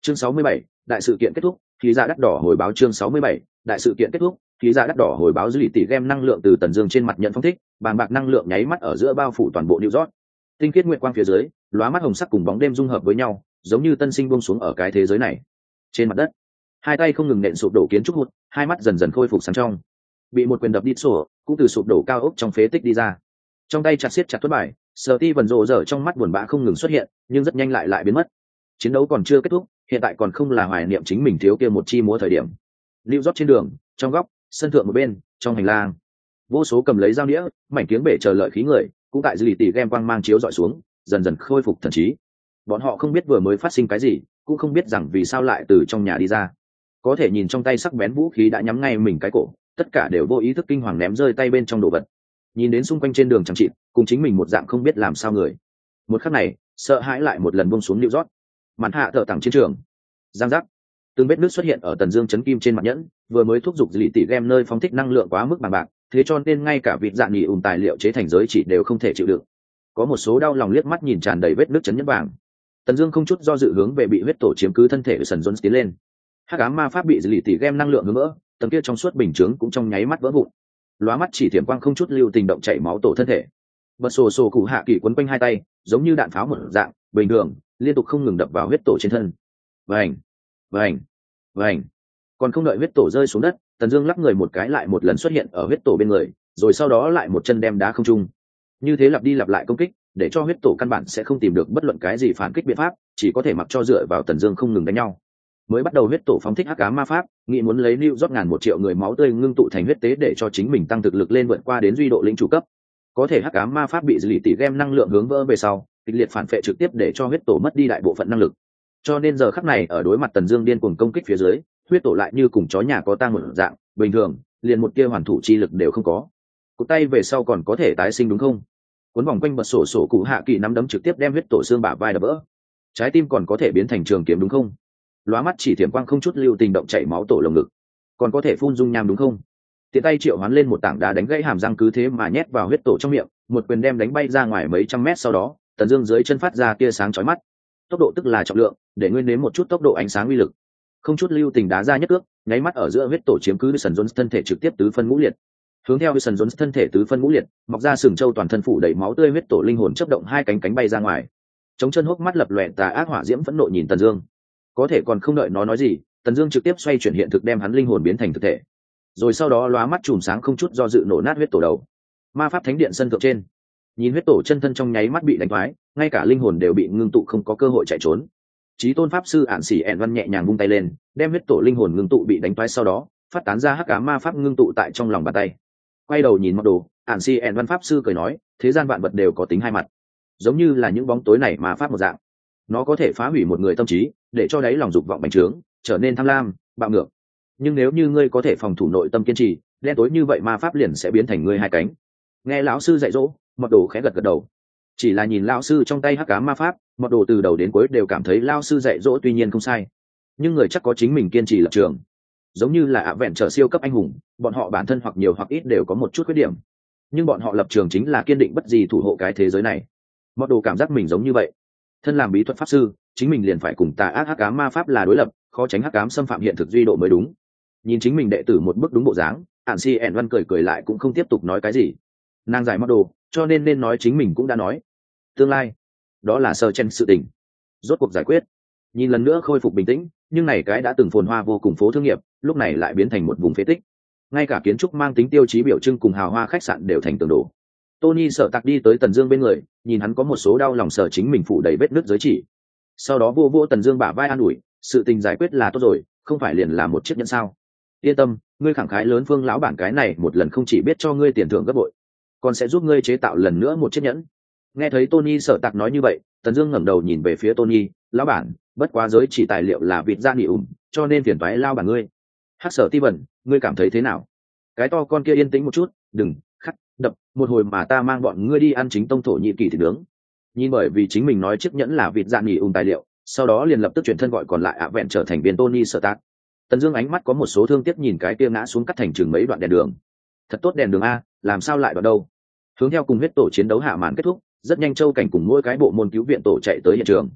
Chương 67, đại sự kiện kết thúc, khí giá đắt đỏ hồi báo. Chương 67, đại sự kiện kết thúc, khí giá đắt đỏ hồi báo. Dư lì tỷ game năng lượng từ Tần Dương trên mặt nhận phong thích, bàng bạc năng lượng nháy mắt ở giữa bao phủ toàn bộ New York. Tinh khiết nguyệt quang phía dưới, lóa mắt hồng sắc cùng bóng đêm dung hợp với nhau, giống như tân sinh buông xuống ở cái thế giới này. Trên mặt đất, hai tay không ngừng nện sụp đổ kiến trúc hụt, hai mắt dần dần khôi phục sáng trong. Bị một quyền đập đi sổ, cũng từ sụp đổ cao ốc trong phế tích đi ra. Trong tay chặt siết chặt tuất bài, Steven rồ rỡ trong mắt buồn bã không ngừng xuất hiện, nhưng rất nhanh lại biến mất. Chiến đấu còn chưa kết thúc, hiện tại còn không là hoài niệm chính mình thiếu kia một chi múa thời điểm. Lưu rót trên đường, trong góc, sân thượng một bên, trong hành lang, vô số cầm lấy dao đĩa, mảnh kiếng bể chờ lợi khí người, cũng tại dư lì tỉ game quang mang chiếu dọi xuống, dần dần khôi phục thần trí. Bọn họ không biết vừa mới phát sinh cái gì, cũng không biết rằng vì sao lại từ trong nhà đi ra. Có thể nhìn trong tay sắc bén vũ khí đã nhắm ngay mình cái cổ, tất cả đều vô ý thức kinh hoàng ném rơi tay bên trong đồ vật. Nhìn đến xung quanh trên đường chẳng chịt, cùng chính mình một dạng không biết làm sao người. Một khắc này, sợ hãi lại một lần buông xuống New York. Màn hạ thợ tặng chiến trường. Giang giác. Từng vết nước xuất hiện ở Tần Dương chấn kim trên mặt nhẫn, vừa mới thúc giục dư lì tỉ game nơi phóng thích năng lượng quá mức bằng bạc, thế cho nên ngay cả vịt dạng nhị tài liệu chế thành giới chỉ đều không thể chịu đựng. Có một số đau lòng liếc mắt nhìn tràn đầy vết nước chấn nhẫn vàng. Tần Dương không chút do dự hướng về bị huyết tổ chiếm cứ thân thể của Sần Jones tiến lên. Hắc ám ma pháp bị dư lì tỉ game năng lượng hướng vỡ, tầng kia trong suốt bình chướng cũng trong nháy mắt vỡ vụn. Lóa mắt chỉ thiểm quang không chút lưu tình động chảy máu tổ thân thể. Bật sổ cụ hạ kỳ quấn quanh hai tay, giống như đạn pháo một dạng, bình thường, liên tục không ngừng đập vào huyết tổ trên thân. Vành, vành, vành. Còn không đợi huyết tổ rơi xuống đất, Tần Dương lắc người một cái lại một lần xuất hiện ở huyết tổ bên người, rồi sau đó lại một chân đem đá không trung. Như thế lặp đi lặp lại công kích, để cho huyết tổ căn bản sẽ không tìm được bất luận cái gì phản kích biện pháp, chỉ có thể mặc cho dựa vào Tần Dương không ngừng đánh nhau. Mới bắt đầu huyết tổ phóng thích hắc ám ma pháp, nghĩ muốn lấy lưu rót ngàn 1 triệu người máu tươi ngưng tụ thành huyết tế để cho chính mình tăng thực lực lên vượt qua đến duy độ lĩnh chủ cấp. Có thể hắc ám ma pháp bị dư lì tỉ game năng lượng hướng vỡ về sau, kịch liệt phản phệ trực tiếp để cho huyết tổ mất đi đại bộ phận năng lực. Cho nên giờ khắc này ở đối mặt Tần Dương điên cuồng công kích phía dưới, huyết tổ lại như cùng chó nhà có tang một dạng, bình thường, liền một tia hoàn thủ chi lực đều không có. Cụt tay về sau còn có thể tái sinh đúng không? Cuốn vòng quanh bật sổ cụ hạ kỳ nắm đấm trực tiếp đem huyết tổ xương bả vai đập vỡ. Trái tim còn có thể biến thành trường kiếm đúng không? Lóa mắt chỉ thiểm quang không chút lưu tình động chảy máu tổ lồng ngực. Còn có thể phun dung nham đúng không? Tiện tay triệu hoán lên một tảng đá đánh gãy hàm răng cứ thế mà nhét vào huyết tổ trong miệng, một quyền đem đánh bay ra ngoài mấy trăm mét sau đó, Tần Dương dưới chân phát ra tia sáng chói mắt. Tốc độ tức là trọng lượng, để nguyên nếm một chút tốc độ ánh sáng uy lực. Không chút lưu tình đá ra nhất cước, nháy mắt ở giữa huyết tổ chiếm cứ Sần Jones thân thể trực tiếp tứ phân ngũ liệt. Hướng theo Sần Jones thân thể tứ phân ngũ liệt, mọc ra sừng châu toàn thân phủ đầy máu tươi huyết tổ linh hồn chớp động hai cánh cánh bay ra ngoài. Chống chân hốc mắt lập lòe tà ác hỏa diễm phẫn nộ nhìn Tần Dương. Có thể còn không đợi nó nói gì, Tần Dương trực tiếp xoay chuyển hiện thực đem hắn linh hồn biến thành thực thể. Rồi sau đó lóa mắt chùm sáng không chút do dự nổ nát huyết tổ đầu. Ma pháp thánh điện sân thượng trên, nhìn huyết tổ chân thân trong nháy mắt bị đánh thoái, ngay cả linh hồn đều bị ngưng tụ không có cơ hội chạy trốn. Chí tôn pháp sư Ản Sĩ ẻn văn nhẹ nhàng vung tay lên, đem huyết tổ linh hồn ngưng tụ bị đánh thoái sau đó, phát tán ra hắc ám ma pháp ngưng tụ tại trong lòng bàn tay. Quay đầu nhìn mặc đồ, Ản Sĩ ẻn văn pháp sư cười nói, thế gian vạn vật đều có tính hai mặt, giống như là những bóng tối này ma pháp một dạng. Nó có thể phá hủy một người tâm trí, để cho đáy lòng dục vọng bành trướng, trở nên tham lam, bạo ngược. Nhưng nếu như ngươi có thể phòng thủ nội tâm kiên trì, đen tối như vậy ma pháp liền sẽ biến thành ngươi hai cánh. Nghe lão sư dạy dỗ, mặc đồ khẽ gật gật đầu. Chỉ là nhìn lão sư trong tay hắc ám ma pháp, mặc đồ từ đầu đến cuối đều cảm thấy lão sư dạy dỗ tuy nhiên không sai, nhưng người chắc có chính mình kiên trì lập trường. Giống như là ạ vẹn trở siêu cấp anh hùng, bọn họ bản thân hoặc nhiều hoặc ít đều có một chút khuyết điểm, nhưng bọn họ lập trường chính là kiên định bất di thủ hộ cái thế giới này. Mặc đồ cảm giác mình giống như vậy. Thân làm bí thuật pháp sư, chính mình liền phải cùng tà ác hắc ám ma pháp là đối lập, khó tránh hắc ám xâm phạm hiện thực duy độ mới đúng. Nhìn chính mình đệ tử một bức đúng bộ dáng, Ản Si ẻn văn cười cười lại cũng không tiếp tục nói cái gì. Nàng giải mặc đồ, cho nên nói chính mình cũng đã nói. Tương lai, đó là sơ chen sự tình, rốt cuộc giải quyết. Nhìn lần nữa khôi phục bình tĩnh, nhưng này cái đã từng phồn hoa vô cùng phố thương nghiệp, lúc này lại biến thành một vùng phế tích. Ngay cả kiến trúc mang tính tiêu chí biểu trưng cùng hào hoa khách sạn đều thành tường đổ. Tony sợ tặc đi tới Tần Dương bên người, nhìn hắn có một số đau lòng sợ chính mình phủ đầy vết nứt giới chỉ. Sau đó vô vô Tần Dương bả vai an ủi, sự tình giải quyết là tốt rồi, không phải liền là một chiếc nhẫn sao? Yên tâm, ngươi khẳng khái lớn Phương lão bản cái này một lần không chỉ biết cho ngươi tiền thưởng gấp bội, còn sẽ giúp ngươi chế tạo lần nữa một chiếc nhẫn. Nghe thấy Tony sợ tặc nói như vậy, Tần Dương ngẩng đầu nhìn về phía Tony, lão bản, bất quá giới chỉ tài liệu là vịt da nỉ cho nên phiền toái lao bản ngươi. Hắc Sở Steven, ngươi cảm thấy thế nào? Cái to con kia yên tĩnh một chút, đừng khắc đập một hồi mà ta mang bọn ngươi đi ăn chính tông thổ nhĩ kỳ thịt nướng. Nhìn bởi vì chính mình nói chiếc nhẫn là vịt da nỉ tài liệu, sau đó liền lập tức chuyển thân gọi còn lại ạ vẹn trở thành viên Tony sợ tặc. Tần Dương ánh mắt có một số thương tiếc nhìn cái kia ngã xuống cắt thành chừng mấy đoạn đèn đường. Thật tốt đèn đường a, làm sao lại đoạn đâu? Hướng theo cùng huyết tổ chiến đấu hạ màn kết thúc, rất nhanh Châu Cảnh cùng mỗi cái bộ môn cứu viện tổ chạy tới hiện trường.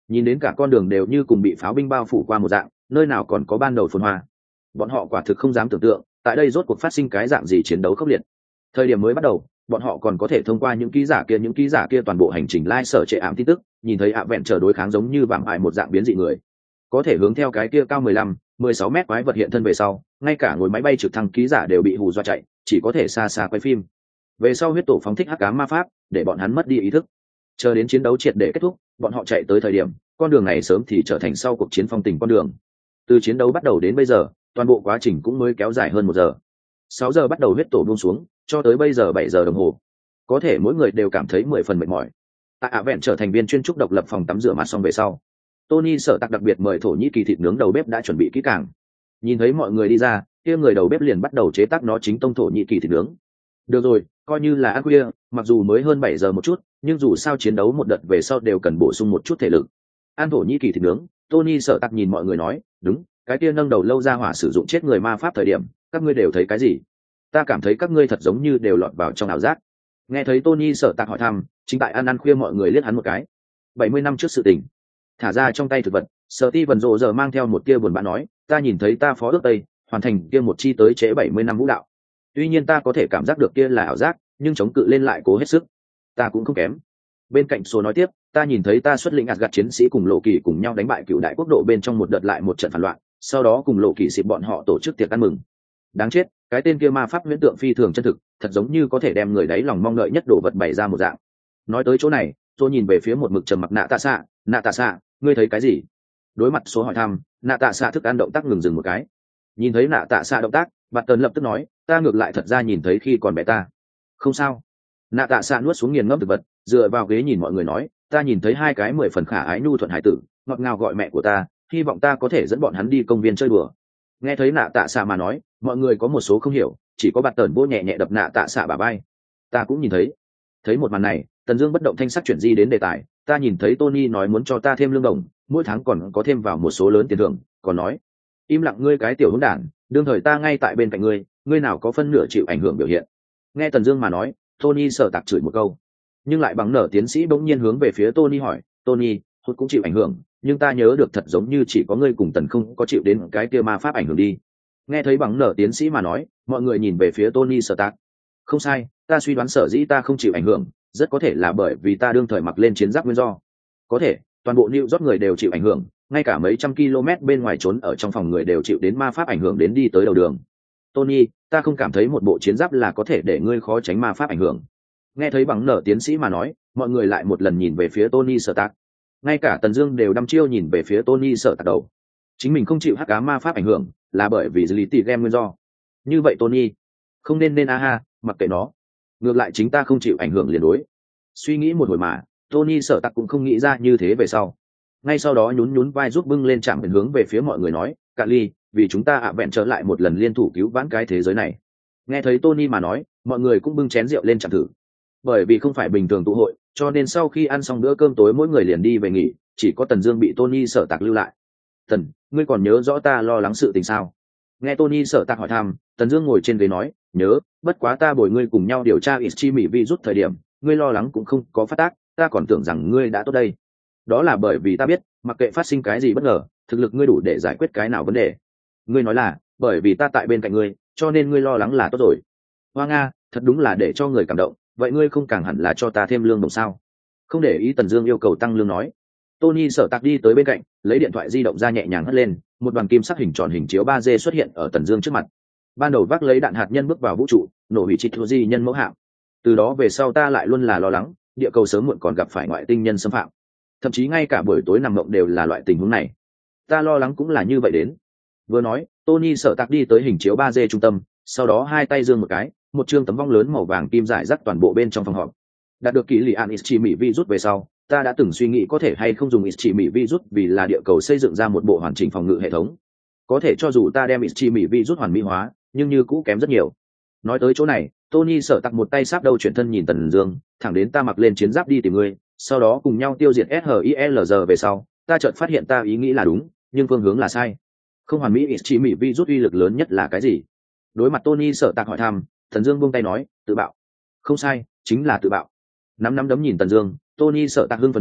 nhìn đến cả con đường đều như cùng bị pháo binh bao phủ qua một dạng, nơi nào còn có ban đầu phồn hoa. Bọn họ quả thực không dám tưởng tượng tại đây rốt cuộc phát sinh cái dạng gì chiến đấu khốc liệt. Thời điểm mới bắt đầu, bọn họ còn có thể thông qua những ký giả kia toàn bộ hành trình sở trệ ảm tin tức, nhìn thấy vẹn trở đối kháng giống như vạm ải một dạng biến dị người, có thể hướng theo cái kia cao 15-16 mét quái vật hiện thân về sau, ngay cả ngồi máy bay trực thăng ký giả đều bị hù dọa chạy, chỉ có thể xa xa quay phim. Về sau huyết tổ phóng thích hắc ám ma pháp để bọn hắn mất đi ý thức. Chờ đến chiến đấu triệt để kết thúc, bọn họ chạy tới thời điểm con đường này sớm thì trở thành sau cuộc chiến phong tình con đường. Từ chiến đấu bắt đầu đến bây giờ, toàn bộ quá trình cũng mới kéo dài hơn 1 giờ. 6 giờ bắt đầu huyết tổ buông xuống, cho tới bây giờ 7 giờ đồng hồ. Có thể mỗi người đều cảm thấy 10 phần mệt mỏi. Tại vẹn trở thành viên chuyên trúc độc lập phòng tắm rửa mặt xong về sau, Tony Sở Tạc đặc biệt mời Thổ Nhĩ Kỳ thịt nướng đầu bếp đã chuẩn bị kỹ càng. Nhìn thấy mọi người đi ra, kia người đầu bếp liền bắt đầu chế tác nó chính tông Thổ Nhĩ Kỳ thịt nướng. Được rồi, coi như là ăn khuya, mặc dù mới hơn 7 giờ một chút, nhưng dù sao chiến đấu một đợt về sau đều cần bổ sung một chút thể lực. Ăn Thổ Nhĩ Kỳ thịt nướng, Tony Sở Tạc nhìn mọi người nói, đúng, cái kia nâng đầu lâu ra hỏa sử dụng chết người ma pháp thời điểm, các ngươi đều thấy cái gì? Ta cảm thấy các ngươi thật giống như đều lọt vào trong ảo giác. Nghe thấy Tony Sở Tạc hỏi thăm, chính tại ăn khuya mọi người liếc hắn một cái. 70 năm trước sự tình. Thả ra trong tay thực vật, Steven rồ giờ mang theo một tia buồn bã nói, ta nhìn thấy ta phó ước tây hoàn thành kia một chi tới trễ 70 năm vũ đạo. Tuy nhiên ta có thể cảm giác được kia là ảo giác, nhưng chống cự lên lại cố hết sức. Ta cũng không kém. Bên cạnh số nói tiếp, ta nhìn thấy ta xuất lĩnh Asgard chiến sĩ cùng Lộ Kỳ cùng nhau đánh bại cựu đại quốc độ bên trong một đợt lại một trận phản loạn, sau đó cùng Lộ Kỳ xịp bọn họ tổ chức tiệc ăn mừng. Đáng chết, cái tên kia ma pháp huyễn tượng phi thường chân thực, thật giống như có thể đem người đáy lòng mong đợi nhất đồ vật bày ra một dạng. Nói tới chỗ này, tôi nhìn về phía một mực trầm mặc nạ tạ xạ, ngươi thấy cái gì? Đối mặt số hỏi thăm, nạ tạ xạ thức ăn động tác ngừng dừng một cái. Nhìn thấy nạ tạ xạ động tác, Bạt Tần lập tức nói, ta ngược lại thật ra nhìn thấy khi còn bé ta. Không sao. Nạ tạ xạ nuốt xuống nghiền ngẫm thực vật, dựa vào ghế nhìn mọi người nói, ta nhìn thấy 2 cái 10 phần khả ái nhu thuận hải tử, ngọt ngào gọi mẹ của ta, hy vọng ta có thể dẫn bọn hắn đi công viên chơi đùa. Nghe thấy nạ tạ xạ mà nói, mọi người có một số không hiểu, chỉ có Bạt Tần vô nhẹ nhẹ đập nạ tạ xạ bả vai. Ta cũng nhìn thấy. Thấy một màn này, Tần Dương bất động thanh sắc chuyển di đến đề tài, ta nhìn thấy Tony nói muốn cho ta thêm lương đồng, mỗi tháng còn có thêm vào một số lớn tiền thưởng, còn nói, im lặng ngươi cái tiểu hỗn đản, đương thời ta ngay tại bên cạnh ngươi, ngươi nào có phân nửa chịu ảnh hưởng biểu hiện. Nghe Tần Dương mà nói, Tony Sở Tạc chửi một câu, nhưng lại bằng nở tiến sĩ bỗng nhiên hướng về phía Tony hỏi, Tony, hốt cũng chịu ảnh hưởng, nhưng ta nhớ được thật giống như chỉ có ngươi cùng Tần không có chịu đến cái kia ma pháp ảnh hưởng đi. Nghe thấy bằng nở tiến sĩ mà nói, mọi người nhìn về phía Tony Sở Tạc. Không sai, ta suy đoán sở dĩ ta không chịu ảnh hưởng, rất có thể là bởi vì ta đương thời mặc lên chiến giáp nguyên do. Có thể, toàn bộ New York người đều chịu ảnh hưởng, ngay cả mấy trăm km bên ngoài trốn ở trong phòng người đều chịu đến ma pháp ảnh hưởng đến đi tới đầu đường. Tony, ta không cảm thấy một bộ chiến giáp là có thể để ngươi khó tránh ma pháp ảnh hưởng. Nghe thấy bằng nở tiến sĩ mà nói, mọi người lại một lần nhìn về phía Tony Sở Tạc. Ngay cả Tần Dương đều đăm chiêu nhìn về phía Tony Sở Tạc đầu. Chính mình không chịu hắc ám ma pháp ảnh hưởng, là bởi vì lý tỷ game nguyên do. Như vậy Tony, không nên ha, mặc kệ nó. Ngược lại chính ta không chịu ảnh hưởng liền đối. Suy nghĩ một hồi mà, Tony Sở Tạc cũng không nghĩ ra như thế về sau. Ngay sau đó nhún vai giúp bưng lên chạm hướng về phía mọi người nói, Cạn Ly, vì chúng ta vẹn trở lại một lần liên thủ cứu vãn cái thế giới này. Nghe thấy Tony mà nói, mọi người cũng bưng chén rượu lên chạm thử. Bởi vì không phải bình thường tụ hội, cho nên sau khi ăn xong bữa cơm tối mỗi người liền đi về nghỉ, chỉ có Tần Dương bị Tony Sở Tạc lưu lại. Tần, ngươi còn nhớ rõ ta lo lắng sự tình sao? Nghe Tony Sở Tạc hỏi thăm, Tần Dương ngồi trên ghế nói, nhớ, bất quá ta bồi ngươi cùng nhau điều tra Ischimi virus thời điểm, ngươi lo lắng cũng không có phát tác, ta còn tưởng rằng ngươi đã tốt đây. Đó là bởi vì ta biết, mặc kệ phát sinh cái gì bất ngờ, thực lực ngươi đủ để giải quyết cái nào vấn đề. Ngươi nói là, bởi vì ta tại bên cạnh ngươi, cho nên ngươi lo lắng là tốt rồi. Hoa Nga, thật đúng là để cho người cảm động, vậy ngươi không càng hẳn là cho ta thêm lương đồng sao? Không để ý Tần Dương yêu cầu tăng lương nói. Tony Sở Tạc đi tới bên cạnh, lấy điện thoại di động ra nhẹ nhàng hất lên, một đoàn kim sắc hình tròn hình chiếu 3D xuất hiện ở Tần Dương trước mặt. Ban đầu vác lấy đạn hạt nhân bước vào vũ trụ, nổ hủy Chitruji nhân mẫu hạm. Từ đó về sau ta lại luôn là lo lắng, địa cầu sớm muộn còn gặp phải ngoại tinh nhân xâm phạm. Thậm chí ngay cả buổi tối nằm mộng đều là loại tình huống này. Ta lo lắng cũng là như vậy đến. Vừa nói, Tony Sở Tạc đi tới hình chiếu 3D trung tâm, sau đó hai tay giương một cái, một trương tấm vong lớn màu vàng kim rải rác toàn bộ bên trong phòng họp. Đạt được kỹ lì an Ischimi virus về sau, ta đã từng suy nghĩ có thể hay không dùng Ischimi virus vì là địa cầu xây dựng ra một bộ hoàn chỉnh phòng ngự hệ thống. Có thể cho dù ta đem Ischimi virus hoàn mỹ hóa, nhưng như cũ kém rất nhiều. Nói tới chỗ này, Tony Sở Tạc một tay sáp đầu chuyển thân nhìn Tần Dương, thẳng đến ta mặc lên chiến giáp đi tìm ngươi, sau đó cùng nhau tiêu diệt SHIELZ về sau, ta chợt phát hiện ta ý nghĩ là đúng, nhưng phương hướng là sai. Không hoàn mỹ Ischimi virus uy lực lớn nhất là cái gì? Đối mặt Tony Sở Tạc hỏi thăm, Tần Dương buông tay nói, tự bạo. Không sai, chính là tự bạo. Nắm đấm nhìn Tần Dương, Tony Sở Tạc hưng phấn nói,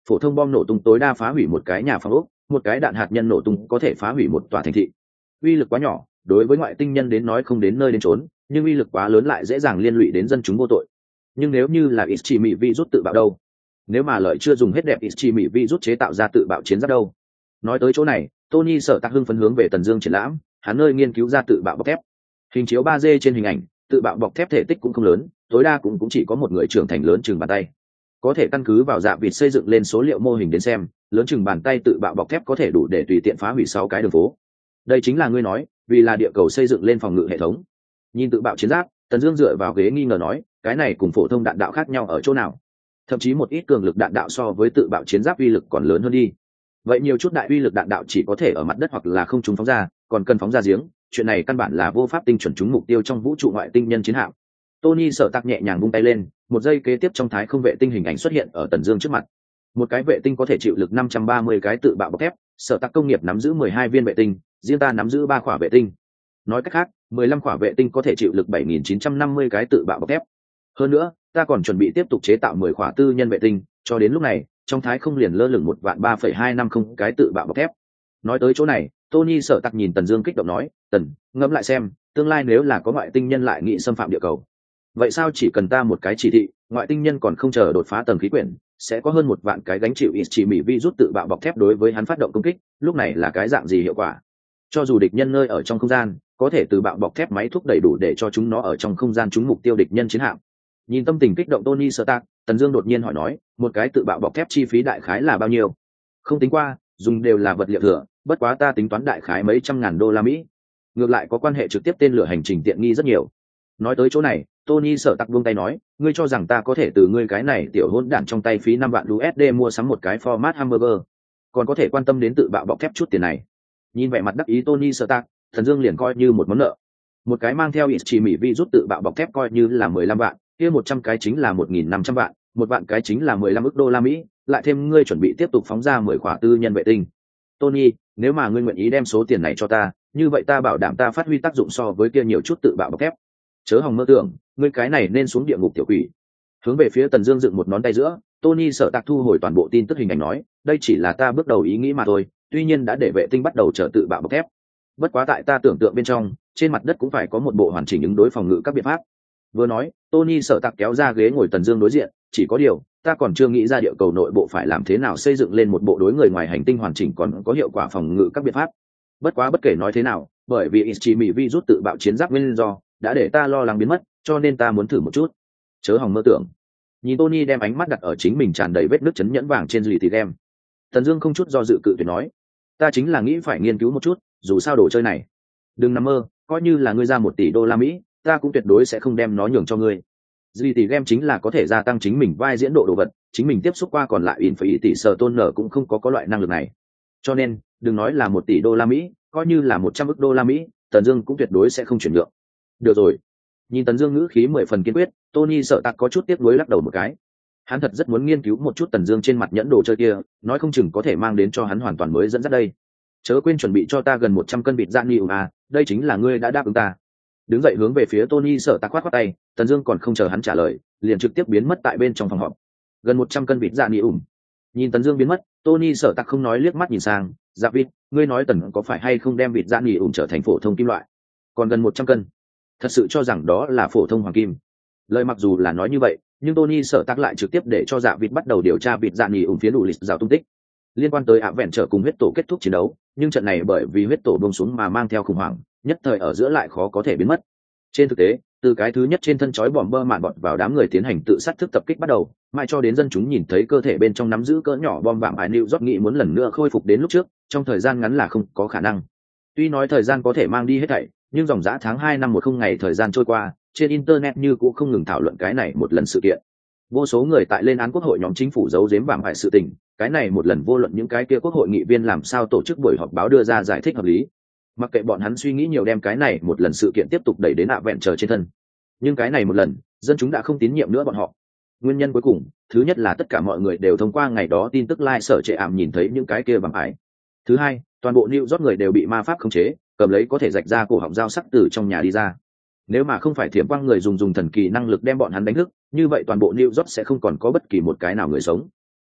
phổ thông bom nổ tung tối đa phá hủy một cái nhà phòng ốc, một cái đạn hạt nhân nổ tung có thể phá hủy một tòa thành thị. Uy lực quá nhỏ, đối với ngoại tinh nhân đến nói không đến nơi đến chốn, nhưng uy lực quá lớn lại dễ dàng liên lụy đến dân chúng vô tội. Nhưng nếu như là Ischimi virus tự bạo đâu? Nếu mà lợi chưa dùng hết đẹp Ischimi virus chế tạo ra tự bạo chiến giáp đâu? Nói tới chỗ này, Tony Sở Tạc hưng phấn hướng về Tần Dương triển lãm, hắn nơi nghiên cứu ra tự bạo bọc thép. Hình chiếu 3D trên hình ảnh, tự bạo bọc thép thể tích cũng không lớn, tối đa cũng chỉ có một người trưởng thành lớn chừng bàn tay. Có thể căn cứ vào dạ vịt xây dựng lên số liệu mô hình đến xem, lớn chừng bàn tay tự bạo bọc thép có thể đủ để tùy tiện phá hủy 6 cái đường phố. Đây chính là ngươi nói, vì là địa cầu xây dựng lên phòng ngự hệ thống. Nhìn tự bạo chiến giáp, Tần Dương dựa vào ghế nghi ngờ nói, cái này cùng phổ thông đạn đạo khác nhau ở chỗ nào? Thậm chí một ít cường lực đạn đạo so với tự bạo chiến giáp uy lực còn lớn hơn đi. Vậy nhiều chút đại uy lực đạn đạo chỉ có thể ở mặt đất hoặc là không trúng phóng ra, còn cần phóng ra giếng, chuyện này căn bản là vô pháp tinh chuẩn trúng mục tiêu trong vũ trụ ngoại tinh nhân chiến hạm. Tony Sở Tạc nhẹ nhàng vung tay lên, một giây kế tiếp trong thái không vệ tinh hình ảnh xuất hiện ở Tần Dương trước mặt. Một cái vệ tinh có thể chịu lực 530 cái tự bạo bọc thép, Sở Tạc công nghiệp nắm giữ 12 viên vệ tinh, riêng ta nắm giữ 3 quả vệ tinh. Nói cách khác, 15 quả vệ tinh có thể chịu lực 7950 cái tự bạo bọc thép. Hơn nữa, ta còn chuẩn bị tiếp tục chế tạo 10 quả tư nhân vệ tinh, cho đến lúc này, trong thái không liền lơ lửng 1.3.250 cái tự bạo bọc thép. Nói tới chỗ này, Tony Sở Tạc nhìn Tần Dương kích động nói, "Tần, ngẫm lại xem, tương lai nếu là có ngoại tinh nhân lại nghị xâm phạm địa cầu, vậy sao chỉ cần ta một cái chỉ thị, ngoại tinh nhân còn không chờ đột phá tầng khí quyển, sẽ có hơn 1 vạn cái gánh chịu Ischimi virus tự bạo bọc thép đối với hắn phát động công kích, lúc này là cái dạng gì hiệu quả? Cho dù địch nhân nơi ở trong không gian, có thể tự bạo bọc thép máy thúc đầy đủ để cho chúng nó ở trong không gian trúng mục tiêu địch nhân chiến hạm." Nhìn tâm tình kích động Tony Sở Tạc, Tần Dương đột nhiên hỏi nói, "Một cái tự bạo bọc thép chi phí đại khái là bao nhiêu?" "Không tính qua, dùng đều là vật liệu thừa, bất quá ta tính toán đại khái mấy trăm ngàn đô la Mỹ. Ngược lại có quan hệ trực tiếp tên lửa hành trình tiện nghi rất nhiều." Nói tới chỗ này, Tony Sở Tạc buông tay nói, "Ngươi cho rằng ta có thể từ ngươi cái này tiểu hỗn đản trong tay phí 5 vạn USD mua sắm một cái format hamburger, còn có thể quan tâm đến tự bạo bọc thép chút tiền này?" Nhìn vẻ mặt đắc ý Tony Sở Tạc, Thần Dương liền coi như một món nợ. Một cái mang theo Ischimi virus tự bạo bọc thép coi như là 15 vạn, kia 100 cái chính là 1500 vạn, 1 vạn cái chính là 15 ức đô la Mỹ, lại thêm ngươi chuẩn bị tiếp tục phóng ra 10 quả tư nhân vệ tinh. Tony, nếu mà ngươi nguyện ý đem số tiền này cho ta, như vậy ta bảo đảm ta phát huy tác dụng so với kia nhiều chút tự bạo bọc thép. Chớ hòng mơ tưởng, ngươi cái này nên xuống địa ngục tiểu quỷ. Hướng về phía Tần Dương dựng một ngón tay giữa, Tony Sở Tạc thu hồi toàn bộ tin tức hình ảnh nói, đây chỉ là ta bước đầu ý nghĩ mà thôi, tuy nhiên đã để vệ tinh bắt đầu trở tự bạo bọc thép. Bất quá tại ta tưởng tượng bên trong, trên mặt đất cũng phải có một bộ hoàn chỉnh ứng đối phòng ngự các biện pháp. Vừa nói, Tony Sở Tạc kéo ra ghế ngồi Tần Dương đối diện, chỉ có điều, ta còn chưa nghĩ ra địa cầu nội bộ phải làm thế nào xây dựng lên một bộ đối người ngoài hành tinh hoàn chỉnh còn có hiệu quả phòng ngự các biện pháp. Bất quá bất kể nói thế nào, bởi vì Ischimi virus tự bạo chiến giáp nguyên do, đã để ta lo lắng biến mất, cho nên ta muốn thử một chút. Chớ hòng mơ tưởng. Nhìn Tony đem ánh mắt đặt ở chính mình tràn đầy vết nứt chấn nhẫn vàng trên lì thì game. Tần Dương không chút do dự cự tuyệt nói, ta chính là nghĩ phải nghiên cứu một chút, dù sao đồ chơi này. Đừng nằm mơ, coi như là ngươi ra 1 tỷ đô la Mỹ, ta cũng tuyệt đối sẽ không đem nó nhường cho ngươi. Duy tỷ game chính là có thể gia tăng chính mình vai diễn độ đồ vật, chính mình tiếp xúc qua còn lại tỷ sở tôn nở cũng không có loại năng lực này. Cho nên, đừng nói là 1 tỷ đô la Mỹ, coi như là 100 ức đô la Mỹ, Tần Dương cũng tuyệt đối sẽ không chuyển nhượng. Được rồi. Nhìn Tần Dương ngữ khí 10 phần kiên quyết, Tony Sở Tạc có chút tiếc nuối lắc đầu một cái. Hắn thật rất muốn nghiên cứu một chút Tần Dương trên mặt nhẫn đồ chơi kia, nói không chừng có thể mang đến cho hắn hoàn toàn mới dẫn dắt đây. Chớ quên chuẩn bị cho ta gần 100 cân vịt dạn niu à, đây chính là ngươi đã đáp ứng ta. Đứng dậy hướng về phía Tony Sở Tạc khoát tay, Tần Dương còn không chờ hắn trả lời, liền trực tiếp biến mất tại bên trong phòng họp. Gần 100 cân vịt dạn niu. Nhìn Tần Dương biến mất, Tony Sở Tạc không nói liếc mắt nhìn sang, "Dạ vịt, ngươi nói Tần có phải hay không đem vịt dạn niu trở thành phổ thông kim loại? Còn gần 100 cân, thật sự cho rằng đó là phổ thông hoàng kim?" Lời mặc dù là nói như vậy, nhưng Tony Sở Tạc lại trực tiếp để cho Dạ vịt bắt đầu điều tra vịt dạn niu phía đủ lịch rào tung tích. Liên quan tới vẹn trở cùng huyết tổ kết thúc chiến đấu, nhưng trận này bởi vì huyết tổ buông xuống mà mang theo khủng hoảng, nhất thời ở giữa lại khó có thể biến mất. Trên thực tế, từ cái thứ nhất trên thân chói bòm bơ mạn bọt vào đám người tiến hành tự sát thức tập kích bắt đầu, mãi cho đến dân chúng nhìn thấy cơ thể bên trong nắm giữ cỡ nhỏ bom vạm ải New York nghĩ muốn lần nữa khôi phục đến lúc trước, trong thời gian ngắn là không có khả năng. Tuy nói thời gian có thể mang đi hết thảy, nhưng dòng dã tháng 2 năm 10 ngày thời gian trôi qua, trên internet như cũng không ngừng thảo luận cái này một lần sự kiện. Vô số người tại lên án quốc hội nhóm chính phủ giấu giếm vạm ải sự tình, cái này một lần vô luận những cái kia quốc hội nghị viên làm sao tổ chức buổi họp báo đưa ra giải thích hợp lý. Mặc kệ bọn hắn suy nghĩ nhiều đem cái này một lần sự kiện tiếp tục đẩy đến vẹn trở trên thân, nhưng cái này một lần dân chúng đã không tín nhiệm nữa bọn họ. Nguyên nhân cuối cùng, thứ nhất là tất cả mọi người đều thông qua ngày đó tin tức sở trệ ảm nhìn thấy những cái kia vạm ải. Thứ hai, toàn bộ New York người đều bị ma pháp khống chế, cầm lấy có thể rạch ra cổ họng dao sắc từ trong nhà đi ra. Nếu mà không phải thiểm quang người dùng thần kỳ năng lực đem bọn hắn đánh thức, như vậy toàn bộ New York sẽ không còn có bất kỳ một cái nào người sống.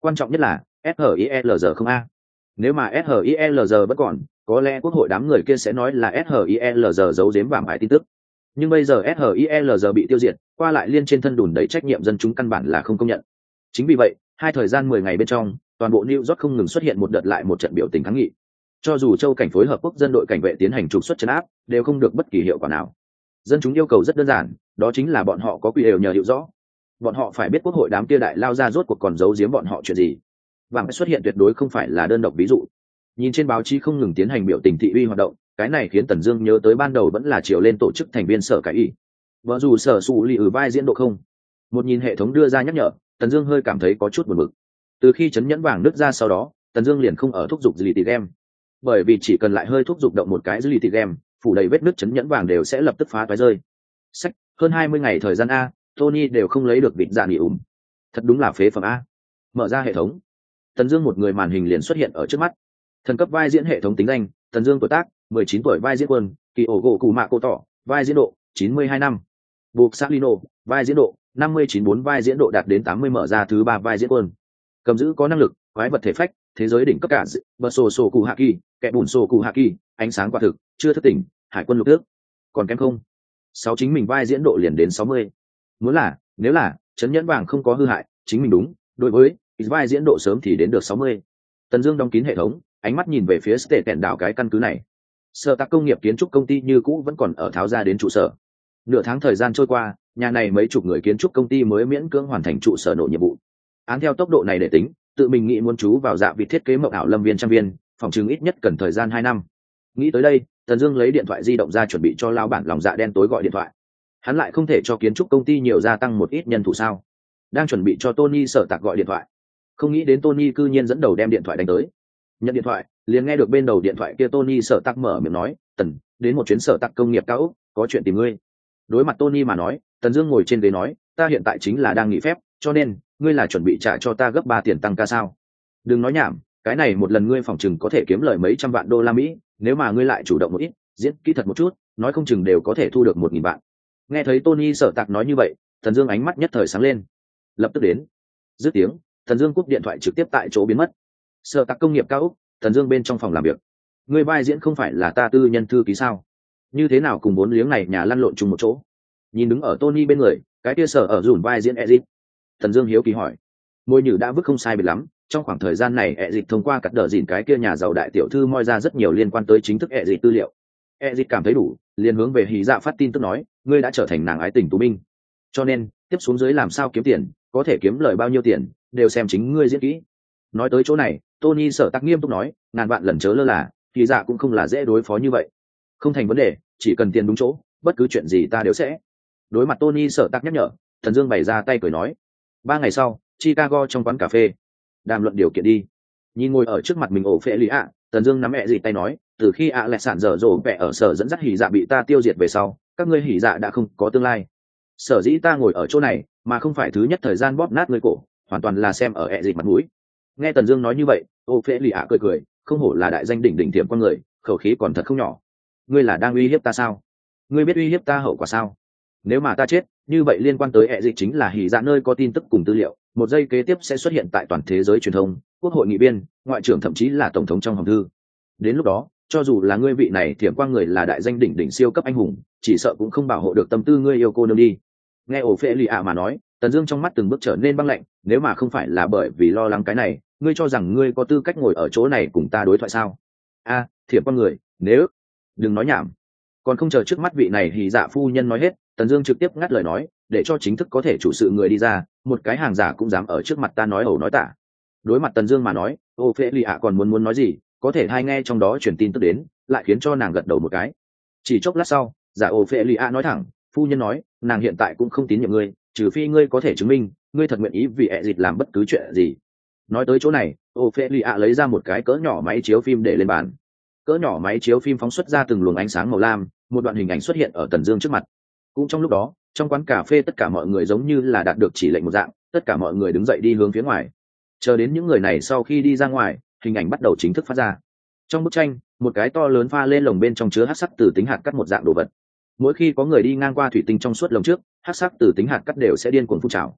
Quan trọng nhất là SHIELZ không a. Nếu mà SHIELZ vẫn còn, có lẽ quốc hội đám người kia sẽ nói là SHIELZ giấu giếm vàng ải tin tức. Nhưng bây giờ SHIELZ bị tiêu diệt, qua lại liên trên thân đùn đẩy trách nhiệm dân chúng căn bản là không công nhận. Chính vì vậy, hai thời gian 10 ngày bên trong, toàn bộ New York không ngừng xuất hiện một đợt lại một trận biểu tình kháng nghị. Cho dù châu cảnh phối hợp quốc dân đội cảnh vệ tiến hành trục xuất trấn áp, đều không được bất kỳ hiệu quả nào. Dân chúng yêu cầu rất đơn giản, đó chính là bọn họ có quyền đều nhờ hiểu rõ. Bọn họ phải biết quốc hội đám kia đại lao ra rốt cuộc còn giấu giếm bọn họ chuyện gì. Vàng xuất hiện tuyệt đối không phải là đơn độc ví dụ. Nhìn trên báo chí không ngừng tiến hành biểu tình thị uy hoạt động, cái này khiến Tần Dương nhớ tới ban đầu vẫn là chiều lên tổ chức thành viên sở cái y. Vợ dù sở sụ lì ở vai diễn độ không. Một nhìn hệ thống đưa ra nhắc nhở, Tần Dương hơi cảm thấy có chút buồn bực. Từ khi chấn nhẫn vàng nứt ra sau đó, Tần Dương liền không ở thúc giục gì tỉ game. Bởi vì chỉ cần lại hơi thúc giục động một cái gì tỉ game, phủ đầy vết nứt chấn nhẫn vàng đều sẽ lập tức phá toái rơi. Sách, hơn 20 ngày thời gian a, Tony đều không lấy được vịt dạ nghỉ thật đúng là phế phẩm a. Mở ra hệ thống, Tần Dương một người màn hình liền xuất hiện ở trước mắt. Thần cấp vai diễn hệ thống tính danh, Tần Dương tuổi tác 19 tuổi vai diễn quân, kỳ ổ gỗ cụ mạ cô tỏ, vai diễn độ 92 năm. Buộc Salino, vai diễn độ 59.4 vai diễn độ đạt đến 80 mở ra thứ 3 vai diễn quân. Cầm giữ có năng lực, quái vật thể phách, thế giới đỉnh cấp cả, bờ sổ sổ cụ hạ kỳ, kẻ bùn sổ cụ hạ kỳ, ánh sáng quả thực, chưa thức tỉnh, hải quân lục tước. Còn kém không? 6 chính mình vai diễn độ liền đến 60. Muốn là, nếu là, chấn nhẫn vàng không có hư hại, chính mình đúng, đối với vai diễn độ sớm thì đến được 60. Tần Dương đóng kín hệ thống, ánh mắt nhìn về phía Tệ Tẹn đảo cái căn cứ này. Sở tác công nghiệp kiến trúc công ty như cũ vẫn còn ở tháo ra đến trụ sở. Nửa tháng thời gian trôi qua, nhà này mấy chục người kiến trúc công ty mới miễn cưỡng hoàn thành trụ sở nội nhiệm vụ. Án theo tốc độ này để tính, tự mình nghĩ muốn chú vào dạ vị thiết kế mộng ảo lâm viên trang viên, phòng chứng ít nhất cần thời gian 2 năm. Nghĩ tới đây, Tần Dương lấy điện thoại di động ra chuẩn bị cho lão bản lòng dạ đen tối gọi điện thoại. Hắn lại không thể cho kiến trúc công ty nhiều gia tăng một ít nhân thủ sao? Đang chuẩn bị cho Tony Sở Tạc gọi điện thoại, không nghĩ đến Tony cư nhiên dẫn đầu đem điện thoại đánh tới. Nhận điện thoại, liền nghe được bên đầu điện thoại kia Tony Sở Tạc mở miệng nói, "Tần, đến một chuyến Sở Tạc công nghiệp cao ốc, có chuyện tìm ngươi." Đối mặt Tony mà nói, Tần Dương ngồi trên ghế nói, "Ta hiện tại chính là đang nghỉ phép, cho nên ngươi là chuẩn bị trả cho ta gấp 3 tiền tăng ca sao? Đừng nói nhảm, cái này một lần ngươi phỏng chừng có thể kiếm lời mấy trăm vạn đô la Mỹ, nếu mà ngươi lại chủ động một ít, diễn kỹ thật một chút, nói không chừng đều có thể thu được 1.000 vạn." Nghe thấy Tony Sở Tạc nói như vậy, Tần Dương ánh mắt nhất thời sáng lên. Lập tức đến. Dứt tiếng, Tần Dương cúp điện thoại trực tiếp tại chỗ biến mất. Sở Tạc công nghiệp cao ốc, Tần Dương bên trong phòng làm việc. Ngươi vai diễn không phải là ta tư nhân thư ký sao? Như thế nào cùng bốn liếng này nhà lăn lộn chung một chỗ? Nhìn đứng ở Tony bên người, cái kia sở ở dùn vai diễn Ezic. Tần Dương hiếu kỳ hỏi. Môi nhử đã vứt không sai biệt lắm, trong khoảng thời gian này Ezic thông qua cắt đờ dỉn cái kia nhà giàu đại tiểu thư moi ra rất nhiều liên quan tới chính thức Ezic tư liệu. Ezic cảm thấy đủ, liền hướng về Hỉ Dạ phát tin tức nói, ngươi đã trở thành nàng ái tình tú minh. Cho nên, tiếp xuống dưới làm sao kiếm tiền, có thể kiếm lời bao nhiêu tiền, đều xem chính ngươi diễn kỹ. Nói tới chỗ này, Tony Sở Tạc nghiêm túc nói, ngàn vạn lần chớ lơ là, Hỉ Dạ cũng không là dễ đối phó như vậy. Không thành vấn đề, chỉ cần tiền đúng chỗ, bất cứ chuyện gì ta đều sẽ. Đối mặt Tony Sở Tạc nhắc nhở, Thần Dương bày ra tay cười nói. 3 ngày sau, Chicago trong quán cà phê, đàm luận điều kiện đi. Nhìn ngồi ở trước mặt mình ổ phệ lý ạ, Tần Dương nắm mẹ gì tay nói, từ khi ạ lẹ sản dở dồ vẽ ở sở dẫn dắt Hỉ Dạ bị ta tiêu diệt về sau, các ngươi Hỉ Dạ đã không có tương lai. Sở dĩ ta ngồi ở chỗ này, mà không phải thứ nhất thời gian bóp nát ngươi cổ, hoàn toàn là xem ở ẹ dịch mặt mũi. Nghe Tần Dương nói như vậy, ổ phệ lý ạ cười cười, không hổ là đại danh đỉnh đỉnh tiệm con người, khẩu khí còn thật không nhỏ. Ngươi là đang uy hiếp ta sao? Ngươi biết uy hiếp ta hậu quả sao? Nếu mà ta chết, như vậy liên quan tới ẹ dịch chính là Hỉ Dạ nơi có tin tức cùng tư liệu, một giây kế tiếp sẽ xuất hiện tại toàn thế giới truyền thông, quốc hội nghị viên, ngoại trưởng thậm chí là tổng thống trong hòm thư. Đến lúc đó, cho dù là ngươi vị này thiểm quang người là đại danh đỉnh đỉnh siêu cấp anh hùng, chỉ sợ cũng không bảo hộ được tâm tư ngươi yêu cô nương đi. Nghe ổ phệ lì ạ mà nói, Tần Dương trong mắt từng bước trở nên băng lạnh, nếu mà không phải là bởi vì lo lắng cái này, ngươi cho rằng ngươi có tư cách ngồi ở chỗ này cùng ta đối thoại sao? A, thiểm quang người, nếu đừng nói nhảm. Còn không chờ trước mắt vị này Hỉ Dạ phu nhân nói hết, Tần Dương trực tiếp ngắt lời nói, để cho chính thức có thể chủ sự người đi ra, một cái hàng giả cũng dám ở trước mặt ta nói ẩu nói tả. Đối mặt Tần Dương mà nói, ô phệ lì ạ còn muốn nói gì, có thể hai nghe trong đó truyền tin tức đến, lại khiến cho nàng gật đầu một cái. Chỉ chốc lát sau, giả ô phệ lì ạ nói thẳng, phu nhân nói, nàng hiện tại cũng không tín nhiệm ngươi, trừ phi ngươi có thể chứng minh, ngươi thật nguyện ý vì ẹ dịch làm bất cứ chuyện gì. Nói tới chỗ này, ô phệ lì ạ lấy ra một cái cỡ nhỏ máy chiếu phim để lên bàn. Cỡ nhỏ máy chiếu phim phóng xuất ra từng luồng ánh sáng màu lam, một đoạn hình ảnh xuất hiện ở Tần Dương trước mặt. Cũng trong lúc đó, trong quán cà phê tất cả mọi người giống như là đạt được chỉ lệnh một dạng, tất cả mọi người đứng dậy đi hướng phía ngoài. Chờ đến những người này sau khi đi ra ngoài, hình ảnh bắt đầu chính thức phát ra. Trong bức tranh, một cái to lớn pha lên lồng bên trong chứa hắc sắc từ tính hạt cắt một dạng đồ vật. Mỗi khi có người đi ngang qua thủy tinh trong suốt lồng trước, hắc sắc từ tính hạt cắt đều sẽ điên cuồng phun trào.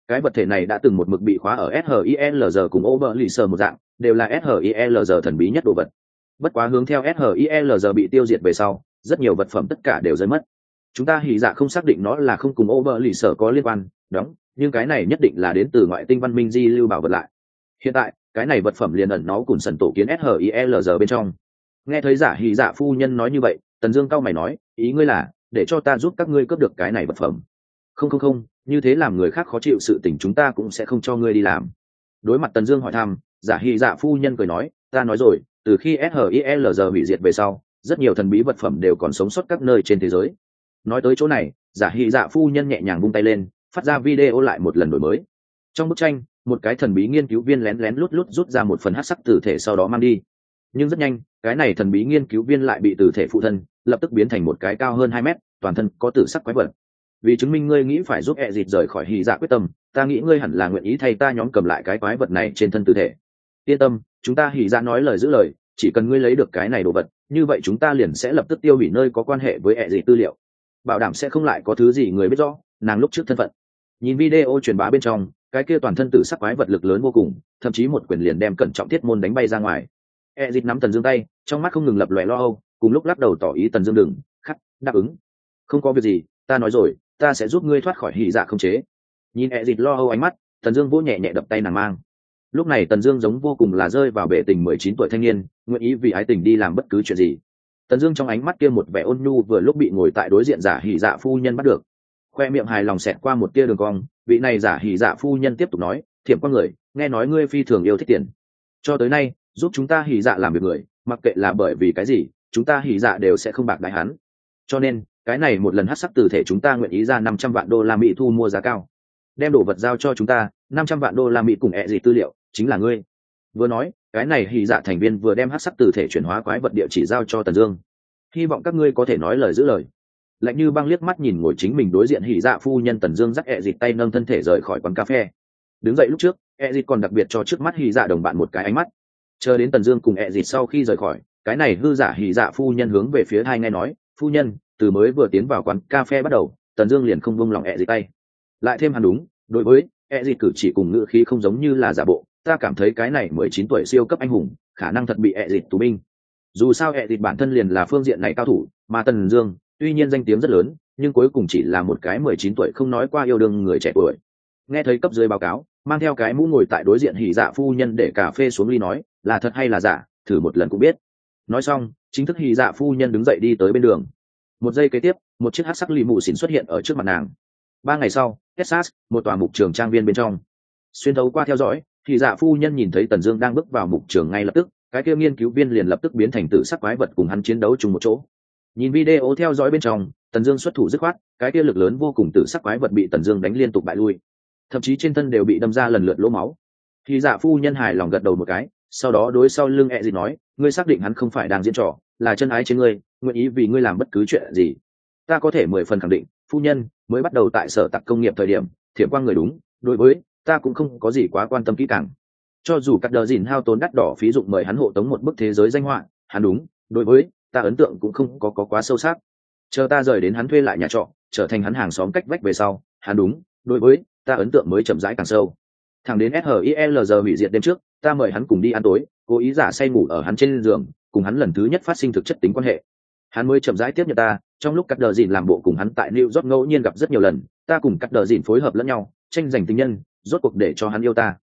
Cái vật thể này đã từng một mực bị khóa ở SHIELZ cùng Oberliser một dạng, đều là SHIELZ thần bí nhất đồ vật. Bất quá hướng theo SHIELZ bị tiêu diệt về sau, rất nhiều vật phẩm tất cả đều rơi mất. Chúng ta Hỉ Dạ không xác định nó là không cùng Oberliser có liên quan, đóng, nhưng cái này nhất định là đến từ ngoại tinh văn minh di lưu bảo vật lại. Hiện tại, cái này vật phẩm liền ẩn nó cùng sần tổ kiến SHIELZ bên trong. Nghe thấy Giả Hỉ Dạ phu nhân nói như vậy, Tần Dương cau mày nói, ý ngươi là để cho ta giúp các ngươi cướp được cái này vật phẩm? Không, như thế làm người khác khó chịu sự tình chúng ta cũng sẽ không cho ngươi đi làm. Đối mặt Tần Dương hỏi thăm, Giả Hỉ Dạ phu nhân cười nói, ta nói rồi, từ khi SHIELZ hủy diệt về sau, rất nhiều thần bí vật phẩm đều còn sống sót các nơi trên thế giới. Nói tới chỗ này, Giả Hỉ Dạ phu nhân nhẹ nhàng vung tay lên, phát ra video lại một lần đổi mới. Trong bức tranh, một cái thần bí nghiên cứu viên lén lén lút lút rút ra một phần hắc sắc tử thể sau đó mang đi. Nhưng rất nhanh, cái này thần bí nghiên cứu viên lại bị tử thể phụ thân lập tức biến thành một cái cao hơn 2 mét, toàn thân có tử sắc quái vật. Vì chứng minh ngươi nghĩ phải giúp ẹ dịt rời khỏi Hỉ Dạ quyết tâm, ta nghĩ ngươi hẳn là nguyện ý thay ta nhóm cầm lại cái quái vật này trên thân tử thể. Yên tâm, chúng ta Hỉ Dạ nói lời giữ lời, chỉ cần ngươi lấy được cái này đồ vật, như vậy chúng ta liền sẽ lập tức tiêu hủy nơi có quan hệ với ẹ dịt tư liệu, bảo đảm sẽ không lại có thứ gì người biết rõ nàng lúc trước thân phận. Nhìn video truyền bá bên trong, cái kia toàn thân tử sắc quái vật lực lớn vô cùng, thậm chí một quyền liền đem Cẩn Trọng Thiết Môn đánh bay ra ngoài. Ezit nắm Tần Dương tay, trong mắt không ngừng lập lòe lo âu, cùng lúc lắc đầu tỏ ý Tần Dương đừng, khắc, đáp ứng. Không có việc gì, ta nói rồi, ta sẽ giúp ngươi thoát khỏi Hỉ Dạ không chế. Nhìn Ezit lo âu ánh mắt, Tần Dương vỗ nhẹ nhẹ đập tay nàng mang. Lúc này Tần Dương giống vô cùng là rơi vào bể tình 19 tuổi thanh niên, nguyện ý vì ái tình đi làm bất cứ chuyện gì. Tần Dương trong ánh mắt kia một vẻ ôn nhu vừa lúc bị ngồi tại đối diện Giả Hỉ Dạ phu nhân bắt được. Khoe miệng hài lòng xẹt qua một tia đường cong, vị này Giả Hỉ Dạ phu nhân tiếp tục nói, Thiểm Quang người, nghe nói ngươi phi thường yêu thích tiền. Cho tới nay, giúp chúng ta Hỉ Dạ làm việc người, mặc kệ là bởi vì cái gì, chúng ta Hỉ Dạ đều sẽ không bạc đãi hắn. Cho nên, cái này một lần hắc sắc tử thể chúng ta nguyện ý ra 500 vạn đô la Mỹ thu mua giá cao. Đem đồ vật giao cho chúng ta, 500 vạn đô la Mỹ cùng ẹ gì tư liệu, chính là ngươi. Vừa nói, cái này Hỉ Dạ thành viên vừa đem hắc sắc tử thể chuyển hóa quái vật địa chỉ giao cho Tần Dương. Hy vọng các ngươi có thể nói lời giữ lời. Lạnh như băng liếc mắt nhìn ngồi chính mình đối diện Hỉ Dạ phu nhân, Tần Dương dắt ẹ dịt tay nâng thân thể rời khỏi quán cà phê. Đứng dậy lúc trước, ẹ dịt còn đặc biệt cho trước mắt Hỉ Dạ đồng bạn một cái ánh mắt. Chờ đến Tần Dương cùng ẹ dịt sau khi rời khỏi, cái này hư giả Hỉ Dạ phu nhân hướng về phía hai nghe nói, phu nhân, từ mới vừa tiến vào quán cà phê bắt đầu, Tần Dương liền không buông lòng ẹ dịt tay. Lại thêm hắn đúng, đối với ẹ dịt cử chỉ cùng ngữ khí không giống như là giả bộ, ta cảm thấy cái này 19 tuổi siêu cấp anh hùng, khả năng thật bị ẹ dịt tù binh. Dù sao ẹ dịt bản thân liền là phương diện này cao thủ, mà Tần Dương tuy nhiên danh tiếng rất lớn, nhưng cuối cùng chỉ là một cái 19 tuổi không nói qua yêu đương người trẻ tuổi. Nghe thấy cấp dưới báo cáo, mang theo cái mũ ngồi tại đối diện Hỉ Dạ phu nhân để cà phê xuống ly nói, là thật hay là giả, thử một lần cũng biết. Nói xong, chính thức Hỉ Dạ phu nhân đứng dậy đi tới bên đường. Một giây kế tiếp, một chiếc hắc sắc lì mù xỉn xuất hiện ở trước mặt nàng. 3 ngày sau, Texas, một tòa mục trường trang viên bên trong. Xuyên thấu qua theo dõi, Hỉ Dạ phu nhân nhìn thấy Tần Dương đang bước vào mục trường ngay lập tức, cái kia nghiên cứu viên liền lập tức biến thành tử sắc quái vật cùng hắn chiến đấu chung một chỗ. Nhìn video theo dõi bên trong, Tần Dương xuất thủ dứt khoát, cái kia lực lớn vô cùng tử sắc quái vật bị Tần Dương đánh liên tục bại lui, thậm chí trên thân đều bị đâm ra lần lượt lỗ máu. Hỉ Dạ phu nhân hài lòng gật đầu một cái, sau đó đối sau lưng ẹ gì nói, ngươi xác định hắn không phải đang diễn trò, là chân ái trên ngươi, nguyện ý vì ngươi làm bất cứ chuyện gì. Ta có thể 10 phần khẳng định, phu nhân, mới bắt đầu tại sở tạc công nghiệp thời điểm, Thiểm Quang người đúng, đối với ta cũng không có gì quá quan tâm kỹ càng. Cho dù cắt đờ dìn hao tốn đắt đỏ phí dụng mời hắn hộ tống một bức thế giới danh họa, hắn đúng, đối với ta ấn tượng cũng không có quá sâu sắc. Chờ ta rời đến hắn thuê lại nhà trọ, trở thành hắn hàng xóm cách vách về sau, hắn đúng, đối với ta ấn tượng mới chậm rãi càng sâu. Thẳng đến SHIELZ hủy diệt đêm trước, ta mời hắn cùng đi ăn tối, cố ý giả say ngủ ở hắn trên giường, cùng hắn lần thứ nhất phát sinh thực chất tính quan hệ. Hắn mới chậm rãi tiếp nhận ta, trong lúc cắt đờ dìn làm bộ cùng hắn tại New York ngẫu nhiên gặp rất nhiều lần, ta cùng cắt đờ dìn phối hợp lẫn nhau, tranh giành tình nhân, rốt cuộc để cho hắn yêu ta.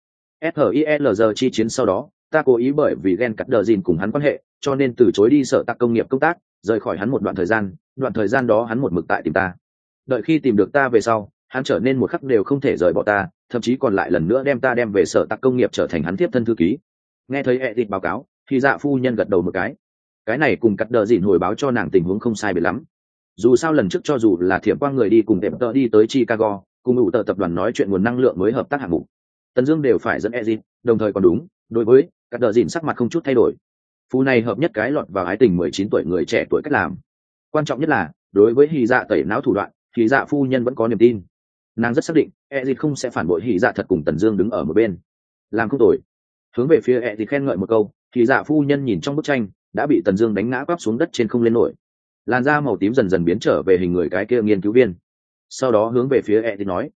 SHIELZ chi chiến sau đó, ta cố ý bởi vì ghen cắt đờ dìn cùng hắn quan hệ, cho nên từ chối đi sở tạc công nghiệp công tác, rời khỏi hắn một đoạn thời gian đó hắn một mực tại tìm ta. Đợi khi tìm được ta về sau, hắn trở nên một khắc đều không thể rời bỏ ta, thậm chí còn lại lần nữa đem ta đem về sở tạc công nghiệp trở thành hắn tiếp thân thư ký. Nghe thấy Edith báo cáo, thì Dạ phu nhân gật đầu một cái này cùng cắt đờ dìn hồi báo cho nàng tình huống không sai biệt lắm. Dù sao lần trước cho dù là Thiểm Quang người đi cùng Tệp Tơ đi tới Chicago, cùng ủ tờ tập đoàn nói chuyện nguồn năng lượng mới hợp tác hạng mục, Tần Dương đều phải dẫn Edith, đồng thời còn đúng, đối với cắt đờ dìn sắc mặt không chút thay đổi. Phu này hợp nhất cái lọt vào ái tình 19 tuổi người trẻ tuổi cách làm. Quan trọng nhất là, đối với Hỉ Dạ tẩy não thủ đoạn, Hỉ Dạ phu nhân vẫn có niềm tin. Nàng rất xác định, Edith không sẽ phản bội Hỉ Dạ thật cùng Tần Dương đứng ở một bên. Làm không tồi. Hướng về phía Edith khen ngợi một câu, Hỉ Dạ phu nhân nhìn trong bức tranh, đã bị Tần Dương đánh ngã quắp xuống đất trên không lên nổi. Làn da màu tím dần dần biến trở về hình người cái kia nghiên cứu viên. Sau đó hướng về phía Edith nói,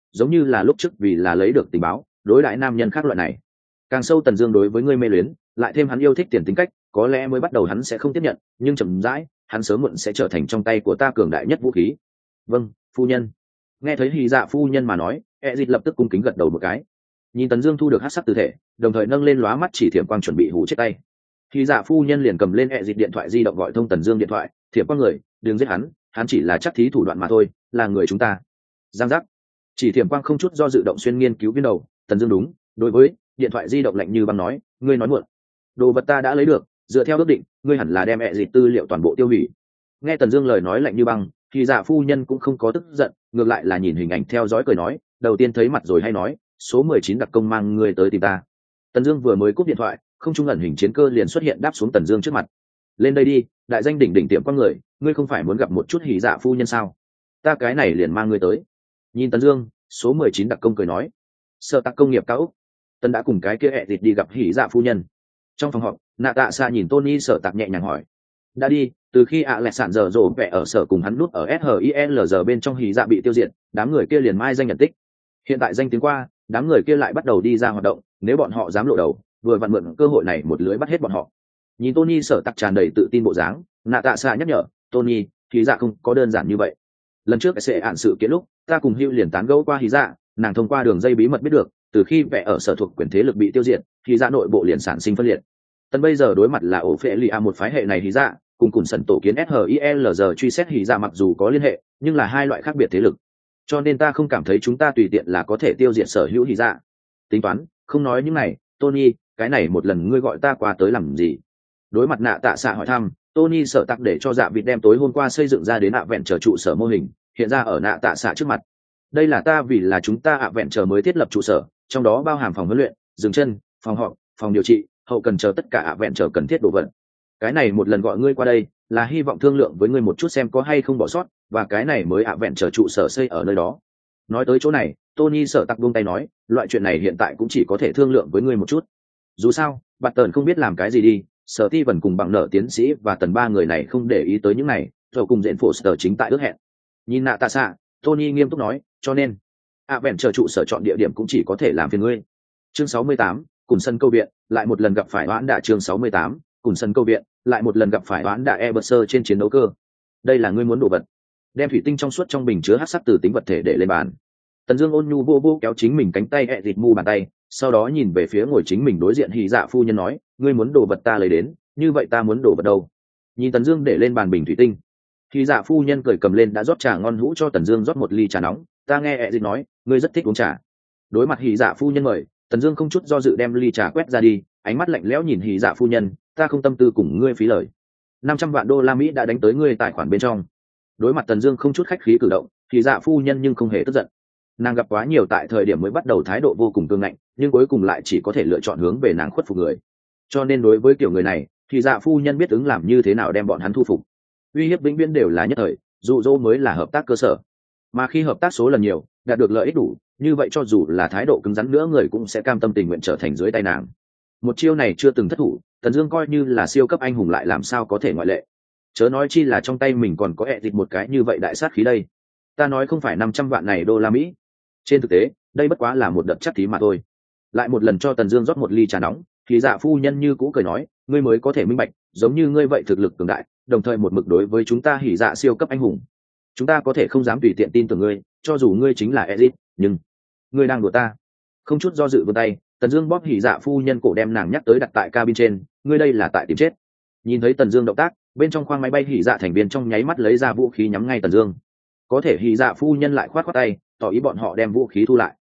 giống như là lúc trước vì là lấy được tình báo đối đãi nam nhân khác loại này. Càng sâu Tần Dương đối với ngươi mê luyến, lại thêm hắn yêu thích tiền tính cách, có lẽ mới bắt đầu hắn sẽ không tiếp nhận, nhưng chậm rãi hắn sớm muộn sẽ trở thành trong tay của ta cường đại nhất vũ khí. Vâng, phu nhân. Nghe thấy Hỉ Dạ phu nhân mà nói, Ezit lập tức cung kính gật đầu một cái. Nhìn Tần Dương thu được hắc sắc tư thể, đồng thời nâng lên lóa mắt chỉ thiểm quang chuẩn bị hù chết tay. Hỉ Dạ phu nhân liền cầm lên Ezit điện thoại di động gọi thông Tần Dương điện thoại, thiểm quang người, đừng giết hắn chỉ là chắc thí thủ đoạn mà thôi, là người chúng ta. Giang giác. Chỉ thiểm quang không chút do dự động xuyên nghiên cứu viên đầu, Tần Dương đúng, đối với điện thoại di động lạnh như băng nói, ngươi nói muộn. Đồ vật ta đã lấy được, dựa theo ước định, ngươi hẳn là đem Ezit tư liệu toàn bộ tiêu hủy. Nghe Tần Dương lời nói lạnh như băng, thì Dạ phu nhân cũng không có tức giận, ngược lại là nhìn hình ảnh theo dõi cười nói, đầu tiên thấy mặt rồi hay nói, số 19 đặc công mang ngươi tới tìm ta. Tần Dương vừa mới cúp điện thoại, không trung ẩn hình chiến cơ liền xuất hiện đáp xuống Tần Dương trước mặt. Lên đây đi, đại danh đỉnh đỉnh tiệm con người, ngươi không phải muốn gặp một chút Hỉ Dạ phu nhân sao? Ta cái này liền mang ngươi tới. Nhìn Tần Dương, số 19 đặc công cười nói, Sở Tạc công nghiệp cao ốc. Tần đã cùng cái kia ẹ thịt đi gặp Hỉ Dạ phu nhân. Trong phòng họp, Nạ Tạ Xạ nhìn Tony Sở Tạc nhẹ nhàng hỏi, đã đi, từ khi ạ lẹ sạn giờ rổ vẽ ở sở cùng hắn nút ở SHILZ bên trong Hỉ Dạ bị tiêu diệt, đám người kia liền mai danh nhận tích. Hiện tại danh tiếng qua, đám người kia lại bắt đầu đi ra hoạt động, nếu bọn họ dám lộ đầu, vừa vặn mượn cơ hội này một lưới bắt hết bọn họ. Nhìn Tony Sở Tạc tràn đầy tự tin bộ dáng, Nạ Tạ Xạ nhắc nhở, Tony, Hỉ Dạ không có đơn giản như vậy. Lần trước sẽ ạn sự kiện lúc, ta cùng Hugh liền tán gẫu qua Hỉ Dạ, nàng thông qua đường dây bí mật biết được, từ khi vẽ ở sở thuộc quyền thế lực bị tiêu diệt, Hỉ Dạ nội bộ liền sản sinh phân liệt. Tần bây giờ đối mặt là ổ phệ lì một phái hệ này Hỉ Dạ, cùng cùng sần tổ kiến SHILZ truy xét Hỉ Dạ mặc dù có liên hệ, nhưng là hai loại khác biệt thế lực. Cho nên ta không cảm thấy chúng ta tùy tiện là có thể tiêu diệt sở hữu Hỉ Dạ. Tính toán, không nói những này, Tony, cái này một lần ngươi gọi ta qua tới làm gì? Đối mặt Nạ Tạ Xạ hỏi thăm, Tony Sở Tạc để cho Dạ Vịt đem tối hôm qua xây dựng ra đến vẹn chờ trụ sở mô hình, hiện ra ở Nạ Tạ Xạ trước mặt. Đây là ta vì là chúng ta vẹn chờ mới thiết lập trụ sở, trong đó bao hàm phòng huấn luyện, dừng chân, phòng họp, phòng điều trị, hậu cần chờ tất cả vẹn chờ cần thiết đồ vật. Cái này một lần gọi ngươi qua đây, là hy vọng thương lượng với ngươi một chút xem có hay không bỏ sót, và cái này mới vẹn chờ trụ sở xây ở nơi đó. Nói tới chỗ này, Tony Sở Tạc buông tay nói, loại chuyện này hiện tại cũng chỉ có thể thương lượng với ngươi một chút. Dù sao, Bạt Tần không biết làm cái gì đi, Sở Ti vẫn cùng bằng nợ tiến sĩ và Tần ba người này không để ý tới những này, rồi cùng diện Foster chính tại ước hẹn. Nhìn Nạ Tạ Xạ, Tony nghiêm túc nói, cho nên, vẹn chờ trụ sở chọn địa điểm cũng chỉ có thể làm phiền ngươi. Chương 68, cùng sân câu viện, lại một lần gặp phải Hoãn Đạ. Chương 68, cùng sân câu viện, lại một lần gặp phải Hoãn Đạ Eberser trên chiến đấu cơ. Đây là ngươi muốn đồ vật. Đem thủy tinh trong suốt trong bình chứa hắc sắc từ tính vật thể để lên bàn. Tần Dương ôn nhu vô kéo chính mình cánh tay ẹ thịt mu bàn tay, sau đó nhìn về phía ngồi chính mình đối diện Hỉ Dạ phu nhân nói, ngươi muốn đồ vật ta lấy đến, như vậy ta muốn đồ vật đâu? Nhìn Tần Dương để lên bàn bình thủy tinh, Hỉ Dạ phu nhân cười cầm lên đã rót trà ngon hũ cho Tần Dương rót một ly trà nóng, ta nghe ẹ thịt nói, ngươi rất thích uống trà. Đối mặt Hỉ Dạ phu nhân mời, Tần Dương không chút do dự đem ly trà quét ra đi, ánh mắt lạnh lẽo nhìn Hỉ Dạ phu nhân, ta không tâm tư cùng ngươi phí lời. 500 vạn đô la Mỹ đã đánh tới ngươi tài khoản bên trong. Đối mặt Tần Dương không chút khách khí cử động, Hỉ Dạ phu nhân nhưng không hề tức giận. Nàng gặp quá nhiều tại thời điểm mới bắt đầu thái độ vô cùng cương ngạnh, nhưng cuối cùng lại chỉ có thể lựa chọn hướng về nàng khuất phục người. Cho nên đối với kiểu người này, Hỉ Dạ phu nhân biết ứng làm như thế nào đem bọn hắn thu phục. Uy hiếp vĩnh viễn đều là nhất thời, dụ dỗ mới là hợp tác cơ sở. Mà khi hợp tác số lần nhiều, đạt được lợi ích đủ, như vậy cho dù là thái độ cứng rắn nữa người cũng sẽ cam tâm tình nguyện trở thành dưới tay nàng. Một chiêu này chưa từng thất thủ, Tần Dương coi như là siêu cấp anh hùng lại làm sao có thể ngoại lệ. Chớ nói chi là trong tay mình còn có ẹ dịch một cái như vậy đại sát khí đây. Ta nói không phải 500 vạn này đô la Mỹ. Trên thực tế, đây bất quá là một đợt chắc thí mà thôi. Lại một lần cho Tần Dương rót một ly trà nóng, thì Dạ phu nhân như cũ cười nói, ngươi mới có thể minh bạch, giống như ngươi vậy thực lực cường đại, đồng thời một mực đối với chúng ta Hỉ Dạ siêu cấp anh hùng. Chúng ta có thể không dám tùy tiện tin tưởng ngươi, cho dù ngươi chính là Ezit, nhưng ngươi đang đùa ta. Không chút do dự vươn tay, Tần Dương bóp Hỉ Dạ phu nhân cổ đem nàng nhắc tới đặt tại cabin trên, ngươi đây là tại tìm chết. Nhìn thấy Tần Dương động tác, bên trong khoang máy bay Hỉ Dạ thành viên trong nháy mắt lấy ra vũ khí nhắm ngay Tần Dương. Có thể Hỉ Dạ phu nhân lại khoát tay, tỏ ý bọn họ đem vũ khí thu lại.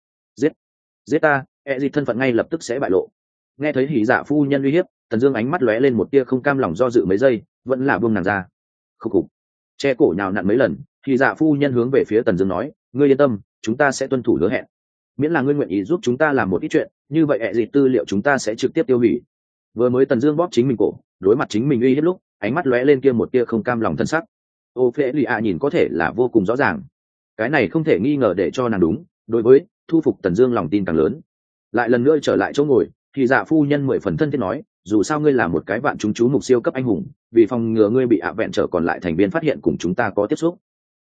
Giết ta, Ezit thân phận ngay lập tức sẽ bại lộ. Nghe thấy Hỉ Dạ phu nhân uy hiếp, Tần Dương ánh mắt lóe lên một tia không cam lòng do dự mấy giây, vẫn là buông nàng ra. Khục khục. Che cổ nhào nặn mấy lần, Hỉ Dạ phu nhân hướng về phía Tần Dương nói, ngươi yên tâm, chúng ta sẽ tuân thủ hứa hẹn. Miễn là ngươi nguyện ý giúp chúng ta làm một ít chuyện, như vậy Ezit tư liệu chúng ta sẽ trực tiếp tiêu hủy. Vừa mới Tần Dương bóp chính mình cổ, đối mặt chính mình uy hiếp lúc, ánh mắt lóe lên kia một tia không cam lòng thân sắc. Ophelia nhìn có thể là vô cùng rõ ràng. Cái này không thể nghi ngờ để cho nàng đúng, đối với thu phục Tần Dương lòng tin càng lớn. Lại lần nữa trở lại chỗ ngồi, thì Dạ phu nhân 10 phần thân thiết nói, dù sao ngươi là một cái vạn chúng chú mục siêu cấp anh hùng, vì phòng ngừa ngươi bị vẹn trở còn lại thành viên phát hiện cùng chúng ta có tiếp xúc,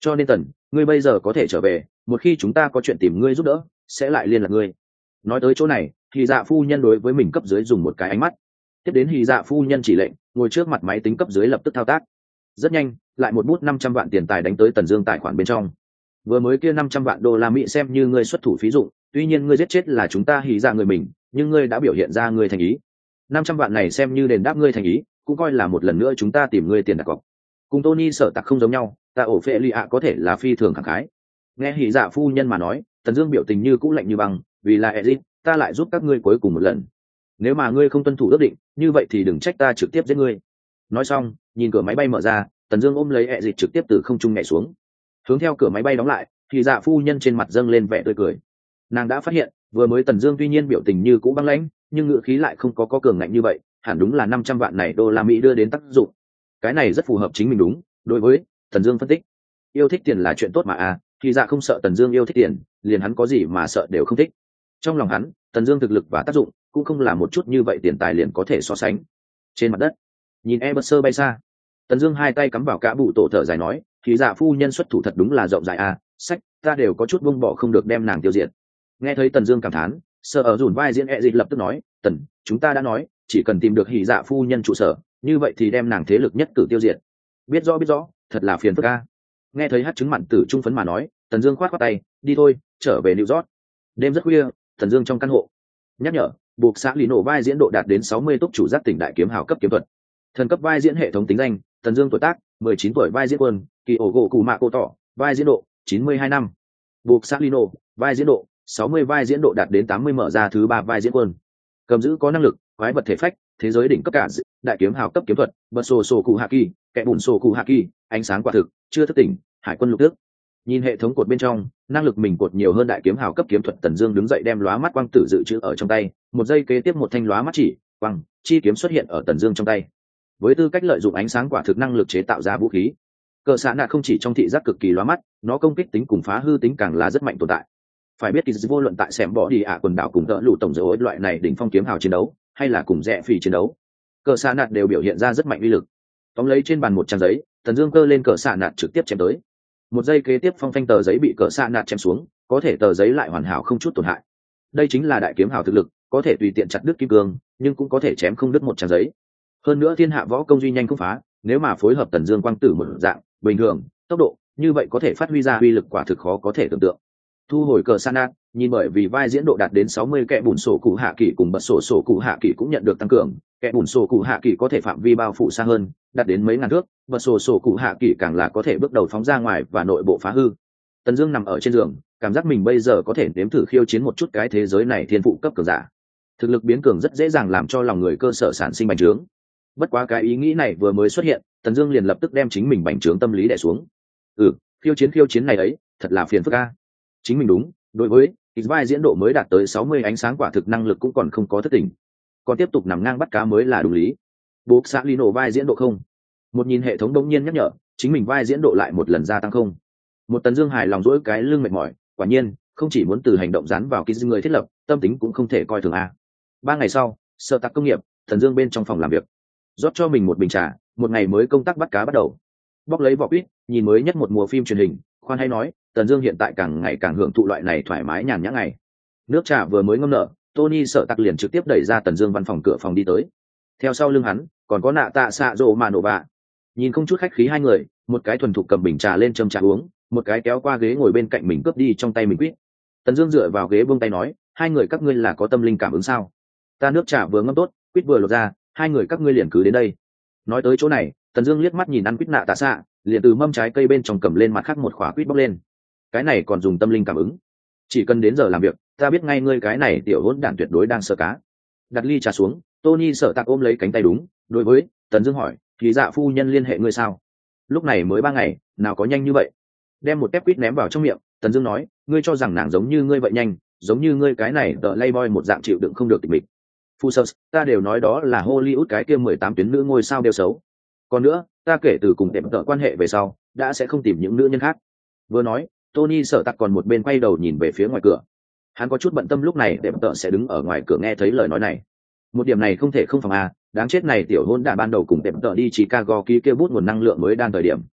Cho nên Tần, ngươi bây giờ có thể trở về, một khi chúng ta có chuyện tìm ngươi giúp đỡ sẽ lại liên lạc ngươi. Nói tới chỗ này thì dạ phu nhân đối với mình cấp dưới dùng một cái ánh mắt. Tiếp đến thì dạ phu nhân chỉ lệnh, ngồi trước mặt máy tính cấp dưới lập tức thao tác. Rất nhanh lại một bút 500 vạn tiền tài đánh tới Tần Dương tài khoản bên trong. Vừa mới kia 500 vạn đô la Mỹ xem như ngươi xuất thủ phí dụng, tuy nhiên ngươi giết chết là chúng ta hỉ dạ người mình, nhưng ngươi đã biểu hiện ra ngươi thành ý. 500 vạn này xem như đền đáp ngươi thành ý, cũng coi là một lần nữa chúng ta tìm ngươi tiền đặt cọc. Cùng Tony Sở Tạc không giống nhau, ta ổ phệ lì ạ có thể là phi thường khẳng khái. Nghe hỉ dạ phu nhân mà nói, Tần Dương biểu tình như cũ lạnh như băng, vì là Ezic, ta lại giúp các ngươi cuối cùng một lần. Nếu mà ngươi không tuân thủ ước định, như vậy thì đừng trách ta trực tiếp giết ngươi. Nói xong, nhìn cửa máy bay mở ra, Tần Dương ôm lấy Ezic trực tiếp từ không trung nhảy xuống. Hướng theo cửa máy bay đóng lại, thì dạ phu nhân trên mặt dâng lên vẻ tươi cười. Nàng đã phát hiện, vừa mới Tần Dương tuy nhiên biểu tình như cũ băng lãnh, nhưng ngữ khí lại không có cường ngạnh như vậy, hẳn đúng là 500 vạn này đô la Mỹ đưa đến tác dụng. Cái này rất phù hợp chính mình đúng. Đối với Tần Dương phân tích, yêu thích tiền là chuyện tốt mà à, thì dạ không sợ Tần Dương yêu thích tiền, liền hắn có gì mà sợ đều không thích. Trong lòng hắn, Tần Dương thực lực và tác dụng cũng không là một chút như vậy tiền tài liền có thể so sánh. Trên mặt đất, nhìn Eberser bay xa, Tần Dương hai tay cắm vào cả bụ tổ thở dài nói, thì dạ phu nhân xuất thủ thật đúng là rộng rãi à, sách, ta đều có chút buông bỏ không được đem nàng tiêu diệt. Nghe thấy Tần Dương cảm thán, Sở ở dùn vai diễn Ezic lập tức nói, Tần, chúng ta đã nói, chỉ cần tìm được hỉ dạ phu nhân trụ sở, như vậy thì đem nàng thế lực nhất cử tiêu diệt. Biết rõ, thật là phiền phức a. Nghe thấy hát chứng mặn tử trung phấn mà nói, Tần Dương khoát khoát tay, đi thôi, trở về New York. Đêm rất khuya, Tần Dương trong căn hộ. Nhắc nhở, buộc xã lì nổ vai diễn độ đạt đến 60 túc chủ giác tỉnh đại kiếm hào cấp kiếm thuật. Thần cấp vai diễn hệ thống tính danh, Tần Dương tuổi tác, 19 tuổi vai diễn quân, kỳ ổ gỗ cụ mạ cô tỏ, vai diễn độ, 92 năm. Buộc xã lì nổ, vai diễn độ, 60 vai diễn độ đạt đến 80 mở ra thứ 3 vai diễn quân. Cầm giữ có năng lực, quái vật thể phách, thế giới đỉnh cấp cả, đại kiếm hào cấp kiếm thuật, bật sổ cụ hạ kỳ, kẻ bùn sổ cụ hạ kỳ, ánh sáng quả thực, chưa thức tỉnh, hải quân lục tước. Nhìn hệ thống cột bên trong, năng lực mình cột nhiều hơn đại kiếm hào cấp kiếm thuật, Tần Dương đứng dậy đem lóa mắt quang tử dự trữ ở trong tay, một giây kế tiếp một thanh lóa mắt chỉ, quang, chi kiếm xuất hiện ở Tần Dương trong tay. Với tư cách lợi dụng ánh sáng quả thực năng lực chế tạo ra vũ khí, cờ xạ nạ không chỉ trong thị giác cực kỳ lóa mắt, nó công kích tính cùng phá hư tính càng là rất mạnh tồn tại. Phải biết kỳ vô luận tại xẻm bỏ đi ạ quần đảo cùng đỡ lũ tổng dấu loại này đỉnh phong kiếm hào chiến đấu, hay là cùng rẽ phỉ chiến đấu, cờ xạ nạt đều biểu hiện ra rất mạnh uy lực. Tóm lấy trên bàn một trang giấy, Tần Dương cơ lên cờ xạ nạt trực tiếp chém tới. Một giây kế tiếp phong phanh tờ giấy bị cờ xạ nạt chém xuống, có thể tờ giấy lại hoàn hảo không chút tổn hại. Đây chính là đại kiếm hào thực lực, có thể tùy tiện chặt đứt kim cương, nhưng cũng có thể chém không đứt một trang giấy. Hơn nữa thiên hạ võ công duy nhanh không phá, nếu mà phối hợp Tần Dương quang tử một dạng, bình thường, tốc độ, như vậy có thể phát huy ra uy lực quả thực khó có thể tưởng tượng. Thu hồi cờ xạ nạt, nhìn bởi vì vai diễn độ đạt đến 60 kẻ bùn sổ cụ hạ kỳ cùng bật sổ cụ hạ kỳ cũng nhận được tăng cường, kẻ bùn sổ cụ hạ kỳ có thể phạm vi bao phủ xa hơn, đạt đến mấy ngàn thước, bật sổ cụ hạ kỳ càng là có thể bước đầu phóng ra ngoài và nội bộ phá hư. Tần Dương nằm ở trên giường, cảm giác mình bây giờ có thể nếm thử khiêu chiến một chút cái thế giới này thiên phụ cấp cường giả. Thực lực biến cường rất dễ dàng làm cho lòng người cơ sở sản sinh bành trướng. Bất quá cái ý nghĩ này vừa mới xuất hiện, Tần Dương liền lập tức đem chính mình bành trướng tâm lý đè xuống. Khiêu chiến này ấy, thật là phiền phức a. Chính mình đúng, đối với vai diễn độ mới đạt tới 60 ánh sáng quả thực năng lực cũng còn không có thất tỉnh, còn tiếp tục nằm ngang bắt cá mới là đúng lý. Buộc xã Lino vai diễn độ không. Một nhìn hệ thống đông nhiên nhắc nhở, chính mình vai diễn độ lại một lần gia tăng không. Một Tần Dương hài lòng duỗi cái lưng mệt mỏi, quả nhiên, không chỉ muốn từ hành động dán vào ký người thiết lập, tâm tính cũng không thể coi thường a. 3 ngày sau, sở tạc công nghiệp, Tần Dương bên trong phòng làm việc, rót cho mình một bình trà, một ngày mới công tác bắt cá bắt đầu. Bóc lấy vỏ quýt, nhìn mới nhất một mùa phim truyền hình, khoan hay nói, Tần Dương hiện tại càng ngày càng hưởng thụ loại này thoải mái nhàn nhã ngày. Nước trà vừa mới ngâm nở, Tony Sở Tạc liền trực tiếp đẩy ra Tần Dương văn phòng cửa phòng đi tới. Theo sau lưng hắn, còn có Nạ Tạ Xạ Dỗ mà nổ bạ. Nhìn không chút khách khí hai người, một cái thuần thục cầm bình trà lên châm trà uống, một cái kéo qua ghế ngồi bên cạnh mình cướp đi trong tay mình quýt. Tần Dương dựa vào ghế buông tay nói, hai người các ngươi là có tâm linh cảm ứng sao? Ta nước trà vừa ngâm tốt, quýt vừa lột ra, hai người các ngươi liền cứ đến đây. Nói tới chỗ này, Tần Dương liếc mắt nhìn ăn quýt Nạ Tạ Xạ, liền từ mâm trái cây bên trong cầm lên mặt khác một khỏa quýt bóc lên. Cái này còn dùng tâm linh cảm ứng? Chỉ cần đến giờ làm việc, ta biết ngay ngươi cái này tiểu hỗn đản tuyệt đối đang sơ cá. Đặt ly trà xuống, Tony Sở Tạc ôm lấy cánh tay đúng, đối với Tần Dương hỏi, "Thì dạ phu nhân liên hệ ngươi sao?" Lúc này mới 3 ngày, nào có nhanh như vậy. Đem một tép quýt ném vào trong miệng, Tần Dương nói, "Ngươi cho rằng nàng giống như ngươi vậy nhanh, giống như ngươi cái này tờ Playboy một dạng chịu đựng không được tịch mịch. Fusers, ta đều nói đó là Hollywood cái kia 18 tuyến nữ ngôi sao đều xấu. Còn nữa, ta kể từ cùng tệp tợ quan hệ về sau, đã sẽ không tìm những nữ nhân khác." Vừa nói, Tony Sở Tạc còn một bên quay đầu nhìn về phía ngoài cửa. Hắn có chút bận tâm lúc này tệp tợ sẽ đứng ở ngoài cửa nghe thấy lời nói này. Một điểm này không thể không phòng a, đáng chết này tiểu hôn đản ban đầu cùng tệp tợ đi Chicago ký kêu bút nguồn năng lượng mới đan thời điểm,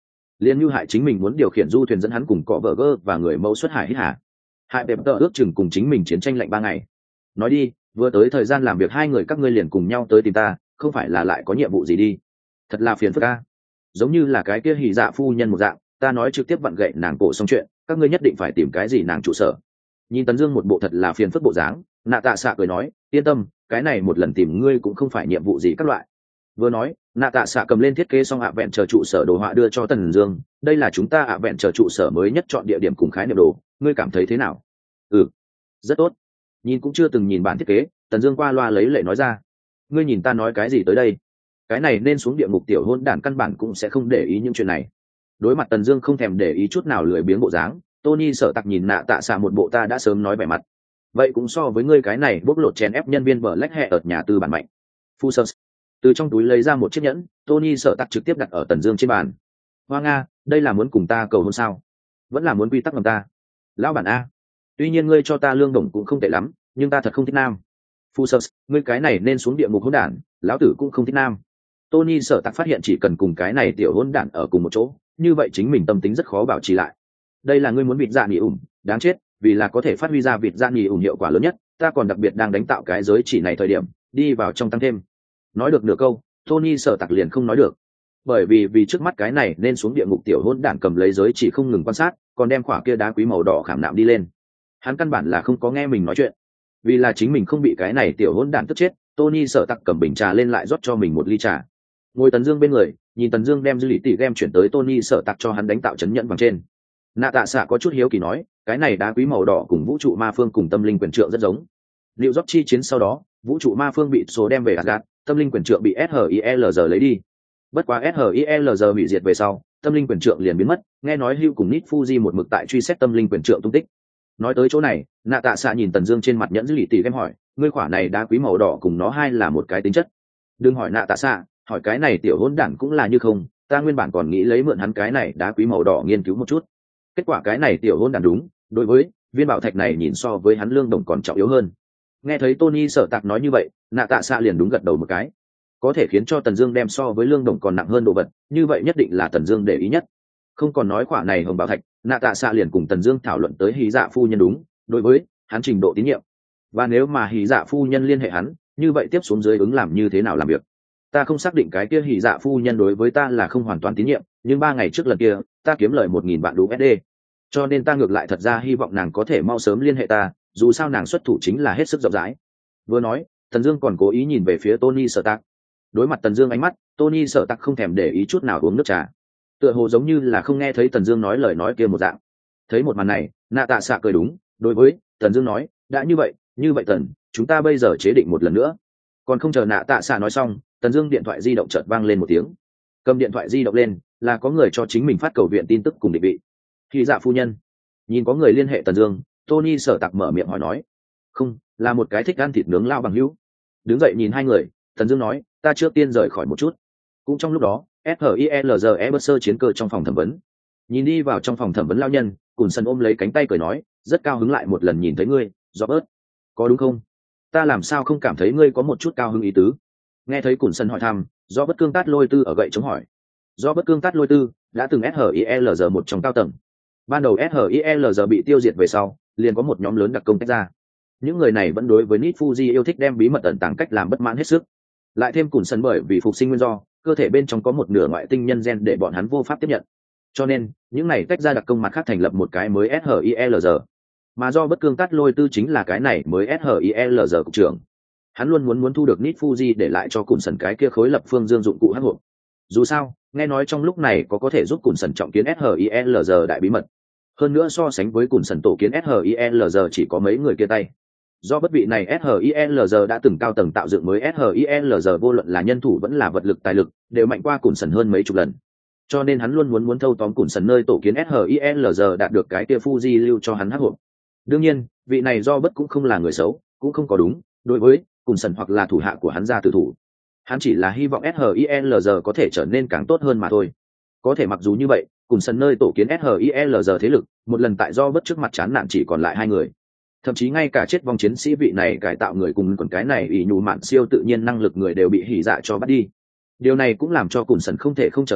Liên như hại chính mình muốn điều khiển du thuyền dẫn hắn cùng cọ vợ gơ và người mẫu xuất hải hít hả. Hại bẹp tợ ước chừng cùng chính mình chiến tranh lạnh 3 ngày. Nói đi, vừa tới thời gian làm việc hai người các ngươi liền cùng nhau tới tìm ta, không phải là lại có nhiệm vụ gì đi. Thật là phiền phức a. Giống như là cái kia hỉ dạ phu nhân một dạng, ta nói trực tiếp vặn gậy nàng cổ xong chuyện, các ngươi nhất định phải tìm cái gì nàng trụ sở. Nhìn Tần Dương một bộ thật là phiền phức bộ dáng, Nạ Tạ Xạ cười nói, yên tâm, cái này một lần tìm ngươi cũng không phải nhiệm vụ gì các loại. Vừa nói, Nạ Tạ Xạ cầm lên thiết kế xong ạ vẹn chờ trụ sở đồ họa đưa cho Tần Dương, đây là chúng ta ạ vẹn chờ trụ sở mới nhất chọn địa điểm cùng khái niệm đồ, ngươi cảm thấy thế nào? Ừ, rất tốt. Nhìn cũng chưa từng nhìn bản thiết kế, Tần Dương qua loa lấy lệ nói ra, ngươi nhìn ta nói cái gì tới đây? Cái này nên xuống địa ngục tiểu hôn đản căn bản cũng sẽ không để ý những chuyện này. Đối mặt Tần Dương không thèm để ý chút nào lười biếng bộ dáng, Tony Sở Tặc nhìn Nạ Tạ Xạ một bộ ta đã sớm nói vẻ mặt. Vậy cũng so với ngươi cái này bốc lột chèn ép nhân viên bờ lách hẹ ở nhà tư bản mạnh. Fusos từ trong túi lấy ra một chiếc nhẫn, Tony Sở Tặc trực tiếp đặt ở Tần Dương trên bàn. Hoa Nga, đây là muốn cùng ta cầu hôn sao? Vẫn là muốn quy tắc ngầm ta? Lão bản a, tuy nhiên ngươi cho ta lương đồng cũng không tệ lắm, nhưng ta thật không thích nam. Fusos, ngươi cái này nên xuống địa ngục hỗn đản, lão tử cũng không thích nam. Tony Sở Tặc phát hiện chỉ cần cùng cái này tiểu hỗn đản ở cùng một chỗ, như vậy chính mình tâm tính rất khó bảo trì lại. Đây là ngươi muốn vịt dạ nghỉ ủng, đáng chết, vì là có thể phát huy ra vịt dạ nghỉ ủng hiệu quả lớn nhất, ta còn đặc biệt đang đánh tạo cái giới chỉ này thời điểm, đi vào trong tăng thêm. Nói được nửa câu, Tony Sở Tặc liền không nói được. Bởi vì trước mắt cái này nên xuống địa ngục tiểu hỗn đản cầm lấy giới chỉ không ngừng quan sát, còn đem khỏa kia đá quý màu đỏ khảm nạm đi lên. Hắn căn bản là không có nghe mình nói chuyện. Vì là chính mình không bị cái này tiểu hỗn đản tức chết, Tony Sở Tặc cầm bình trà lên lại rót cho mình một ly trà. Ngồi Tần Dương bên người, nhìn Tần Dương đem dư lý tỷ game chuyển tới Tony Sở Tặc cho hắn đánh tạo chấn nhẫn bằng trên. Nạ Tạ Xạ có chút hiếu kỳ nói, cái này đá quý màu đỏ cùng vũ trụ ma phương cùng tâm linh quyền trượng rất giống. Liệu dốc chi chiến sau đó, vũ trụ ma phương bị số đem về Asgard, tâm linh quyền trượng bị SHIELZ lấy đi. Bất quá SHIELZ bị diệt về sau, tâm linh quyền trượng liền biến mất, nghe nói Hugh cùng Nit Fuji một mực tại truy xét tâm linh quyền trượng tung tích. Nói tới chỗ này, Nạ Tạ Xạ nhìn Tần Dương trên mặt nhẫn dư lý tỷ game hỏi, ngươi khỏa này đá quý màu đỏ cùng nó hai là một cái tính chất. Đừng hỏi Nạ Tạ Xạ, hỏi cái này tiểu hỗn đản cũng là như không, ta nguyên bản còn nghĩ lấy mượn hắn cái này đá quý màu đỏ nghiên cứu một chút. Kết quả cái này tiểu hỗn đản đúng, đối với viên bảo thạch này nhìn so với hắn lương đồng còn trọng yếu hơn. Nghe thấy Tony Sở Tặc nói như vậy, Nạ Tạ Xạ liền đúng gật đầu một cái. Có thể khiến cho Tần Dương đem so với lương đồng còn nặng hơn đồ vật, như vậy nhất định là Tần Dương để ý nhất. Không còn nói khoản này hồng bảo thạch, Nạ Tạ Xạ liền cùng Tần Dương thảo luận tới Hí Dạ phu nhân đúng, đối với hắn trình độ tín nhiệm. Và nếu mà Hí Dạ phu nhân liên hệ hắn, như vậy tiếp xuống dưới ứng làm như thế nào làm việc? Ta không xác định cái kia Hí Dạ phu nhân đối với ta là không hoàn toàn tín nhiệm, nhưng 3 ngày trước lần kia, ta kiếm lời 1000 vạn USD. Cho nên ta ngược lại thật ra hy vọng nàng có thể mau sớm liên hệ ta, dù sao nàng xuất thủ chính là hết sức rộng rãi. Vừa nói, Tần Dương còn cố ý nhìn về phía Tony Sở Tặc. Đối mặt Tần Dương ánh mắt, Tony Sở Tặc không thèm để ý chút nào uống nước trà, tựa hồ giống như là không nghe thấy Tần Dương nói lời nói kia một dạng. Thấy một màn này, Nạ Tạ Xạ cười đúng, đối với Tần Dương nói, đã như vậy Tần, chúng ta bây giờ chế định một lần nữa. Còn không chờ Nạ Tạ Xạ nói xong, Tần Dương điện thoại di động chợt vang lên một tiếng. Cầm điện thoại di động lên, là có người cho chính mình phát cầu viện tin tức cùng định vị. Khi Dạ phu nhân, nhìn có người liên hệ Tần Dương, Tony Sở Tặc mở miệng hỏi nói, không, là một cái thích ăn thịt nướng lao bằng hữu. Đứng dậy nhìn hai người, Tần Dương nói, ta trước tiên rời khỏi một chút. Cũng trong lúc đó, SHIELZE Buster chiến cơ trong phòng thẩm vấn. Nhìn đi vào trong phòng thẩm vấn lao nhân, Cùn Sân ôm lấy cánh tay cười nói, rất cao hứng lại một lần nhìn thấy ngươi, Robert. Có đúng không? Ta làm sao không cảm thấy ngươi có một chút cao hứng ý tứ? Nghe thấy Cùn Sân hỏi thăm, Robert cương tát lôi tư ở gậy chống hỏi. Robert cương tát lôi tư đã từng SHIELZ một trong cao tầng. Ban đầu SHIELZ bị tiêu diệt về sau, liền có một nhóm lớn đặc công tách ra. Những người này vẫn đối với Nit Fuji yêu thích đem bí mật ẩn tàng cách làm bất mãn hết sức. Lại thêm Cùn Sân bởi vì phục sinh nguyên do, cơ thể bên trong có một nửa ngoại tinh nhân gen để bọn hắn vô pháp tiếp nhận. Cho nên, những này tách ra đặc công mặt khác thành lập một cái mới SHIELZ. Mà do bất cương tát lôi tư chính là cái này mới SHIELZ cục trưởng. Hắn luôn muốn thu được Nit Fuji để lại cho Cùn Sân cái kia khối lập phương dương dụng cụ hắc hộp. Dù sao, nghe nói trong lúc này có thể giúp Cùn Sân trọng kiến SHIELZ đại bí mật. Hơn nữa so sánh với Cùn Sân tổ kiến SHIELZ chỉ có mấy người kia tay. Do bất vị này SHIELZ đã từng cao tầng tạo dựng mới SHIELZ vô luận là nhân thủ vẫn là vật lực tài lực, đều mạnh qua Cùn Sân hơn mấy chục lần. Cho nên hắn luôn muốn thâu tóm Cùn Sân nơi tổ kiến SHIELZ đạt được cái kia Fuji lưu cho hắn hắc hộp. Đương nhiên, vị này do bất cũng không là người xấu, cũng không có đúng, đối với Cùn Sân hoặc là thủ hạ của hắn ra tử thủ. Hắn chỉ là hy vọng SHIELZ có thể trở nên càng tốt hơn mà thôi. Có thể mặc dù như vậy, Cùn Sân nơi tổ kiến SHIELZ thế lực, một lần tại do bất trước mặt chán nản chỉ còn lại 2 người. Thậm chí ngay cả chết vong chiến sĩ vị này cải tạo người cùng còn cái này ỷ nhù mạn siêu tự nhiên năng lực người đều bị hỉ dạ cho bắt đi. Điều này cũng làm cho Cùn Sân không thể không trở về,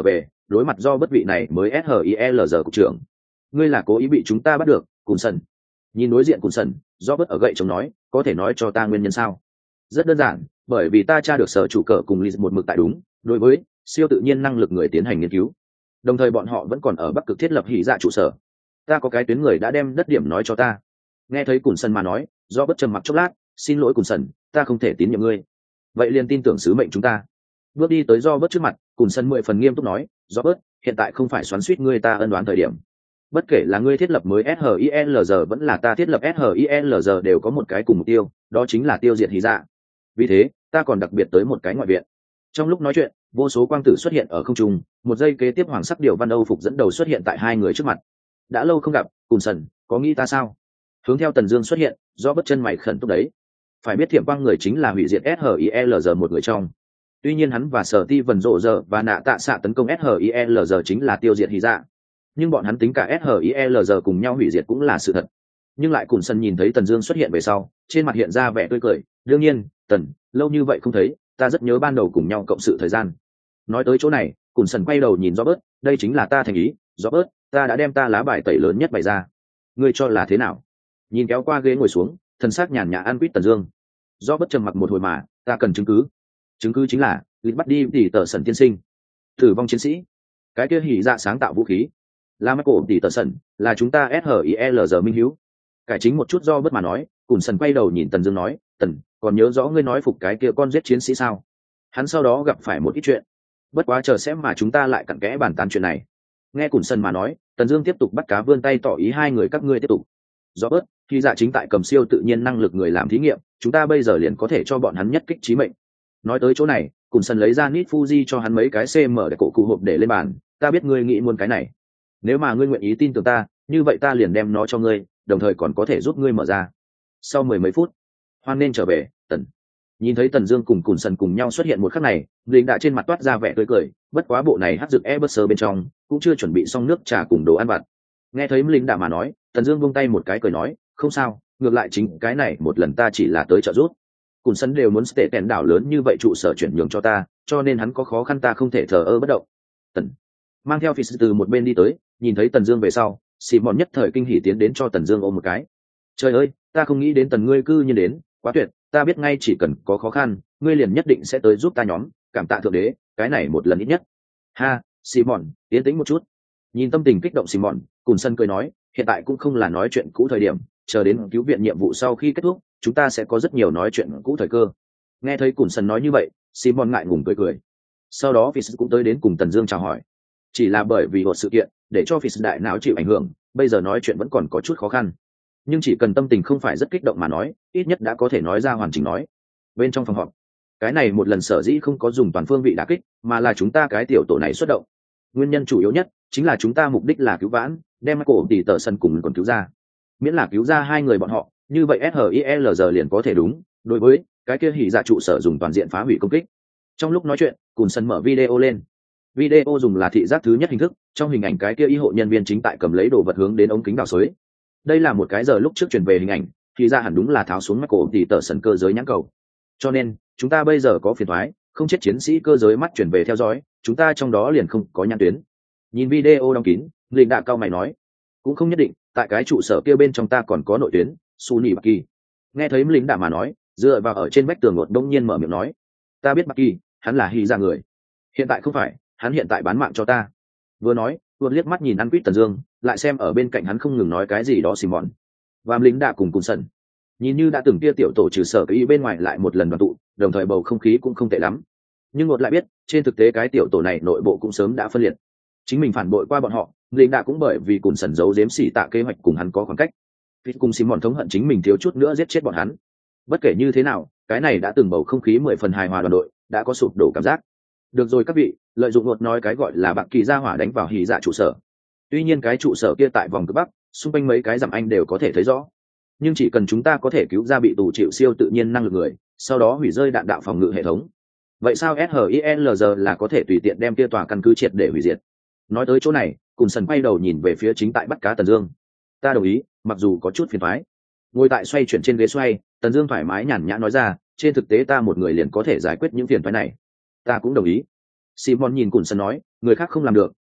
đối mặt do bất vị này mới SHIELZ cục trưởng. Ngươi là cố ý bị chúng ta bắt được, Cùn Sần. Nhìn đối diện Cùn Sần, do bất ở gậy chống nói, có thể nói cho ta nguyên nhân sao? Rất đơn giản, bởi vì ta tra được sở chủ cờ cùng Liz một mực tại đúng, đối với siêu tự nhiên năng lực người tiến hành nghiên cứu. Đồng thời bọn họ vẫn còn ở Bắc Cực thiết lập hỉ dạ trụ sở. Ta có cái tuyến người đã đem đất điểm nói cho ta. Nghe thấy Cùn Sần mà nói, do bất trầm mặc chốc lát, xin lỗi Cùn Sần, ta không thể tín nhiệm ngươi. Vậy liền tin tưởng sứ mệnh chúng ta. Bước đi tới do bất trước mặt, Cùn Sần 10 phần nghiêm túc nói, do bất, hiện tại không phải xoắn xuýt ngươi ta ân đoán thời điểm. Bất kể là ngươi thiết lập mới SHIELZ vẫn là ta thiết lập SHIELZ đều có một cái cùng mục tiêu, đó chính là tiêu diệt hỉ dạ. Vì thế, ta còn đặc biệt tới một cái ngoại viện. Trong lúc nói chuyện, vô số quang tử xuất hiện ở không trung, một giây kế tiếp hoàng sắc điều văn Âu phục dẫn đầu xuất hiện tại hai người trước mặt. Đã lâu không gặp, Cùn Sần, có nghĩ ta sao? Hướng theo Tần Dương xuất hiện, do bất chân mày khẩn túc đấy. Phải biết thiểm quang người chính là hủy diệt SHIELZ một người trong. Tuy nhiên hắn và Sở Ti Vân Rộ Giờ và Nạ Tạ Xạ tấn công SHIELZ chính là tiêu diệt hỉ dạ, nhưng bọn hắn tính cả SHIELZ cùng nhau hủy diệt cũng là sự thật. Nhưng lại Cùn Sần nhìn thấy Tần Dương xuất hiện về sau, trên mặt hiện ra vẻ tươi cười, đương nhiên, Tần, lâu như vậy không thấy, ta rất nhớ ban đầu cùng nhau cộng sự thời gian. Nói tới chỗ này, Cùn Sần quay đầu nhìn Robert, đây chính là ta thành ý, Robert, ta đã đem ta lá bài tẩy lớn nhất bày ra. Ngươi cho là thế nào? Nhìn kéo qua ghế ngồi xuống, thần sắc nhàn nhã an quýt Tần Dương. Robert trầm mặc một hồi mà, ta cần chứng cứ. Chứng cứ chính là, lịch bắt đi tỷ tờ Sần tiên sinh, tử vong chiến sĩ, cái kia hỉ dạ sáng tạo vũ khí, là Michael tỷ tờ Sần, là chúng ta SHIELZ minh hiếu. Cải chính một chút do bất mà nói, Cùn Sần quay đầu nhìn Tần Dương nói, Tần, còn nhớ rõ ngươi nói phục cái kia con giết chiến sĩ sao? Hắn sau đó gặp phải một ít chuyện, bất quá chờ xem mà chúng ta lại cặn kẽ bàn tán chuyện này. Nghe Cùn Sần mà nói, Tần Dương tiếp tục bắt cá vươn tay tỏ ý hai người các ngươi tiếp tục. Rõ bớt, khi dạ chính tại cầm siêu tự nhiên năng lực người làm thí nghiệm, chúng ta bây giờ liền có thể cho bọn hắn nhất kích chí mệnh. Nói tới chỗ này, Cùn Sần lấy ra nít Fuji cho hắn mấy cái CM để cổ cụ hộp để lên bàn, ta biết ngươi nghĩ muốn cái này. Nếu mà ngươi nguyện ý tin tưởng ta, như vậy ta liền đem nó cho ngươi, đồng thời còn có thể giúp ngươi mở ra. Sau mười mấy phút, hoan nên trở về, Tần. Nhìn thấy Tần Dương cùng Cùn Sần cùng nhau xuất hiện một khắc này, Linh đã trên mặt toát ra vẻ tươi cười, bất quá bộ này hắc dược Eberser bên trong cũng chưa chuẩn bị xong nước trà cùng đồ ăn vặt. Nghe thấy Linh đã mà nói, Tần Dương vung tay một cái cười nói, không sao, ngược lại chính cái này một lần ta chỉ là tới trợ giúp. Cùn Sần đều muốn tệ tèn đảo lớn như vậy trụ sở chuyển nhường cho ta, cho nên hắn có khó khăn ta không thể thờ ơ bất động. Tần mang theo phi sư từ một bên đi tới, nhìn thấy Tần Dương về sau, Simon nhất thời kinh hỉ tiến đến cho Tần Dương ôm một cái. Trời ơi, ta không nghĩ đến Tần ngươi cư nhiên đến, quá tuyệt, ta biết ngay chỉ cần có khó khăn, ngươi liền nhất định sẽ tới giúp ta nhóm, cảm tạ thượng đế, cái này một lần ít nhất. Ha, Simon, yên tĩnh một chút. Nhìn tâm tình kích động Simon, Cùn Sần cười nói, hiện tại cũng không là nói chuyện cũ thời điểm, chờ đến cứu viện nhiệm vụ sau khi kết thúc, chúng ta sẽ có rất nhiều nói chuyện cũ thời cơ. Nghe thấy Cùn Sần nói như vậy, Simon ngại ngùng cười cười. Sau đó Fitz cũng tới đến cùng Tần Dương chào hỏi. Chỉ là bởi vì một sự kiện, để cho Fitz đại não chịu ảnh hưởng, bây giờ nói chuyện vẫn còn có chút khó khăn. Nhưng chỉ cần tâm tình không phải rất kích động mà nói, ít nhất đã có thể nói ra hoàn chỉnh nói. Bên trong phòng họp, cái này một lần sở dĩ không có dùng toàn phương vị đả kích, mà là chúng ta cái tiểu tổ này xuất động. Nguyên nhân chủ yếu nhất chính là chúng ta mục đích là cứu vãn, đem cổ tỷ tờ sân cùng còn cứu ra. Miễn là cứu ra hai người bọn họ, như vậy SHIELZ liền có thể đúng. Đối với cái kia hỉ dạ trụ sở dùng toàn diện phá hủy công kích. Trong lúc nói chuyện, Cùn Sần mở video lên. Video dùng là thị giác thứ nhất hình thức, trong hình ảnh cái kia y hộ nhân viên chính tại cầm lấy đồ vật hướng đến ống kính đào xới. Đây là một cái giờ lúc trước truyền về hình ảnh, thì ra hẳn đúng là tháo xuống mắt cổ tỷ tờ sân cơ giới nhãn cầu. Cho nên, chúng ta bây giờ có phiền toái, không chết chiến sĩ cơ giới mắt chuyển về theo dõi, chúng ta trong đó liền không có nhãn tuyến. Nhìn video đóng kín, Linh Đạ cao mày nói, cũng không nhất định, tại cái trụ sở kia bên trong ta còn có nội tuyến, Suni Baki. Nghe thấy Linh Đạ mà nói, dựa vào ở trên vách tường ngột đông nhiên mở miệng nói, ta biết Baki, hắn là hy ra người. Hiện tại không phải, hắn hiện tại bán mạng cho ta. Vừa nói, vừa liếc mắt nhìn ăn quýt Tần Dương, lại xem ở bên cạnh hắn không ngừng nói cái gì đó Simon. Và Linh Đạ cùng Cùn Sần. Nhìn như đã từng kia tiểu tổ trừ sở cái ý bên ngoài lại một lần đoàn tụ, đồng thời bầu không khí cũng không tệ lắm. Nhưng ngột lại biết, trên thực tế cái tiểu tổ này nội bộ cũng sớm đã phân liệt. Chính mình phản bội qua bọn họ, Linh Đạ cũng bởi vì Cùn Sần giấu giếm xỉ tạ kế hoạch cùng hắn có khoảng cách. Vì cùng Simon thống hận chính mình thiếu chút nữa giết chết bọn hắn. Bất kể như thế nào, cái này đã từng bầu không khí 10 phần hài hòa đoàn đội, đã có sụp đổ cảm giác. Được rồi các vị, lợi dụng ngột nói cái gọi là bạc kỳ gia hỏa đánh vào hỉ dạ trụ sở. Tuy nhiên cái trụ sở kia tại vòng cực bắc, xung quanh mấy cái dặm anh đều có thể thấy rõ. Nhưng chỉ cần chúng ta có thể cứu ra bị tù chịu siêu tự nhiên năng lực người, sau đó hủy rơi đạn đạo phòng ngự hệ thống. Vậy sao SHIELZ là có thể tùy tiện đem kia tòa căn cứ triệt để hủy diệt? Nói tới chỗ này, Cùn Sần quay đầu nhìn về phía chính tại bắt cá Tần Dương. Ta đồng ý, mặc dù có chút phiền toái. Ngồi tại xoay chuyển trên ghế xoay, Tần Dương thoải mái nhàn nhã nói ra, trên thực tế ta một người liền có thể giải quyết những phiền toái này. Ta cũng đồng ý. Simon nhìn Cùn Sần nói, người khác không làm được,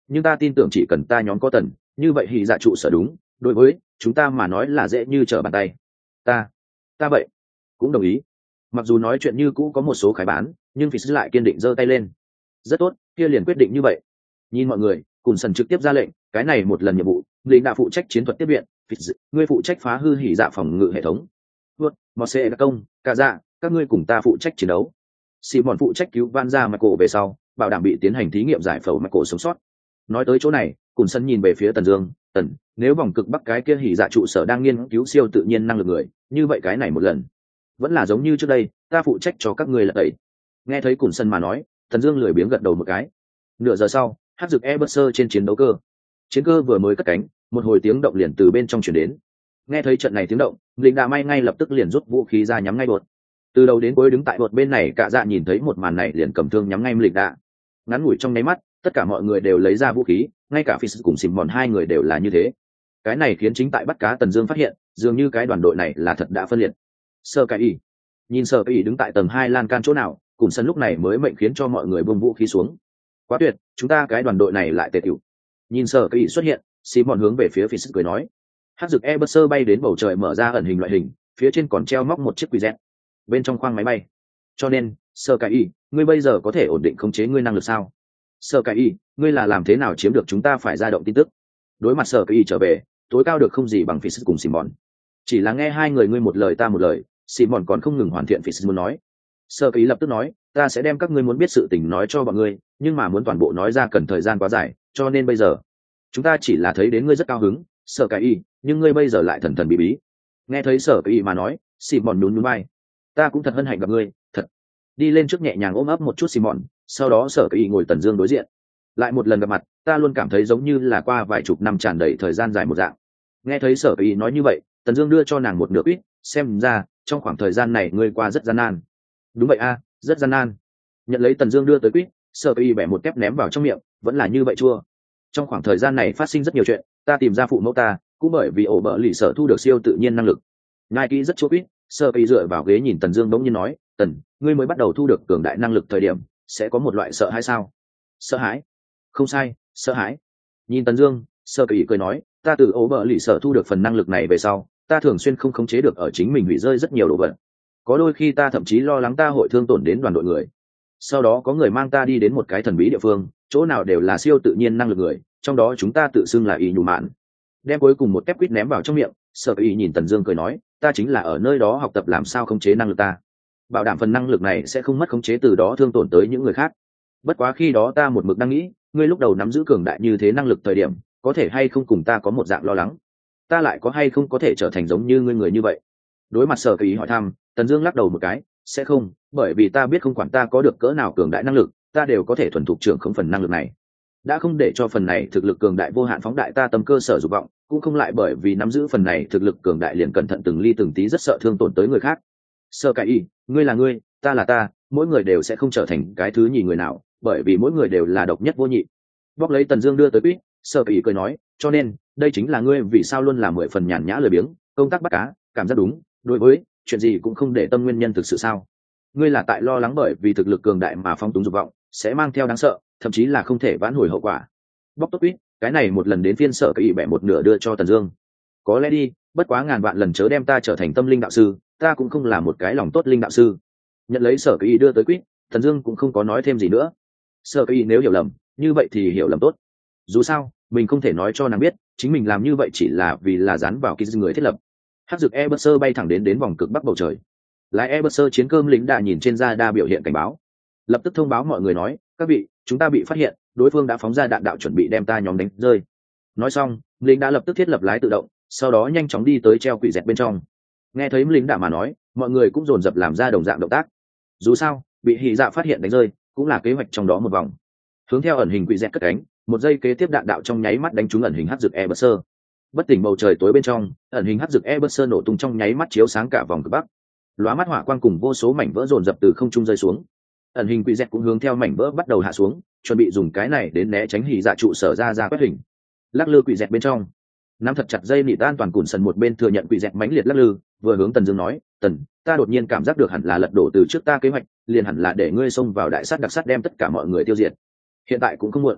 nhưng ta tin tưởng chỉ cần ta nhóm có tần, như vậy hỉ dạ trụ sở đúng đối với chúng ta mà nói là dễ như trở bàn tay. Ta vậy cũng đồng ý. Mặc dù nói chuyện như cũ có một số khái bán, nhưng Fitz lại kiên định giơ tay lên. Rất tốt, kia liền quyết định như vậy. Nhìn mọi người, cùng sần trực tiếp ra lệnh, cái này một lần nhiệm vụ, lính đã phụ trách chiến thuật tiếp viện, Fitz, ngươi phụ trách phá hư hỉ dạ phòng ngự hệ thống. Vượt, mọt xe đặc công, cả dạ, các ngươi cùng ta phụ trách chiến đấu. Simon phụ trách cứu van ra Michael về sau, bảo đảm bị tiến hành thí nghiệm giải phẫu Michael sống sót. Nói tới chỗ này, cùng sân nhìn về phía Tần Dương, "Tần, nếu vòng cực bắc cái kia hỉ dạ trụ sở đang nghiên cứu siêu tự nhiên năng lực người, như vậy cái này một lần, vẫn là giống như trước đây, ta phụ trách cho các ngươi là tẩy." Nghe thấy cùng sân mà nói, Tần Dương lười biếng gật đầu một cái. Nửa giờ sau, hắc dược Eberser trên chiến đấu cơ. Chiến cơ vừa mới cất cánh, một hồi tiếng động liền từ bên trong truyền đến. Nghe thấy trận này tiếng động, lính đà may ngay lập tức liền rút vũ khí ra nhắm ngay bột. Từ đầu đến cuối đứng tại bột bên này, cả dạ nhìn thấy một màn này liền cầm thương nhắm ngay lính đà. Ngắn ngủi trong nháy mắt, tất cả mọi người đều lấy ra vũ khí, ngay cả Fitz cùng Simon hai người đều là như thế. Cái này khiến chính tại bắt cá Tần Dương phát hiện, dường như cái đoàn đội này là thật đã phân liệt. Sơ Cái Y, nhìn Sơ Cái Y đứng tại tầng 2 lan can chỗ nào, cùng sân lúc này mới mệnh khiến cho mọi người buông vũ khí xuống. Quá tuyệt, chúng ta cái đoàn đội này lại tề tiểu. Nhìn Sơ Cái Y xuất hiện, Simon hướng về phía Fitz cười nói. Hắc dược Eberser bay đến bầu trời mở ra ẩn hình loại hình, phía trên còn treo móc một chiếc QZ. Bên trong khoang máy bay. Cho nên, Sơ Cái Y, ngươi bây giờ có thể ổn định khống chế ngươi năng lực sao? Sơ Cái Y, ngươi là làm thế nào chiếm được chúng ta phải ra động tin tức? Đối mặt Sơ Cái Y trở về, tối cao được không gì bằng Fitz cùng Simon. Chỉ là nghe hai người ngươi một lời ta một lời, Simon còn không ngừng hoàn thiện Fitz muốn nói. Sơ Cái Y lập tức nói, ta sẽ đem các ngươi muốn biết sự tình nói cho bọn ngươi, nhưng mà muốn toàn bộ nói ra cần thời gian quá dài, cho nên bây giờ chúng ta chỉ là thấy đến ngươi rất cao hứng, Sơ Cái Y, nhưng ngươi bây giờ lại thần thần bí bí. Nghe thấy Sơ Cái Y mà nói, Simon nhún nhún vai. Ta cũng thật hân hạnh gặp ngươi, thật. Đi lên trước nhẹ nhàng ôm ấp một chút Simon, sau đó Sơ Cái Y ngồi Tần Dương đối diện. Lại một lần gặp mặt, ta luôn cảm thấy giống như là qua vài chục năm tràn đầy thời gian dài một dạng. Nghe thấy Sơ Cái Y nói như vậy, Tần Dương đưa cho nàng một nửa quýt, xem ra trong khoảng thời gian này ngươi qua rất gian nan. Đúng vậy a, rất gian nan. Nhận lấy Tần Dương đưa tới quýt, Sơ Cái Y bẻ một kép ném vào trong miệng, vẫn là như vậy chua. Trong khoảng thời gian này phát sinh rất nhiều chuyện, ta tìm ra phụ mẫu ta, cũng bởi vì ổ bợ lì sở thu được siêu tự nhiên năng lực. Ngai kỹ rất chua quýt, Sơ Cái Y dựa vào ghế nhìn Tần Dương bỗng nhiên nói, "Tần, ngươi mới bắt đầu thu được cường đại năng lực thời điểm, sẽ có một loại sợ hãi sao?" Sợ hãi? Không sai, sợ hãi. Nhìn Tần Dương, Sơ Cái Y cười nói, "Ta từ ổ bợ lì sở thu được phần năng lực này về sau, ta thường xuyên không khống chế được ở chính mình hủy rơi rất nhiều đồ vật. Có đôi khi ta thậm chí lo lắng ta hội thương tổn đến đoàn đội người. Sau đó có người mang ta đi đến một cái thần bí địa phương, chỗ nào đều là siêu tự nhiên năng lực người, trong đó chúng ta tự xưng là Y Nhù Mạn." Đem cuối cùng một kép quýt ném vào trong miệng, Sơ Cái Y nhìn Tần Dương cười nói, "Ta chính là ở nơi đó học tập làm sao khống chế năng lực ta, bảo đảm phần năng lực này sẽ không mất khống chế từ đó thương tổn tới những người khác. Bất quá khi đó ta một mực đang nghĩ, ngươi lúc đầu nắm giữ cường đại như thế năng lực thời điểm, có thể hay không cùng ta có một dạng lo lắng, ta lại có hay không có thể trở thành giống như ngươi người như vậy." Đối mặt Sơ Cái Y hỏi thăm, Tần Dương lắc đầu một cái, "Sẽ không, bởi vì ta biết không quản ta có được cỡ nào cường đại năng lực, ta đều có thể thuần thục trưởng khống phần năng lực này. Đã không để cho phần này thực lực cường đại vô hạn phóng đại ta tâm cơ sở dục vọng, cũng không lại bởi vì nắm giữ phần này thực lực cường đại liền cẩn thận từng ly từng tí rất sợ thương tổn tới người khác. Sơ Cái Y, ngươi là ngươi, ta là ta, mỗi người đều sẽ không trở thành cái thứ nhì người nào, bởi vì mỗi người đều là độc nhất vô nhị." Bóc lấy Tần Dương đưa tới quýt, Sơ Cái Y cười nói, "Cho nên, đây chính là ngươi vì sao luôn là 10 phần nhàn nhã lười biếng, công tác bắt cá, cảm giác đúng, đối với chuyện gì cũng không để tâm nguyên nhân thực sự sao? Ngươi là tại lo lắng bởi vì thực lực cường đại mà phóng túng dục vọng, sẽ mang theo đáng sợ, thậm chí là không thể vãn hồi hậu quả." Bóc tốt quýt, cái này một lần đến phiên Sơ Cái Y bẻ một nửa đưa cho Tần Dương. "Có lẽ đi, bất quá ngàn vạn lần chớ đem ta trở thành tâm linh đạo sư, ta cũng không là một cái lòng tốt linh đạo sư." Nhận lấy Sơ Cái Y đưa tới quýt, Tần Dương cũng không có nói thêm gì nữa. Sơ Cái Y nếu hiểu lầm, như vậy thì hiểu lầm tốt. Dù sao, mình không thể nói cho nàng biết, chính mình làm như vậy chỉ là vì là dán vào cái người thiết lập. Hắc dược Eberser bay thẳng đến vòng cực bắc bầu trời. Lái Eberser chiến cơm lính đã nhìn trên radar biểu hiện cảnh báo, lập tức thông báo mọi người nói, "Các vị, chúng ta bị phát hiện, đối phương đã phóng ra đạn đạo chuẩn bị đem ta nhóm đánh rơi." Nói xong, lính đã lập tức thiết lập lái tự động, sau đó nhanh chóng đi tới treo quỷ dẹt bên trong. Nghe thấy lính đã mà nói, mọi người cũng dồn dập làm ra đồng dạng động tác. Dù sao, bị hỉ dạ phát hiện đánh rơi, cũng là kế hoạch trong đó một vòng. Hướng theo ẩn hình quỷ dẹt cất cánh, một giây kế tiếp đạn đạo trong nháy mắt đánh trúng ẩn hình hắc dược Eberser. Bất tỉnh bầu trời tối bên trong, ẩn hình hắc dược Eberser nổ tung trong nháy mắt chiếu sáng cả vòng cực bắc. Lóa mắt hỏa quang cùng vô số mảnh vỡ dồn dập từ không trung rơi xuống. Ẩn hình quỷ dẹt cũng hướng theo mảnh vỡ bắt đầu hạ xuống, chuẩn bị dùng cái này đến né tránh hỉ dạ trụ sở ra quét hình. Lắc lư quỷ dẹt bên trong, nắm thật chặt dây nịt an toàn cùn sần một bên thừa nhận quỷ dẹt mãnh liệt lắc lư, vừa hướng Tần Dương nói, "Tần, ta đột nhiên cảm giác được hẳn là lật đổ từ trước ta kế hoạch, liền hẳn là để ngươi xông vào đại sát đặc sát đem tất cả mọi người tiêu diệt. Hiện tại cũng không muộn."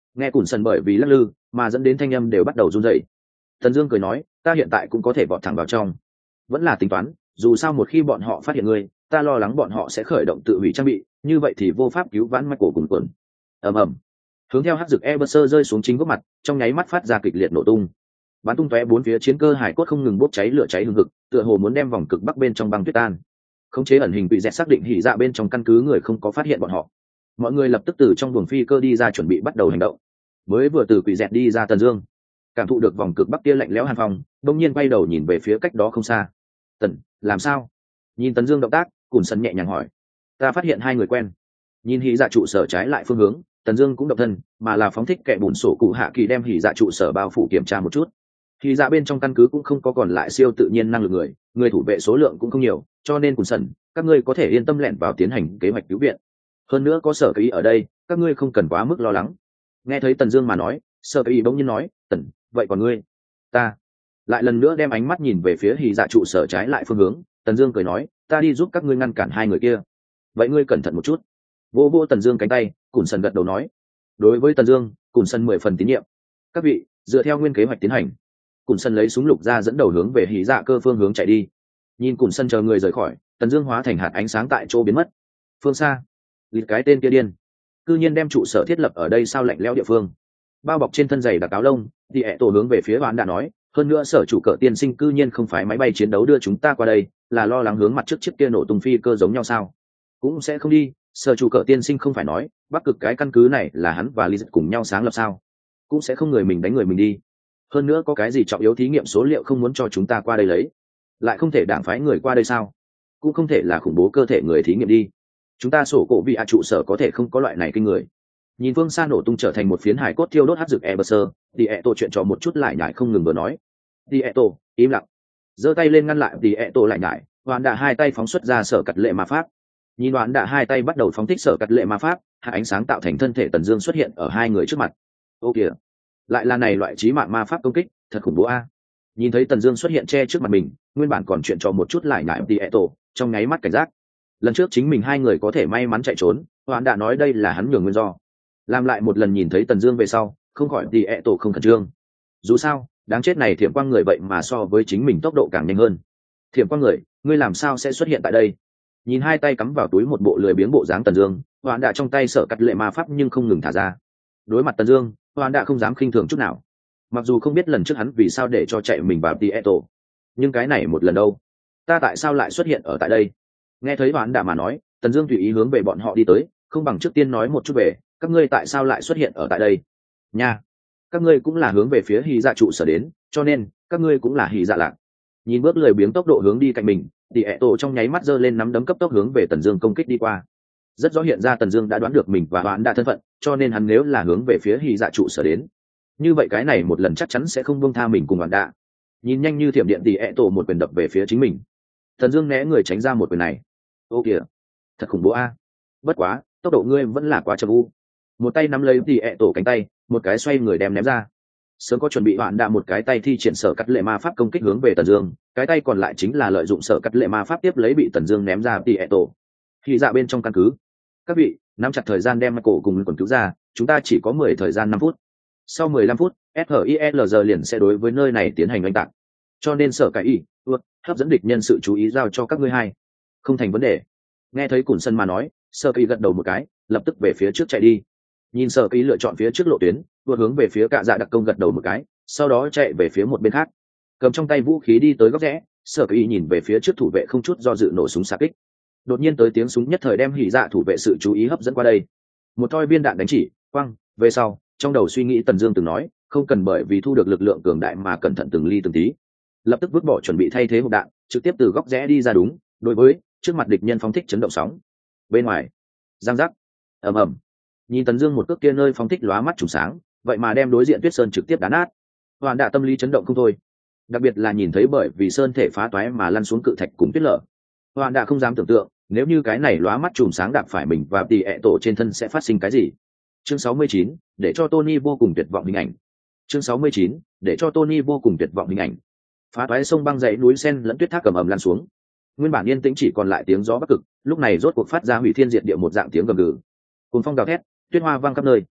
Nghe cùn sần bởi vì lắc lư mà dẫn đến thanh âm đều bắt đầu run rẩy. Tần Dương cười nói, ta hiện tại cũng có thể vọt thẳng vào trong, vẫn là tính toán, dù sao một khi bọn họ phát hiện ngươi, ta lo lắng bọn họ sẽ khởi động tự hủy trang bị, như vậy thì vô pháp cứu vãn Michael cùng quần. Ầm ầm. Hướng theo hắc dược Eberser rơi xuống chính góc mặt, trong nháy mắt phát ra kịch liệt nổ tung. Bắn tung tóe bốn phía chiến cơ hải cốt không ngừng bốc cháy lửa cháy hừng hực, tựa hồ muốn đem vòng cực bắc bên trong băng tuyết tan. Khống chế ẩn hình bị dẹt xác định hỉ dạ bên trong căn cứ người không có phát hiện bọn họ. Mọi người lập tức từ trong buồng phi cơ đi ra chuẩn bị bắt đầu hành động. Mới vừa từ quỷ dẹt đi ra Tần Dương, cảm thụ được vòng cực bắc kia lạnh lẽo hàn phong, đột nhiên quay đầu nhìn về phía cách đó không xa. Tần, làm sao? Nhìn Tần Dương động tác, Cùn Sân nhẹ nhàng hỏi. Ta phát hiện hai người quen. Nhìn hỉ dạ trụ sở trái lại phương hướng, Tần Dương cũng động thân, mà là phóng thích kẻ bùn sổ cụ hạ kỳ đem hỉ dạ trụ sở bao phủ kiểm tra một chút. Hỉ dạ bên trong căn cứ cũng không có còn lại siêu tự nhiên năng lực người thủ vệ số lượng cũng không nhiều, cho nên Cùn Sân, các ngươi có thể yên tâm lẻn vào tiến hành kế hoạch cứu viện. Hơn nữa có sở kỳ ở đây, các ngươi không cần quá mức lo lắng. Nghe thấy Tần Dương mà nói, sở kỳ bỗng nhiên nói, Tần, vậy còn ngươi? Ta lại lần nữa đem ánh mắt nhìn về phía hỉ dạ trụ sở trái lại phương hướng. Tần Dương cười nói, ta đi giúp các ngươi ngăn cản hai người kia. Vậy ngươi cẩn thận một chút. Vô vô Tần Dương cánh tay, Cùn Sân gật đầu nói. Đối với Tần Dương, Cùn Sân 10 phần tín nhiệm. Các vị, dựa theo nguyên kế hoạch tiến hành. Cùn Sân lấy súng lục ra dẫn đầu hướng về hỉ dạ cơ phương hướng chạy đi. Nhìn Cùn Sân chờ người rời khỏi, Tần Dương hóa thành hạt ánh sáng tại chỗ biến mất. Phương xa, lịt cái tên kia điên, cư nhiên đem trụ sở thiết lập ở đây sao lạnh lẽo địa phương. Bao bọc trên thân giày đặc áo lông, thì ẹ tổ hướng về phía Hoán đã nói, hơn nữa sở chủ cỡ tiên sinh cư nhiên không phải máy bay chiến đấu đưa chúng ta qua đây, là lo lắng hướng mặt trước chiếc kia nổ tung phi cơ giống nhau sao? Cũng sẽ không đi, sở chủ cỡ tiên sinh không phải nói, Bắc Cực cái căn cứ này là hắn và Lý Dật cùng nhau sáng lập sao? Cũng sẽ không người mình đánh người mình đi. Hơn nữa có cái gì trọng yếu thí nghiệm số liệu không muốn cho chúng ta qua đây lấy, lại không thể đảng phái người qua đây sao? Cũng không thể là khủng bố cơ thể người thí nghiệm đi. Chúng ta sổ cổ vị trụ sở có thể không có loại này kinh người. Nhìn phương xa nổ tung trở thành một phiến hải cốt thiêu đốt hắc dược Eberser, thì Eto chuyện trò một chút lại nhải không ngừng vừa nói. Thì Eto im lặng, giơ tay lên ngăn lại thì Eto lại nhải. Hoàn đã hai tay phóng xuất ra sở cật lệ ma pháp. Nhìn Hoàn đã hai tay bắt đầu phóng thích sở cật lệ ma pháp, hạ ánh sáng tạo thành thân thể Tần Dương xuất hiện ở hai người trước mặt. Ô kìa, lại là này loại chí mạng ma pháp công kích, thật khủng bố a. Nhìn thấy Tần Dương xuất hiện che trước mặt mình, nguyên bản còn chuyện trò một chút lại nhải thì Eto, trong nháy mắt cảnh giác. Lần trước chính mình hai người có thể may mắn chạy trốn, Hoàn đã nói đây là hắn nhường nguyên do. Làm lại một lần nhìn thấy Tần Dương về sau, không khỏi thì ẹ tổ không khẩn trương. Dù sao, đáng chết này thiểm quang người vậy mà so với chính mình tốc độ càng nhanh hơn. Thiểm quang người, ngươi làm sao sẽ xuất hiện tại đây? Nhìn hai tay cắm vào túi một bộ lười biếng bộ dáng Tần Dương, Hoàn đã trong tay sở cắt lệ ma pháp nhưng không ngừng thả ra. Đối mặt Tần Dương, Hoàn đã không dám khinh thường chút nào. Mặc dù không biết lần trước hắn vì sao để cho chạy mình vào thì ẹ tổ, nhưng cái này một lần đâu, ta tại sao lại xuất hiện ở tại đây? Nghe thấy Hoàn đã mà nói, Tần Dương tùy ý hướng về bọn họ đi tới, không bằng trước tiên nói một chút về các ngươi tại sao lại xuất hiện ở tại đây nha. Các ngươi cũng là hướng về phía hỉ dạ trụ sở đến, cho nên các ngươi cũng là hỉ dạ lạc. Nhìn bước lười biếng tốc độ hướng đi cạnh mình, thì ẹ tổ trong nháy mắt giơ lên nắm đấm cấp tốc hướng về Tần Dương công kích đi qua. Rất rõ hiện ra Tần Dương đã đoán được mình và Hoán đã thân phận, cho nên hắn nếu là hướng về phía hỉ dạ trụ sở đến, như vậy cái này một lần chắc chắn sẽ không buông tha mình cùng Hoán đã. Nhìn nhanh như thiểm điện thì ẹ tổ một quyền đập về phía chính mình. Tần Dương né người tránh ra một quyền này. Ô kìa, thật khủng bố a. Bất quá, tốc độ ngươi vẫn là quá chậm u. Một tay nắm lấy thì ẹ tổ cánh tay, một cái xoay người đem ném ra. Sớm có chuẩn bị Hoạn đã một cái tay thi triển sở cắt lệ ma pháp công kích hướng về Tần Dương, cái tay còn lại chính là lợi dụng sở cắt lệ ma pháp tiếp lấy bị Tần Dương ném ra thì ẹ tổ. Khi dạ bên trong căn cứ, các vị nắm chặt thời gian đem cổ cùng quần cứu ra, chúng ta chỉ có 10 thời gian 5 phút. Sau 15 phút, SHILZ liền sẽ đối với nơi này tiến hành oanh tạc. Cho nên sở cái y, hấp dẫn địch nhân sự chú ý giao cho các ngươi hai. Không thành vấn đề. Nghe thấy Cùn Sân mà nói, Sở Kỳ gật đầu một cái, lập tức về phía trước chạy đi. Nhìn Sở Kỳ lựa chọn phía trước lộ tuyến, vừa hướng về phía Cạ Dạ đặc công gật đầu một cái, sau đó chạy về phía một bên khác. Cầm trong tay vũ khí đi tới góc rẽ, Sở Kỳ nhìn về phía trước thủ vệ không chút do dự nổ súng xạ kích. Đột nhiên tới tiếng súng nhất thời đem hỉ dạ thủ vệ sự chú ý hấp dẫn qua đây. Một thoi viên đạn đánh chỉ, quăng, về sau, trong đầu suy nghĩ Tần Dương từng nói, không cần bởi vì thu được lực lượng cường đại mà cẩn thận từng ly từng tí. Lập tức vứt bỏ chuẩn bị thay thế hộp đạn, trực tiếp từ góc rẽ đi ra đúng, đối với trước mặt địch nhân phóng thích chấn động sóng. Bên ngoài, giang giác, ầm ầm. Nhìn Tần Dương một cước kia nơi phóng thích lóa mắt trùng sáng, vậy mà đem đối diện Tuyết Sơn trực tiếp đá nát. Hoàn đã tâm lý chấn động không thôi. Đặc biệt là nhìn thấy bởi vì sơn thể phá toái mà lăn xuống cự thạch cùng tuyết lở. Hoàn đã không dám tưởng tượng, nếu như cái này lóa mắt trùng sáng đạp phải mình và tỷ ẹ tổ trên thân sẽ phát sinh cái gì. Chương 69, để cho Tony vô cùng tuyệt vọng hình ảnh. Chương 69, để cho Tony vô cùng tuyệt vọng hình ảnh. Phá toái sông băng dãy núi sen lẫn tuyết thác cầm ầm lan xuống. Nguyên bản yên tĩnh chỉ còn lại tiếng gió bắc cực, lúc này rốt cuộc phát ra hủy thiên diệt địa một dạng tiếng gầm gừ. Cùng phong gào thét, tuyết hoa vang khắp nơi.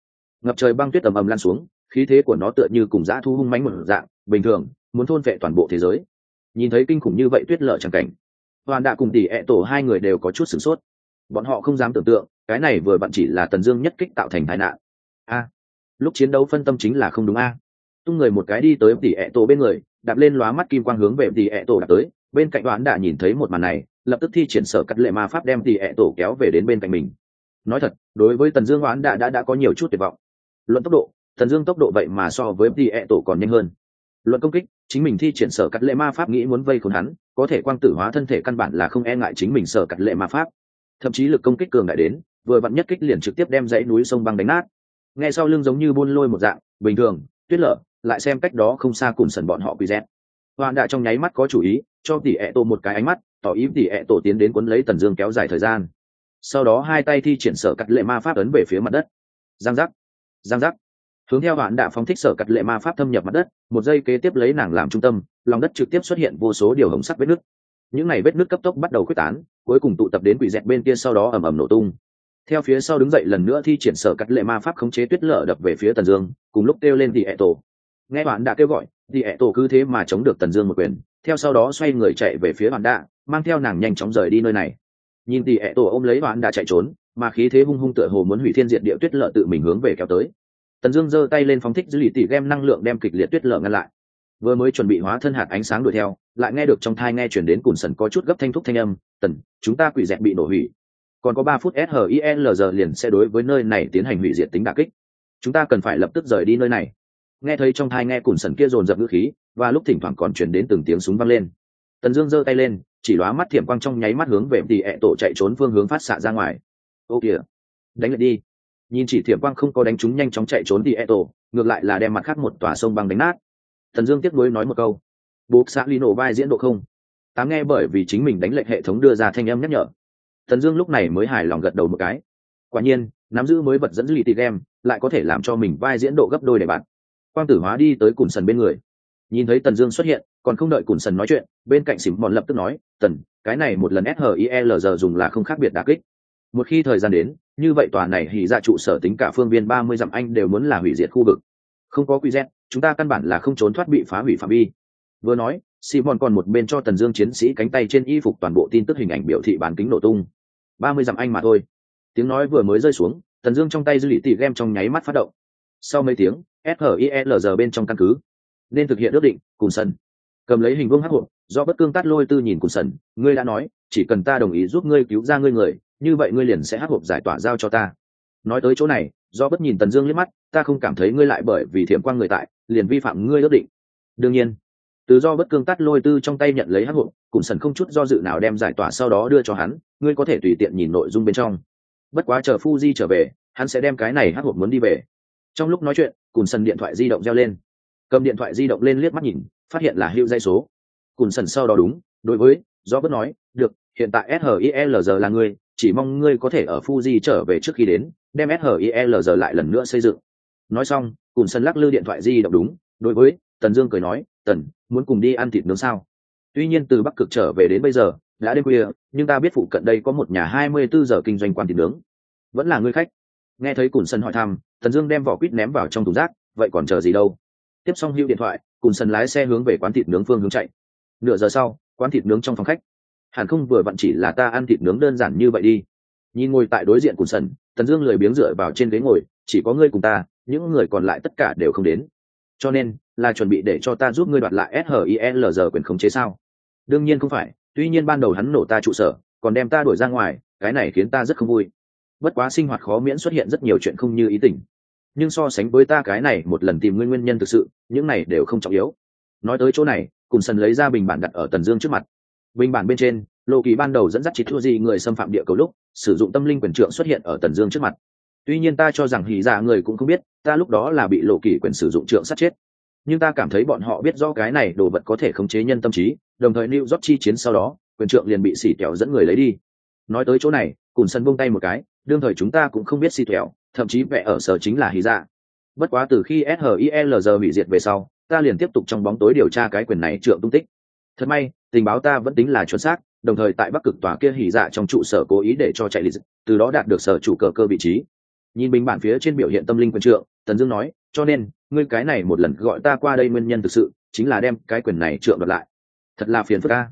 ngập trời băng tuyết ầm ầm lan xuống, khí thế của nó tựa như cùng dã thu hung mãnh một dạng bình thường, muốn thôn vệ toàn bộ thế giới. Nhìn thấy kinh khủng như vậy tuyết lở chẳng cảnh, Hoàn Đạ cùng tỷ ẹ tổ hai người đều có chút sửng sốt. Bọn họ không dám tưởng tượng cái này vừa vặn chỉ là Tần Dương nhất kích tạo thành tai nạn. Lúc chiến đấu phân tâm chính là không đúng tung người một cái đi tới tỷ ẹ tổ bên người, đạp lên lóa mắt kim quang hướng về tỷ ẹ tổ đạp tới. Bên cạnh Đoán Đạ nhìn thấy một màn này, lập tức thi triển sở cắt lệ ma pháp đem tỷ ẹ tổ kéo về đến bên cạnh mình. Nói thật, đối với Tần Dương, Đoán Đạ đã có nhiều chút tuyệt vọng. Luận tốc độ, Tần Dương tốc độ vậy mà so với tỷ ẹ tổ còn nhanh hơn. Luận công kích, chính mình thi triển sở cắt lệ ma pháp nghĩ muốn vây khốn hắn, có thể quang tử hóa thân thể căn bản là không e ngại chính mình sở cắt lệ ma pháp. Thậm chí lực công kích cường đại đến, vừa vặn nhất kích liền trực tiếp đem dãy núi sông băng đánh nát. Nghe sau lưng giống như buôn lôi một dạng, bình thường, tuyết lở, lại xem cách đó không xa cùng sần bọn họ quy rét. Hoàn Đạ trong nháy mắt có chủ ý, cho tỷ ẹ tổ một cái ánh mắt, tỏ ý tỷ ẹ tổ tiến đến cuốn lấy Tần Dương kéo dài thời gian. Sau đó hai tay thi triển sở cắt lệ ma pháp ấn về phía mặt đất. Giang giác, giang giác. Hướng theo Hoàn Đạ phóng thích sở cắt lệ ma pháp thâm nhập mặt đất, một giây kế tiếp lấy nàng làm trung tâm, lòng đất trực tiếp xuất hiện vô số điều hồng sắc vết nứt. Những này vết nứt cấp tốc bắt đầu khuếch tán, cuối cùng tụ tập đến quỷ dẹt bên kia, sau đó ầm ầm nổ tung. Theo phía sau đứng dậy lần nữa thi triển sở cắt lệ ma pháp khống chế tuyết lở đập về phía Tần Dương, cùng lúc kêu lên tỷ ẹ tổ. Nghe Hoàn Đạ kêu gọi, tỷ ẹ tổ cứ thế mà chống được Tần Dương một quyền, theo sau đó xoay người chạy về phía Hoàn Đạ, mang theo nàng nhanh chóng rời đi nơi này. Nhìn tỷ ẹ tổ ôm lấy Hoàn Đạ chạy trốn, mà khí thế hung hung tựa hồ muốn hủy thiên diệt địa tuyết lở tự mình hướng về kéo tới. Tần Dương giơ tay lên phóng thích dư lì tỷ gem năng lượng đem kịch liệt tuyết lở ngăn lại. Vừa mới chuẩn bị hóa thân hạt ánh sáng đuổi theo, lại nghe được trong tai nghe truyền đến cùn sần có chút gấp thanh thúc thanh âm, "Tần, chúng ta quỷ dẹt bị nổ hủy. Còn có 3 phút SHILZ liền sẽ đối với nơi này tiến hành hủy diệt tính đả kích. Chúng ta cần phải lập tức rời đi nơi này." Nghe thấy trong tai nghe cùn sần kia dồn dập ngữ khí, và lúc thỉnh thoảng còn truyền đến từng tiếng súng vang lên. Tần Dương giơ tay lên, chỉ lóa mắt thiểm quang trong nháy mắt hướng về tỷ ẹ tổ chạy trốn phương hướng phát xạ ra ngoài. "Ô kìa, đánh lại đi." Nhìn chỉ thiểm quang không có đánh trúng nhanh chóng chạy trốn tỷ ẹ tổ, ngược lại là đem mặt khác một tòa sông băng đánh nát. Tần Dương tiếc nuối nói một câu, "Bốp xạ Lino vai diễn độ không?" Tám nghe bởi vì chính mình đánh lệch hệ thống đưa ra thanh âm nhắc nhở. Tần Dương lúc này mới hài lòng gật đầu một cái. Quả nhiên, nắm giữ mới vật dẫn lì tì game, lại có thể làm cho mình vai diễn độ gấp đôi để bạn. Quang tử hóa đi tới Cùn Sần bên người. Nhìn thấy Tần Dương xuất hiện, còn không đợi Cùn Sần nói chuyện, bên cạnh Xỉm Mòn lập tức nói, "Tần, cái này một lần SHILZ dùng là không khác biệt đả kích. Một khi thời gian đến, như vậy tòa này hỉ dạ trụ sở tính cả phương viên 30 dặm anh đều muốn là hủy diệt khu vực. Không có quy Z, chúng ta căn bản là không trốn thoát bị phá hủy phạm vi." Vừa nói, Simon còn một bên cho Tần Dương chiến sĩ cánh tay trên y phục toàn bộ tin tức hình ảnh biểu thị bán kính nổ tung. 30 dặm anh mà thôi. Tiếng nói vừa mới rơi xuống, Tần Dương trong tay dư lì tỷ game trong nháy mắt phát động. Sau mấy tiếng, SHILZ bên trong căn cứ nên thực hiện ước định, Cùn Sần cầm lấy hình vuông hắc hộp, do bất cương tát lôi tư nhìn Cùn Sần, "Ngươi đã nói, chỉ cần ta đồng ý giúp ngươi cứu ra ngươi người, như vậy ngươi liền sẽ hắc hộp giải tỏa giao cho ta." Nói tới chỗ này, do bất nhìn Tần Dương liếc mắt, "Ta không cảm thấy ngươi lại bởi vì thiểm quang người tại, liền vi phạm ngươi ước định." Đương nhiên, từ do bất cương tát lôi tư trong tay nhận lấy hắc hộp, Cùn Sần không chút do dự nào đem giải tỏa sau đó đưa cho hắn, "Ngươi có thể tùy tiện nhìn nội dung bên trong. Bất quá chờ Fuji trở về, hắn sẽ đem cái này hắc hộp muốn đi về." Trong lúc nói chuyện, Cùn Sần điện thoại di động reo lên. Cầm điện thoại di động lên liếc mắt nhìn, phát hiện là hữu dây số. Cùn Sần sau đó đúng, đối với do bất nói, "Được, hiện tại SHILZ là ngươi, chỉ mong ngươi có thể ở Fuji trở về trước khi đến, đem SHILZ lại lần nữa xây dựng." Nói xong, Cùn Sần lắc lư điện thoại di động đúng, đối với Tần Dương cười nói, "Tần, muốn cùng đi ăn thịt nướng sao? Tuy nhiên từ Bắc Cực trở về đến bây giờ đã đêm khuya, nhưng ta biết phụ cận đây có một nhà 24 giờ kinh doanh quán thịt nướng. Vẫn là ngươi khách." Nghe thấy Cùn Sần hỏi thăm, Tần Dương đem vỏ quýt ném vào trong thùng rác, "Vậy còn chờ gì đâu?" Tiếp xong hữu điện thoại, Cùn Sần lái xe hướng về quán thịt nướng phương hướng chạy. Nửa giờ sau, quán thịt nướng trong phòng khách. Hẳn không vừa vặn chỉ là ta ăn thịt nướng đơn giản như vậy đi. Nhìn ngồi tại đối diện Cùn Sần, Tần Dương lười biếng dựa vào trên ghế ngồi, "Chỉ có ngươi cùng ta, những người còn lại tất cả đều không đến. Cho nên, là chuẩn bị để cho ta giúp ngươi đoạt lại SHILZ quyền khống chế sao?" "Đương nhiên không phải, tuy nhiên ban đầu hắn nổ ta trụ sở, còn đem ta đuổi ra ngoài, cái này khiến ta rất không vui. Bất quá sinh hoạt khó miễn xuất hiện rất nhiều chuyện không như ý tình. Nhưng so sánh với ta cái này một lần tìm nguyên nhân thực sự, những này đều không trọng yếu." Nói tới chỗ này, Cùn Sần lấy ra bình bản đặt ở Tần Dương trước mặt. Bình bản bên trên, Lộ Kỳ ban đầu dẫn dắt Chít Thua Gì người xâm phạm địa cầu lúc, sử dụng tâm linh quyền trượng xuất hiện ở Tần Dương trước mặt. Tuy nhiên ta cho rằng hỉ dạ người cũng không biết, ta lúc đó là bị Lộ Kỳ quyền sử dụng trượng sát chết. Nhưng ta cảm thấy bọn họ biết rõ cái này đồ vật có thể khống chế nhân tâm trí, đồng thời New York chi chiến sau đó, quyền trượng liền bị xỉ kẹo dẫn người lấy đi. Nói tới chỗ này, Cùn Sần buông tay một cái, đương thời chúng ta cũng không biết xỉ kẹo, thậm chí vẽ ở sở chính là hỉ dạ. Bất quá từ khi SHILZ hủy diệt về sau, ta liền tiếp tục trong bóng tối điều tra cái quyền này trượng tung tích. Thật may, tình báo ta vẫn tính là chuẩn xác, đồng thời tại Bắc Cực tòa kia hỉ dạ trong trụ sở cố ý để cho chạy lịch, từ đó đạt được sở chủ cờ cơ vị trí. Nhìn bình bản phía trên biểu hiện tâm linh quyền trượng, Tần Dương nói, cho nên ngươi cái này một lần gọi ta qua đây nguyên nhân thực sự chính là đem cái quyền này trượng đoạt lại. Thật là phiền phức a.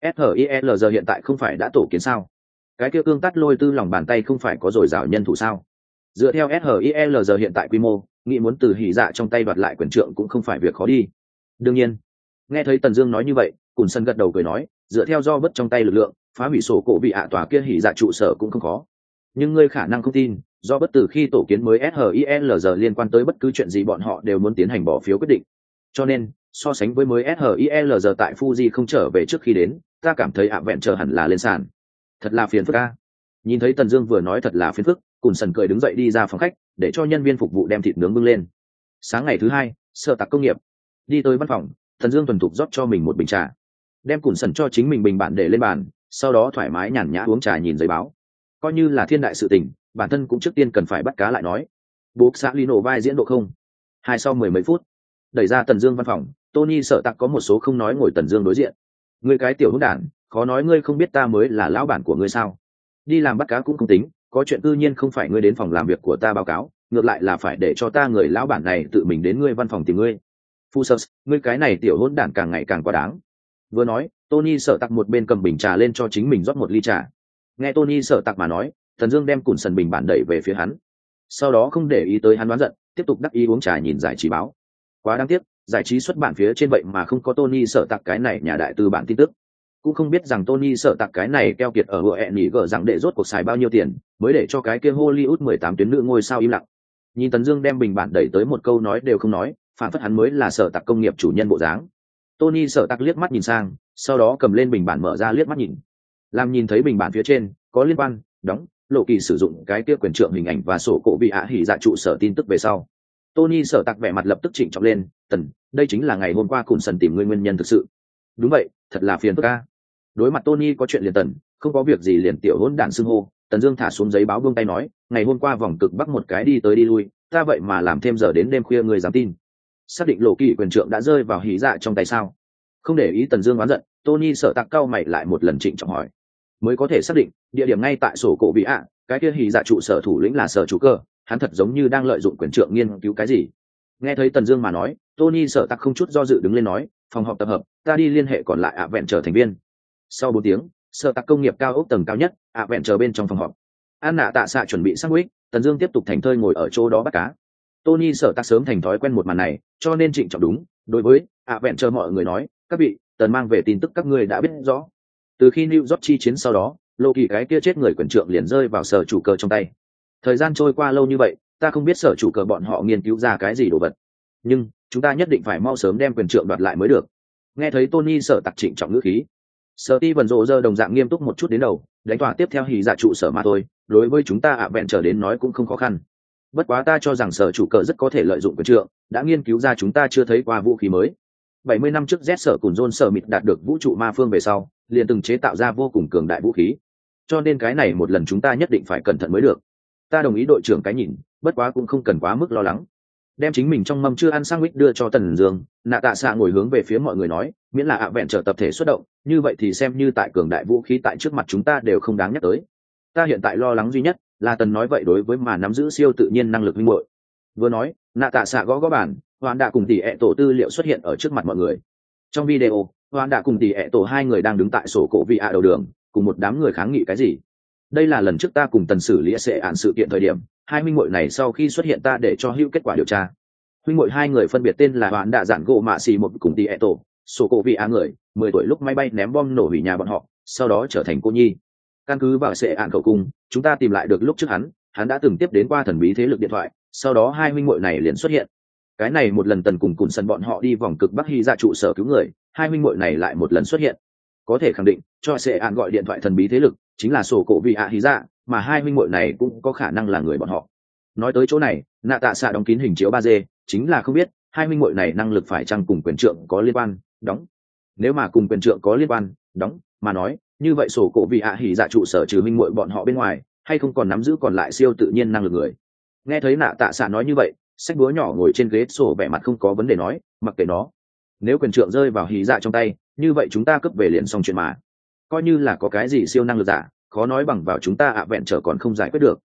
SHIELZ hiện tại không phải đã tổ kiến sao? Cái kia cương tắt lôi tư lòng bàn tay không phải có dồi dào nhân thủ sao? Dựa theo SHIELZ hiện tại quy mô, nghĩ muốn từ hỉ dạ trong tay đoạt lại quyền trượng cũng không phải việc khó đi. Đương nhiên, nghe thấy Tần Dương nói như vậy, Cùn Sân gật đầu cười nói, dựa theo do bất trong tay lực lượng, phá hủy sổ cổ bị ạ tòa kia hỉ dạ trụ sở cũng không khó. Nhưng ngươi khả năng không tin, do bất từ khi tổ kiến mới SHIELZ liên quan tới bất cứ chuyện gì bọn họ đều muốn tiến hành bỏ phiếu quyết định. Cho nên, so sánh với mới SHIELZ tại Fuji không trở về trước khi đến, ta cảm thấy ạ vẹn chờ hẳn là lên sàn. Thật là phiền phức a. Nhìn thấy Tần Dương vừa nói thật là phiền phức, Cùn Sần cười đứng dậy đi ra phòng khách, để cho nhân viên phục vụ đem thịt nướng bưng lên. Sáng ngày thứ hai, Sở Tạc công nghiệp đi tới văn phòng, Tần Dương thuần thục rót cho mình một bình trà, đem Cùn Sần cho chính mình bình bản để lên bàn, sau đó thoải mái nhàn nhã uống trà nhìn giấy báo. Coi như là thiên đại sự tình, bản thân cũng trước tiên cần phải bắt cá lại nói. Bố xã Lino vai diễn độ không. Hai sau mười mấy phút, đẩy ra Tần Dương văn phòng, Tony Sở Tạc có một số không nói ngồi Tần Dương đối diện. Ngươi cái tiểu hỗn đản, khó nói ngươi không biết ta mới là lão bản của ngươi sao? Đi làm bắt cá cũng không tính, có chuyện tự nhiên không phải ngươi đến phòng làm việc của ta báo cáo, ngược lại là phải để cho ta người lão bản này tự mình đến ngươi văn phòng tìm ngươi. Fusus, ngươi cái này tiểu hỗn đản càng ngày càng quá đáng. Vừa nói, Tony Sở Tạc một bên cầm bình trà lên cho chính mình rót một ly trà. Nghe Tony Sở Tạc mà nói, Tần Dương đem Cùn Sần bình bản đẩy về phía hắn. Sau đó không để ý tới hắn đoán giận, tiếp tục đắc ý uống trà nhìn giải trí báo. Quá đáng tiếc, giải trí xuất bản phía trên vậy mà không có Tony Sở Tạc cái này nhà đại tư bản tin tức. Cũng không biết rằng Tony Sở Tạc cái này keo kiệt ở hựa nghỉ gở rằng để rốt cuộc xài bao nhiêu tiền, mới để cho cái kia Hollywood 18 tuyến nữ ngôi sao im lặng. Nhìn Tần Dương đem bình bản đẩy tới một câu nói đều không nói, phản phất hắn mới là Sở Tạc công nghiệp chủ nhân bộ dáng. Tony Sở Tạc liếc mắt nhìn sang, sau đó cầm lên bình bản mở ra liếc mắt nhìn. Làm nhìn thấy bình bản phía trên có liên quan, đóng, lộ kỳ sử dụng cái kia quyền trượng hình ảnh và sổ cổ bị ạ hỉ dạ trụ sở tin tức về sau. Tony Sở Tạc vẻ mặt lập tức chỉnh trọng lên, "Tần, đây chính là ngày hôm qua Cùn Sần tìm ngươi nguyên nhân thực sự." "Đúng vậy, thật là phiền phức a." Đối mặt Tony có chuyện liền Tần, không có việc gì liền tiểu hỗn đản xưng hô, Tần Dương thả xuống giấy báo buông tay nói, "Ngày hôm qua vòng cực bắc một cái đi tới đi lui, ta vậy mà làm thêm giờ đến đêm khuya ngươi dám tin?" Xác định lộ kỳ quyền trượng đã rơi vào hỉ dạ trong tay sao? Không để ý Tần Dương oán giận, Tony Sở Tạc cau mày lại một lần trịnh trọng hỏi. Mới có thể xác định, địa điểm ngay tại sổ cổ bị ạ, cái kia hỉ dạ trụ sở thủ lĩnh là Sở chủ cơ, hắn thật giống như đang lợi dụng quyền trượng nghiên cứu cái gì. Nghe thấy Tần Dương mà nói, Tony Sở Tạc không chút do dự đứng lên nói, "Phòng họp tập hợp, ta đi liên hệ còn lại ạ vẹn trở thành viên." Sau 4 tiếng, Sở Tạc công nghiệp cao ốc tầng cao nhất, ạ vẹn chờ bên trong phòng họp. An Nạ Tạ Xạ chuẩn bị sandwich, Tần Dương tiếp tục thành thơi ngồi ở chỗ đó bắt cá. Tony Sở Tạc sớm thành thói quen một màn này, cho nên trịnh trọng đúng, đối với ạ vẹn chờ mọi người nói, "Các vị, Tần mang về tin tức các ngươi đã biết rõ. Từ khi New York chi chiến sau đó, Lô Kỳ cái kia chết người quyền trượng liền rơi vào Sở chủ cơ trong tay. Thời gian trôi qua lâu như vậy, ta không biết Sở chủ cơ bọn họ nghiên cứu ra cái gì đồ vật, nhưng chúng ta nhất định phải mau sớm đem quyền trượng đoạt lại mới được." Nghe thấy Tony Sở Tạc trịnh trọng ngữ khí, Steven Rogers đồng dạng nghiêm túc một chút đến đầu, đánh tòa tiếp theo hỉ dạ trụ sở mà thôi, đối với chúng ta ạ vẹn trở đến nói cũng không khó khăn. Bất quá ta cho rằng Sở chủ cờ rất có thể lợi dụng quyền trượng, đã nghiên cứu ra chúng ta chưa thấy qua vũ khí mới. 70 năm trước Z Sở cùng John Sở mịt đạt được vũ trụ ma phương về sau, liền từng chế tạo ra vô cùng cường đại vũ khí. Cho nên cái này một lần chúng ta nhất định phải cẩn thận mới được. Ta đồng ý đội trưởng cái nhìn, bất quá cũng không cần quá mức lo lắng. Đem chính mình trong mâm chưa ăn sandwich đưa cho Tần Dương, Nạ Tạ Xạ ngồi hướng về phía mọi người nói, miễn là ạ vẹn trở tập thể xuất động, như vậy thì xem như tại cường đại vũ khí tại trước mặt chúng ta đều không đáng nhắc tới. Ta hiện tại lo lắng duy nhất là Tần nói vậy đối với mà nắm giữ siêu tự nhiên năng lực huynh muội. Vừa nói, Nạ Tạ Xạ gõ bàn, Hoán Đạ cùng tỷ ệ tổ tư liệu xuất hiện ở trước mặt mọi người. Trong video, Hoán Đạ cùng tỷ ệ tổ hai người đang đứng tại sổ cổ vị ạ đầu đường, cùng một đám người kháng nghị cái gì. Đây là lần trước ta cùng Tần xử lý sẽ án sự kiện thời điểm, hai huynh muội này sau khi xuất hiện ta để cho hữu kết quả điều tra. Huynh muội hai người phân biệt tên là Hoán Đạ Giản Gỗ Mạ Xì một cùng tỷ ệ tổ, sổ cổ vị ạ người, 10 tuổi lúc máy bay ném bom nổ hủy nhà bọn họ, sau đó trở thành cô nhi. Căn cứ vào sẽ án khẩu cung, chúng ta tìm lại được lúc trước hắn đã từng tiếp đến qua thần bí thế lực điện thoại, sau đó hai huynh muội này liền xuất hiện. Cái này một lần Tần cùng Cùn Sân bọn họ đi vòng cực bắc hy ra trụ sở cứu người, hai huynh muội này lại một lần xuất hiện. Có thể khẳng định, cho sẽ án gọi điện thoại thần bí thế lực chính là sổ cổ vị ạ hy ra, mà hai huynh muội này cũng có khả năng là người bọn họ. Nói tới chỗ này, Nạ Tạ Xạ đóng kín hình chiếu 3D, chính là không biết hai huynh muội này năng lực phải chăng cùng quyền trượng có liên quan, đóng. Nếu mà cùng quyền trượng có liên quan, đóng, mà nói, như vậy sổ cổ vị ạ hỉ dạ trụ sở trừ huynh muội bọn họ bên ngoài, hay không còn nắm giữ còn lại siêu tự nhiên năng lực người. Nghe thấy Nạ Tạ Xạ nói như vậy, sách búa nhỏ ngồi trên ghế sổ vẻ mặt không có vấn đề nói, mặc kệ nó. Nếu quyền trượng rơi vào hỉ dạ trong tay, như vậy chúng ta cướp về liền xong chuyện mà. Coi như là có cái gì siêu năng lực giả, khó nói bằng vào chúng ta ạ vẹn trở còn không giải quyết được.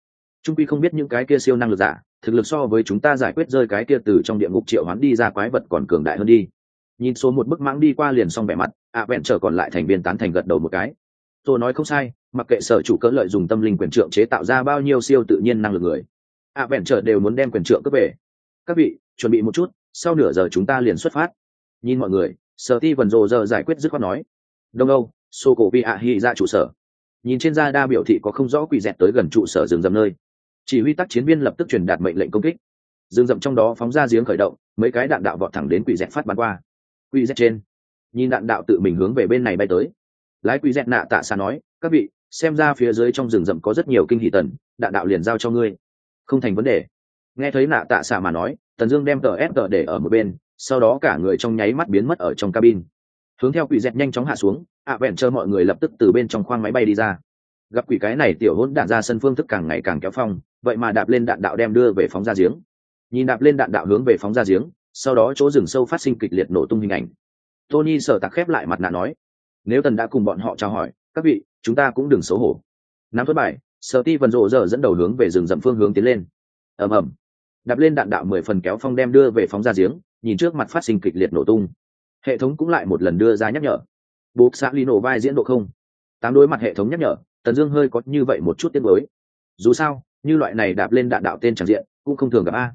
Trung quy không biết những cái kia siêu năng lực giả thực lực so với chúng ta giải quyết rơi cái kia từ trong địa ngục triệu hoán đi ra quái vật còn cường đại hơn đi. Nhìn số một bức mãng đi qua liền xong vẻ mặt, vẹn trở còn lại thành viên tán thành gật đầu một cái. Tôi nói không sai, mặc kệ sở chủ cỡ lợi dùng tâm linh quyền trượng chế tạo ra bao nhiêu siêu tự nhiên năng lực người, vẹn trở đều muốn đem quyền trượng cướp về. Các vị chuẩn bị một chút, sau nửa giờ chúng ta liền xuất phát. Nhìn mọi người, sở ti vần rồ giờ giải quyết dứt khoát nói. Đông âu sô cổ vi hy ra trụ sở. Nhìn trên da đa biểu thị có không rõ quỷ dẹt tới gần trụ sở rừng rậm nơi, chỉ huy tác chiến viên lập tức truyền đạt mệnh lệnh công kích. Rừng rậm trong đó phóng ra giếng khởi động, mấy cái đạn đạo vọt thẳng đến quỷ dẹt phát bắn qua. Quỷ dẹt trên, nhìn đạn đạo tự mình hướng về bên này bay tới. Lái quỷ dẹt nạ tạ xa nói, các vị xem ra phía dưới trong rừng rậm có rất nhiều kinh hỉ tần, đạn đạo liền giao cho ngươi, không thành vấn đề. Nghe thấy nạ tạ xạ mà nói, Tần Dương đem tờ ép tờ để ở một bên, sau đó cả người trong nháy mắt biến mất ở trong cabin, hướng theo quỷ dẹt nhanh chóng hạ xuống. Vẹn chờ mọi người lập tức từ bên trong khoang máy bay đi ra. Gặp quỷ cái này tiểu hỗn đạn ra sân phương thức càng ngày càng kéo phong, vậy mà đạp lên đạn đạo đem đưa về phóng ra giếng. Nhìn đạp lên đạn đạo hướng về phóng ra giếng, sau đó chỗ rừng sâu phát sinh kịch liệt nổ tung hình ảnh. Tony sở tạc khép lại mặt nạ nói, nếu Tần đã cùng bọn họ chào hỏi, các vị chúng ta cũng đừng xấu hổ. Nắm thất bại, sở ti vần rộ giờ dẫn đầu hướng về rừng rậm phương hướng tiến lên. ầm ầm, đạp lên đạn đạo 10 phần kéo phong đem đưa về phóng ra giếng. Nhìn trước mặt phát sinh kịch liệt nổ tung, hệ thống cũng lại một lần đưa ra nhắc nhở. Buộc xã Lino vai diễn độ không 8 đối mặt hệ thống nhắc nhở. Tần Dương hơi có như vậy một chút tiếc nuối. Dù sao, như loại này đạp lên đạn đạo tên chẳng diện cũng không thường gặp a.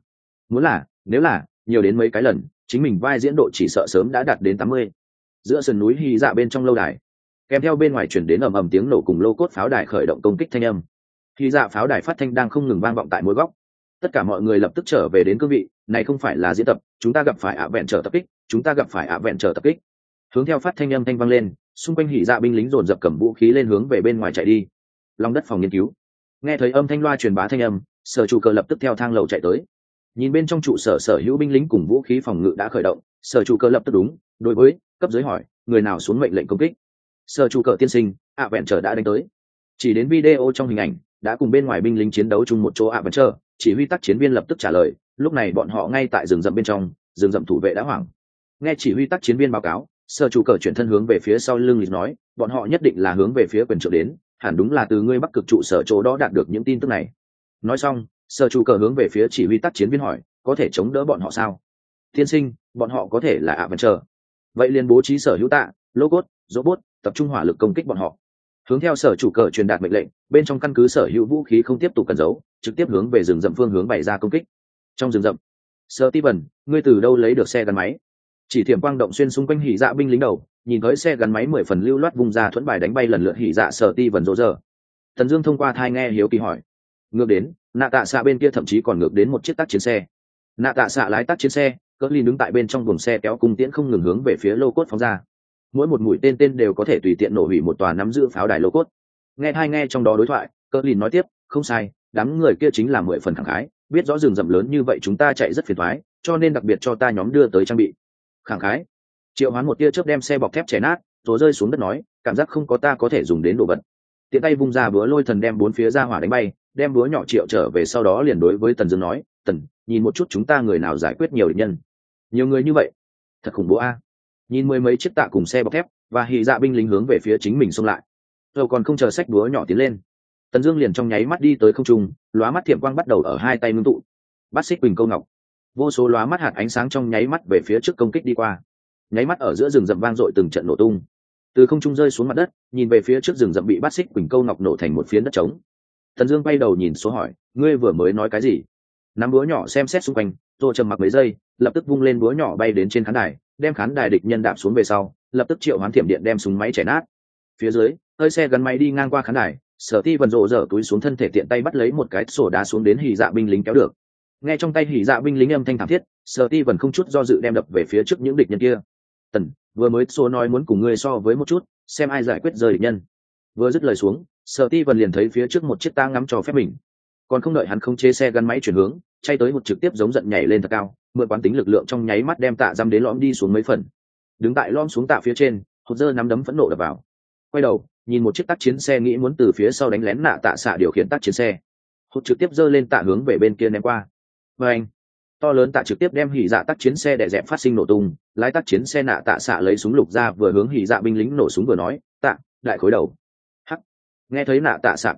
Nếu là nhiều đến mấy cái lần, chính mình vai diễn độ chỉ sợ sớm đã đạt đến 80. Giữa sườn núi Hy Dạ bên trong lâu đài, kèm theo bên ngoài truyền đến ầm ầm tiếng nổ cùng lô cốt pháo đài khởi động công kích thanh âm. Hy Dạ pháo đài phát thanh đang không ngừng vang vọng tại mỗi góc. Tất cả mọi người lập tức trở về đến cương vị, này không phải là diễn tập, chúng ta gặp phải vẹn trở tập kích, chúng ta gặp phải vẹn trở tập kích. Hướng theo phát thanh âm thanh vang lên, xung quanh Hỉ Dạ binh lính dồn dập cầm vũ khí lên hướng về bên ngoài chạy đi. Long đất phòng nghiên cứu. Nghe thấy âm thanh loa truyền bá thanh âm, sở chủ cờ lập tức theo thang lầu chạy tới. Nhìn bên trong trụ sở sở hữu binh lính cùng vũ khí phòng ngự đã khởi động, sở chủ cờ lập tức đúng đối với cấp dưới hỏi, người nào xuống mệnh lệnh công kích. Sở chủ cờ tiên sinh, vẹn trở đã đánh tới. Chỉ đến video trong hình ảnh đã cùng bên ngoài binh lính chiến đấu chung một chỗ vẹn trở, chỉ huy tác chiến viên lập tức trả lời, lúc này bọn họ ngay tại rừng rậm bên trong, rừng rậm thủ vệ đã hoảng. Nghe chỉ huy tác chiến viên báo cáo, sở chủ cờ chuyển thân hướng về phía sau lưng lịch nói, bọn họ nhất định là hướng về phía quyền trưởng đến, hẳn đúng là từ ngươi Bắc Cực trụ sở chỗ đó đạt được những tin tức này. Nói xong, sở chủ cờ hướng về phía chỉ huy tác chiến viên hỏi, có thể chống đỡ bọn họ sao? Tiên sinh, bọn họ có thể là Avenger. Vậy liền bố trí sở hữu tạ, lô-cốt, robot, tập trung hỏa lực công kích bọn họ. Hướng theo sở chủ cờ truyền đạt mệnh lệnh, bên trong căn cứ sở hữu vũ khí không tiếp tục cẩn giấu, trực tiếp hướng về rừng rậm phương hướng bày ra công kích. Trong rừng rậm, Steven, ngươi từ đâu lấy được xe gắn máy? Chỉ thiểm quang động xuyên xung quanh Hỉ Dạ binh lính đầu, nhìn thấy xe gắn máy 10 phần lưu loát vung ra thuẫn bài đánh bay lần lượt Hỉ Dạ Steven rồ giờ. Tần Dương thông qua thai nghe hiếu kỳ hỏi, ngược đến, nạ tạ xạ bên kia thậm chí còn ngược đến một chiếc tác chiến xe. Nạ tạ xạ lái tác chiến xe, cỡ ly đứng tại bên trong buồng xe kéo cung tiễn không ngừng hướng về phía lô cốt phóng ra. Mỗi một mũi tên đều có thể tùy tiện nổ hủy một tòa nắm giữ pháo đài lô cốt. Nghe trong đó đối thoại, cỡ ly nói tiếp, không sai, đám người kia chính là 10 phần khẳng khái, biết rõ rừng rậm lớn như vậy chúng ta chạy rất phiền toái, cho nên đặc biệt cho ta nhóm đưa tới trang bị. Khẳng khái. Triệu Hoán một tia chớp đem xe bọc thép chẻ nát, rồi rơi xuống đất nói, cảm giác không có ta có thể dùng đến đồ vật. Tiện tay vung ra búa lôi thần đem bốn phía ra hỏa đánh bay, đem búa nhỏ Triệu trở về sau đó liền đối với Tần Dương nói, Tần, nhìn một chút chúng ta người nào giải quyết nhiều địch nhân. Nhiều người như vậy, thật khủng bố a. Nhìn mười mấy chiếc tạ cùng xe bọc thép và Hỉ Dạ binh lính hướng về phía chính mình xông lại. Rồi còn không chờ xách búa nhỏ tiến lên, Tần Dương liền trong nháy mắt đi tới không trung, lóa mắt thiểm quang bắt đầu ở hai tay ngưng tụ. Bát xích quỳnh câu ngọc, vô số lóa mắt hạt ánh sáng trong nháy mắt về phía trước công kích đi qua. Nháy mắt ở giữa rừng rậm vang dội từng trận nổ tung. Từ không trung rơi xuống mặt đất, nhìn về phía trước rừng rậm bị bát xích quỳnh câu ngọc nổ thành một phiến đất trống. Tần Dương quay đầu nhìn xuống hỏi, ngươi vừa mới nói cái gì? Nắm búa nhỏ xem xét xung quanh, rồi trầm mặc mấy giây, lập tức vung lên búa nhỏ bay đến trên khán đài, đem khán đài địch nhân đạp xuống về sau, lập tức triệu hoán thiểm điện đem súng máy chẻ nát. Phía dưới, hơi xe gắn máy đi ngang qua khán đài, Sở Ti Vân rộ rỡ túi xuống thân thể tiện tay bắt lấy một cái sổ đá xuống đến Hỉ Dạ binh lính kéo được. Nghe trong tay Hỉ Dạ binh lính âm thanh thảm thiết, Sở Ti Vân không chút do dự đem đập về phía trước những địch nhân kia. Tần, vừa mới số nói muốn cùng ngươi so với một chút, xem ai giải quyết rơi địch nhân. Vừa dứt lời xuống, Sở Ti Vân liền thấy phía trước một chiếc ta ngắm cho phép mình. Còn không đợi hắn không chế xe gắn máy chuyển hướng, chay tới một trực tiếp giống giận nhảy lên thật cao, mượn quán tính lực lượng trong nháy mắt đem tạ giam đến lõm đi xuống mấy phần. Đứng tại lõm xuống tạ phía trên, hột dơ nắm đấm phẫn nộ đập vào. Quay đầu, nhìn một chiếc tác chiến xe nghĩ muốn từ phía sau đánh lén nạ tạ xạ điều khiển tác chiến xe. Hột trực tiếp giơ lên tạ hướng về bên kia ném qua. Và anh, to lớn tạ trực tiếp đem Hỉ Dạ tác chiến xe đè dẹp phát sinh nổ tung, lái tác chiến xe nạ tạ xạ lấy súng lục ra vừa hướng Hỉ Dạ binh lính nổ súng vừa nói, tạ, đại khối đầu. Hắc. Nghe thấy nạ tạ xạ cảm tạ,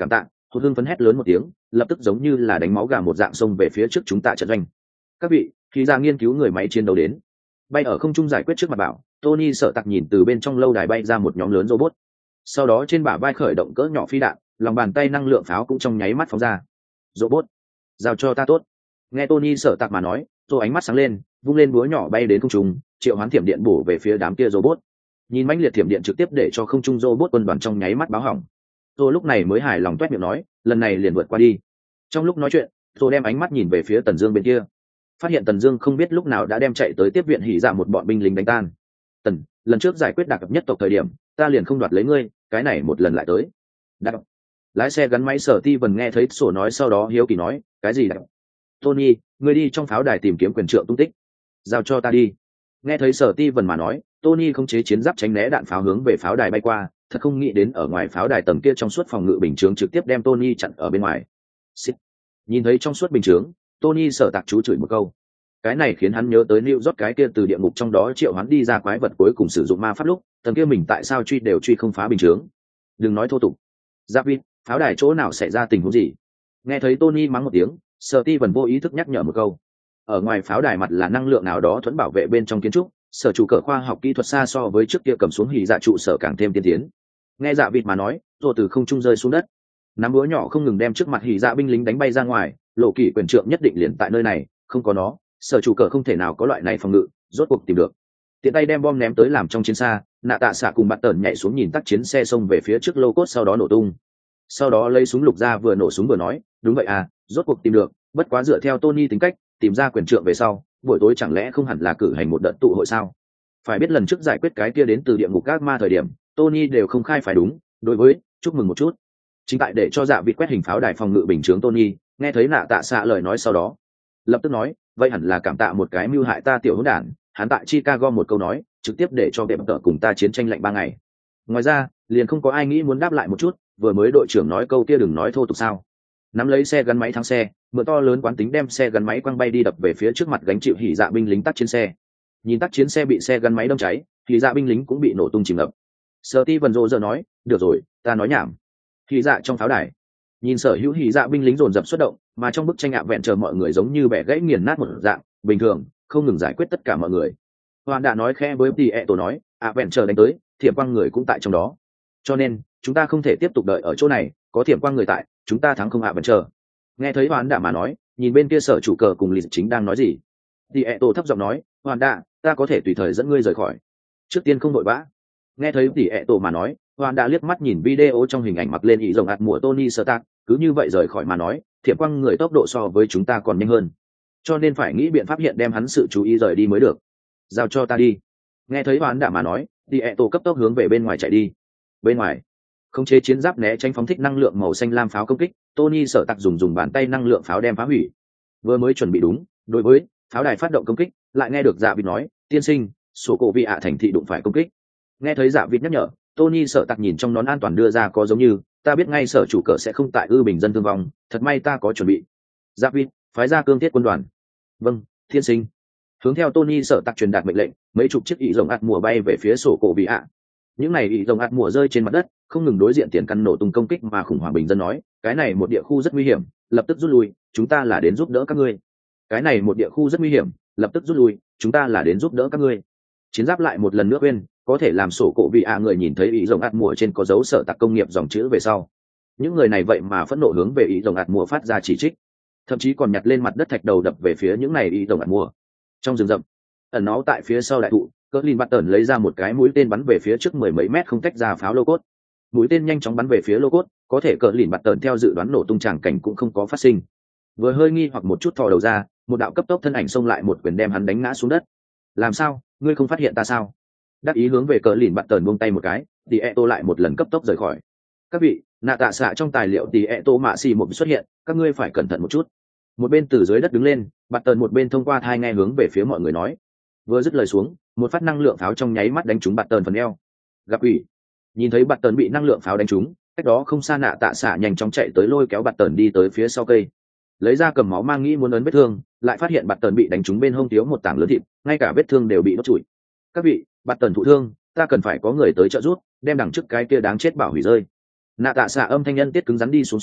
hụt hưng phấn hét lớn một tiếng, lập tức giống như là đánh máu gà một dạng xông về phía trước chúng ta trận doanh. Các vị, khi ra nghiên cứu người máy chiến đấu đến. Bay ở không trung giải quyết trước mặt bảo, Tony sợ tặc nhìn từ bên trong lâu đài bay ra một nhóm lớn robot. Sau đó trên bả vai khởi động cỡ nhỏ phi đạn, lòng bàn tay năng lượng pháo cũng trong nháy mắt phóng ra. Robot, giao cho ta tốt. Nghe Tony sợ tặc mà nói, rồi ánh mắt sáng lên, vung lên búa nhỏ bay đến không trung, triệu hoán thiểm điện bổ về phía đám kia robot. Nhìn mãnh liệt thiểm điện trực tiếp để cho không trung robot quân đoàn trong nháy mắt báo hỏng. Rồi lúc này mới hài lòng toét miệng nói, lần này liền vượt qua đi. Trong lúc nói chuyện, rồi đem ánh mắt nhìn về phía Tần Dương bên kia, phát hiện Tần Dương không biết lúc nào đã đem chạy tới tiếp viện hỉ dạ một bọn binh lính đánh tan. Tần, lần trước giải quyết đặc nhất tộc thời điểm, ta liền không đoạt lấy ngươi, cái này một lần lại tới. Đặc. Lái xe gắn máy Sở Ti Vân nghe thấy sổ nói sau đó hiếu kỳ nói, cái gì đặc? Tony, ngươi đi trong pháo đài tìm kiếm quyền trượng tung tích, giao cho ta đi. Nghe thấy Sở Ti Vân mà nói, Tony không chế chiến giáp tránh né đạn pháo hướng về pháo đài bay qua, thật không nghĩ đến ở ngoài pháo đài tầng kia trong suốt phòng ngự bình chướng trực tiếp đem Tony chặn ở bên ngoài. Xịt. Nhìn thấy trong suốt bình chướng, Tony sở tạc chú chửi một câu. Cái này khiến hắn nhớ tới New York cái kia từ địa ngục trong đó triệu hắn đi ra quái vật cuối cùng sử dụng ma pháp lúc, tầng kia mình tại sao truy đều truy không phá bình chướng. Đừng nói thô tục. Giáp Vin, pháo đài chỗ nào xảy ra tình huống gì? Nghe thấy Tony mắng một tiếng, Steven vô ý thức nhắc nhở một câu. Ở ngoài pháo đài mặt là năng lượng nào đó thuẫn bảo vệ bên trong kiến trúc, sở chủ cờ khoa học kỹ thuật xa so với trước kia cầm xuống hỉ dạ trụ sở càng thêm tiên tiến. Nghe Dạ Vịt mà nói, rồi từ không trung rơi xuống đất. Nắm búa nhỏ không ngừng đem trước mặt hỉ dạ binh lính đánh bay ra ngoài, lộ kỷ quyền trượng nhất định liền tại nơi này, không có nó, sở chủ cờ không thể nào có loại này phòng ngự, rốt cuộc tìm được. Tiện tay đem bom ném tới làm trong chiến xa, nạ tạ xạ cùng bạn tần nhảy xuống nhìn tác chiến xe xông về phía trước lô cốt sau đó nổ tung. Sau đó lấy súng lục ra vừa nổ súng vừa nói, đúng vậy à, rốt cuộc tìm được, bất quá dựa theo Tony tính cách, tìm ra quyền trượng về sau, buổi tối chẳng lẽ không hẳn là cử hành một đợt tụ hội sao? Phải biết lần trước giải quyết cái kia đến từ địa ngục các ma thời điểm, Tony đều không khai phải đúng, đối với, chúc mừng một chút. Chính tại để cho Dạ Vịt quét hình pháo đài phòng ngự bình chướng Tony, nghe thấy nạ tạ xạ lời nói sau đó, lập tức nói, vậy hẳn là cảm tạ một cái mưu hại ta tiểu hỗn đản, hắn tại Chicago một câu nói, trực tiếp để cho đẹp tợ cùng ta chiến tranh lạnh 3 ngày. Ngoài ra, liền không có ai nghĩ muốn đáp lại một chút, vừa mới đội trưởng nói câu kia đừng nói thô tục sao? Nắm lấy xe gắn máy thắng xe, mượn to lớn quán tính đem xe gắn máy quăng bay đi đập về phía trước mặt gánh chịu hỉ dạ binh lính tác chiến xe. Nhìn tác chiến xe bị xe gắn máy đâm cháy, hỉ dạ binh lính cũng bị nổ tung chìm ngập. Steven rồ giờ nói, được rồi, ta nói nhảm. Hỉ dạ trong pháo đài, nhìn sở hữu hỉ dạ binh lính dồn dập xuất động, mà trong bức tranh ạ vẹn chờ mọi người giống như bẻ gãy nghiền nát một dạng, bình thường, không ngừng giải quyết tất cả mọi người. Hoàn đã nói khẽ với Tỷ tổ nói, ạ vẹn chờ đánh tới, thiểm quang người cũng tại trong đó. Cho nên, chúng ta không thể tiếp tục đợi ở chỗ này, có thiểm quang người tại, chúng ta thắng không ạ vẹn chờ. Nghe thấy Hoàn đã mà nói, nhìn bên kia sở chủ cờ cùng Lý Chính đang nói gì. Tỷ tổ thấp giọng nói, Hoàn đã, ta có thể tùy thời dẫn ngươi rời khỏi. Trước tiên không vội vã. Nghe thấy Tỷ tổ mà nói, Hoàn đã liếc mắt nhìn video trong hình ảnh mặc lên ý rồng ạt mùa Tony Stark, cứ như vậy rời khỏi mà nói, thiểm quang người tốc độ so với chúng ta còn nhanh hơn. Cho nên phải nghĩ biện pháp hiện đem hắn sự chú ý rời đi mới được. Giao cho ta đi. Nghe thấy Hoàn đã mà nói, Tỷ tổ cấp tốc hướng về bên ngoài chạy đi. Bên ngoài, khống chế chiến giáp né tránh phóng thích năng lượng màu xanh lam pháo công kích, Tony sở tặc dùng bàn tay năng lượng pháo đem phá hủy. Vừa mới chuẩn bị đúng, đối với pháo đài phát động công kích, lại nghe được Dạ Vịt nói, tiên sinh, sổ cổ vị ạ thành thị đụng phải công kích. Nghe thấy Dạ Vịt nhắc nhở, Tony sở tặc nhìn trong nón an toàn đưa ra có giống như, ta biết ngay sở chủ cờ sẽ không tại ư bình dân thương vong, thật may ta có chuẩn bị. Dạ Vịt, phái ra cương thiết quân đoàn. Vâng, tiên sinh. Hướng theo Tony sở tặc truyền đạt mệnh lệnh, mấy chục chiếc ỷ rồng ạt mùa bay về phía sổ cổ vị ạ. Những này ỷ rồng ạt mùa rơi trên mặt đất, không ngừng đối diện tiền căn nổ tung công kích mà khủng hoảng bình dân nói, cái này một địa khu rất nguy hiểm, lập tức rút lui, chúng ta là đến giúp đỡ các ngươi. Cái này một địa khu rất nguy hiểm, lập tức rút lui, chúng ta là đến giúp đỡ các ngươi. Chiến giáp lại một lần nữa quên, có thể làm sổ cổ vị ạ người nhìn thấy ỷ rồng ạt mùa trên có dấu sở tặc công nghiệp dòng chữ về sau. Những người này vậy mà phẫn nộ hướng về ỷ rồng ạt mùa phát ra chỉ trích, thậm chí còn nhặt lên mặt đất thạch đầu đập về phía những này ỷ rồng ạt mùa. Trong rừng rậm, ẩn náu tại phía sau đại thụ, Cỡ bắt tần lấy ra một cái mũi tên bắn về phía trước 10 mấy mét không tách ra pháo lô cốt. Mũi tên nhanh chóng bắn về phía lô cốt, có thể Cỡ bắt tần theo dự đoán nổ tung tràng cảnh cũng không có phát sinh. Vừa hơi nghi hoặc một chút thò đầu ra, một đạo cấp tốc thân ảnh xông lại một quyền đem hắn đánh ngã xuống đất. Làm sao, ngươi không phát hiện ta sao? Đắc ý hướng về Cỡ bắt tần buông tay một cái, Tieto lại một lần cấp tốc rời khỏi. Các vị, nạ tạ xạ trong tài liệu Tieto mạ xì một xuất hiện, các ngươi phải cẩn thận một chút. Một bên từ dưới đất đứng lên, bắt tần một bên thông qua thai nghe hướng về phía mọi người nói. Vừa dứt lời xuống, một phát năng lượng pháo trong nháy mắt đánh trúng bạt tần phần eo. Gặp ủy, nhìn thấy bạt tần bị năng lượng pháo đánh trúng, cách đó không xa nạ tạ xạ nhanh chóng chạy tới lôi kéo bạt tần đi tới phía sau cây, lấy ra cầm máu mang nghĩ muốn ấn vết thương, lại phát hiện bạt tần bị đánh trúng bên hông thiếu một tảng lớn thịt, ngay cả vết thương đều bị đốt trụi. Các vị, bạt tần thụ thương, ta cần phải có người tới trợ giúp, đem đằng trước cái kia đáng chết bảo hủy rơi. Nạ tạ xạ âm thanh nhân tiết cứng rắn đi xuống,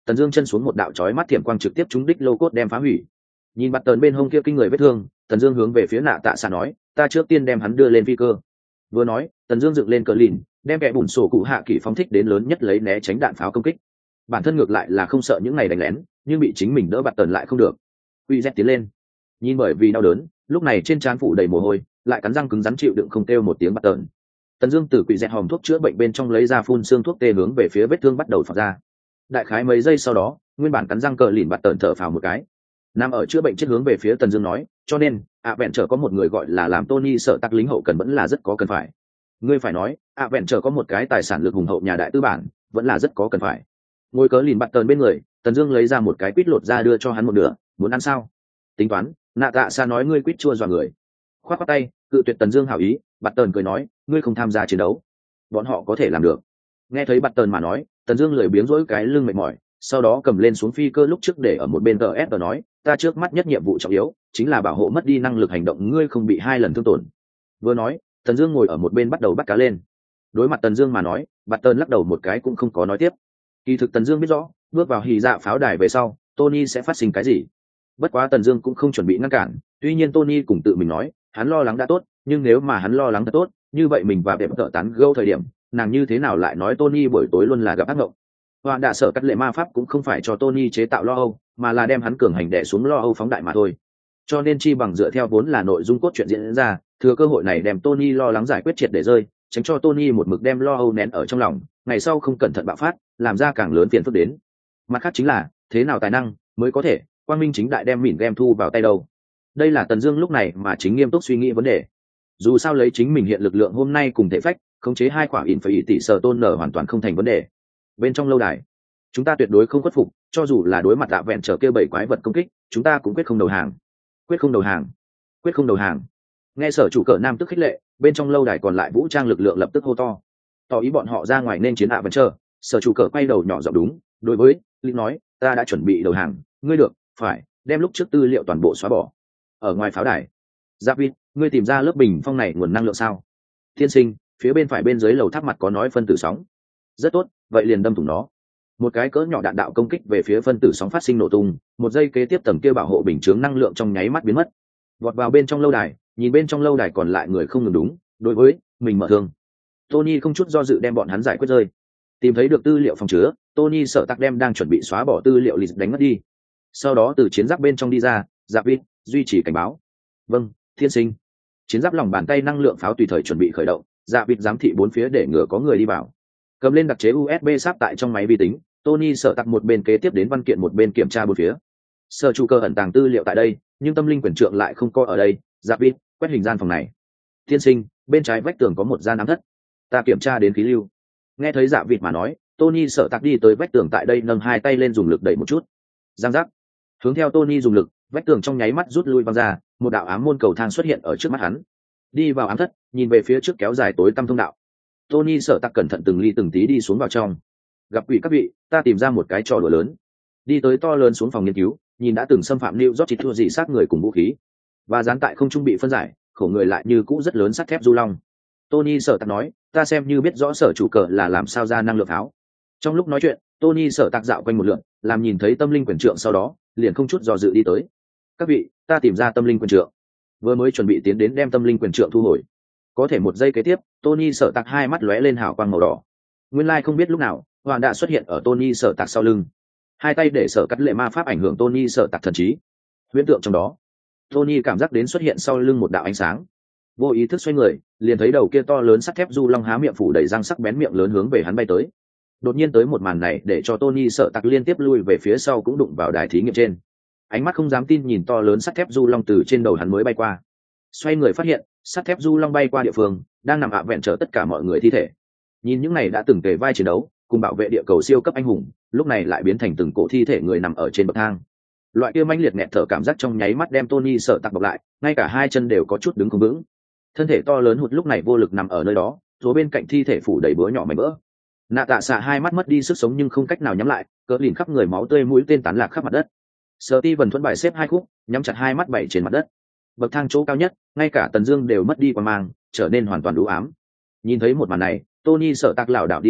Tần Dương chân xuống một đạo chói mắt thiểm quang trực tiếp trúng đích lô cốt đem phá hủy. Nhìn bạt tần bên hông kia kinh người vết thương, Tần Dương hướng về phía Nạ Tạ Xạ nói, ta trước tiên đem hắn đưa lên phi cơ. Vừa nói, Tần Dương dựng lên cờ lìn, đem kẻ bùn sổ cụ hạ kỳ phóng thích đến lớn nhất lấy né tránh đạn pháo công kích. Bản thân ngược lại là không sợ những này đánh lén, nhưng bị chính mình đỡ bạt tần lại không được. Uy Z tiến lên. Nhìn bởi vì đau đớn, lúc này trên trán phủ đầy mồ hôi, lại cắn răng cứng rắn chịu đựng không kêu một tiếng bạt tần. Tần Dương từ quỷ dẹt hòm thuốc chữa bệnh bên trong lấy ra phun xương thuốc tê hướng về phía vết thương bắt đầu phạt ra. Đại khái mấy giây sau đó, nguyên bản cắn răng cờ lìn bạt tần thở phào một cái. Nằm ở chữa bệnh chết hướng về phía Tần Dương nói, cho nên, vẹn trở có một người gọi là làm Tony sợ tắc lính hậu cần vẫn là rất có cần phải. Ngươi phải nói, vẹn trở có một cái tài sản lực hùng hậu nhà đại tư bản, vẫn là rất có cần phải. Ngồi cớ lìn bạt tần bên người, Tần Dương lấy ra một cái quýt lột ra đưa cho hắn một nửa, muốn ăn sao? Tính toán, Nạ Tạ Xạ nói ngươi quýt chua dọa người. Khoát khoát tay, cự tuyệt Tần Dương hảo ý, bạt tần cười nói, ngươi không tham gia chiến đấu, bọn họ có thể làm được. Nghe thấy bạt tần mà nói, Tần Dương lười biếng rỗi cái lưng mệt mỏi, sau đó cầm lên xuống phi cơ lúc trước để ở một bên TS nói, ta trước mắt nhất nhiệm vụ trọng yếu chính là bảo hộ mất đi năng lực hành động ngươi không bị 2 lần thương tổn. Vừa nói, Tần Dương ngồi ở một bên bắt đầu bắt cá lên. Đối mặt Tần Dương mà nói, bạt tần lắc đầu một cái cũng không có nói tiếp. Kỳ thực Tần Dương biết rõ, bước vào hì dạ pháo đài về sau, Tony sẽ phát sinh cái gì. Bất quá Tần Dương cũng không chuẩn bị ngăn cản, tuy nhiên Tony cũng tự mình nói, hắn lo lắng đã tốt, nhưng nếu mà hắn lo lắng thật tốt, như vậy mình và đẹp tợ tán gẫu thời điểm, nàng như thế nào lại nói Tony buổi tối luôn là gặp ác mộng. Hoàn đã sở cắt lệ ma pháp cũng không phải cho Tony chế tạo lo âu, mà là đem hắn cường hành đè xuống lo âu phóng đại mà thôi. Cho nên chi bằng dựa theo vốn là nội dung cốt truyện diễn ra, thừa cơ hội này đem Tony lo lắng giải quyết triệt để rơi, tránh cho Tony một mực đem lo âu nén ở trong lòng, ngày sau không cẩn thận bạo phát, làm ra càng lớn phiền phức đến. Mặt khác chính là, thế nào tài năng mới có thể quang minh chính đại đem mỉn game thu vào tay đâu. Đây là Tần Dương lúc này mà chính nghiêm túc suy nghĩ vấn đề. Dù sao lấy chính mình hiện lực lượng hôm nay cùng thể phách, khống chế 2 quả ỉn phải tỷ sở tôn nở hoàn toàn không thành vấn đề. Bên trong lâu đài, chúng ta tuyệt đối không khuất phục, cho dù là đối mặt tạ vẹn trở kia 7 quái vật công kích, chúng ta cũng quyết không đầu hàng. Quyết không đầu hàng. Quyết không đầu hàng. Nghe sở chủ cờ nam tức khích lệ, bên trong lâu đài còn lại vũ trang lực lượng lập tức hô to, tỏ ý bọn họ ra ngoài nên chiến tạ vẹn trở. Sở chủ cờ quay đầu nhỏ giọng đúng, đối với linh nói, ta đã chuẩn bị đầu hàng, ngươi được phải đem lúc trước tư liệu toàn bộ xóa bỏ. Ở ngoài pháo đài, Giáp Vịt, ngươi tìm ra lớp bình phong này nguồn năng lượng sao? Tiên sinh, phía bên phải bên dưới lầu tháp mặt có nói phân tử sóng. Rất tốt, vậy liền đâm thủng nó. Một cái cỡ nhỏ đạn đạo công kích về phía phân tử sóng phát sinh nổ tung, một giây kế tiếp tầng kia bảo hộ bình chướng năng lượng trong nháy mắt biến mất. Vọt vào bên trong lâu đài, nhìn bên trong lâu đài còn lại người không ngừng đúng, đối với mình mở thương. Tony không chút do dự đem bọn hắn giải quyết rơi. Tìm thấy được tư liệu phòng chứa, Tony sợ tắc đem đang chuẩn bị xóa bỏ tư liệu lì đánh mất đi. Sau đó từ chiến giáp bên trong đi ra, Giáp Vịt, duy trì cảnh báo. Vâng, thiên sinh. Chiến giáp lòng bàn tay năng lượng pháo tùy thời chuẩn bị khởi động, Giáp Vịt giám thị 4 phía để ngừa có người đi vào. Cầm lên đặc chế USB sáp tại trong máy vi tính, Tony sợ tặc một bên kế tiếp đến văn kiện một bên kiểm tra 4 phía. Sở chủ cơ ẩn tàng tư liệu tại đây, nhưng tâm linh quyền trượng lại không có ở đây. Giáp Vịt, quét hình gian phòng này. Thiên sinh, bên trái vách tường có một gian ám thất. Ta kiểm tra đến khí lưu. Nghe thấy Giáp Vịt mà nói, Tony sợ tặc đi tới vách tường tại đây nâng 2 tay lên dùng lực đẩy một chút. Giang giác. Hướng theo Tony dùng lực, vách tường trong nháy mắt rút lui văng ra, một đạo ám môn cầu thang xuất hiện ở trước mắt hắn. Đi vào ám thất, nhìn về phía trước kéo dài tối tăm thông đạo. Tony sợ tặc cẩn thận từng ly từng tí đi xuống vào trong. Gặp quỷ các vị, ta tìm ra một cái trò đùa lớn. Đi tới to lớn xuống phòng nghiên cứu, nhìn đã từng xâm phạm New York chỉ thua gì sát người cùng vũ khí, và dán tại không trung bị phân giải, khổ người lại như cũ rất lớn sắt thép du long. Tony sợ tặc nói, ta xem như biết rõ sở chủ cờ là làm sao ra năng lượng pháo. Trong lúc nói chuyện, Tony sợ tặc dạo quanh một lượt, làm nhìn thấy tâm linh quyền trượng sau đó, liền không chút do dự đi tới. Các vị, ta tìm ra tâm linh quyền trượng. Vừa mới chuẩn bị tiến đến đem tâm linh quyền trượng thu hồi, có thể một giây kế tiếp, Tony sợ tặc 2 mắt lóe lên hào quang màu đỏ. Nguyên lai không biết lúc nào, Hoàn đã xuất hiện ở Tony sợ tặc sau lưng. 2 tay để sở cắt lệ ma pháp ảnh hưởng Tony sợ tặc thần trí. Huyễn tượng trong đó, Tony cảm giác đến xuất hiện sau lưng một đạo ánh sáng. Vô ý thức xoay người, liền thấy đầu kia to lớn sắt thép du long há miệng phủ đầy răng sắc bén miệng lớn hướng về hắn bay tới. Đột nhiên tới một màn này để cho Tony sợ tặc liên tiếp lui về phía sau cũng đụng vào đài thí nghiệm trên. Ánh mắt không dám tin nhìn to lớn sắt thép du long từ trên đầu hắn mới bay qua. Xoay người phát hiện, sắt thép du long bay qua địa phương, đang nằm vẹn trở tất cả mọi người thi thể. Nhìn những này đã từng kề vai chiến đấu, cùng bảo vệ địa cầu siêu cấp anh hùng, lúc này lại biến thành từng cổ thi thể người nằm ở trên bậc thang. Loại kia mãnh liệt nghẹt thở cảm giác trong nháy mắt đem Tony sợ tặc bọc lại, ngay cả 2 chân đều có chút đứng không vững. Thân thể to lớn hụt lúc này vô lực nằm ở nơi đó, rồi bên cạnh thi thể phủ đầy bứa nhỏ mảnh vỡ. Nạ Tạ Xạ 2 mắt mất đi sức sống nhưng không cách nào nhắm lại, cỡ lìn khắp người máu tươi mũi tên tán lạc khắp mặt đất. Steven thuẫn bài xếp 2 khúc, nhắm chặt 2 mắt bảy trên mặt đất. Bậc thang chỗ cao nhất, ngay cả Tần Dương đều mất đi quang mang, trở nên hoàn toàn u ám. Nhìn thấy một màn này, Tony sợ tặc lảo đảo đi tới,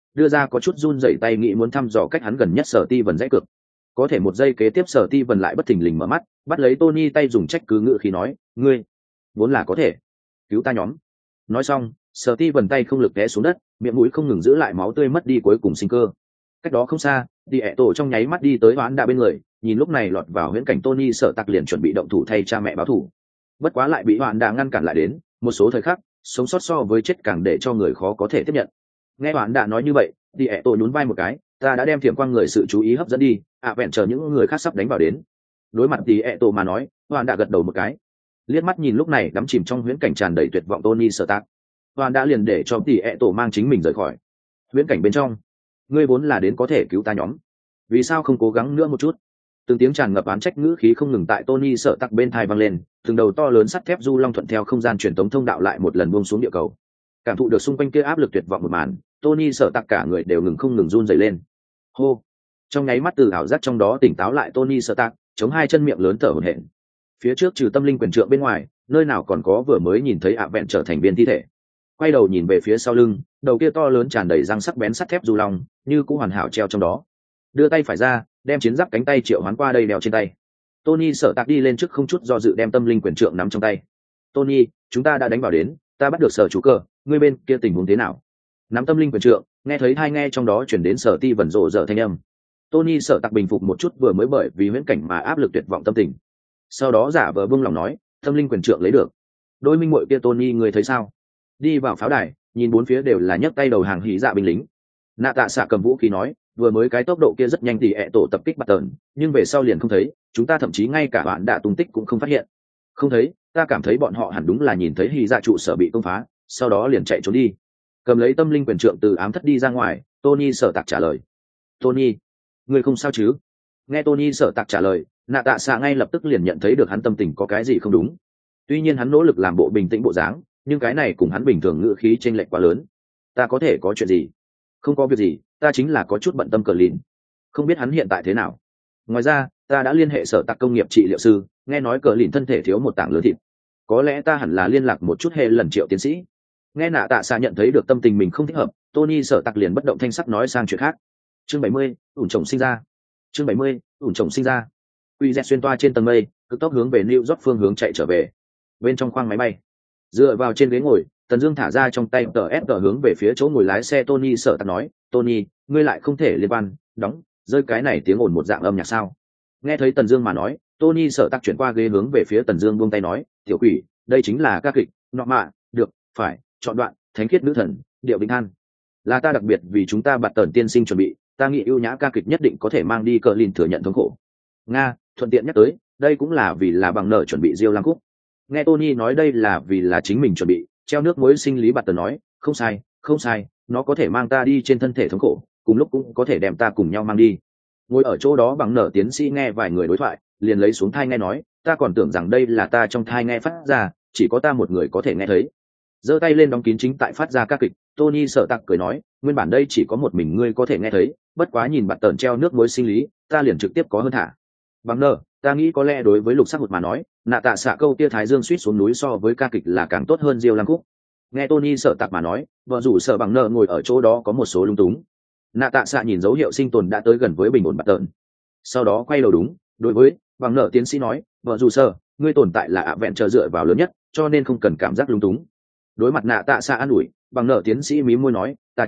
đưa ra có chút run rẩy tay nghĩ muốn thăm dò cách hắn gần nhất Sở Ti Vân dãy cược. Có thể một giây kế tiếp Sở Ti Vân lại bất thình lình mở mắt, bắt lấy Tony tay dùng trách cứ ngữ khí nói, ngươi vốn là có thể cứu ta nhóm. Nói xong, Sở Ti Vân tay không lực té xuống đất, miệng mũi không ngừng giữ lại máu tươi mất đi cuối cùng sinh cơ. Cách đó không xa, Đi ẹ tổ trong nháy mắt đi tới Hoán Đạ bên người, nhìn lúc này lọt vào huyễn cảnh Tony Sở Tạc liền chuẩn bị động thủ thay cha mẹ báo thù. Bất quá lại bị Hoán Đạ ngăn cản lại đến, một số thời khắc, sống sót so với chết càng để cho người khó có thể tiếp nhận. Nghe Hoán Đạ nói như vậy, Đi ẹ tổ nhún vai một cái, ta đã đem thiểm quang người sự chú ý hấp dẫn đi, vẹn chờ những người khác sắp đánh vào đến. Đối mặt Đi ẹ tổ mà nói, Hoán Đạ gật đầu một cái, liếc mắt nhìn lúc này đắm chìm trong huyễn cảnh tràn đầy tuyệt vọng Tony Sở Tạc. Hoán Đạ liền để cho Đi ẹ tổ mang chính mình rời khỏi huyễn cảnh bên trong. Ngươi vốn là đến có thể cứu ta nhóm, vì sao không cố gắng nữa một chút? Từng tiếng tràn ngập oán trách ngữ khí không ngừng tại Tony Sở Tạc bên tai vang lên, từng đầu to lớn sắt thép du long thuận theo không gian truyền tống thông đạo lại một lần buông xuống địa cầu. Cảm thụ được xung quanh kia áp lực tuyệt vọng một màn, Tony Sở Tạc cả người đều không ngừng run rẩy lên. Hô! Trong nháy mắt từ ảo giác trong đó tỉnh táo lại Tony Sở Tạc, chống hai chân miệng lớn thở hổn hển. Phía trước trừ tâm linh quyền trượng bên ngoài, nơi nào còn có vừa mới nhìn thấy vẹn trở thành viên thi thể. Quay đầu nhìn về phía sau lưng, đầu kia to lớn tràn đầy răng sắc bén sắt thép du long, như cũng hoàn hảo treo trong đó. Đưa tay phải ra, đem chiến giáp cánh tay triệu hoán qua đây đeo trên tay. Tony Sở Tạc đi lên trước không chút do dự đem tâm linh quyền trượng nắm trong tay. Tony, chúng ta đã đánh vào đến, ta bắt được Sở chủ cơ, ngươi bên kia tình huống thế nào? Nắm tâm linh quyền trượng, nghe thấy thai nghe trong đó chuyển đến Sở Ti Vân rộ rợ thanh âm. Tony Sở Tạc bình phục một chút vừa mới bởi vì huyễn cảnh mà áp lực tuyệt vọng tâm tình. Sau đó giả vờ buông lòng nói, tâm linh quyền trượng lấy được. Đôi minh muội kia Tony người thấy sao? Đi vào pháo đài, nhìn bốn phía đều là nhấc tay đầu hàng hỉ dạ binh lính. Nạ Tạ Xạ cầm vũ khí nói, vừa mới cái tốc độ kia rất nhanh thì ẹ tổ tập kích bạt tờn, nhưng về sau liền không thấy, chúng ta thậm chí ngay cả bạn đã tung tích cũng không phát hiện. Không thấy, ta cảm thấy bọn họ hẳn đúng là nhìn thấy hỉ dạ trụ sở bị công phá, sau đó liền chạy trốn đi. Cầm lấy tâm linh quyền trượng từ ám thất đi ra ngoài, Tony Sở Tạc trả lời. Tony, ngươi không sao chứ? Nghe Tony Sở Tạc trả lời, Nạ Tạ Xạ ngay lập tức liền nhận thấy được hắn tâm tình có cái gì không đúng. Tuy nhiên hắn nỗ lực làm bộ bình tĩnh bộ dáng, nhưng cái này cùng hắn bình thường ngữ khí chênh lệch quá lớn. Ta có thể có chuyện gì? Không có việc gì, ta chính là có chút bận tâm cờ lìn, không biết hắn hiện tại thế nào. Ngoài ra ta đã liên hệ Sở Tạc công nghiệp trị liệu sư, nghe nói cờ lìn thân thể thiếu một tảng lớn thịt, có lẽ ta hẳn là liên lạc một chút hệ lần Triệu tiến sĩ. Nghe Nạ Tạ Xạ nhận thấy được tâm tình mình không thích hợp, Tony Sở Tạc liền bất động thanh sắc nói sang chuyện khác. Chương 70, ủn chồng sinh ra. Chương 70, ủn chồng sinh ra. Quy dẹt xuyên toa trên tầng mây, cực tốc hướng về New York phương hướng chạy trở về. Bên trong khoang máy bay, dựa vào trên ghế ngồi, Tần Dương thả ra trong tay tờ S hướng về phía chỗ ngồi lái xe Tony Sở Tạc nói, Tony, ngươi lại không thể liên quan, đóng, rơi cái này tiếng ồn một dạng âm nhạc sao? Nghe thấy Tần Dương mà nói, Tony Sở Tạc chuyển qua ghế hướng về phía Tần Dương buông tay nói, tiểu quỷ, đây chính là ca kịch, nọ mạ, được, phải, chọn đoạn, thánh khiết nữ thần, điệu bình than. Là ta đặc biệt vì chúng ta bạt tần tiên sinh chuẩn bị, ta nghĩ ưu nhã ca kịch nhất định có thể mang đi cờ lìn thừa nhận thống khổ. Nga, thuận tiện nhắc tới, đây cũng là vì là bằng nợ chuẩn bị Diêu Lam Cúc. Nghe Tony nói đây là vì là chính mình chuẩn bị, treo nước muối sinh lý bạt tần nói, không sai, không sai, nó có thể mang ta đi trên thân thể thống khổ, cùng lúc cũng có thể đem ta cùng nhau mang đi. Ngồi ở chỗ đó bằng nợ tiến sĩ nghe vài người đối thoại, liền lấy xuống thai nghe nói, ta còn tưởng rằng đây là ta trong thai nghe phát ra, chỉ có ta một người có thể nghe thấy. Giơ tay lên đóng kín chính tại phát ra ca kịch, Tony Sở Tạc cười nói, nguyên bản đây chỉ có một mình ngươi có thể nghe thấy, bất quá nhìn bạt tần treo nước muối sinh lý, ta liền trực tiếp có hơn thả. Bằng nợ, ta nghĩ có lẽ đối với Lục Sắc Hụt mà nói, Nạ Tạ Xạ câu tia thái dương suýt xuống núi so với ca kịch là càng tốt hơn Diêu Lam Cúc. Nghe Tony Sở Tạc mà nói, vợ rủ Sở Bằng nợ ngồi ở chỗ đó có một số lung túng. Nạ Tạ Xạ nhìn dấu hiệu sinh tồn đã tới gần với bình ổn bạt tần, sau đó quay đầu đúng, đối với Bằng nợ tiến sĩ nói, vợ rủ Sở, ngươi tồn tại là vẹn chờ dựa vào lớn nhất, cho nên không cần cảm giác lung túng. Đối mặt Nạ Tạ Xạ an ủi, Bằng nợ tiến sĩ mí môi nói, ta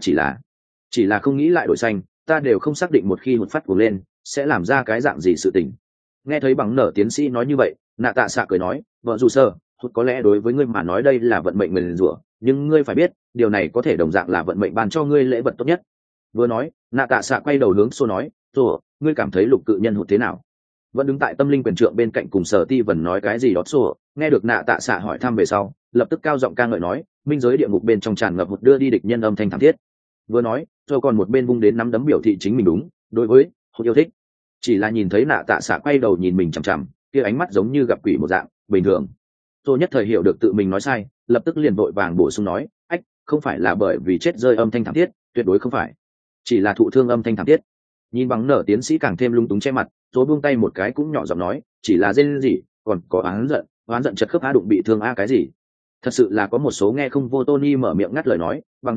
chỉ là không nghĩ lại đổi xanh, ta đều không xác định một khi hụt phát cuồng lên sẽ làm ra cái dạng gì sự tình. Nghe thấy Bằng nợ tiến sĩ nói như vậy, Nạ Tạ Xạ cười nói, vợ dù Sở, hụt có lẽ đối với ngươi mà nói đây là vận mệnh nguyền rủa, nhưng ngươi phải biết điều này có thể đồng dạng là vận mệnh ban cho ngươi lễ vật tốt nhất. Vừa nói, Nạ Tạ Xạ quay đầu hướng Xô nói, Xô, ngươi cảm thấy Lục cự nhân hụt thế nào? Vẫn đứng tại tâm linh quyền trượng bên cạnh cùng Sở Ti Vân nói cái gì đó. Xô nghe được Nạ Tạ Xạ hỏi thăm về sau, lập tức cao giọng ca ngợi nói, minh giới địa ngục bên trong tràn ngập hụt đưa đi địch nhân âm thanh thảm thiết. Vừa nói, rồi còn một bên vung đến nắm đấm biểu thị chính mình đúng, đối với hụt yêu thích. Chỉ là nhìn thấy Nạ Tạ Xạ quay đầu nhìn mình chằm chằm, kia ánh mắt giống như gặp quỷ một dạng, bình thường. Tôi nhất thời hiểu được tự mình nói sai, lập tức liền vội vàng bổ sung nói, ách, không phải là bởi vì chết rơi âm thanh thảm thiết, tuyệt đối không phải, chỉ là thụ thương âm thanh thảm thiết. Nhìn Bằng nở tiến sĩ càng thêm lung túng che mặt, rồi buông tay một cái cũng nhỏ giọng nói, chỉ là rên gì, còn có oán giận chật khớp á đụng bị thương a cái gì. Thật sự là có một số nghe không vô. Tony mở miệng ngắt lời nói, Bằng nở,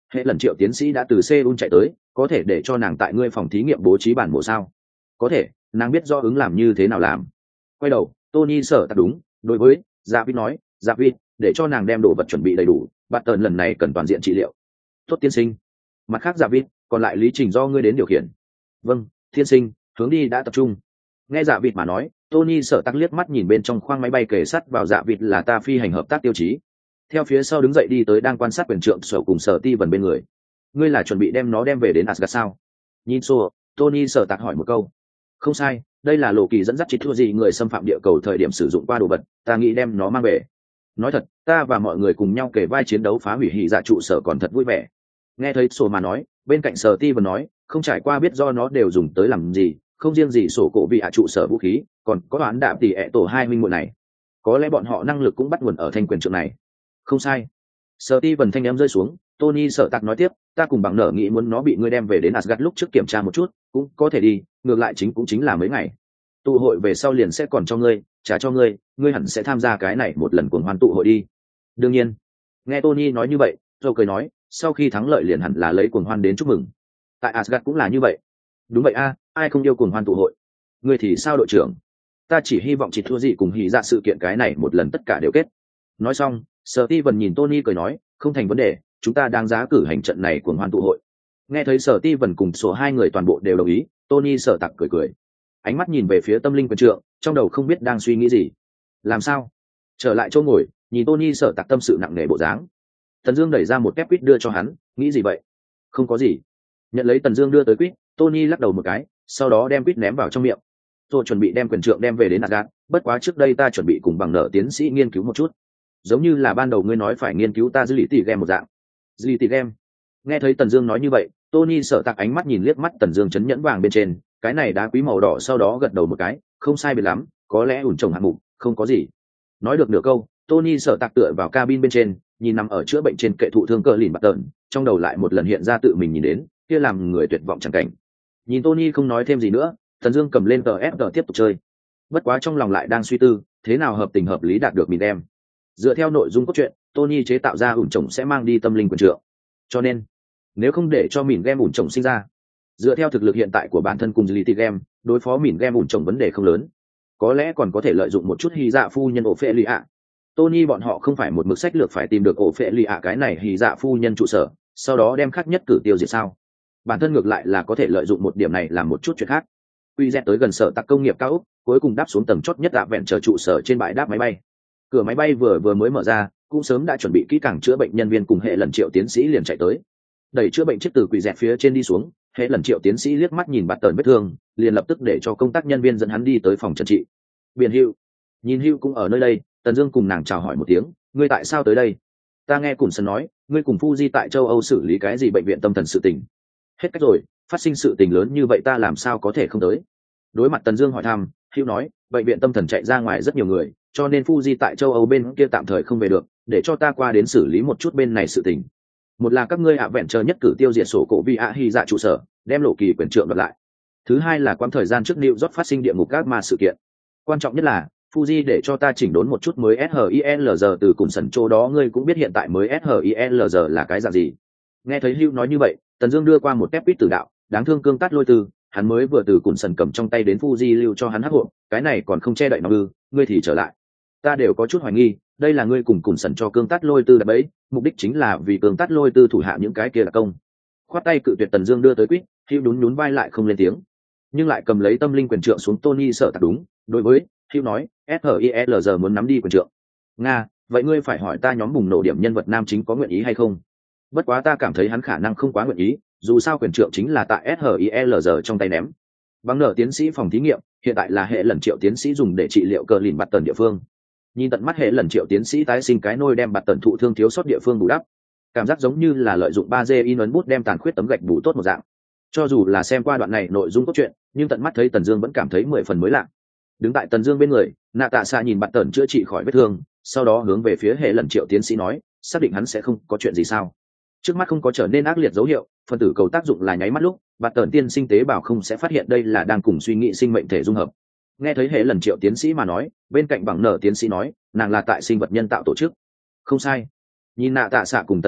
hệ lần triệu tiến sĩ đã từ Seoul chạy tới, có thể để cho nàng tại ngươi phòng thí nghiệm bố trí bản mổ sao? Có thể, nàng biết do ứng làm như thế nào làm. Quay đầu, Tony sở tạc đúng, đối với Dạ Vít nói, Dạ Vít, để cho nàng đem đồ vật chuẩn bị đầy đủ, bạn tần lần này cần toàn diện trị liệu. Tốt tiên sinh. Mặt khác Dạ Vít, còn lại lý trình do ngươi đến điều khiển. Vâng, tiên sinh, hướng đi đã tập trung. Nghe Dạ Vít mà nói, Tony sở tắc liếc mắt nhìn bên trong khoang máy bay kề sắt vào Dạ Vít là ta phi hành hợp tác tiêu chí. Theo phía sau đứng dậy đi tới đang quan sát quyền trượng sở cùng sở ti vần bên người. Ngươi là chuẩn bị đem nó đem về đến Asgard sao? Nhìn xô, Tony sở tạc hỏi một câu. Không sai, đây là lộ kỳ dẫn dắt chỉ thua gì người xâm phạm địa cầu thời điểm sử dụng qua đồ vật, ta nghĩ đem nó mang về. Nói thật, ta và mọi người cùng nhau kể vai chiến đấu phá hủy hỉ dạ trụ sở còn thật vui vẻ. Nghe thấy sổ mà nói, bên cạnh sở ti vần nói, không trải qua biết do nó đều dùng tới làm gì, không riêng gì sổ cổ vị hạ trụ sở vũ khí, còn có đoán đạm tỷ ẹ tổ hai minh muội này. Có lẽ bọn họ năng lực cũng bắt nguồn ở thanh quyền trượng này. Không sai. Sở ti vần thanh âm rơi xuống, Tony sở tạc nói tiếp, ta cùng bằng nở nghĩ muốn nó bị ngươi đem về đến Asgard lúc trước kiểm tra một chút, cũng có thể đi, ngược lại cũng chính là mấy ngày. Tụ hội về sau liền sẽ còn cho ngươi, trả cho ngươi, ngươi hẳn sẽ tham gia cái này một lần cuồng hoan tụ hội đi. Đương nhiên. Nghe Tony nói như vậy, Joe cười nói, sau khi thắng lợi liền hẳn là lấy cuồng hoan đến chúc mừng. Tại Asgard cũng là như vậy. Đúng vậy a, ai không yêu cuồng hoan tụ hội. Ngươi thì sao đội trưởng? Ta chỉ hy vọng chỉ thua gì cùng hỉ dạ sự kiện cái này một lần tất cả đều kết. Nói xong, Steven nhìn Tony cười nói, không thành vấn đề, chúng ta đang giá cử hành trận này cuồng hoan tụ hội. Nghe thấy Steven cùng số hai người toàn bộ đều đồng ý, Tony sở tặc cười cười. Ánh mắt nhìn về phía tâm linh quyền trượng, trong đầu không biết đang suy nghĩ gì. Làm sao? Trở lại chỗ ngồi, nhìn Tony sở tặc tâm sự nặng nề bộ dáng. Tần Dương đẩy ra một kép quýt đưa cho hắn, nghĩ gì vậy? Không có gì. Nhận lấy Tần Dương đưa tới quýt, Tony lắc đầu một cái, sau đó đem quýt ném vào trong miệng. Tôi chuẩn bị đem quyền trượng đem về đến Asgard, bất quá trước đây ta chuẩn bị cùng bằng nợ tiến sĩ nghiên cứu một chút. Giống như là ban đầu ngươi nói phải nghiên cứu ta dữ lý tỷ game một dạng. Dữ lý tỷ game. Nghe thấy Tần Dương nói như vậy, Tony sợ tạc ánh mắt nhìn liếc mắt Tần Dương chấn nhẫn vàng bên trên, cái này đá quý màu đỏ sau đó gật đầu một cái, không sai biệt lắm, có lẽ ủn trồng hạng mục, không có gì. Nói được nửa câu, Tony sợ tạc tựa vào cabin bên trên, nhìn nằm ở chữa bệnh trên kệ thụ thương cờ lìn bạt tợn, trong đầu lại một lần hiện ra tự mình nhìn đến, kia làm người tuyệt vọng chẳng cảnh. Nhìn Tony không nói thêm gì nữa, Tần Dương cầm lên tờ FG tiếp tục chơi. Bất quá trong lòng lại đang suy tư, thế nào hợp tình hợp lý đạt được mình đem. Dựa theo nội dung cốt truyện, Tony chế tạo ra ủn trồng sẽ mang đi tâm linh quyền trượng. Cho nên, nếu không để cho mìn game ủn trồng sinh ra, dựa theo thực lực hiện tại của bản thân cùng Liti game, đối phó mìn game ủn trồng vấn đề không lớn. Có lẽ còn có thể lợi dụng một chút hy dạ phu nhân ổ phệ lì ạ. Tony bọn họ không phải một mực sách lược phải tìm được ổ phệ lì ạ cái này hy dạ phu nhân trụ sở, sau đó đem khắc nhất cử tiêu diệt sao? Bản thân ngược lại là có thể lợi dụng một điểm này làm một chút chuyện khác. Quy Z tới gần sở tạc công nghiệp cao ốc, cuối cùng đáp xuống tầng chót nhất vẹn chờ trụ sở trên bãi đáp máy bay. Cửa máy bay vừa mới mở ra, cũng sớm đã chuẩn bị kỹ càng chữa bệnh nhân viên cùng hệ lần triệu tiến sĩ liền chạy tới. Đẩy chữa bệnh chiếc từ quỷ dẹt phía trên đi xuống, hệ lần triệu tiến sĩ liếc mắt nhìn bạt tần vết thương, liền lập tức để cho công tác nhân viên dẫn hắn đi tới phòng trần trị. Biển Hưu, nhìn Hưu cũng ở nơi đây, Tần Dương cùng nàng chào hỏi một tiếng, ngươi tại sao tới đây? Ta nghe Cùn Sân nói, ngươi cùng Fuji tại châu Âu xử lý cái gì bệnh viện tâm thần sự tình. Hết cách rồi, phát sinh sự tình lớn như vậy ta làm sao có thể không tới? Đối mặt Tần Dương hỏi thăm, Hưu nói, bệnh viện tâm thần chạy ra ngoài rất nhiều người, cho nên Fuji tại châu Âu bên kia tạm thời không về được, để cho ta qua đến xử lý một chút bên này sự tình. Một là các ngươi vẹn chờ nhất cử tiêu diệt sổ cổ vi hy dạ trụ sở, đem lộ kỳ quyền trượng đoạt lại. Thứ hai là quãng thời gian trước New York phát sinh địa ngục các ma sự kiện. Quan trọng nhất là Fuji để cho ta chỉnh đốn một chút mới SHILG từ cùng sần chỗ đó, ngươi cũng biết hiện tại mới SHILG là cái dạng gì. Nghe thấy Hưu nói như vậy, Tần Dương đưa qua một tép quýt tử đạo, đáng thương cương tát lôi từ, hắn mới vừa từ cùng sần cầm trong tay đến Fuji lưu cho hắn hắc hộ, cái này còn không che đậy nó ư? Ngươi thì trở lại. Ta đều có chút hoài nghi, đây là ngươi cùng sần cho cương tát lôi tư đặt bẫy, mục đích chính là vì cương tát lôi tư thủ hạ những cái kia là công. Khoát tay cự tuyệt Tần Dương đưa tới quýt, Hưu nhún vai lại không lên tiếng, nhưng lại cầm lấy tâm linh quyền trượng xuống. Tony sợ tạc đúng, đối với Hưu nói, SHILG muốn nắm đi quyền trượng. Nga, vậy ngươi phải hỏi ta nhóm bùng nổ điểm nhân vật nam chính có nguyện ý hay không? Bất quá ta cảm thấy hắn khả năng không quá nguyện ý, dù sao quyền trượng chính là tại SHILG trong tay ném. Bằng nợ tiến sĩ phòng thí nghiệm, hiện tại là hệ lần triệu tiến sĩ dùng để trị liệu cờ lìn bạt tần địa phương. Nhìn tận mắt hệ lần triệu tiến sĩ tái sinh cái nôi đem bạt tần thụ thương thiếu sót địa phương bù đắp, cảm giác giống như là lợi dụng 3D in ấn bút đem tàn khuyết tấm gạch bù tốt một dạng. Cho dù là xem qua đoạn này nội dung cốt truyện, nhưng tận mắt thấy Tần Dương vẫn cảm thấy 10 phần mới lạ. Đứng tại Tần Dương bên người, Nạ Tạ Xạ nhìn bạt tần chữa trị khỏi vết thương, sau đó hướng về phía hệ lần triệu tiến sĩ nói, xác định hắn sẽ không có chuyện gì sao? Trước mắt không có trở nên ác liệt dấu hiệu, phân tử cầu tác dụng là nháy mắt lúc, bạt tần tiên sinh tế bào không sẽ phát hiện đây là đang cùng suy nghĩ sinh mệnh thể dung hợp. Nghe thấy hệ lần triệu tiến sĩ mà nói, bên cạnh bằng nở tiến sĩ nói, nàng là tại sinh vật nhân tạo tổ chức. Không sai. Nhìn Nạ Tạ Xạ cùng Tần Dương,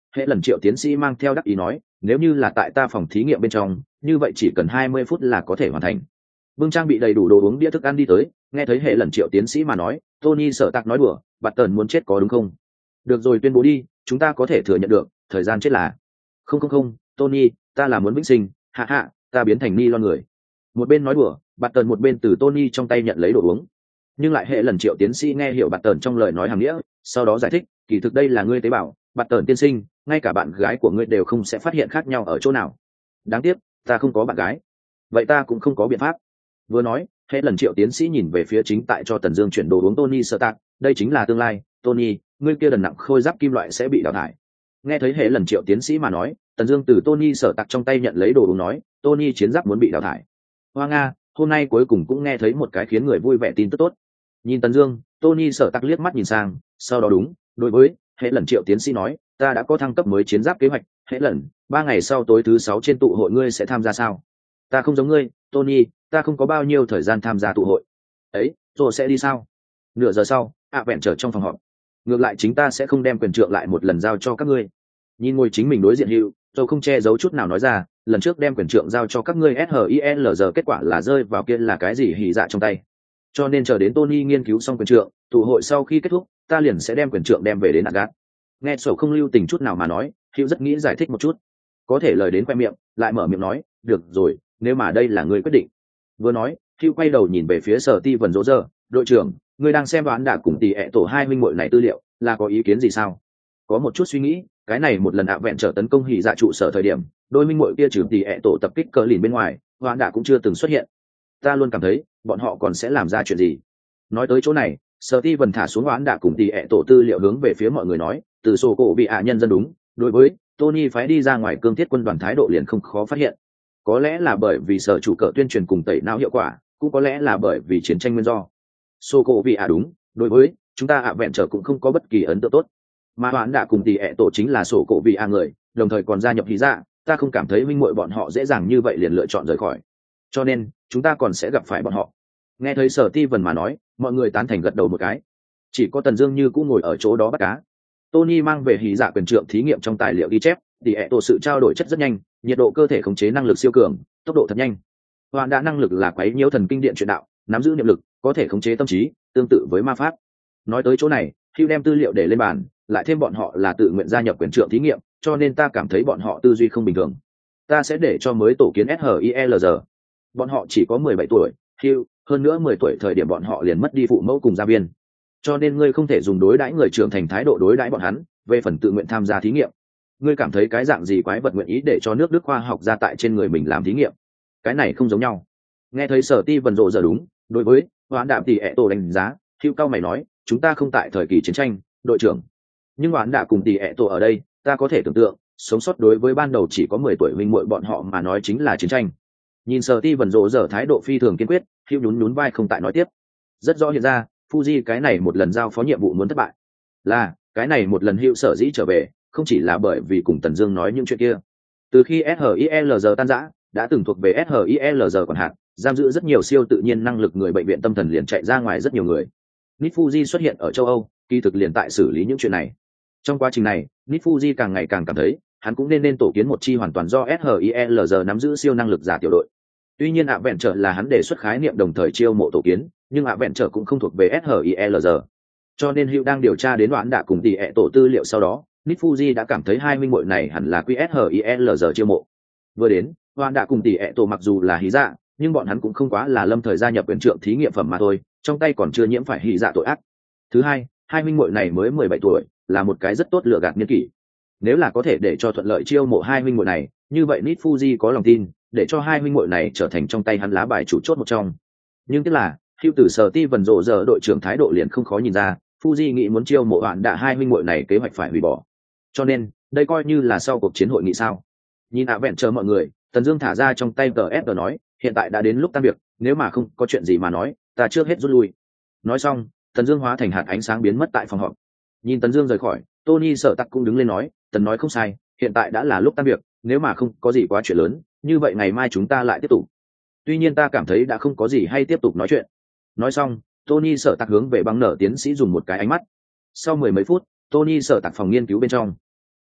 Hệ lần Triệu tiến sĩ mang theo đắc ý nói, nếu như là tại ta phòng thí nghiệm bên trong, như vậy chỉ cần 20 phút là có thể hoàn thành. Bưng trang bị đầy đủ đồ uống đĩa thức ăn đi tới, nghe thấy Hệ lần Triệu tiến sĩ mà nói, Tony sợ tạc nói đùa, Bạt Tần muốn chết có đúng không? Được rồi, tuyên bố đi, chúng ta có thể thừa nhận được, thời gian chết là. Không, Tony, ta là muốn vĩnh sinh, hạ, ta biến thành ni lon người. Một bên nói đùa, Bạt Tần một bên từ Tony trong tay nhận lấy đồ uống. Nhưng lại Hệ lần Triệu tiến sĩ nghe hiểu Bạt Tần trong lời nói hàng nghĩa, sau đó giải thích, kỳ thực đây là ngươi tế bào, Bạt Tần tiên sinh, ngay cả bạn gái của ngươi đều không sẽ phát hiện khác nhau ở chỗ nào. Đáng tiếc, ta không có bạn gái. Vậy ta cũng không có biện pháp. Vừa nói, Hệ lần Triệu tiến sĩ nhìn về phía chính tại cho Tần Dương chuyển đồ uống Tony sợ tạc, đây chính là tương lai, Tony, ngươi kia đần nặng khôi giáp kim loại sẽ bị đào thải. Nghe thấy Hệ lần Triệu tiến sĩ mà nói, Tần Dương từ Tony sợ tạc trong tay nhận lấy đồ uống nói, Tony chiến giáp muốn bị đào thải. Hoa Nga, hôm nay cuối cùng cũng nghe thấy một cái khiến người vui vẻ tin tức tốt. Nhìn Tần Dương, Tony sợ tạc liếc mắt nhìn sang, sau đó đúng, đối với Hệ lần Triệu tiến sĩ nói, ta đã có thăng cấp mới chiến giáp kế hoạch, Hệ lần, 3 ngày sau tối thứ 6 trên tụ hội ngươi sẽ tham gia sao? Ta không giống ngươi, Tony, ta không có bao nhiêu thời gian tham gia tụ hội. Ấy, rồi sẽ đi sao? Nửa giờ sau, vẹn trở trong phòng họp. Ngược lại chính ta sẽ không đem quyền trượng lại một lần giao cho các ngươi. Nhìn ngồi chính mình đối diện Hữu, tôi không che giấu chút nào nói ra, lần trước đem quyền trượng giao cho các ngươi SHILG kết quả là rơi vào kia là cái gì hỉ dạ trong tay. Cho nên chờ đến Tony nghiên cứu xong quyền trượng, tụ hội sau khi kết thúc, ta liền sẽ đem quyền trượng đem về đến Asgard. Nghe sổ không lưu tình chút nào mà nói, Hữu rất nghĩ giải thích một chút. Có thể lời đến khoe miệng, lại mở miệng nói, được rồi, nếu mà đây là ngươi quyết định. Vừa nói, Hữu quay đầu nhìn về phía Sở Ti Vân Dỗ Dơ, đội trưởng, ngươi đang xem đoán đả cùng tỷ ẹ tổ hai minh muội này tư liệu, là có ý kiến gì sao? Có một chút suy nghĩ, cái này một lần vẹn trở tấn công hỉ dạ trụ sở thời điểm, đôi minh muội kia trừ tỷ ẹ tổ tập kích cờ lìn bên ngoài, đoán đả cũng chưa từng xuất hiện. Ta luôn cảm thấy, bọn họ còn sẽ làm ra chuyện gì. Nói tới chỗ này, Sở Ti Vân thả xuống đoán đả cùng tỷ ẹ tổ tư liệu hướng về phía mọi người nói, từ sổ cổ bị nhân dân đúng, đối với Tony phái đi ra ngoài cương thiết quân đoàn thái độ liền không khó phát hiện. Có lẽ là bởi vì sở chủ cờ tuyên truyền cùng tẩy não hiệu quả, cũng có lẽ là bởi vì chiến tranh nguyên do. Sô cổ vì đúng, đối với chúng ta vẹn trở cũng không có bất kỳ ấn tượng tốt. Mà hoãn đã cùng tỷ ẹ tổ chính là sổ cổ vì người, đồng thời còn gia nhập hí dạ, ta không cảm thấy minh muội bọn họ dễ dàng như vậy liền lựa chọn rời khỏi. Cho nên, chúng ta còn sẽ gặp phải bọn họ. Nghe thấy Sở Ti Vân mà nói, mọi người tán thành gật đầu một cái. Chỉ có Tần Dương như cũ ngồi ở chỗ đó bắt cá. Tony mang về hí dạ quyền trượng thí nghiệm trong tài liệu ghi chép, tỷ ẹ tổ sự trao đổi chất rất nhanh, nhiệt độ cơ thể khống chế năng lực siêu cường, tốc độ thật nhanh. Hoàn đã năng lực là quấy nhiễu thần kinh điện truyền đạo, nắm giữ niệm lực, có thể khống chế tâm trí, tương tự với ma pháp. Nói tới chỗ này, Hugh đem tư liệu để lên bàn, lại thêm bọn họ là tự nguyện gia nhập quyền trượng thí nghiệm, cho nên ta cảm thấy bọn họ tư duy không bình thường. Ta sẽ để cho mới tổ kiến SHILG. Bọn họ chỉ có 17 tuổi, Hugh, hơn nữa 10 tuổi thời điểm bọn họ liền mất đi phụ mẫu cùng gia viên. Cho nên ngươi không thể dùng đối đãi người trưởng thành thái độ đối đãi bọn hắn, về phần tự nguyện tham gia thí nghiệm. Ngươi cảm thấy cái dạng gì quái vật nguyện ý để cho nước Đức khoa học ra tại trên người mình làm thí nghiệm? Cái này không giống nhau. Nghe thấy Sở Ti Vân rộ giờ đúng, đối với hoãn đạm tỷ ẹ tổ đánh giá, Hữu cao mày nói, chúng ta không tại thời kỳ chiến tranh, đội trưởng. Nhưng hoãn đạ cùng tỷ ẹ tổ ở đây, ta có thể tưởng tượng, sống sót đối với ban đầu chỉ có 10 tuổi huynh muội bọn họ mà nói chính là chiến tranh. Nhìn Sở Ti Vân rộ giờ thái độ phi thường kiên quyết, Hữu nhún vai không tại nói tiếp. Rất rõ hiện ra, Fuji cái này một lần giao phó nhiệm vụ muốn thất bại. Là, cái này một lần Hữu sở dĩ trở về, không chỉ là bởi vì cùng Tần Dương nói những chuyện kia. Từ khi SHILG tan rã, đã từng thuộc về SHILG quản hạt, giam giữ rất nhiều siêu tự nhiên năng lực người bệnh viện tâm thần liền chạy ra ngoài rất nhiều người. Nick Fuji xuất hiện ở châu Âu, kỳ thực liền tại xử lý những chuyện này. Trong quá trình này, Nick Fuji càng ngày càng cảm thấy, hắn cũng nên tổ kiến một chi hoàn toàn do SHILG nắm giữ siêu năng lực giả tiểu đội. Tuy nhiên vẹn trở là hắn đề xuất khái niệm đồng thời chiêu mộ tổ kiến, nhưng vẹn trở cũng không thuộc về SHILG. Cho nên Hữu đang điều tra đến đoạn đạ cùng tỷ ẹ tổ tư liệu sau đó, Nick Fuji đã cảm thấy hai minh muội này hẳn là QSHILG chiêu mộ. Vừa đến, đoạn đạ cùng tỷ ẹ tổ mặc dù là hí dạ, nhưng bọn hắn cũng không quá là lâm thời gia nhập quyền trượng thí nghiệm phẩm mà thôi, trong tay còn chưa nhiễm phải hí dạ tội ác. Thứ hai, hai minh muội này mới 17 tuổi, là một cái rất tốt lựa gạt niên kỷ. Nếu là có thể để cho thuận lợi chiêu mộ hai minh muội này, như vậy Nick Fuji có lòng tin, để cho hai minh muội này trở thành trong tay hắn lá bài chủ chốt một trong. Nhưng tức là, Hữu từ Sở Ti Vân rộ giờ đội trưởng thái độ liền không khó nhìn ra, Fuji nghĩ muốn chiêu mộ bạn đã hai minh muội này kế hoạch phải hủy bỏ. Cho nên, đây coi như là sau cuộc chiến hội nghị sao? Nhìn vẹn chờ mọi người, Tần Dương thả ra trong tay TSG nói, hiện tại đã đến lúc tan việc, nếu mà không có chuyện gì mà nói, ta trước hết rút lui. Nói xong, Tần Dương hóa thành hạt ánh sáng biến mất tại phòng họp. Nhìn Tần Dương rời khỏi, Tony Sở Tặc cũng đứng lên nói, Tần nói không sai, hiện tại đã là lúc tan việc, nếu mà không có gì quá chuyện lớn, như vậy ngày mai chúng ta lại tiếp tục. Tuy nhiên ta cảm thấy đã không có gì hay tiếp tục nói chuyện. Nói xong, Tony Sở Tặc hướng về băng nở tiến sĩ dùng một cái ánh mắt. Sau 10 mấy phút, Tony Sở Tặc phòng nghiên cứu bên trong.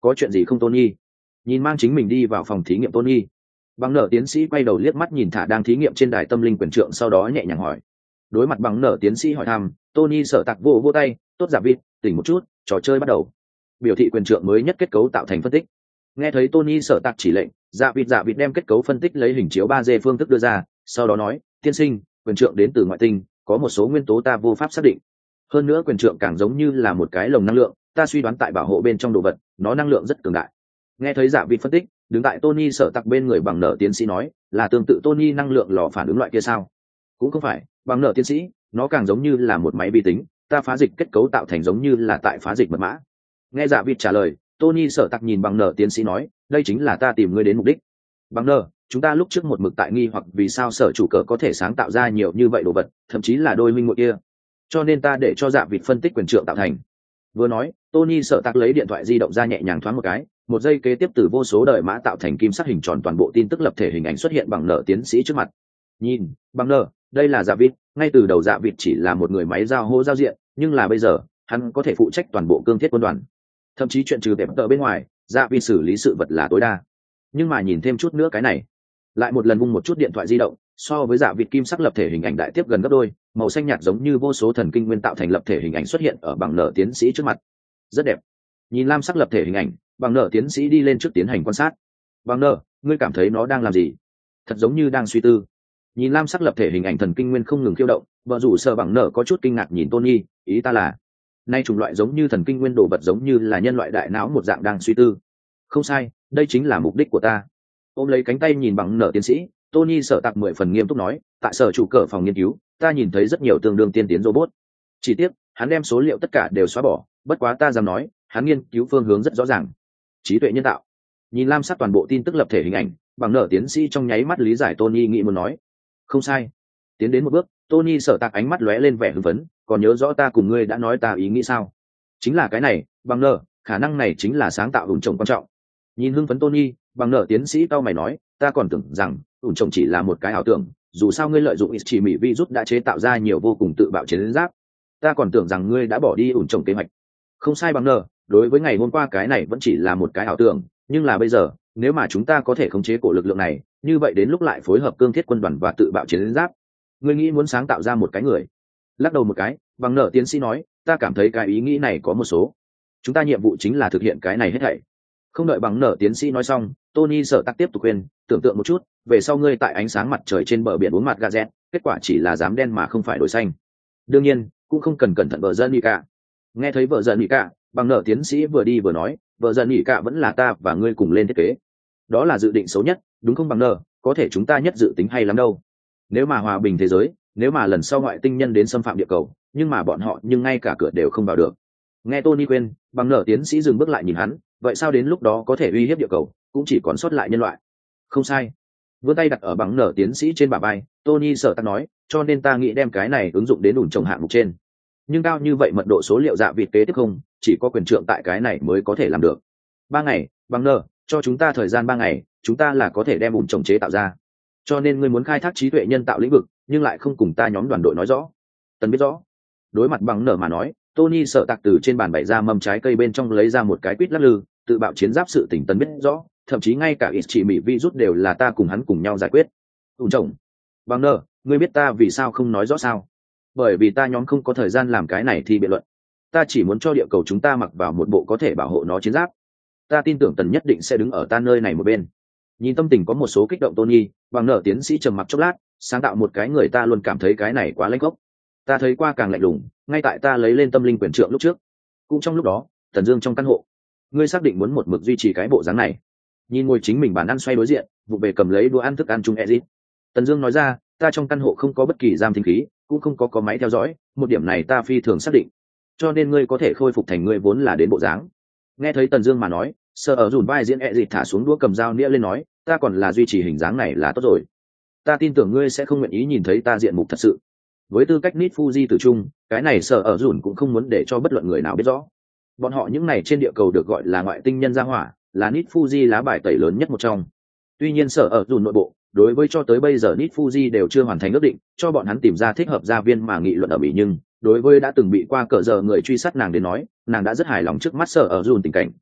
Có chuyện gì không Tony? Nhìn mang chính mình đi vào phòng thí nghiệm Tony. Bằng nở tiến sĩ quay đầu liếc mắt nhìn thả đang thí nghiệm trên đài tâm linh quyền trượng, sau đó nhẹ nhàng hỏi. Đối mặt bằng nở tiến sĩ hỏi thăm, Tony sở tạc vô tay, tốt giả vịt, tỉnh một chút, trò chơi bắt đầu. Biểu thị quyền trượng mới nhất kết cấu tạo thành phân tích. Nghe thấy Tony sở tạc chỉ lệnh, dạ vịt đem kết cấu phân tích lấy hình chiếu 3D phương thức đưa ra, sau đó nói, tiên sinh, quyền trượng đến từ ngoại tinh, có một số nguyên tố ta vô pháp xác định. Hơn nữa quyền trượng càng giống như là một cái lồng năng lượng, ta suy đoán tại bảo hộ bên trong đồ vật, nó năng lượng rất cường đại. Nghe thấy dạ vịt phân tích, đứng tại Tony sở tạc bên người bằng nở tiến sĩ nói, là tương tự Tony năng lượng lò phản ứng loại kia sao? Cũng không phải, bằng nở tiến sĩ, nó càng giống như là một máy vi tính, ta phá dịch kết cấu tạo thành giống như là tại phá dịch mật mã. Nghe dạ vịt trả lời, Tony sở tạc nhìn bằng nở tiến sĩ nói, đây chính là ta tìm ngươi đến mục đích. Bằng nở, chúng ta lúc trước một mực tại nghi hoặc vì sao sở chủ cờ có thể sáng tạo ra nhiều như vậy đồ vật, thậm chí là đôi minh muội kia, cho nên ta để cho dạ vịt phân tích quyền trượng tạo thành. Vừa nói, Tony sợ tạc lấy điện thoại di động ra nhẹ nhàng thoáng một cái, một giây kế tiếp từ vô số đời mã tạo thành kim sắc hình tròn, toàn bộ tin tức lập thể hình ảnh xuất hiện bằng nở tiến sĩ trước mặt. Nhìn, bằng nở, đây là dạ vịt, ngay từ đầu dạ vịt chỉ là một người máy giao hô giao diện, nhưng là bây giờ, hắn có thể phụ trách toàn bộ cương thiết quân đoàn. Thậm chí chuyện trừ tệp tợ bên ngoài, dạ vịt xử lý sự vật là tối đa. Nhưng mà nhìn thêm chút nữa cái này, lại một lần vung một chút điện thoại di động, so với dạ vịt kim sắc lập thể hình ảnh đại tiếp gần gấp đôi, màu xanh nhạt giống như vô số thần kinh nguyên tạo thành lập thể hình ảnh xuất hiện ở bằng nở tiến sĩ trước mặt. Rất đẹp. Nhìn lam sắc lập thể hình ảnh, bằng nở tiến sĩ đi lên trước tiến hành quan sát. Bằng nở, ngươi cảm thấy nó đang làm gì? Thật giống như đang suy tư. Nhìn lam sắc lập thể hình ảnh thần kinh nguyên không ngừng khiêu động, vợ rủ sợ bằng nở có chút kinh ngạc nhìn Tony, ý ta là nay chủng loại giống như thần kinh nguyên đồ vật giống như là nhân loại đại não một dạng đang suy tư. Không sai, đây chính là mục đích của ta. Ôm lấy cánh tay nhìn bằng nở tiến sĩ, Tony sở tạc 10 phần nghiêm túc nói, tại sở chủ cờ phòng nghiên cứu, ta nhìn thấy rất nhiều tương đương tiên tiến robot. Chỉ tiếc, hắn đem số liệu tất cả đều xóa bỏ, bất quá ta dám nói, hắn nghiên cứu phương hướng rất rõ ràng. Trí tuệ nhân tạo. Nhìn lam sắc toàn bộ tin tức lập thể hình ảnh, bằng nở tiến sĩ trong nháy mắt lý giải Tony nghĩ muốn nói. Không sai. Tiến đến một bước, Tony sở tạc ánh mắt lóe lên vẻ hưng phấn, còn nhớ rõ ta cùng ngươi đã nói ta ý nghĩ sao? Chính là cái này, bằng nở, khả năng này chính là sáng tạo ủn trồng quan trọng. Nhìn hưng phấn Tony, bằng nở tiến sĩ cao mày nói, ta còn tưởng rằng ủn trồng chỉ là một cái ảo tưởng, dù sao ngươi lợi dụng ít chỉ mỹ virus đã chế tạo ra nhiều vô cùng tự bạo chiến giáp, ta còn tưởng rằng ngươi đã bỏ đi ủn trồng kế hoạch. Không sai bằng nở, đối với ngày hôm qua cái này vẫn chỉ là một cái ảo tưởng, nhưng là bây giờ, nếu mà chúng ta có thể khống chế cổ lực lượng này, như vậy đến lúc lại phối hợp cương thiết quân đoàn và tự bạo chiến giáp, ngươi nghĩ muốn sáng tạo ra một cái người? Lắc đầu một cái, bằng nở tiến sĩ nói, ta cảm thấy cái ý nghĩ này có một số, chúng ta nhiệm vụ chính là thực hiện cái này hết thảy. Không đợi bằng nở tiến sĩ nói xong, Tony sợ tắc tiếp tục khuyên, tưởng tượng một chút, về sau ngươi tại ánh sáng mặt trời trên bờ biển uống mặt gazet, kết quả chỉ là dám đen mà không phải đổi xanh. Đương nhiên, cũng không cần cẩn thận vợ dân nhị cả. Nghe thấy vợ dân nhị cả, bằng nở tiến sĩ vừa đi vừa nói, vợ dân nhị cả vẫn là ta và ngươi cùng lên thiết kế. Đó là dự định xấu nhất, đúng không bằng nở, có thể chúng ta nhất dự tính hay lắm đâu. Nếu mà hòa bình thế giới, nếu mà lần sau ngoại tinh nhân đến xâm phạm địa cầu, nhưng mà bọn họ nhưng ngay cả cửa đều không vào được. Nghe Tony quên, bằng nở tiến sĩ dừng bước lại nhìn hắn, vậy sao đến lúc đó có thể uy hiếp địa cầu, cũng chỉ còn sót lại nhân loại. Không sai. Vươn tay đặt ở bằng nở tiến sĩ trên bả vai, Tony sợ tắc nói, cho nên ta nghĩ đem cái này ứng dụng đến ủn trồng hạng mục trên. Nhưng cao như vậy mật độ số liệu dạ vịt kế tiếp không, chỉ có quyền trượng tại cái này mới có thể làm được. 3 ngày, bằng nở, cho chúng ta thời gian 3 ngày, chúng ta là có thể đem ủn trồng chế tạo ra. Cho nên ngươi muốn khai thác trí tuệ nhân tạo lĩnh vực, nhưng lại không cùng ta nhóm đoàn đội nói rõ. Tần biết rõ. Đối mặt bằng nở mà nói, Tony sợ tạc từ trên bàn bày ra mâm trái cây bên trong lấy ra một cái quýt lắc lư, tự bạo chiến giáp sự tỉnh Tần biết rõ, thậm chí ngay cả ít chỉ mỹ virus đều là ta cùng hắn cùng nhau giải quyết. Ủn trồng. Bằng nở, ngươi biết ta vì sao không nói rõ sao? Bởi vì ta nhóm không có thời gian làm cái này thì biện luận. Ta chỉ muốn cho địa cầu chúng ta mặc vào một bộ có thể bảo hộ nó chiến giáp. Ta tin tưởng Tần nhất định sẽ đứng ở ta nơi này một bên. Nhìn tâm tình có một số kích động Tony, bằng nở tiến sĩ trầm mặc chốc lát, sáng tạo một cái người ta luôn cảm thấy cái này quá lãnh gốc. Ta thấy qua càng lạnh lùng, ngay tại ta lấy lên tâm linh quyền trượng lúc trước. Cũng trong lúc đó, Tần Dương trong căn hộ, ngươi xác định muốn một mực duy trì cái bộ dáng này? Nhìn ngồi chính mình bàn ăn xoay đối diện, vụ về cầm lấy đũa ăn thức ăn chung Ezit. Tần Dương nói ra, ta trong căn hộ không có bất kỳ giam thính khí, cũng không có máy theo dõi, một điểm này ta phi thường xác định. Cho nên ngươi có thể khôi phục thành ngươi vốn là đến bộ dáng. Nghe thấy Tần Dương mà nói, sợ ở dùn vai diễn Ezit thả xuống đũa cầm dao nĩa lên nói, ta còn là duy trì hình dáng này là tốt rồi. Ta tin tưởng ngươi sẽ không nguyện ý nhìn thấy ta diện mục thật sự. Với tư cách Nit Fuji tử trung, cái này sợ ở dùn cũng không muốn để cho bất luận người nào biết rõ. Bọn họ những này trên địa cầu được gọi là ngoại tinh nhân gia hỏa, là Nit Fuji lá bài tẩy lớn nhất một trong. Tuy nhiên sợ ở dùn nội bộ, đối với cho tới bây giờ Nit Fuji đều chưa hoàn thành ước định, cho bọn hắn tìm ra thích hợp gia viên mà nghị luận ở Mỹ, nhưng đối với đã từng bị qua cờ giờ người truy sát nàng đến nói, nàng đã rất hài lòng trước mắt sợ ở dùn tình cảnh.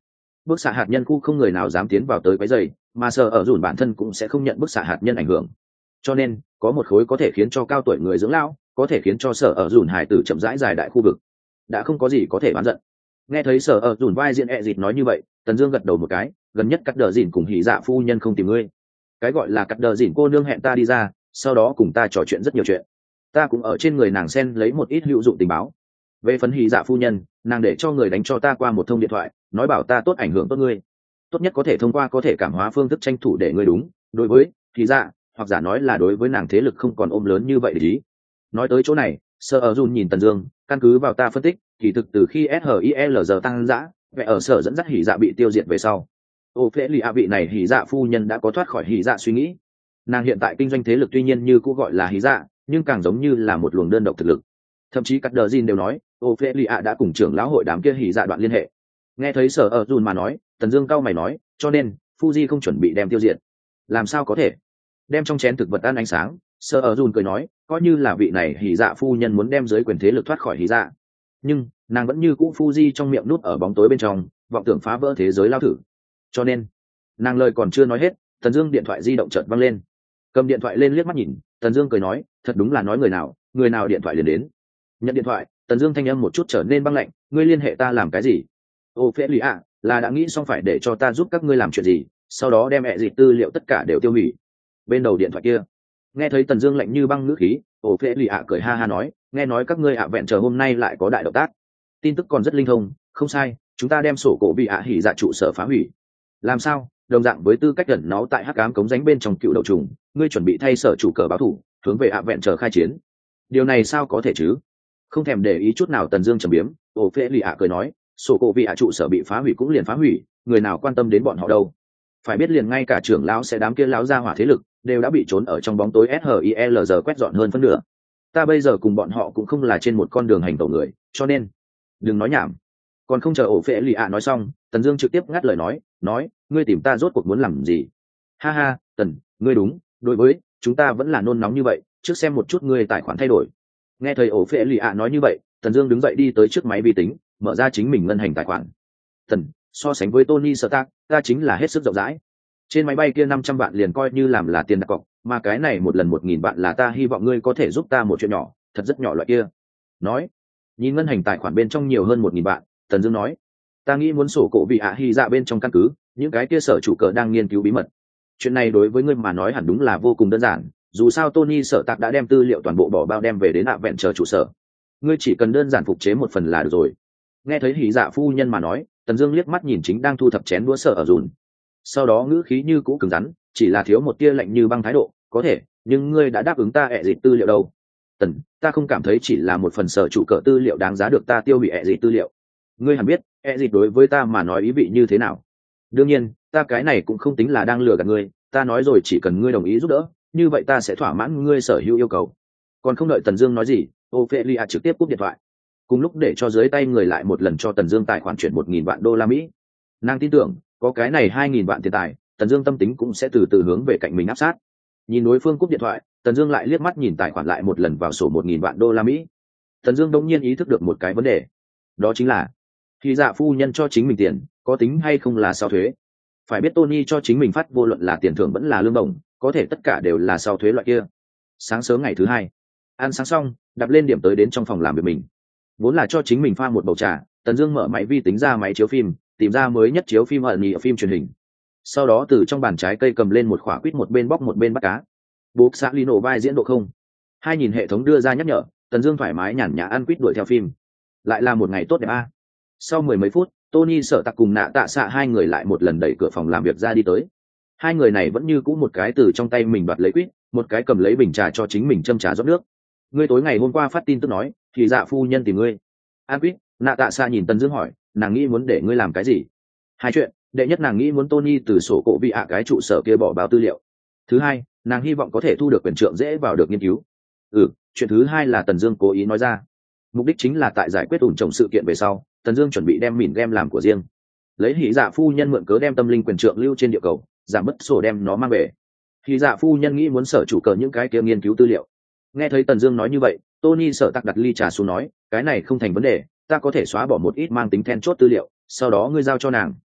bức xạ hạt nhân khu không người nào dám tiến vào tới quấy rầy, mà sở ở dùn bản thân cũng sẽ không nhận bức xạ hạt nhân ảnh hưởng. Cho nên có một khối có thể khiến cho cao tuổi người dưỡng lão, có thể khiến cho sở ở dùn hải tử chậm rãi dài đại khu vực, đã không có gì có thể oán giận. Nghe thấy sở ở dùn vai diễn dịt nói như vậy, Tần Dương gật đầu một cái, gần nhất cắt đờ dỉn cùng hỉ dạ phu nhân không tìm ngươi. Cái gọi là cắt đờ dỉn cô nương hẹn ta đi ra, sau đó cùng ta trò chuyện rất nhiều chuyện, ta cũng ở trên người nàng xen lấy một ít hữu dụng tình báo. Về phần hỉ dạ phu nhân, nàng để cho người đánh cho ta qua một thông điện thoại, nói bảo ta tốt ảnh hưởng tốt ngươi, tốt nhất có thể thông qua có thể cảm hóa phương thức tranh thủ để ngươi đúng đối với hỉ dạ, hoặc giả nói là đối với nàng thế lực không còn ôm lớn như vậy để ý. Nói tới chỗ này, sở ở dùn nhìn Tần Dương, căn cứ vào ta phân tích, kỳ thực từ khi SHILZ tăng dã, vẻ ở sở dẫn dắt hỉ dạ bị tiêu diệt về sau, ô phễ lì a vị này hỉ dạ phu nhân đã có thoát khỏi hỉ dạ suy nghĩ. Nàng hiện tại kinh doanh thế lực tuy nhiên như cũ gọi là hỉ dạ, nhưng càng giống như là một luồng đơn độc thực lực. Thậm chí các đờ Jin đều nói, ô phễ lì a đã cùng trưởng lão hội đám kia hỉ dạ đoạn liên hệ. Nghe thấy sở ở dùn mà nói, Tần Dương cao mày nói, cho nên Fuji không chuẩn bị đem tiêu diệt. Làm sao có thể? Đem trong chén thực vật ăn ánh sáng, sở ở dùn cười nói, coi như là vị này hỉ dạ phu nhân muốn đem giới quyền thế lực thoát khỏi hỉ dạ, nhưng nàng vẫn như cũ Fuji trong miệng nút ở bóng tối bên trong, vọng tưởng phá vỡ thế giới lao thử. Cho nên nàng lời còn chưa nói hết, Tần Dương điện thoại di động chợt vang lên. Cầm điện thoại lên liếc mắt nhìn, Tần Dương cười nói, thật đúng là nói người nào điện thoại liền đến. Nhận điện thoại, Tần Dương thanh âm một chút trở nên băng lạnh, ngươi liên hệ ta làm cái gì? Ô phễ lì ạ, là đã nghĩ xong phải để cho ta giúp các ngươi làm chuyện gì, sau đó đem mẹ dịt tư liệu tất cả đều tiêu hủy. Bên đầu điện thoại kia, nghe thấy Tần Dương lạnh như băng ngữ khí, ô phễ lì ạ cười ha ha nói, nghe nói các ngươi ạ vẹn chờ hôm nay lại có đại động tác. Tin tức còn rất linh thông, không sai, chúng ta đem sổ cổ bị ạ hỉ dạ trụ sở phá hủy. Làm sao? Đồng dạng với tư cách gần nó tại hắc ám cống rãnh bên trong cựu đầu trùng, ngươi chuẩn bị thay sở chủ cờ báo thủ, hướng về ạ vẹn chờ khai chiến. Điều này sao có thể chứ? Không thèm để ý chút nào Tần Dương trầm biếm, ô phễ lì ạ cười nói, sổ cổ bị ạ trụ sở bị phá hủy cũng liền phá hủy, người nào quan tâm đến bọn họ đâu. Phải biết liền ngay cả trưởng lão sẽ đám kia lão gia hỏa thế lực đều đã bị trốn ở trong bóng tối SHILZ quét dọn hơn phân nửa. Ta bây giờ cùng bọn họ cũng không là trên một con đường hành tẩu người, cho nên đừng nói nhảm. Còn không chờ ổ phễ lì ạ nói xong, Tần Dương trực tiếp ngắt lời nói, ngươi tìm ta rốt cuộc muốn làm gì? Ha ha, Tần, ngươi đúng, đối với chúng ta vẫn là nôn nóng như vậy, trước xem một chút ngươi tài khoản thay đổi. Nghe thấy ổ phễ lì ạ nói như vậy, Tần Dương đứng dậy đi tới trước máy vi tính, mở ra chính mình ngân hành tài khoản. Tần, so sánh với Tony Stark, ta chính là hết sức rộng rãi. Trên máy bay kia 500 vạn liền coi như làm là tiền đặt cọc, mà cái này một lần 1000 vạn là ta hy vọng ngươi có thể giúp ta một chuyện nhỏ, thật rất nhỏ loại kia. Nói, nhìn ngân hành tài khoản bên trong nhiều hơn 1000 vạn, Tần Dương nói, ta nghĩ muốn sổ cổ vị ạ hy dạ bên trong căn cứ, những cái kia sở chủ cờ đang nghiên cứu bí mật. Chuyện này đối với ngươi mà nói hẳn đúng là vô cùng đơn giản, dù sao Tony Sở Tạc đã đem tư liệu toàn bộ bỏ bao đem về đến ạ vẹn chờ trụ sở. Ngươi chỉ cần đơn giản phục chế một phần là được rồi. Nghe thấy hỉ dạ phu nhân mà nói, Tần Dương liếc mắt nhìn chính đang thu thập chén đũa sở ở dùn. Sau đó ngữ khí như cũ cứng rắn, chỉ là thiếu một tia lạnh như băng thái độ, có thể, nhưng ngươi đã đáp ứng ta ẹ dịch tư liệu đâu? Tần, ta không cảm thấy chỉ là một phần sở chủ cờ tư liệu đáng giá được ta tiêu hủy ẹ dịch tư liệu. Ngươi hẳn biết, ẹ dịch đối với ta mà nói ý vị như thế nào. Đương nhiên, ta cái này cũng không tính là đang lừa gạt ngươi, ta nói rồi chỉ cần ngươi đồng ý giúp đỡ, như vậy ta sẽ thỏa mãn ngươi sở hữu yêu cầu. Còn không đợi Tần Dương nói gì, Ophelia trực tiếp cúp điện thoại. Cùng lúc để cho dưới tay người lại một lần cho Tần Dương tài khoản chuyển 1000 vạn đô la Mỹ. Nàng tin tưởng, có cái này 2000 vạn tiền tài, Tần Dương tâm tính cũng sẽ từ từ hướng về cạnh mình áp sát. Nhìn đối phương cúp điện thoại, Tần Dương lại liếc mắt nhìn tài khoản lại một lần vào sổ 1000 vạn đô la Mỹ. Tần Dương đột nhiên ý thức được một cái vấn đề, đó chính là khi dạ phu nhân cho chính mình tiền, có tính hay không là sau thuế. Phải biết Tony cho chính mình phát vô luận là tiền thưởng vẫn là lương bổng, có thể tất cả đều là sau thuế loại kia. Sáng sớm ngày thứ hai, ăn sáng xong, đạp lên điểm tới đến trong phòng làm việc mình. Vốn là cho chính mình pha một bầu trà, Tần Dương mở máy vi tính ra máy chiếu phim, tìm ra mới nhất chiếu phim ở phim truyền hình. Sau đó từ trong bàn trái cây cầm lên một quả quýt, một bên bóc một bên bắt cá. Bốp xã Lino vai diễn độ không. Hai nhìn hệ thống đưa ra nhắc nhở, Tần Dương thoải mái nhàn nhã ăn quýt đuổi theo phim. Lại là một ngày tốt đẹp a. Sau mười mấy phút, Tony Sở Tạc cùng Nạ Tạ Xạ hai người lại một lần đẩy cửa phòng làm việc ra đi tới. Hai người này vẫn như cũ một cái từ trong tay mình đoạt lấy quýt, một cái cầm lấy bình trà cho chính mình châm trà rót nước. Ngươi tối ngày hôm qua phát tin tức nói, thì dạ phu nhân tìm ngươi. An quýt, Nạ Tạ Xạ nhìn Tần Dương hỏi, nàng nghĩ muốn để ngươi làm cái gì? Hai chuyện, đệ nhất nàng nghĩ muốn Tony từ sổ cổ vị ạ cái trụ sở kia bỏ báo tư liệu. Thứ hai, nàng hy vọng có thể thu được quyền trượng dễ vào được nghiên cứu. Chuyện thứ hai là Tần Dương cố ý nói ra. Mục đích chính là tại giải quyết ủn trồng sự kiện về sau, Tần Dương chuẩn bị đem mìn game làm của riêng. Lấy Hỉ Dạ phu nhân mượn cớ đem tâm linh quyền trượng lưu trên địa cầu, giảm bớt sổ đem nó mang về. Hỉ Dạ phu nhân nghĩ muốn sở chủ cờ những cái kia nghiên cứu tư liệu. Nghe thấy Tần Dương nói như vậy, Tony Sở Tạc đặt ly trà xuống nói, cái này không thành vấn đề, ta có thể xóa bỏ một ít mang tính then chốt tư liệu, sau đó ngươi giao cho nàng.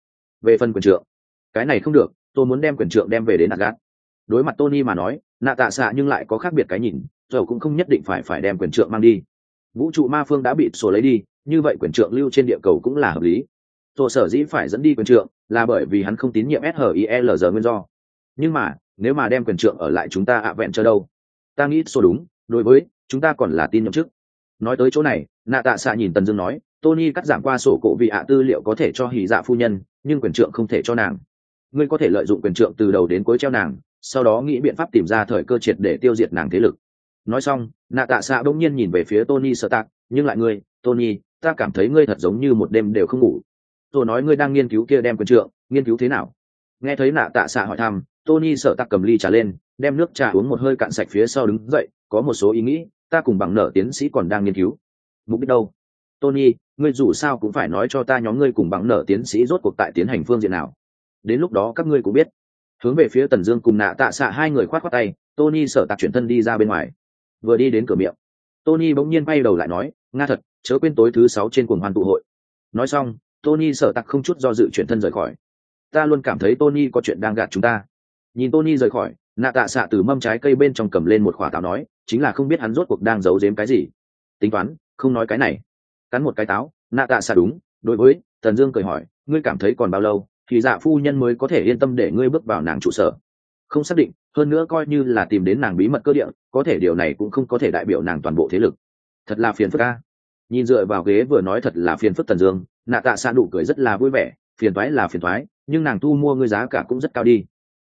Về phần quyền trượng, cái này không được, tôi muốn đem quyền trượng đem về đến Asgard. Đối mặt Tony mà nói, nạ tạ xạ nhưng lại có khác biệt cái nhìn, rồi cũng không nhất định phải đem quyền trượng mang đi. Vũ trụ ma phương đã bị sổ lấy đi, như vậy quyền trượng lưu trên địa cầu cũng là hợp lý. Rồi sở dĩ phải dẫn đi quyền trượng là bởi vì hắn không tín nhiệm SHIELZ nguyên do. Nhưng mà nếu mà đem quyền trượng ở lại chúng ta ạ vẹn chờ đâu? Ta nghĩ số đúng, đối với chúng ta còn là tin nhậm chức. Nói tới chỗ này, nạ tạ xạ nhìn Tần Dương nói, Tony cắt giảm qua sổ cổ vì ạ tư liệu có thể cho hỉ dạ phu nhân, nhưng quyền trượng không thể cho nàng. Ngươi có thể lợi dụng quyền trượng từ đầu đến cuối treo nàng, sau đó nghĩ biện pháp tìm ra thời cơ triệt để tiêu diệt nàng thế lực. Nói xong, nạ tạ xạ bỗng nhiên nhìn về phía Tony Stark, nhưng lại ngươi, Tony, ta cảm thấy ngươi thật giống như một đêm đều không ngủ. Tôi nói ngươi đang nghiên cứu kia đem quyền trượng, nghiên cứu thế nào? Nghe thấy nạ tạ xạ hỏi thăm, Tony Stark cầm ly trà lên, đem nước trà uống một hơi cạn sạch phía sau đứng dậy, có một số ý nghĩ, ta cùng bằng nợ tiến sĩ còn đang nghiên cứu. Mục đích đâu? Tony, ngươi dù sao cũng phải nói cho ta nhóm ngươi cùng bằng nợ tiến sĩ rốt cuộc tại tiến hành phương diện nào. Đến lúc đó các ngươi cũng biết. Hướng về phía Tần Dương cùng nạ tạ xạ hai người khoát khoát tay, Tony Stark chuyển thân đi ra bên ngoài. Vừa đi đến cửa miệng, Tony bỗng nhiên quay đầu lại nói, nga thật, chớ quên tối thứ 6 trên cuồng hoan tụ hội. Nói xong, Tony Stark không chút do dự chuyển thân rời khỏi. Ta luôn cảm thấy Tony có chuyện đang gạt chúng ta. Nhìn Tony rời khỏi, nạ tạ xạ từ mâm trái cây bên trong cầm lên một quả táo nói, chính là không biết hắn rốt cuộc đang giấu giếm cái gì. Tính toán, không nói cái này. Cắn một cái táo, nạ tạ xạ đúng, đối với Tần Dương cười hỏi, ngươi cảm thấy còn bao lâu thì dạ phu nhân mới có thể yên tâm để ngươi bước vào nàng trụ sở? Không xác định, hơn nữa coi như là tìm đến nàng bí mật cơ địa, có thể điều này cũng không có thể đại biểu nàng toàn bộ thế lực. Thật là phiền phức a. Nhìn dựa vào ghế vừa nói thật là phiền phức Tần Dương, nạ tạ xạ nụ cười rất là vui vẻ, phiền toái là phiền toái, nhưng nàng thu mua ngươi giá cả cũng rất cao đi.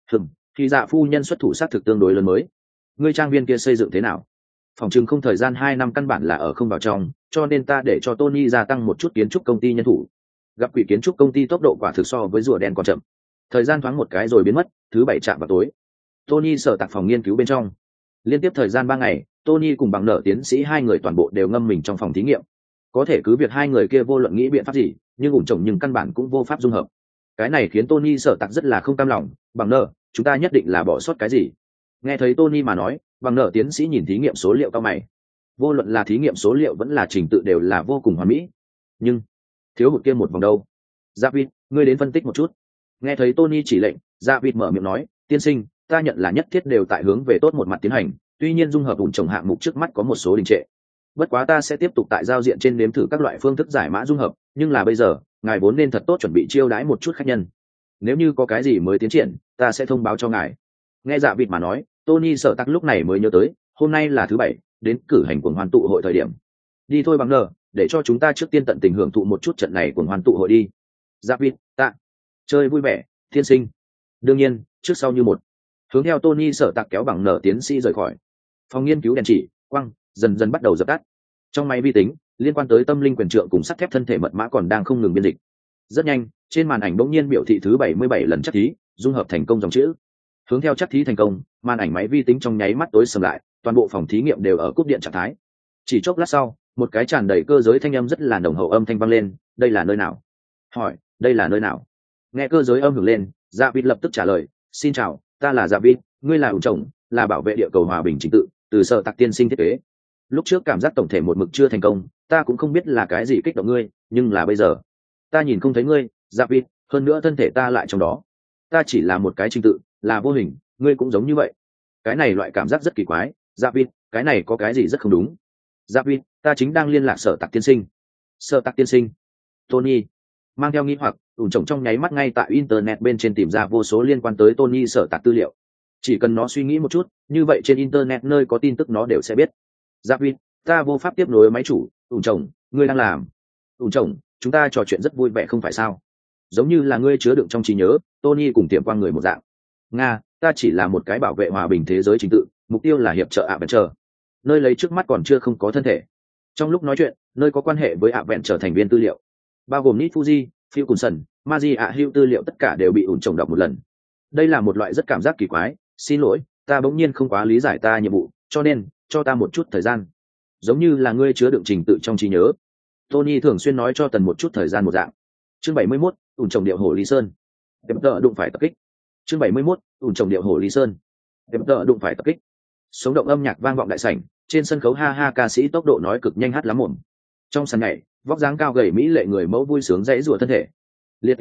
Thì dạ phu nhân xuất thủ sát thực tương đối lớn mới. Ngươi trang viên kia xây dựng thế nào? Phòng trừng không thời gian 2 năm căn bản là ở không vào trong, cho nên ta để cho Tony gia tăng một chút kiến trúc công ty nhân thủ. Gặp quỷ kiến trúc công ty tốc độ quả thực so với rùa đen còn chậm. Thời gian thoáng một cái rồi biến mất, thứ 7 chạm vào tối. Tony sở tạc phòng nghiên cứu bên trong. Liên tiếp thời gian 3 ngày, Tony cùng bằng nợ tiến sĩ hai người toàn bộ đều ngâm mình trong phòng thí nghiệm. Có thể cứ việc hai người kia vô luận nghĩ biện pháp gì, nhưng ủn trồng nhưng căn bản cũng vô pháp dung hợp. Cái này khiến Tony sở tạc rất là không cam lòng, bằng nợ, chúng ta nhất định là bỏ sót cái gì? Nghe thấy Tony mà nói, bằng nợ tiến sĩ nhìn thí nghiệm số liệu cao mày. Vô luận là thí nghiệm số liệu vẫn là trình tự đều là vô cùng hoàn mỹ, nhưng thiếu hụt kia một vòng đâu? David, ngươi đến phân tích một chút. Nghe thấy Tony chỉ lệnh, David mở miệng nói, tiên sinh, ta nhận là nhất thiết đều tại hướng về tốt một mặt tiến hành, tuy nhiên dung hợp ủn trồng hạng mục trước mắt có một số đình trệ. Bất quá ta sẽ tiếp tục tại giao diện trên nếm thử các loại phương thức giải mã dung hợp, nhưng là bây giờ, ngài vốn nên thật tốt chuẩn bị chiêu đãi một chút khách nhân. Nếu như có cái gì mới tiến triển, ta sẽ thông báo cho ngài. Nghe dạ vịt mà nói, Tony sợ tắc lúc này mới nhớ tới, hôm nay là thứ 7, đến cử hành cuồng hoan tụ hội thời điểm. Đi thôi bằng nờ, để cho chúng ta trước tiên tận tình hưởng thụ một chút trận này cuồng hoan tụ hội đi. Dạ vịt, tạ. Chơi vui vẻ, thiên sinh. Đương nhiên, trước sau như một. Hướng theo Tony sợ tắc kéo bằng nở tiến sĩ rời khỏi. Phòng nghiên cứu đèn chỉ, quăng, dần dần bắt đầu dập tắt. Trong máy vi tính, liên quan tới tâm linh quyền trượng cùng sắt thép thân thể mật mã còn đang không ngừng biên dịch. Rất nhanh, trên màn ảnh bỗng nhiên biểu thị thứ 77 lần chắc thí, dung hợp thành công dòng chữ. Hướng theo chắc thí thành công, màn ảnh máy vi tính trong nháy mắt tối sầm lại, toàn bộ phòng thí nghiệm đều ở cúp điện trạng thái. Chỉ chốc lát sau, một cái tràn đầy cơ giới thanh âm rất là nồng hậu âm thanh vang lên, đây là nơi nào? Hỏi, đây là nơi nào? Nghe cơ giới âm hưởng lên, Dạ Vịt lập tức trả lời, xin chào, ta là Dạ Vịt, ngươi là ủ chồng, là bảo vệ địa cầu hòa bình chính tự, từ Sở Tạc tiên sinh thiết kế. Lúc trước cảm giác tổng thể một mực chưa thành công, ta cũng không biết là cái gì kích động ngươi, nhưng là bây giờ, ta nhìn không thấy ngươi, Dạ Vịt, hơn nữa thân thể ta lại trong đó. Ta chỉ là một cái trình tự, là vô hình, ngươi cũng giống như vậy. Cái này loại cảm giác rất kỳ quái, Dạ Vịt, cái này có cái gì rất không đúng. Dạ Vịt, ta chính đang liên lạc Sở Tạc tiên sinh. Sở Tạc tiên sinh. Tony mang theo nghi hoặc, ủn trồng trong nháy mắt ngay tại internet bên trên tìm ra vô số liên quan tới Tony Sở Tạc tư liệu. Chỉ cần nó suy nghĩ một chút, như vậy trên internet nơi có tin tức nó đều sẽ biết. Dạ Vịt, ta vô pháp tiếp nối máy chủ, ủn trồng, ngươi đang làm. Ủn trồng, chúng ta trò chuyện rất vui vẻ không phải sao? Giống như là ngươi chứa đựng trong trí nhớ, Tony cùng tiệm qua người một dạng. Nga, ta chỉ là một cái bảo vệ hòa bình thế giới chính tự, mục tiêu là hiệp trợ Adventure. Nơi lấy trước mắt còn chưa không có thân thể. Trong lúc nói chuyện, nơi có quan hệ với Adventure thành viên tư liệu, bao gồm Nit Fuji, Phil Coulson, Maji Hugh tư liệu tất cả đều bị ủn trồng đọc một lần. Đây là một loại rất cảm giác kỳ quái, xin lỗi, ta bỗng nhiên không quá lý giải ta nhiệm vụ, cho nên, cho ta một chút thời gian. Giống như là ngươi chứa đựng trình tự trong trí nhớ. Tony thường xuyên nói cho Tần một chút thời gian một dạng. Chương 71, ủn trồng điệu hồ Lý Sơn. Tiệm tợ đụng phải tập kích. Chương 71, ủn trồng điệu hồ Lý Sơn. Tiệm tợ đụng phải tập kích. Sống động âm nhạc vang vọng đại sảnh, trên sân khấu ha ha ca sĩ tốc độ nói cực nhanh hát lắm mồm. Trong sàn nhảy, vóc dáng cao gầy mỹ lệ người mẫu vui sướng dãy rủa thân thể. Liệt Cửu,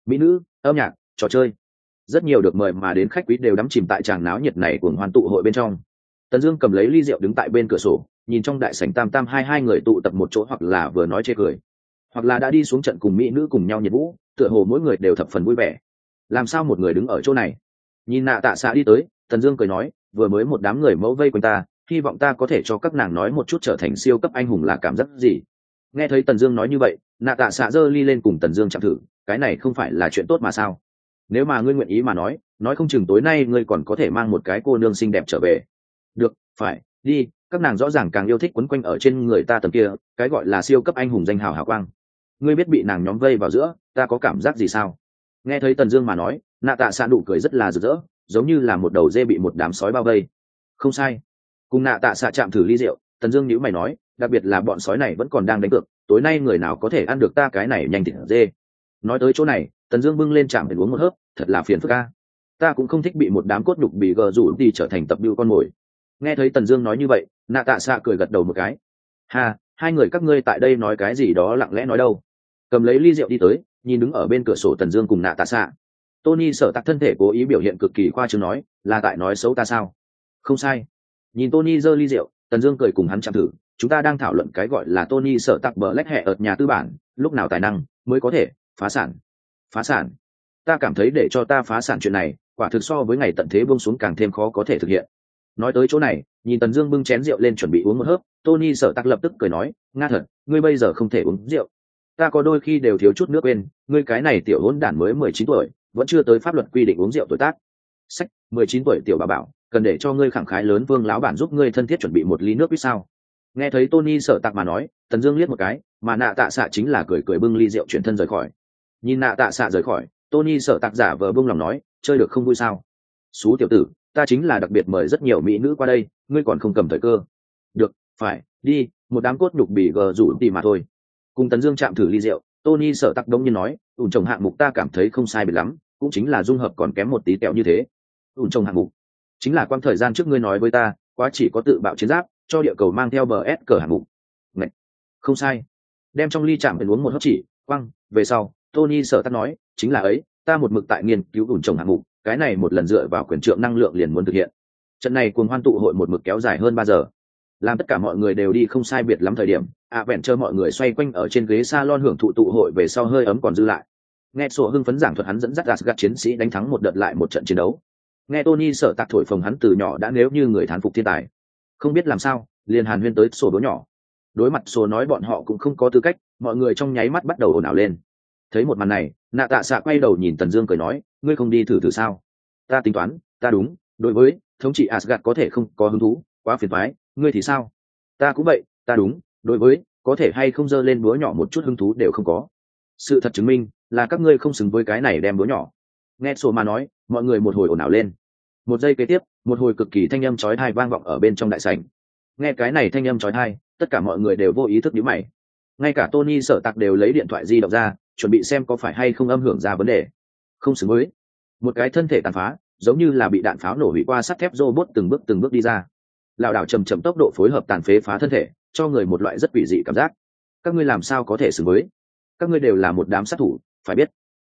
mỹ nữ, âm nhạc, trò chơi. Rất nhiều được mời mà đến khách quý đều đắm chìm tại tràng náo nhiệt này của hoan tụ hội bên trong. Tần Dương cầm lấy ly rượu đứng tại bên cửa sổ, nhìn trong đại sảnh tam tam hai người tụ tập một chỗ, hoặc là vừa nói chê cười, hoặc là đã đi xuống trận cùng mỹ nữ cùng nhau nhiệt vũ, tựa hồ mỗi người đều thập phần vui vẻ. Làm sao một người đứng ở chỗ này? Nhìn Nạ Tạ Xạ đi tới, Tần Dương cười nói, vừa mới một đám người mẫu vây quanh ta, hy vọng ta có thể cho các nàng nói một chút trở thành siêu cấp anh hùng là cảm giác gì. Nghe thấy Tần Dương nói như vậy, Nạ Tạ Xạ giơ ly lên cùng Tần Dương chạm thử, cái này không phải là chuyện tốt mà sao? Nếu mà ngươi nguyện ý mà nói không chừng tối nay ngươi còn có thể mang một cái cô nương xinh đẹp trở về. Được, phải, đi, các nàng rõ ràng càng yêu thích quấn quanh ở trên người ta tầm kia, cái gọi là siêu cấp anh hùng danh hào hào quang. Ngươi biết bị nàng nhóm vây vào giữa, ta có cảm giác gì sao? Nghe thấy Tần Dương mà nói, Nạ Tạ Xạ nụ cười rất là rực rỡ, giống như là một đầu dê bị một đám sói bao vây. Không sai. Cùng Nạ Tạ Xạ chạm thử ly rượu, Tần Dương nhíu mày nói, đặc biệt là bọn sói này vẫn còn đang đánh cược, tối nay người nào có thể ăn được ta cái này nhanh thịt dê. Nói tới chỗ này, Tần Dương bưng lên chạm để uống một hớp, thật là phiền phức a. Ta cũng không thích bị một đám cốt nhục bị gờ rủ đi trở thành tập bưu con mồi. Nghe thấy Tần Dương nói như vậy, Nạ Tạ Xạ cười gật đầu một cái. Ha, hai người các ngươi tại đây nói cái gì đó lặng lẽ nói đâu? Cầm lấy ly rượu đi tới, nhìn đứng ở bên cửa sổ Tần Dương cùng Nạ Tạ Xạ. Tony Sở Tạc thân thể cố ý biểu hiện cực kỳ khoa trương nói, là tại nói xấu ta sao? Không sai. Nhìn Tony giơ ly rượu, Tần Dương cười cùng hắn chạm thử, chúng ta đang thảo luận cái gọi là Tony Sở Tạc bờ lách hệ ở nhà tư bản, lúc nào tài năng mới có thể phá sản. Phá sản? Ta cảm thấy để cho ta phá sản chuyện này, quả thực so với ngày tận thế buông xuống càng thêm khó có thể thực hiện. Nói tới chỗ này, nhìn Tần Dương bưng chén rượu lên chuẩn bị uống một hớp, Tony Sở Tạc lập tức cười nói, nga thật, ngươi bây giờ không thể uống rượu. Ta có đôi khi đều thiếu chút nước quên, ngươi cái này tiểu hỗn đản mới 19 tuổi, vẫn chưa tới pháp luật quy định uống rượu tuổi tác. Sách, 19 tuổi tiểu bà bảo, cần để cho ngươi khẳng khái lớn Vương lão bản giúp ngươi thân thiết chuẩn bị một ly nước biết sao? Nghe thấy Tony Sở Tạc mà nói, Tần Dương liếc một cái, mà Nạ Tạ Xạ chính là cười cười bưng ly rượu chuyển thân rời khỏi. Nhìn Nạ Tạ Xạ rời khỏi, Tony Sở Tạc giả vờ buông lòng nói, chơi được không vui sao? Xú tiểu tử, ta chính là đặc biệt mời rất nhiều mỹ nữ qua đây, ngươi còn không cầm thời cơ. Được, phải, đi, một đám cốt nhục bị gờ rủ tỉ mà thôi. Cùng Tần Dương chạm thử ly rượu, Tony Sở Tạc đống nhiên nói, ủn trồng hạng mục ta cảm thấy không sai biệt lắm, cũng chính là dung hợp còn kém một tí tẹo như thế. Ủn trồng hạng mục chính là quang thời gian trước ngươi nói với ta, quá chỉ có tự bạo chiến giáp, cho địa cầu mang theo bờ S cờ hạng mục. Ngậy. Không sai. Đem trong ly chạm để uống một hớp chỉ, quang, về sau, Tony Sở Tạc nói, chính là ấy, ta một mực tại nghiên cứu ủn trồng hạng mục, cái này một lần dựa vào quyền trượng năng lượng liền muốn thực hiện. Trận này cuồng hoan tụ hội một mực kéo dài hơn 3 giờ. Làm tất cả mọi người đều đi không sai biệt lắm thời điểm, vẹn chờ mọi người xoay quanh ở trên ghế salon hưởng thụ tụ hội về sau hơi ấm còn dư lại. Nghe sổ hưng phấn giảng thuật hắn dẫn dắt gạt chiến sĩ đánh thắng một đợt lại một trận chiến đấu. Nghe Tony Sở Tạc thổi phồng hắn từ nhỏ đã nếu như người thán phục thiên tài. Không biết làm sao, liền hàn huyên tới sổ đứa nhỏ. Đối mặt sổ nói bọn họ cũng không có tư cách, mọi người trong nháy mắt bắt đầu ồn ào lên. Thấy một màn này, Nạ Tạ Xạ quay đầu nhìn Tần Dương cười nói, ngươi không đi thử thử sao? Ta tính toán, ta đúng, đối với thống trị Asgard có thể không có hứng thú, quá phiền toái, ngươi thì sao? Ta cũng vậy, ta đúng, đối với có thể hay không giơ lên búa nhỏ một chút hứng thú đều không có. Sự thật chứng minh là các ngươi không xứng với cái này đem búa nhỏ. Nghe sổ mà nói, mọi người một hồi ồn ào lên. Một giây kế tiếp, một hồi cực kỳ thanh âm chói tai vang vọng ở bên trong đại sảnh. Nghe cái này thanh âm chói tai, tất cả mọi người đều vô ý thức nhíu mày. Ngay cả Tony Sở Tạc đều lấy điện thoại di động ra, chuẩn bị xem có phải hay không âm hưởng ra vấn đề. Không xứng với. Một cái thân thể tàn phá, giống như là bị đạn pháo nổ hủy qua sắt thép robot từng bước đi ra. Lảo đảo chậm chậm tốc độ phối hợp tàn phế phá thân thể, cho người một loại rất quỷ dị cảm giác. Các ngươi làm sao có thể xứng với? Các ngươi đều là một đám sát thủ, phải biết.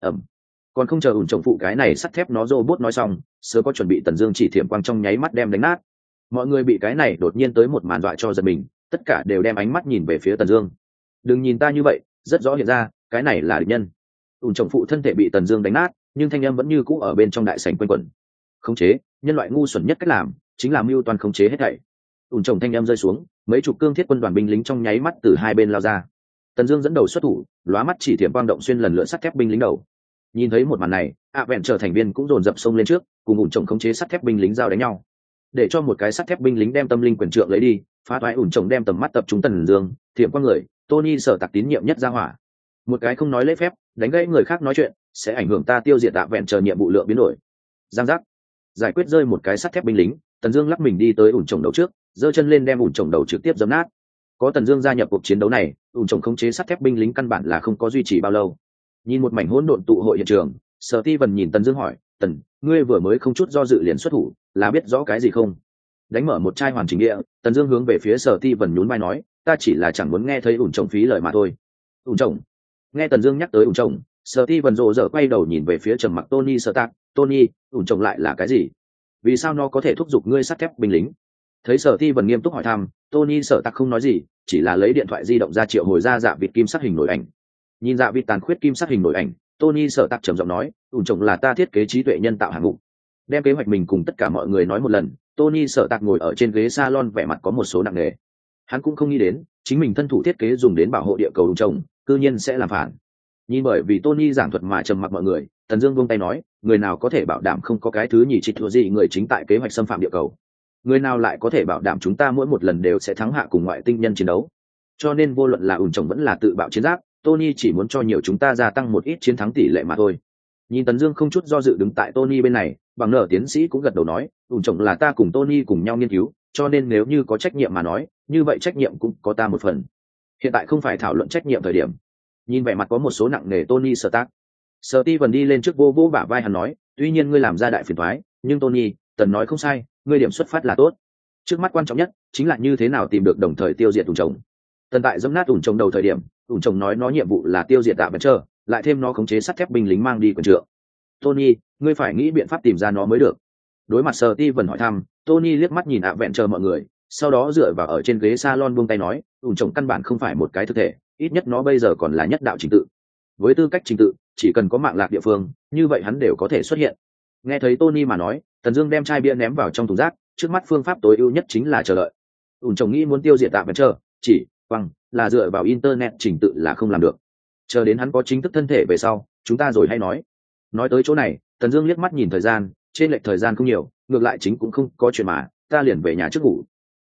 Còn không chờ ủn chồng phụ cái này sắt thép nó robot nói xong, sớm có chuẩn bị Tần Dương chỉ thiểm quang trong nháy mắt đem đánh nát. Mọi người bị cái này đột nhiên tới một màn dọa cho giật mình, tất cả đều đem ánh mắt nhìn về phía Tần Dương. Đừng nhìn ta như vậy, rất rõ hiện ra, cái này là địch nhân. Ủn chồng phụ thân thể bị Tần Dương đánh nát, nhưng thanh âm vẫn như cũ ở bên trong đại sảnh quanh quẩn. Khống chế, nhân loại ngu xuẩn nhất cách làm, chính là mưu toàn khống chế hết thảy. Ủn chồng thanh âm rơi xuống, mấy chục cương thiết quân đoàn binh lính trong nháy mắt từ hai bên lao ra. Tần Dương dẫn đầu xuất thủ, lóa mắt chỉ thiểm quang động xuyên lần lượt sắt thép binh lính đầu. Nhìn thấy một màn này, vẹn trở thành viên cũng dồn dập xông lên trước, cùng ủn chồng khống chế sắt thép binh lính giao đánh nhau. Để cho một cái sắt thép binh lính đem tâm linh quyền trượng lấy đi, phá toái ủn chồng đem tầm mắt tập trung Tần Dương, thiểm quang người, Tony Sở Tạc tín nhiệm nhất ra hỏa. Một cái không nói lễ phép, đánh gãy người khác nói chuyện, sẽ ảnh hưởng ta tiêu diệt vẹn chờ nhiệm vụ lượng biến đổi. Giang giác. Giải quyết rơi một cái sắt thép binh lính, Tần Dương lắc mình đi tới ủn chồng đầu trước, giơ chân lên đem ủn chồng đầu trực tiếp giẫm nát. Có Tần Dương gia nhập cuộc chiến đấu này, ủn chồng khống chế sắt thép binh lính căn bản là không có duy trì bao lâu. Nhìn một mảnh hỗn độn tụ hội hiện trường, Sở Ti Vân nhìn Tần Dương hỏi, "Tần, ngươi vừa mới không chút do dự liền xuất thủ, là biết rõ cái gì không?" Đánh mở một chai hoàn chỉnh địa, Tần Dương hướng về phía Sở Ti Vân nhún vai nói, "Ta chỉ là chẳng muốn nghe thấy ủn chồng phí lời mà thôi." Ủn chồng? Nghe Tần Dương nhắc tới ủn chồng, Steven rồ rỡ quay đầu nhìn về phía trầm mặc Tony Stark. Tony, ủn trồng lại là cái gì? Vì sao nó có thể thúc giục ngươi sắt thép binh lính? Thấy Steven nghiêm túc hỏi thăm, Tony Stark không nói gì, chỉ là lấy điện thoại di động ra triệu hồi ra dạ vịt kim sắc hình nổi ảnh. Nhìn dạ vịt tàn khuyết kim sắc hình nổi ảnh, Tony Stark trầm giọng nói, ủn trồng là ta thiết kế trí tuệ nhân tạo hạng mục. Đem kế hoạch mình cùng tất cả mọi người nói một lần. Tony Stark ngồi ở trên ghế salon vẻ mặt có một số nặng nề. Hắn cũng không nghĩ đến, chính mình thân thủ thiết kế dùng đến bảo hộ địa cầu ủn trồng, cư nhiên sẽ làm phản. Nhìn bởi vì Tony giảng thuật mà trầm mặc mọi người, Tần Dương buông tay nói, người nào có thể bảo đảm không có cái thứ nhì trịch thua gì người chính tại kế hoạch xâm phạm địa cầu? Người nào lại có thể bảo đảm chúng ta mỗi một lần đều sẽ thắng hạ cùng ngoại tinh nhân chiến đấu? Cho nên vô luận là ủn trồng vẫn là tự bạo chiến giáp, Tony chỉ muốn cho nhiều chúng ta gia tăng một ít chiến thắng tỷ lệ mà thôi. Nhìn Tần Dương không chút do dự đứng tại Tony bên này, bằng nở tiến sĩ cũng gật đầu nói, ủn trồng là ta cùng Tony cùng nhau nghiên cứu, cho nên nếu như có trách nhiệm mà nói, như vậy trách nhiệm cũng có ta một phần. Hiện tại không phải thảo luận trách nhiệm thời điểm. Nhìn vẻ mặt có một số nặng nề Tony Stark, Steven đi lên trước vô bả vai hắn nói, tuy nhiên ngươi làm ra đại phiền toái, nhưng Tony, Tần nói không sai, ngươi điểm xuất phát là tốt. Trước mắt quan trọng nhất chính là như thế nào tìm được đồng thời tiêu diệt ủn trồng. Tần tại dẫm nát ủn trồng đầu thời điểm, ủn trồng nói nó nhiệm vụ là tiêu diệt tạ vật chờ, lại thêm nó khống chế sắt thép binh lính mang đi quyền trượng. Tony, ngươi phải nghĩ biện pháp tìm ra nó mới được. Đối mặt Steven hỏi thăm, Tony liếc mắt nhìn ạ vẹn chờ mọi người, sau đó dựa vào ở trên ghế salon buông tay nói, ủn trồng căn bản không phải một cái thực thể, ít nhất nó bây giờ còn là nhất đạo trình tự. Với tư cách trình tự, chỉ cần có mạng lạc địa phương, như vậy hắn đều có thể xuất hiện. Nghe thấy Tony mà nói, Tần Dương đem chai bia ném vào trong thùng rác, trước mắt phương pháp tối ưu nhất chính là chờ đợi. ủn trồng nghĩ muốn tiêu diệt tạm vật chờ, chỉ là dựa vào internet trình tự là không làm được. Chờ đến hắn có chính thức thân thể về sau, chúng ta rồi hay nói. Nói tới chỗ này, Tần Dương liếc mắt nhìn thời gian, trên lệch thời gian không nhiều, ngược lại chính cũng không có chuyện mà, ta liền về nhà trước ngủ.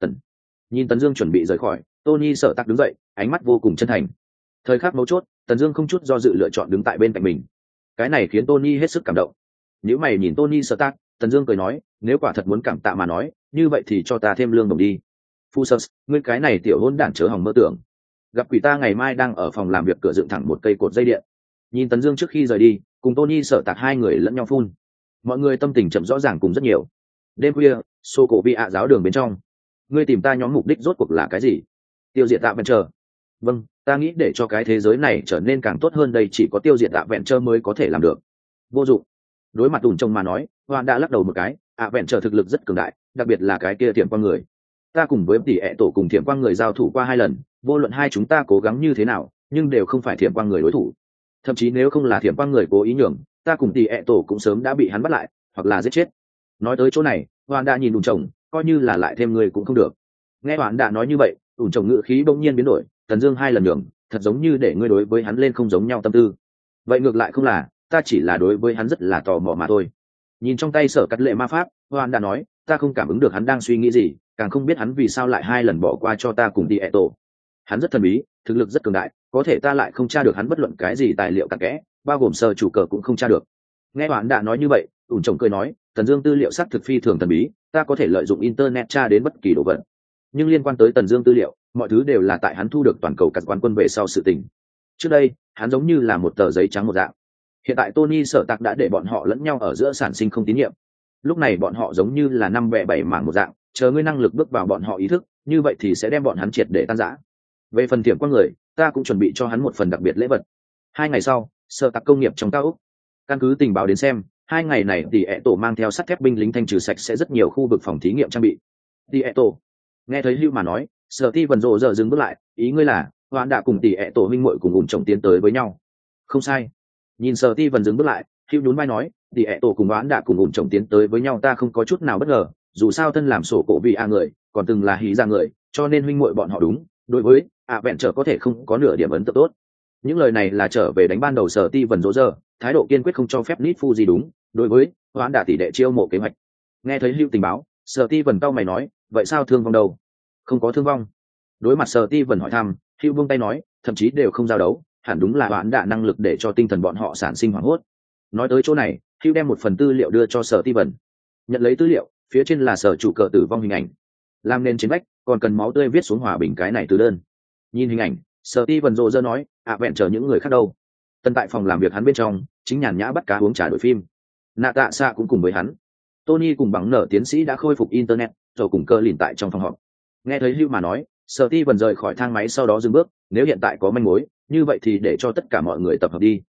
Nhìn Tần Dương chuẩn bị rời khỏi, Tony sợ tắc đứng dậy, ánh mắt vô cùng chân thành. Thời khắc mấu chốt, Tần Dương không chút do dự lựa chọn đứng tại bên cạnh mình. Cái này khiến Tony hết sức cảm động. Nếu mày nhìn Tony Stark, Tần Dương cười nói, nếu quả thật muốn cảm tạ mà nói, như vậy thì cho ta thêm lương đồng đi. Fusus, ngươi cái này tiểu hỗn đản chớ hòng mơ tưởng. Gặp quỷ ta ngày mai đang ở phòng làm việc cửa dựng thẳng một cây cột dây điện. Nhìn Tần Dương trước khi rời đi, cùng Tony Stark hai người lẫn nhau phun. Mọi người tâm tình chậm rõ ràng cùng rất nhiều. Đêm khuya, Sô Cổ Vi ạ giáo đường bên trong. Ngươi tìm ta nhóm mục đích rốt cuộc là cái gì? Tiêu diệt Tạ Vẹn Chờ. Vâng, ta nghĩ để cho cái thế giới này trở nên càng tốt hơn đây chỉ có tiêu diệt Tạ Vẹn Chờ mới có thể làm được. Vô dụng. Đối mặt ủn trông mà nói, Hoan đã lắc đầu một cái, Tạ Vẹn Chờ thực lực rất cường đại, đặc biệt là cái kia Thiểm Quang người. Ta cùng với tỷ ệ tổ cùng Thiểm Quang người giao thủ qua 2 lần, vô luận hai chúng ta cố gắng như thế nào, nhưng đều không phải Thiểm Quang người đối thủ. Thậm chí nếu không là Thiểm Quang người cố ý nhường, ta cùng tỷ ệ tổ cũng sớm đã bị hắn bắt lại, hoặc là giết chết. Nói tới chỗ này, Hoan đã nhìn ủn trông, coi như là lại thêm người cũng không được. Nghe Hoan đã nói như vậy, ủn trông ngữ khí bỗng nhiên biến đổi, Tần Dương 2 lần nhường, thật giống như để ngươi đối với hắn lên không giống nhau tâm tư. Vậy ngược lại không là, ta chỉ là đối với hắn rất là tò mò mà thôi. Nhìn trong tay Sở Cắt Lệ ma pháp, Hoan đã nói, ta không cảm ứng được hắn đang suy nghĩ gì, càng không biết hắn vì sao lại 2 lần bỏ qua cho ta cùng đi Eto. Hắn rất thần bí, thực lực rất cường đại, có thể ta lại không tra được hắn bất luận cái gì tài liệu cặn kẽ, bao gồm sở chủ cờ cũng không tra được. Nghe Hoan đã nói như vậy, ủn trông cười nói, Tần Dương tư liệu xác thực phi thường thần bí, ta có thể lợi dụng internet tra đến bất kỳ đồ vật. Nhưng liên quan tới Tần Dương tư liệu, mọi thứ đều là tại hắn thu được toàn cầu cắt quán quân về sau sự tình. Trước đây, hắn giống như là một tờ giấy trắng một dạng. Hiện tại Tony Sở Tạc đã để bọn họ lẫn nhau ở giữa sản sinh không tín nhiệm. Lúc này bọn họ giống như là 5 bè 7 mảng một dạng, chờ ngươi năng lực bước vào bọn họ ý thức, như vậy thì sẽ đem bọn hắn triệt để tan rã. Về phần Thiểm Quang người, ta cũng chuẩn bị cho hắn một phần đặc biệt lễ vật. 2 ngày sau, Sở Tạc công nghiệp trong cao ốc. Căn cứ tình báo đến xem, 2 ngày này tỷ ệ tổ mang theo sắt thép binh lính thanh trừ sạch sẽ rất nhiều khu vực phòng thí nghiệm trang bị. Tỷ ệ tổ. Nghe thấy Hugh mà nói, Sở Ti Vân rồ giờ dừng bước lại, ý ngươi là, Hoan đã cùng tỷ ệ tổ huynh muội cùng ủn trồng tiến tới với nhau. Không sai. Nhìn Sở Ti Vân dừng bước lại, Hugh nhún vai nói, tỷ ệ tổ cùng Hoan đã cùng ủn trồng tiến tới với nhau ta không có chút nào bất ngờ, dù sao thân làm sổ cổ vì người, còn từng là hí ra người, cho nên huynh muội bọn họ đúng, đối với vẹn trở có thể không có nửa điểm ấn tượng tốt. Những lời này là trở về đánh ban đầu Sở Ti Vân rồ giờ, thái độ kiên quyết không cho phép Nít Fuji đúng, đối với Hoan đã tỷ đệ chiêu mộ kế hoạch. Nghe thấy Hugh tình báo, Sở Ti Vân cau mày nói, vậy sao thương vong đâu? Không có thương vong. Đối mặt Sở Ti Vân hỏi thăm, Hugh buông tay nói, thậm chí đều không giao đấu, hẳn đúng là Hoan đã năng lực để cho tinh thần bọn họ sản sinh hoảng hốt. Nói tới chỗ này, Hugh đem một phần tư liệu đưa cho Sở Ti Vân. Nhận lấy tư liệu, phía trên là sở chủ cờ tử vong hình ảnh, làm nên trên vách còn cần máu tươi viết xuống hòa bình cái này từ đơn. Nhìn hình ảnh, Sở Ti Vân rồ rơ nói, vẹn chờ những người khác đâu? Tân tại phòng làm việc hắn bên trong, chính nhàn nhã bắt cá uống trà đổi phim. Nạ Tạ Xạ cũng cùng với hắn. Tony cùng bằng nở tiến sĩ đã khôi phục internet, rồi cùng cơ lìn tại trong phòng họp. Nghe thấy Hugh mà nói, Sở Ti Vân rời khỏi thang máy sau đó dừng bước, nếu hiện tại có manh mối, như vậy thì để cho tất cả mọi người tập hợp đi.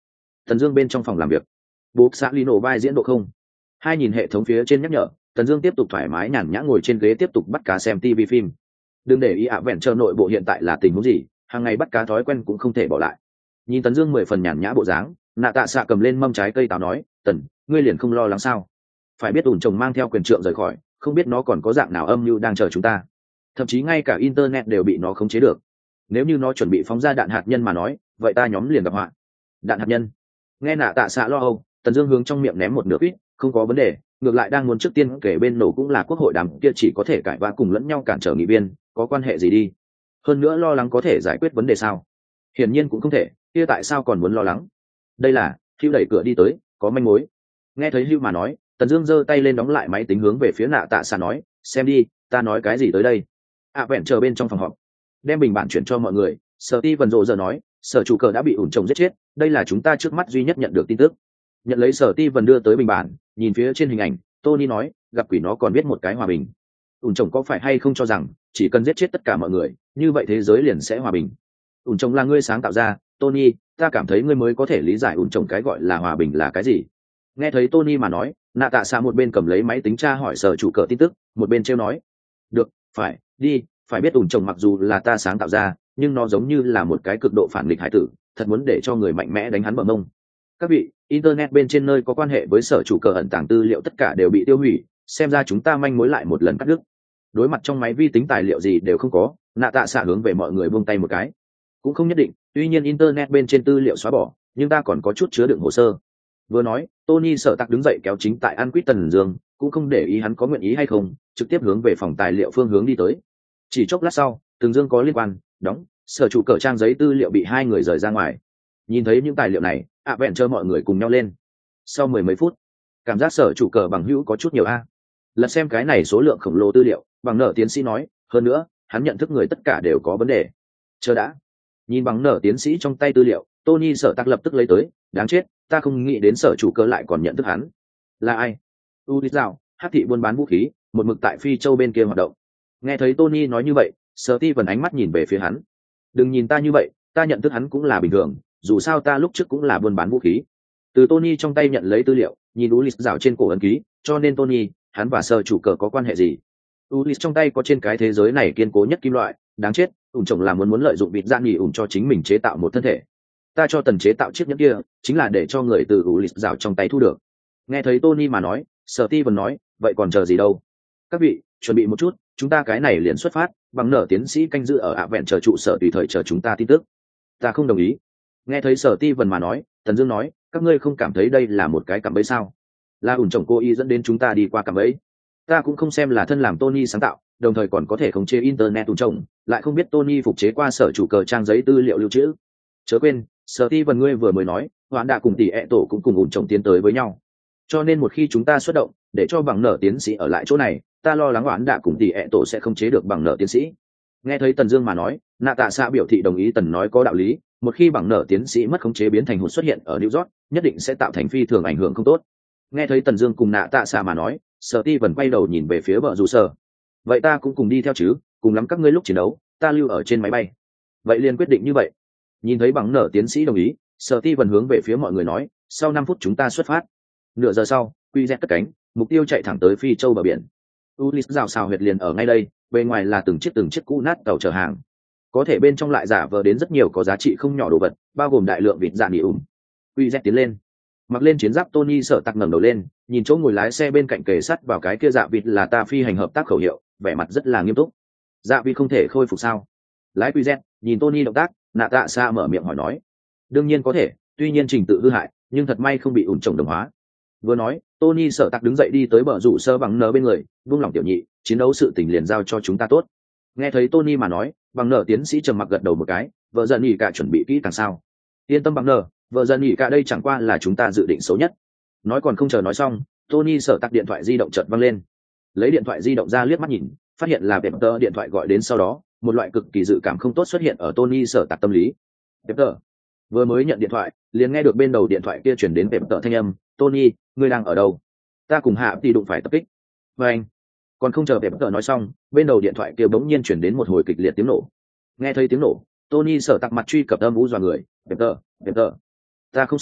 Tần Dương bên trong phòng làm việc, buộc xã Lino vai diễn độ không. Hai nhìn hệ thống phía trên nhắc nhở, Tần Dương tiếp tục thoải mái nhàn nhã ngồi trên ghế tiếp tục bắt cá xem TV phim. Đừng để ý vẹn chờ nội bộ hiện tại là tình huống gì, hàng ngày bắt cá thói quen cũng không thể bỏ lại. Nhìn Tần Dương 10 phần nhàn nhã bộ dáng, Nạ Tạ Xạ cầm lên mâm trái cây táo nói, "Tần, ngươi liền không lo lắng sao? Phải biết ủn chồng mang theo quyền trượng rời khỏi, không biết nó còn có dạng nào âm mưu đang chờ chúng ta. Thậm chí ngay cả internet đều bị nó khống chế được. Nếu như nó chuẩn bị phóng ra đạn hạt nhân mà nói, vậy ta nhóm liền gặp họa." Đạn hạt nhân? Nghe Nạ Tạ Xạ lo âu, Tần Dương hướng trong miệng ném một nửa ít, không có vấn đề, ngược lại đang muốn trước tiên kể bên nổ cũng là quốc hội đàm kia chỉ có thể cãi vã cùng lẫn nhau cản trở nghị viên, có quan hệ gì đi? Hơn nữa lo lắng có thể giải quyết vấn đề sao? Hiển nhiên cũng không thể, kia tại sao còn muốn lo lắng? Đây là, Hưu đẩy cửa đi tới, có manh mối. Nghe thấy Hưu mà nói, Tần Dương giơ tay lên đóng lại máy tính hướng về phía Nạ Tạ Xạ nói, xem đi, ta nói cái gì tới đây? Vẹn chờ bên trong phòng họp, đem bình bản chuyển cho mọi người. Sở Ti Vân rộ giờ nói, sở chủ cờ đã bị ủn chồng giết chết, đây là chúng ta trước mắt duy nhất nhận được tin tức. Nhận lấy Sở Ti Vân đưa tới bình bản, nhìn phía trên hình ảnh, Tony nói, gặp quỷ nó còn biết một cái hòa bình. Ủn chồng có phải hay không cho rằng chỉ cần giết chết tất cả mọi người, như vậy thế giới liền sẽ hòa bình? Ủn chồng là ngươi sáng tạo ra, Tony, ta cảm thấy ngươi mới có thể lý giải ủn chồng cái gọi là hòa bình là cái gì. Nghe thấy Tony mà nói, Nạ Tạ Xạ một bên cầm lấy máy tính tra hỏi sở chủ cờ tin tức, một bên trêu nói, được, phải biết ủn chồng mặc dù là ta sáng tạo ra, nhưng nó giống như là một cái cực độ phản nghịch hải tử, thật muốn để cho người mạnh mẽ đánh hắn bờ mông. Các vị, internet bên trên nơi có quan hệ với sở chủ cờ ẩn tàng tư liệu tất cả đều bị tiêu hủy, xem ra chúng ta manh mối lại một lần cắt đứt. Đối mặt trong máy vi tính tài liệu gì đều không có, Nạ Tạ Xạ hướng về mọi người buông tay một cái. Cũng không nhất định, tuy nhiên internet bên trên tư liệu xóa bỏ, nhưng ta còn có chút chứa đựng hồ sơ. Vừa nói, Tony Sở Tạc đứng dậy kéo chính tại An Quýt Tần Dương, cũng không để ý hắn có nguyện ý hay không, trực tiếp hướng về phòng tài liệu phương hướng đi tới. Chỉ chốc lát sau, Tần Dương có liên quan, đóng, sở chủ cờ trang giấy tư liệu bị hai người rời ra ngoài. Nhìn thấy những tài liệu này, vẹn chờ mọi người cùng nhau lên. Sau mười mấy phút, cảm giác sở chủ cờ bằng hữu có chút nhiều lật xem cái này số lượng khổng lồ tư liệu, bằng nợ tiến sĩ nói, hơn nữa, hắn nhận thức người tất cả đều có vấn đề. Chờ đã. Nhìn bằng nợ tiến sĩ trong tay tư liệu, Tony Sở Tạc lập tức lấy tới, đáng chết, ta không nghĩ đến sở chủ cờ lại còn nhận thức hắn. Là ai? Udit Dạo, hắc thị buôn bán vũ khí, một mực tại Phi Châu bên kia hoạt động. Nghe thấy Tony nói như vậy, Steven ánh mắt nhìn về phía hắn. Đừng nhìn ta như vậy, ta nhận thức hắn cũng là bình thường, dù sao ta lúc trước cũng là buôn bán vũ khí. Từ Tony trong tay nhận lấy tư liệu, nhìn Udit Dạo trên cổ ấn ký, cho nên Tony, hắn và sở chủ cờ có quan hệ gì? Udit trong tay có trên cái thế giới này kiên cố nhất kim loại, đáng chết, ủn chồng là muốn lợi dụng vịt dạng nghỉ ủn cho chính mình chế tạo một thân thể. Ta cho Tần chế tạo chiếc nhẫn kia, chính là để cho người từ Udit Dạo trong tay thu được. Nghe thấy Tony mà nói, Steven nói, vậy còn chờ gì đâu? Các vị, chuẩn bị một chút, chúng ta cái này liền xuất phát, bằng nở tiến sĩ canh giữ ở vẹn chờ trụ sở tùy thời chờ chúng ta tin tức. Ta không đồng ý. Nghe thấy Steven mà nói, Tần Dương nói, các ngươi không cảm thấy đây là một cái cạm bẫy sao? Là ủn chồng cô y dẫn đến chúng ta đi qua cạm bẫy. Ta cũng không xem là thân làm Tony sáng tạo, đồng thời còn có thể khống chế internet ủn chồng, lại không biết Tony phục chế qua sở chủ cờ trang giấy tư liệu lưu trữ. Chớ quên, Steven ngươi vừa mới nói, Hoán đã cùng tỷ ẹ tổ cũng cùng ủn chồng tiến tới với nhau. Cho nên một khi chúng ta xuất động, để cho bằng nở tiến sĩ ở lại chỗ này, ta lo lắng Hoán đã cùng tỷ ẹ tổ sẽ không chế được bằng nở tiến sĩ. Nghe thấy Tần Dương mà nói, Nạ Tạ Xạ biểu thị đồng ý Tần nói có đạo lý, một khi bằng nở tiến sĩ mất khống chế biến thành hồn xuất hiện ở New York, nhất định sẽ tạo thành phi thường ảnh hưởng không tốt. Nghe thấy Tần Dương cùng Nạ Tạ Xạ mà nói, Steven quay đầu nhìn về phía vợ dù sở. Vậy ta cũng cùng đi theo chứ, cùng lắm các ngươi lúc chiến đấu, ta lưu ở trên máy bay. Vậy liền quyết định như vậy. Nhìn thấy bằng nở tiến sĩ đồng ý, Steven hướng về phía mọi người nói, sau 5 phút chúng ta xuất phát. Nửa giờ sau, QZ cất cánh, mục tiêu chạy thẳng tới Phi Châu bờ biển. Ulis rào xào huyệt liền ở ngay đây, bên ngoài là từng chiếc cũ nát tàu chở hàng. Có thể bên trong lại giả vờ đến rất nhiều có giá trị không nhỏ đồ vật, bao gồm đại lượng vịt dạ nghỉ ủng. QZ tiến lên, mặc lên chiến giáp Tony Sở Tạc ngẩng đầu lên, nhìn chỗ ngồi lái xe bên cạnh kề sắt vào cái kia dạ vịt là ta phi hành hợp tác khẩu hiệu, vẻ mặt rất là nghiêm túc. Dạ vịt không thể khôi phục sao? Lái QZ, nhìn Tony động tác, Nạ Tạ Xạ mở miệng hỏi nói. Đương nhiên có thể, tuy nhiên trình tự hư hại, nhưng thật may không bị ủn trồng đồng hóa. Vừa nói, Tony Sở Tạc đứng dậy đi tới bờ rủ sơ bằng nở bên người, buông lòng tiểu nhị, chiến đấu sự tình liền giao cho chúng ta tốt. Nghe thấy Tony mà nói, bằng nở tiến sĩ trầm mặc gật đầu một cái, vợ dần nhỉ cả chuẩn bị kỹ càng sao? Yên tâm bằng nở, vợ dần nhỉ cả đây chẳng qua là chúng ta dự định xấu nhất. Nói còn không chờ nói xong, Tony Sở Tạc điện thoại di động chợt vang lên. Lấy điện thoại di động ra liếc mắt nhìn, phát hiện là Peter điện thoại gọi đến, sau đó, một loại cực kỳ dự cảm không tốt xuất hiện ở Tony Sở Tạc tâm lý. Peter vừa mới nhận điện thoại, liền nghe được bên đầu điện thoại kia chuyển đến Peter thanh âm, Tony, ngươi đang ở đâu? Ta cùng Hạ thì đụng phải tập kích. Và anh, còn không chờ Peter nói xong, bên đầu điện thoại kia bỗng nhiên chuyển đến một hồi kịch liệt tiếng nổ. Nghe thấy tiếng nổ, Tony Sở Tạc mặt truy cập âm u dọa người, Peter, ta không sao,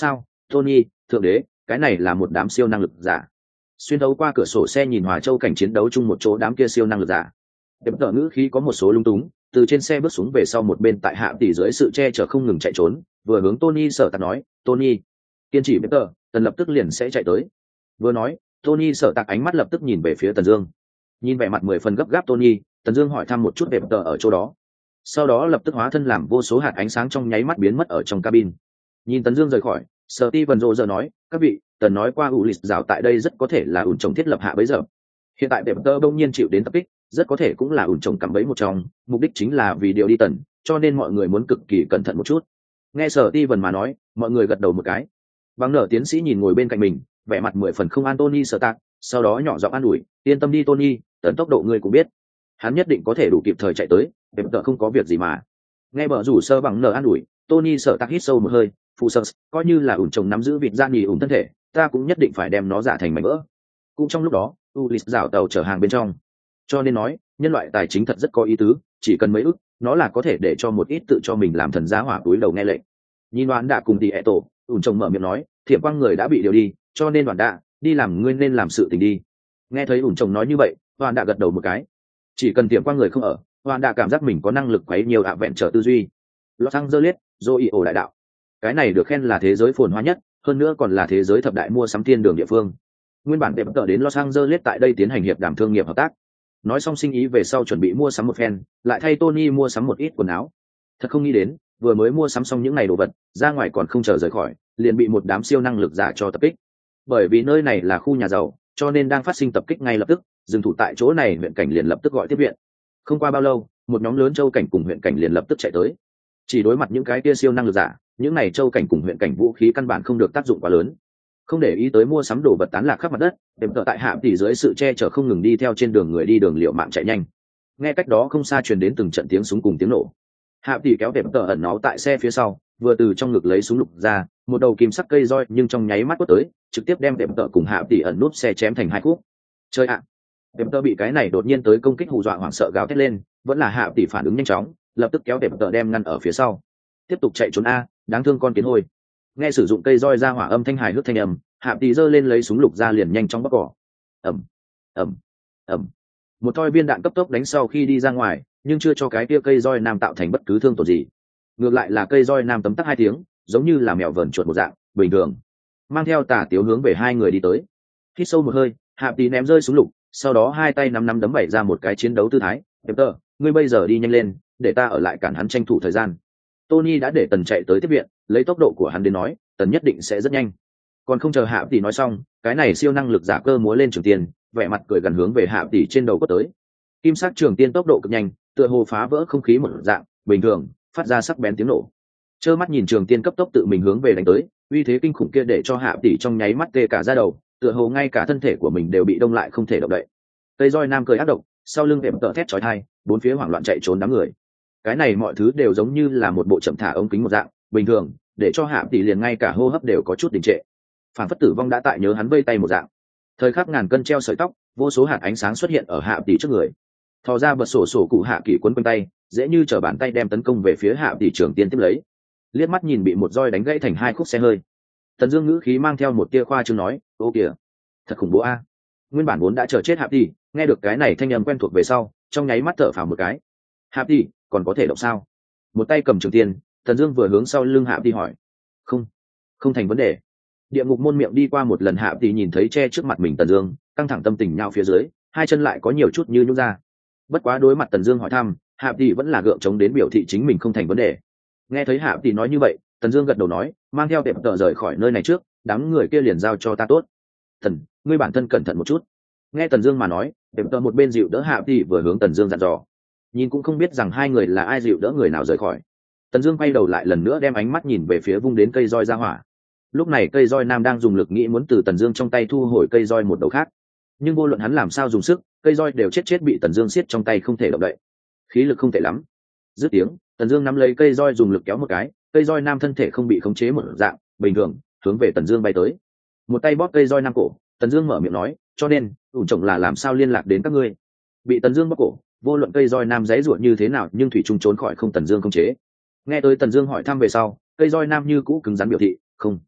Tony, thượng đế, cái này là một đám siêu năng lực giả. Xuyên thấu qua cửa sổ xe nhìn Hòa Châu cảnh chiến đấu chung một chỗ đám kia siêu năng lực giả. Đẹp tợ ngữ khí có một số lung túng, từ trên xe bước xuống về sau một bên tại hạ tỷ dưới sự che chở không ngừng chạy trốn, vừa hướng Tony sở tạc nói, Tony, kiên trì Đẹp tợ, tần lập tức liền sẽ chạy tới. Vừa nói, Tony sở tạc ánh mắt lập tức nhìn về phía Tần Dương. Nhìn vẻ mặt 10 phần gấp gáp Tony, Tần Dương hỏi thăm một chút Đẹp tợ ở chỗ đó. Sau đó lập tức hóa thân làm vô số hạt ánh sáng trong nháy mắt biến mất ở trong cabin. Nhìn Tần Dương rời khỏi, Steven Roger nói, các vị, Tần nói qua Ulis rào tại đây rất có thể là ủn trồng thiết lập hạ bấy giờ. Hiện tại Đẹp tợ đông nhiên chịu đến tập kích, rất có thể cũng là ủn trồng cắm bẫy một trong, mục đích chính là vì điều đi Tần, cho nên mọi người muốn cực kỳ cẩn thận một chút. Nghe Steven mà nói, mọi người gật đầu một cái. Bằng nở tiến sĩ nhìn ngồi bên cạnh mình, vẻ mặt 10 phần không an Tony Stark, sau đó nhỏ giọng an ủi, yên tâm đi Tony, Tần tốc độ ngươi cũng biết, hắn nhất định có thể đủ kịp thời chạy tới, Đẹp tợ không có việc gì mà. Nghe bờ rủ sơ bằng nở an ủi, Tony Stark hít sâu một hơi, phụ sơ, coi như là ủn trồng nắm giữ vịt da nhì ủn thân thể, ta cũng nhất định phải đem nó giả thành mảnh vỡ. Cũng trong lúc đó, Ulis rảo tàu chở hàng bên trong, cho nên nói nhân loại tài chính thật rất có ý tứ, chỉ cần mấy ức nó là có thể để cho một ít tự cho mình làm thần giá hỏa túi đầu nghe lệnh. Nhìn Đoàn Đạ cùng Tỷ ẹ tổ, ủn trồng mở miệng nói, thiểm quang người đã bị điều đi, cho nên Đoàn Đạ đi làm ngươi nên làm sự tình đi. Nghe thấy ủn trồng nói như vậy, Đoàn Đạ gật đầu một cái. Chỉ cần thiểm quang người không ở, Đoàn Đạ cảm giác mình có năng lực quấy nhiều ạ vẹn trở tư duy. Los Angeles, Joio đại đạo, cái này được khen là thế giới phồn hoa nhất, hơn nữa còn là thế giới thập đại mua sắm thiên đường địa phương. Nguyên bản Đẹp tợ đến Los Angeles tại đây tiến hành hiệp đàm thương nghiệp hợp tác. Nói xong sinh ý về sau chuẩn bị mua sắm một phen, lại thay Tony mua sắm một ít quần áo. Thật không nghĩ đến, vừa mới mua sắm xong những ngày đồ vật, ra ngoài còn không chờ rời khỏi, liền bị một đám siêu năng lực giả cho tập kích. Bởi vì nơi này là khu nhà giàu, cho nên đang phát sinh tập kích ngay lập tức, dừng thủ tại chỗ này huyện cảnh liền lập tức gọi tiếp viện. Không qua bao lâu, một nhóm lớn châu cảnh cùng huyện cảnh liền lập tức chạy tới. Chỉ đối mặt những cái kia siêu năng lực giả, những này châu cảnh cùng huyện cảnh vũ khí căn bản không được tác dụng quá lớn. Không để ý tới mua sắm đồ vật tán lạc khắp mặt đất, Đẹp tợ tại hạ tỷ dưới sự che chở không ngừng đi theo trên đường người đi đường liệu mạng chạy nhanh. Nghe cách đó không xa truyền đến từng trận tiếng súng cùng tiếng nổ. Hạ tỷ kéo Đẹp tợ ẩn náu tại xe phía sau, vừa từ trong ngực lấy súng lục ra, một đầu kim sắc cây roi nhưng trong nháy mắt quất tới, trực tiếp đem Đẹp tợ cùng hạ tỷ ẩn nút xe chém thành hai khúc. Chơi ạ! Đẹp tợ bị cái này đột nhiên tới công kích hù dọa hoảng sợ gào thét lên, vẫn là hạ tỷ phản ứng nhanh chóng, lập tức kéo Đẹp tợ đem ngăn ở phía sau. Tiếp tục chạy trốn a, đáng thương con kiến hôi. Nghe sử dụng cây roi ra hỏa âm thanh hài hước thanh âm, hạ tỷ giơ lên lấy súng lục ra liền nhanh chóng bóc cỏ. Ầm, ầm, ầm. Một thoi viên đạn cấp tốc đánh sau khi đi ra ngoài, nhưng chưa cho cái kia cây roi nam tạo thành bất cứ thương tổn gì. Ngược lại là cây roi nam tấm tắc hai tiếng, giống như là mèo vờn chuột một dạng, bình thường. Mang theo tà tiếu hướng về hai người đi tới. Hít sâu một hơi, hạ tỷ ném rơi súng lục, sau đó hai tay nắm nắm đấm bày ra một cái chiến đấu tư thái. Đẹp tợ, ngươi bây giờ đi nhanh lên, để ta ở lại cản hắn tranh thủ thời gian. Tony đã để Tần chạy tới tiếp viện, lấy tốc độ của hắn đến nói, Tần nhất định sẽ rất nhanh. Còn không chờ Hạ tỷ nói xong, cái này siêu năng lực giả cơ múa lên trường tiên, vẻ mặt cười gần hướng về Hạ tỷ trên đầu quất tới. Kim sắc trường tiên tốc độ cực nhanh, tựa hồ phá vỡ không khí một dạng, bình thường, phát ra sắc bén tiếng nổ. Trơ mắt nhìn trường tiên cấp tốc tự mình hướng về đánh tới, uy thế kinh khủng kia để cho Hạ tỷ trong nháy mắt tê cả da đầu, tựa hồ ngay cả thân thể của mình đều bị đông lại không thể động đậy. Cây roi nam cười ác độc, sau lưng Đẹp tợ thét chói tai, bốn phía hoảng loạn chạy trốn đám người. Cái này mọi thứ đều giống như là một bộ chậm thả ống kính một dạng, bình thường, để cho Hạ tỷ liền ngay cả hô hấp đều có chút đình trệ. Phản phất tử vong đã tại nhớ hắn vây tay một dạng. Thời khắc ngàn cân treo sợi tóc, vô số hạt ánh sáng xuất hiện ở Hạ tỷ trước người. Thò ra bật sổ cụ Hạ kỳ quấn quanh tay, dễ như trở bàn tay đem tấn công về phía Hạ tỷ trường tiên tiếp lấy. Liếc mắt nhìn bị một roi đánh gãy thành hai khúc xe hơi. Tần Dương ngữ khí mang theo một tia khoa trương nói, "Ô kìa, thật khủng bố a." Nguyên bản vốn đã chờ chết Hạ tỷ, nghe được cái này thanh âm quen thuộc về sau, trong nháy mắt thở phào một cái. "Hạ tỷ, còn có thể động sao?" Một tay cầm trường tiên, Tần Dương vừa hướng sau lưng Hạ tỷ hỏi. "Không, không thành vấn đề." Địa ngục môn miệng đi qua một lần, Hạ tỷ nhìn thấy che trước mặt mình Tần Dương, căng thẳng tâm tình nhao phía dưới, hai chân lại có nhiều chút như nhũn ra. Bất quá đối mặt Tần Dương hỏi thăm, Hạ tỷ vẫn là gượng chống đến biểu thị chính mình không thành vấn đề. Nghe thấy Hạ tỷ nói như vậy, Tần Dương gật đầu nói, mang theo Đẹp tợ rời khỏi nơi này trước, đám người kia liền giao cho ta tốt. Thần, ngươi bản thân cẩn thận một chút. Nghe Tần Dương mà nói, Đẹp tợ một bên dịu đỡ Hạ tỷ vừa hướng Tần Dương dặn dò. Nhìn cũng không biết rằng hai người là ai dịu đỡ người nào rời khỏi. Tần Dương quay đầu lại lần nữa đem ánh mắt nhìn về phía vung đến cây roi ra hỏa. Lúc này cây roi nam đang dùng lực nghĩ muốn từ Tần Dương trong tay thu hồi cây roi một đầu khác, nhưng vô luận hắn làm sao dùng sức, cây roi đều chết bị Tần Dương siết trong tay không thể động đậy. Khí lực không tệ lắm. Dứt tiếng, Tần Dương nắm lấy cây roi dùng lực kéo một cái, cây roi nam thân thể không bị khống chế một dạng, bình thường, hướng về Tần Dương bay tới. Một tay bóp cây roi nam cổ, Tần Dương mở miệng nói, "Cho nên, ủn chồng là làm sao liên lạc đến các ngươi?" Bị Tần Dương bóp cổ, vô luận cây roi nam giãy giụa như thế nào, nhưng thủy chung trốn khỏi không Tần Dương khống chế. Nghe tới Tần Dương hỏi thăm về sau, cây roi nam như cũ cứng rắn biểu thị, "Không,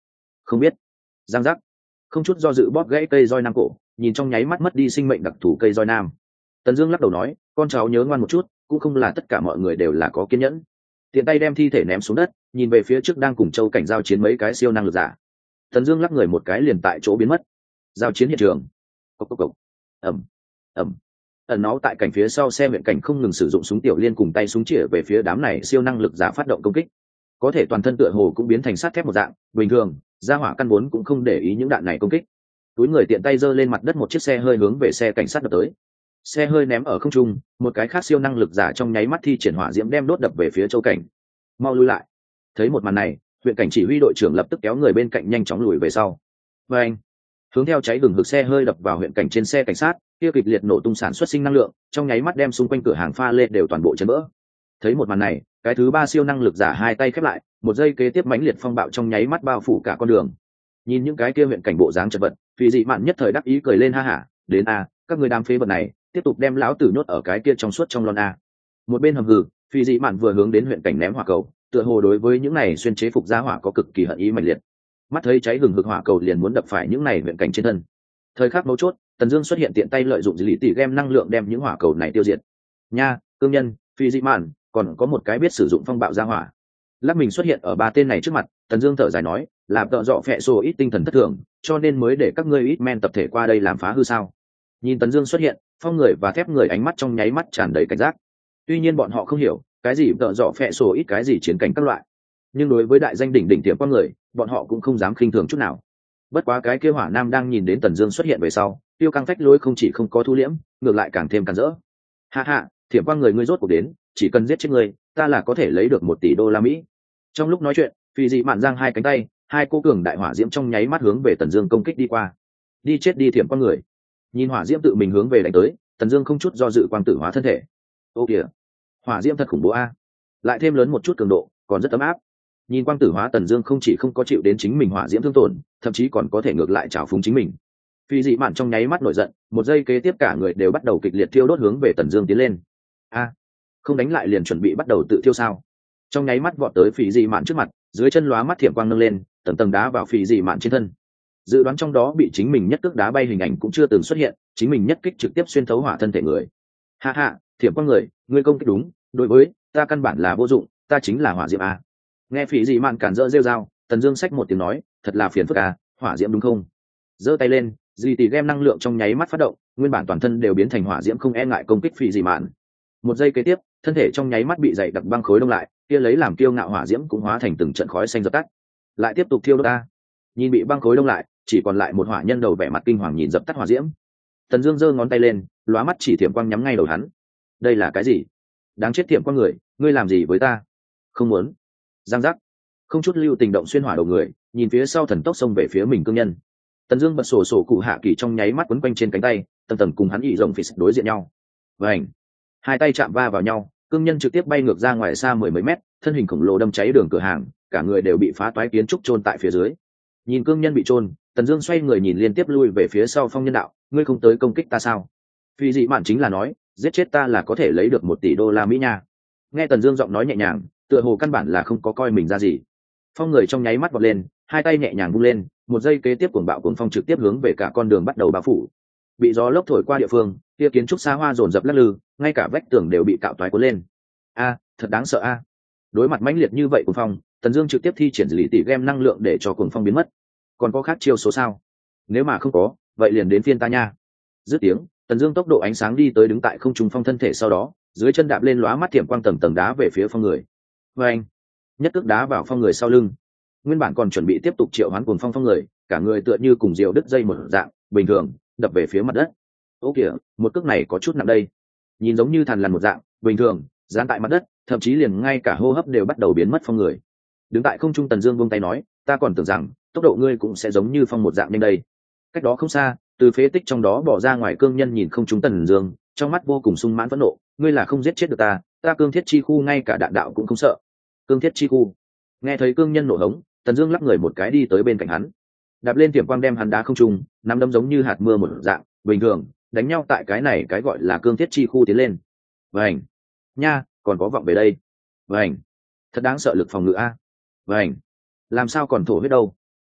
Không biết. Giang giác. Không chút do dự bóp gãy cây roi nam cổ, nhìn trong nháy mắt mất đi sinh mệnh đặc thù cây roi nam. Tần Dương lắc đầu nói, con cháu nhớ ngoan một chút, cũng không là tất cả mọi người đều là có kiên nhẫn. Tiện tay đem thi thể ném xuống đất, nhìn về phía trước đang cùng Châu Cảnh giao chiến mấy cái siêu năng lực giả. Tần Dương lắc người một cái liền tại chỗ biến mất. Giao chiến hiện trường. Cộc cộc cộc. Ầm ầm. Ẩn náu tại cảnh phía sau xe viện cảnh không ngừng sử dụng súng tiểu liên cùng tay súng chĩa về phía đám này siêu năng lực giả phát động công kích. Có thể toàn thân tựa hồ cũng biến thành sắt thép một dạng, bình thường, gia hỏa căn vốn cũng không để ý những đạn này công kích. Túi người tiện tay giơ lên mặt đất một chiếc xe hơi hướng về xe cảnh sát đập tới. Xe hơi ném ở không trung, một cái khác siêu năng lực giả trong nháy mắt thi triển hỏa diễm đem đốt đập về phía Châu Cảnh. Mau lui lại. Thấy một màn này, huyện cảnh chỉ huy đội trưởng lập tức kéo người bên cạnh nhanh chóng lùi về sau. Và anh, hướng theo cháy gừng hực xe hơi đập vào huyện cảnh trên xe cảnh sát, kia kịch liệt nổ tung sản xuất sinh năng lượng, trong nháy mắt đem xung quanh cửa hàng pha lê đều toàn bộ chấn vỡ. Thấy một màn này, cái thứ ba siêu năng lực giả hai tay khép lại, một giây kế tiếp mãnh liệt phong bạo trong nháy mắt bao phủ cả con đường. Nhìn những cái kia huyện cảnh bộ dáng chật vật, Phi Dị Mạn nhất thời đắc ý cười lên ha hả, đến a, các người đám phế vật này, tiếp tục đem lão tử nhốt ở cái kia trong suốt trong lon a. Một bên hầm hừ, Phi Dị Mạn vừa hướng đến huyện cảnh ném hỏa cầu, tựa hồ đối với những này xuyên chế phục gia hỏa có cực kỳ hận ý mạnh liệt. Mắt thấy cháy hừng hực hỏa cầu liền muốn đập phải những này huyện cảnh trên thân. Thời khắc mấu chốt, Tần Dương xuất hiện tiện tay lợi dụng lý tỷ gem năng lượng đem những hỏa cầu này tiêu diệt. Nha, cương nhân, Phi Dị Mạn, còn có một cái biết sử dụng phong bạo gia hỏa. Lát mình xuất hiện ở ba tên này trước mặt, Tần Dương thở dài nói, làm tợ dọ phệ sổ ít tinh thần thất thường, cho nên mới để các ngươi ít men tập thể qua đây làm phá hư sao? Nhìn Tần Dương xuất hiện, phong người và thép người ánh mắt trong nháy mắt tràn đầy cảnh giác. Tuy nhiên bọn họ không hiểu, cái gì tợ dọ phệ sổ ít cái gì chiến cảnh các loại, nhưng đối với đại danh đỉnh đỉnh tiệm con người, bọn họ cũng không dám khinh thường chút nào. Bất quá cái kia Hỏa Nam đang nhìn đến Tần Dương xuất hiện về sau, tiêu căng phách lối không chỉ không có thu liễm, ngược lại càng thêm càn rỡ. Ha ha, thiểm quan người ngươi rốt cuộc đến, chỉ cần giết chết ngươi, ta là có thể lấy được $1 tỷ. Trong lúc nói chuyện, Phi Dị Mạn giang hai cánh tay, hai cô cường đại hỏa diễm trong nháy mắt hướng về Tần Dương công kích đi qua. Đi chết đi thiểm quan người. Nhìn hỏa diễm tự mình hướng về đánh tới, Tần Dương không chút do dự quang tử hóa thân thể. Ô kìa, hỏa diễm thật khủng bố a. Lại thêm lớn một chút cường độ, còn rất ấm áp. Nhìn quang tử hóa Tần Dương không chỉ không có chịu đến chính mình hỏa diễm thương tổn, thậm chí còn có thể ngược lại trào phúng chính mình. Phi Dị Mạn trong nháy mắt nổi giận, một giây kế tiếp cả người đều bắt đầu kịch liệt thiêu đốt hướng về Tần Dương tiến lên. A, không đánh lại liền chuẩn bị bắt đầu tự thiêu sao? Trong nháy mắt vọt tới Phi Dị Mạn trước mặt, dưới chân lóa mắt thiểm quang nâng lên, tầng tầng đá vào Phi Dị Mạn trên thân. Dự đoán trong đó bị chính mình nhất cước đá bay hình ảnh cũng chưa từng xuất hiện, chính mình nhất kích trực tiếp xuyên thấu hỏa thân thể người. Ha ha, thiểm quang người, ngươi công kích đúng, đối với ta căn bản là vô dụng, ta chính là hỏa diễm a. Nghe Phi Dị Mạn cản rỡ rêu rao, Tần Dương xách một tiếng nói, thật là phiền phức a, hỏa diễm đúng không? Giơ tay lên, dì tỷ gem năng lượng trong nháy mắt phát động, nguyên bản toàn thân đều biến thành hỏa diễm không e ngại công kích Phi Dị Mạn. Một giây kế tiếp, thân thể trong nháy mắt bị dày đặc băng khối đông lại, kia lấy làm kiêu ngạo hỏa diễm cũng hóa thành từng trận khói xanh dập tắt. Lại tiếp tục thiêu đốt ta. Nhìn bị băng khối đông lại, chỉ còn lại một hỏa nhân đầu vẻ mặt kinh hoàng nhìn dập tắt hỏa diễm. Tần Dương giơ ngón tay lên, lóa mắt chỉ thiểm quang nhắm ngay đầu hắn. Đây là cái gì? Đáng chết thiểm quang người, ngươi làm gì với ta? Không muốn. Giang giác. Không chút lưu tình động xuyên hỏa đầu người, nhìn phía sau thần tốc xông về phía mình cương nhân. Tần Dương bật sổ sổ cụ hạ kỳ trong nháy mắt quấn quanh trên cánh tay, tầng tầng cùng hắn ị rồng phì đối diện nhau. Vành. Hai tay chạm va vào nhau, cương nhân trực tiếp bay ngược ra ngoài xa mười mấy mét, thân hình khổng lồ đâm cháy đường cửa hàng, cả người đều bị phá toái kiến trúc chôn tại phía dưới. Nhìn cương nhân bị chôn, Tần Dương xoay người nhìn liên tiếp lui về phía sau phong nhân đạo, ngươi không tới công kích ta sao? Phi Dị Mạn chính là nói, giết chết ta là có thể lấy được $1 tỷ nha. Nghe Tần Dương giọng nói nhẹ nhàng, tựa hồ căn bản là không có coi mình ra gì. Phong người trong nháy mắt vọt lên, hai tay nhẹ nhàng vung lên, một giây kế tiếp cuồng bạo cuồng phong trực tiếp hướng về cả con đường bắt đầu bao phủ. Bị gió lốc thổi qua địa phương, kia kiến trúc xa hoa dồn dập lắc lư, ngay cả vách tường đều bị cạo toái cuốn lên. A, thật đáng sợ a. Đối mặt mãnh liệt như vậy cuồng phong, Tần Dương trực tiếp thi triển lý tỷ gem năng lượng để cho cuồng phong biến mất. Còn có khác chiêu số sao? Nếu mà không có, vậy liền đến phiên ta nha. Dứt tiếng, Tần Dương tốc độ ánh sáng đi tới đứng tại không trung phong thân thể, sau đó, dưới chân đạp lên lóa mắt thiểm quang tầng tầng đá về phía phong người. Oeng! Nhất cước đá vào phong người sau lưng. Nguyên bản còn chuẩn bị tiếp tục triệu hoán cuồng phong người, cả người tựa như cùng diều đứt dây một dạng, bình thường, đập về phía mặt đất. Ô kìa, một cước này có chút nặng đây. Nhìn giống như thằn lằn một dạng, bình thường, dán tại mặt đất, thậm chí liền ngay cả hô hấp đều bắt đầu biến mất phong người. Đứng tại không trung Tần Dương buông tay nói, ta còn tưởng rằng tốc độ ngươi cũng sẽ giống như phong một dạng nhanh đây. Cách đó không xa, từ phế tích trong đó bỏ ra ngoài cương nhân nhìn không trung Tần Dương, trong mắt vô cùng sung mãn phẫn nộ, ngươi là không giết chết được ta, ta cương thiết chi khu ngay cả đạn đạo cũng không sợ. Cương thiết chi khu. Nghe thấy cương nhân nổ hống, Tần Dương lắc người một cái đi tới bên cạnh hắn, đạp lên tiềm quang đem hắn đá không trung, nắm đấm giống như hạt mưa một dạng, bình thường, đánh nhau tại cái này cái gọi là cương thiết chi khu tiến lên. Vành. Nha, còn có vọng về đây. Vành. Thật đáng sợ lực phòng ngự a. Vành. Làm sao còn thổ huyết đâu?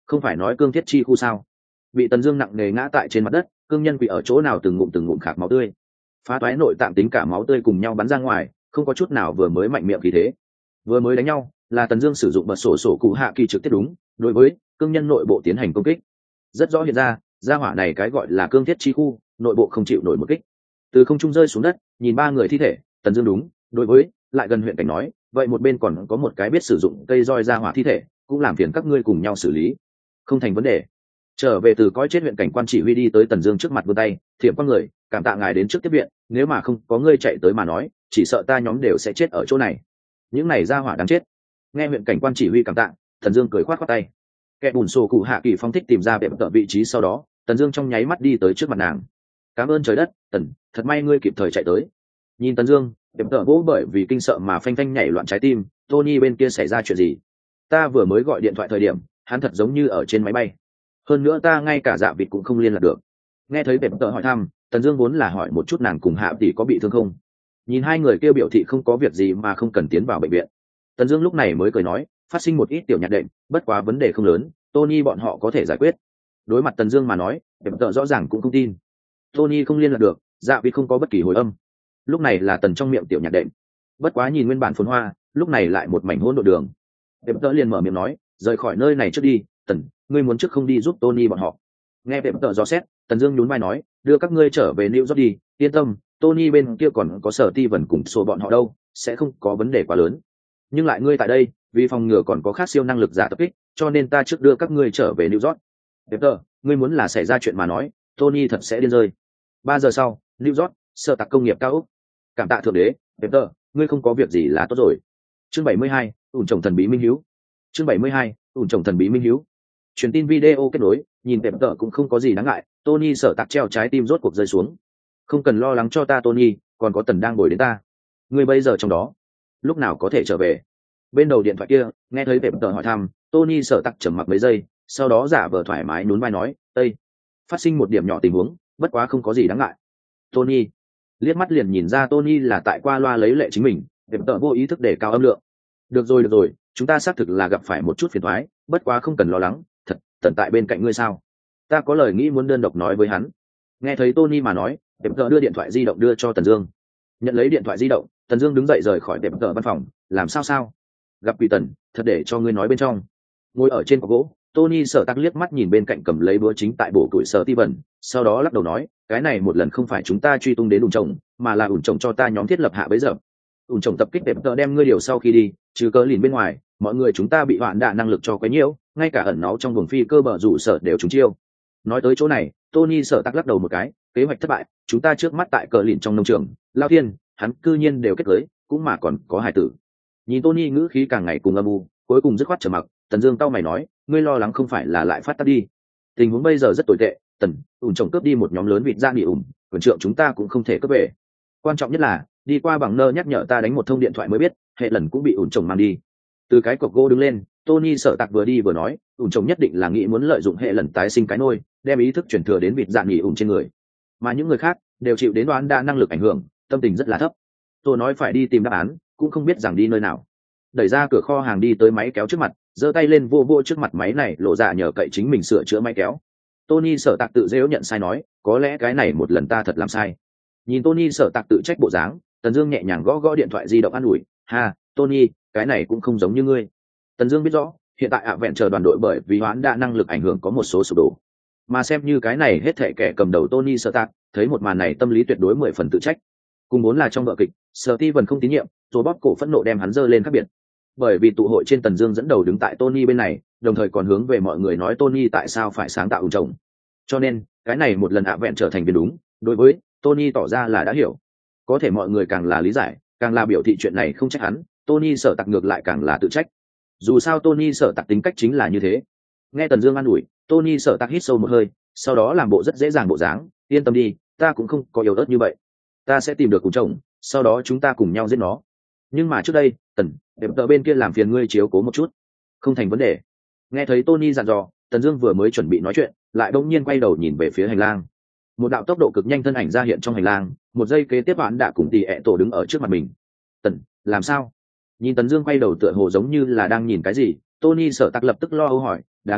Không phải nói cương thiết chi khu sao? Bị Tần Dương nặng nề ngã tại trên mặt đất, cương nhân quỷ ở chỗ nào từng ngụm khạc máu tươi, phá toái nội tạng tính cả máu tươi cùng nhau bắn ra ngoài, không có chút nào vừa mới mạnh miệng khí thế. Vừa mới đánh nhau, là Tần Dương sử dụng bật sổ cụ hạ kỳ trực tiếp đúng, đối với cương nhân nội bộ tiến hành công kích. Rất rõ hiện ra, gia hỏa này cái gọi là cương thiết chi khu, nội bộ không chịu nổi một kích. Từ không trung rơi xuống đất, nhìn ba người thi thể, Tần Dương đúng, đối với lại gần huyện cảnh nói, vậy một bên còn có một cái biết sử dụng cây roi gia hỏa thi thể, cũng làm phiền các ngươi cùng nhau xử lý. Không thành vấn đề. Trở về từ cõi chết huyện cảnh quan chỉ huy đi tới Tần Dương trước mặt vươn tay, thiểm qua người, cảm tạ ngài đến trước tiếp viện, nếu mà không có ngươi chạy tới mà nói, chỉ sợ ta nhóm đều sẽ chết ở chỗ này. Những này gia hỏa đáng chết. Nghe huyện cảnh quan chỉ huy cảm tạ, Tần Dương cười khoát khoát tay. Kẻ bùn sổ cụ hạ kỳ phong thích tìm ra bệm tợ vị trí sau đó, Tần Dương trong nháy mắt đi tới trước mặt nàng. Cảm ơn trời đất, Tần, thật may ngươi kịp thời chạy tới. Nhìn Tần Dương, bệm tợ vỗ bởi vì kinh sợ mà phanh phanh nhảy loạn trái tim. Tony bên kia xảy ra chuyện gì? Ta vừa mới gọi điện thoại thời điểm, hắn thật giống như ở trên máy bay. Hơn nữa ta ngay cả dạ vịt cũng không liên lạc được. Nghe thấy bệm tợ hỏi thăm, Tần Dương vốn là hỏi một chút nàng cùng Hạ tỷ có bị thương không. Nhìn hai người kêu biểu thị không có việc gì mà không cần tiến vào bệnh viện. Tần Dương lúc này mới cười nói, phát sinh một ít tiểu nhạt đệm, bất quá vấn đề không lớn, Tony bọn họ có thể giải quyết. Đối mặt Tần Dương mà nói, bệm tợ rõ ràng cũng không tin. Tony không liên lạc được, dạ vịt không có bất kỳ hồi âm. Lúc này là Tần trong miệng tiểu nhạt đệm. Bất quá nhìn nguyên bản phồn hoa, lúc này lại một mảnh hỗn độn đường. Bệm tợ liền mở miệng nói, rời khỏi nơi này trước đi, Tần, ngươi muốn trước không đi giúp Tony bọn họ. Nghe bệm tợ dò xét, Tần Dương nhún vai nói, đưa các ngươi trở về New York đi, yên tâm, Tony bên kia còn có Sở Ti Vân cùng số bọn họ đâu, sẽ không có vấn đề quá lớn. Nhưng lại ngươi tại đây, vì phòng ngừa còn có khác siêu năng lực giả tập kích, cho nên ta trước đưa các ngươi trở về New York. Bệm tợ, ngươi muốn là xảy ra chuyện mà nói, Tony thật sẽ điên rơi. 3 giờ sau, New York, sở tạc công nghiệp cao ốc. Cảm tạ thượng đế, bệm tợ, ngươi không có việc gì là tốt rồi. Chương 72, ủn chồng thần bí minh hiếu. Chương 72, ủn chồng thần bí minh hiếu. Truyền tin video kết nối, nhìn bệm tợ cũng không có gì đáng ngại, Tony sở tạc treo trái tim rốt cuộc rơi xuống. Không cần lo lắng cho ta Tony, còn có Tần đang ngồi đến ta. Ngươi bây giờ trong đó, lúc nào có thể trở về? Bên đầu điện thoại kia, nghe thấy bệm tợ hỏi thăm, Tony sở tạc trầm mặc mấy giây, sau đó giả vờ thoải mái nhún vai nói, "Tây, phát sinh một điểm nhỏ tình huống, bất quá không có gì đáng ngại." Tony liếc mắt liền nhìn ra Tony là tại qua loa lấy lệ chính mình, bệm tợ vô ý thức để cao âm lượng. Được rồi, chúng ta xác thực là gặp phải một chút phiền toái, bất quá không cần lo lắng, thật, Tần tại bên cạnh ngươi sao? Ta có lời nghĩ muốn đơn độc nói với hắn. Nghe thấy Tony mà nói, bệm tợ đưa điện thoại di động đưa cho Tần Dương. Nhận lấy điện thoại di động, Tần Dương đứng dậy rời khỏi bệm tợ văn phòng, làm sao? Gặp quỷ Tần, thật để cho ngươi nói bên trong. Ngồi ở trên cọc gỗ, Tony sở tắc liếc mắt nhìn bên cạnh cầm lấy búa chính tại bổ tuổi Sở Ti Vân, sau đó lắc đầu nói, cái này một lần không phải chúng ta truy tung đến ủn chồng, mà là ủn chồng cho ta nhóm thiết lập hạ bấy giờ. Ủn chồng tập kích bệm tợ đem ngươi điều sau khi đi, trừ cớ lìn bên ngoài, mọi người chúng ta bị hoạn đạn năng lực cho quấy nhiễu, ngay cả ẩn náu trong vùng phi cơ bờ rủ sở đều trúng chiêu. Nói tới chỗ này, Tony sở tắc lắc đầu một cái, kế hoạch thất bại, chúng ta trước mắt tại cờ lìn trong nông trường, lao thiên, hắn cư nhiên đều kết cưới, cũng mà còn có hài tử. Nhìn Tony ngữ khí càng ngày cùng âm u, cuối cùng dứt khoát trầm mặc, Tần Dương cau mày nói, ngươi lo lắng không phải là lại phát tác đi. Tình huống bây giờ rất tồi tệ, Tần, ủn chồng cướp đi một nhóm lớn vịt ra nghỉ ủn, quyền trượng chúng ta cũng không thể cướp về. Quan trọng nhất là, đi qua bằng nơ nhắc nhở ta đánh một thông điện thoại mới biết, hệ lần cũng bị ủn chồng mang đi. Từ cái cọc gỗ đứng lên, Tony sợ tạc vừa đi vừa nói, ủn chồng nhất định là nghĩ muốn lợi dụng hệ lần tái sinh cái nôi, đem ý thức chuyển thừa đến vịt dạng nghỉ ủn trên người. Mà những người khác đều chịu đến đoán đa năng lực ảnh hưởng, tâm tình rất là thấp. Tôi nói phải đi tìm đáp án, cũng không biết rằng đi nơi nào. Đẩy ra cửa kho hàng đi tới máy kéo trước mặt, giơ tay lên vô trước mặt máy này lộ ra nhờ cậy chính mình sửa chữa máy kéo. Tony sợ tạc tự dễu nhận sai nói, có lẽ cái này một lần ta thật làm sai. Nhìn Tony sợ tạc tự trách bộ dáng, Tần Dương nhẹ nhàng gõ điện thoại di động an ủi, ha, Tony, cái này cũng không giống như ngươi. Tần Dương biết rõ, hiện tại ạ vẹn chờ đoàn đội bởi vì hoán đa năng lực ảnh hưởng có một số sụp đổ, mà xem như cái này hết thảy kẻ cầm đầu Tony sợ tạc, thấy một màn này tâm lý tuyệt đối 10 phần tự trách. Cùng vốn là trong vở kịch, Sở Ti Vân không tín nhiệm, rồi bóp cổ phẫn nộ đem hắn giơ lên khác biệt. Bởi vì tụ hội trên Tần Dương dẫn đầu đứng tại Tony bên này, đồng thời còn hướng về mọi người nói Tony tại sao phải sáng tạo ủn chồng. Cho nên, cái này một lần ạ vẹn trở thành biến đúng, đối với Tony tỏ ra là đã hiểu. Có thể mọi người càng là lý giải, càng là biểu thị chuyện này không trách hắn, Tony sợ tặc ngược lại càng là tự trách. Dù sao Tony sợ tặc tính cách chính là như thế. Nghe Tần Dương an ủi, Tony sợ tặc hít sâu một hơi, sau đó làm bộ rất dễ dàng bộ dáng, yên tâm đi, ta cũng không có yếu ớt như vậy. Ta sẽ tìm được cùng chồng, sau đó chúng ta cùng nhau giết nó. Nhưng mà trước đây, Tần, đệm tợ bên kia làm phiền ngươi chiếu cố một chút. Không thành vấn đề. Nghe thấy Tony dặn dò, Tần Dương vừa mới chuẩn bị nói chuyện, lại bỗng nhiên quay đầu nhìn về phía hành lang. Một đạo tốc độ cực nhanh thân ảnh ra hiện trong hành lang, một giây kế tiếp bạn đã cùng tỷ ẹ tổ đứng ở trước mặt mình. Tần, làm sao? Nhìn Tần Dương quay đầu tựa hồ giống như là đang nhìn cái gì, Tony sợ tặc lập tức lo âu hỏi, đáng chết,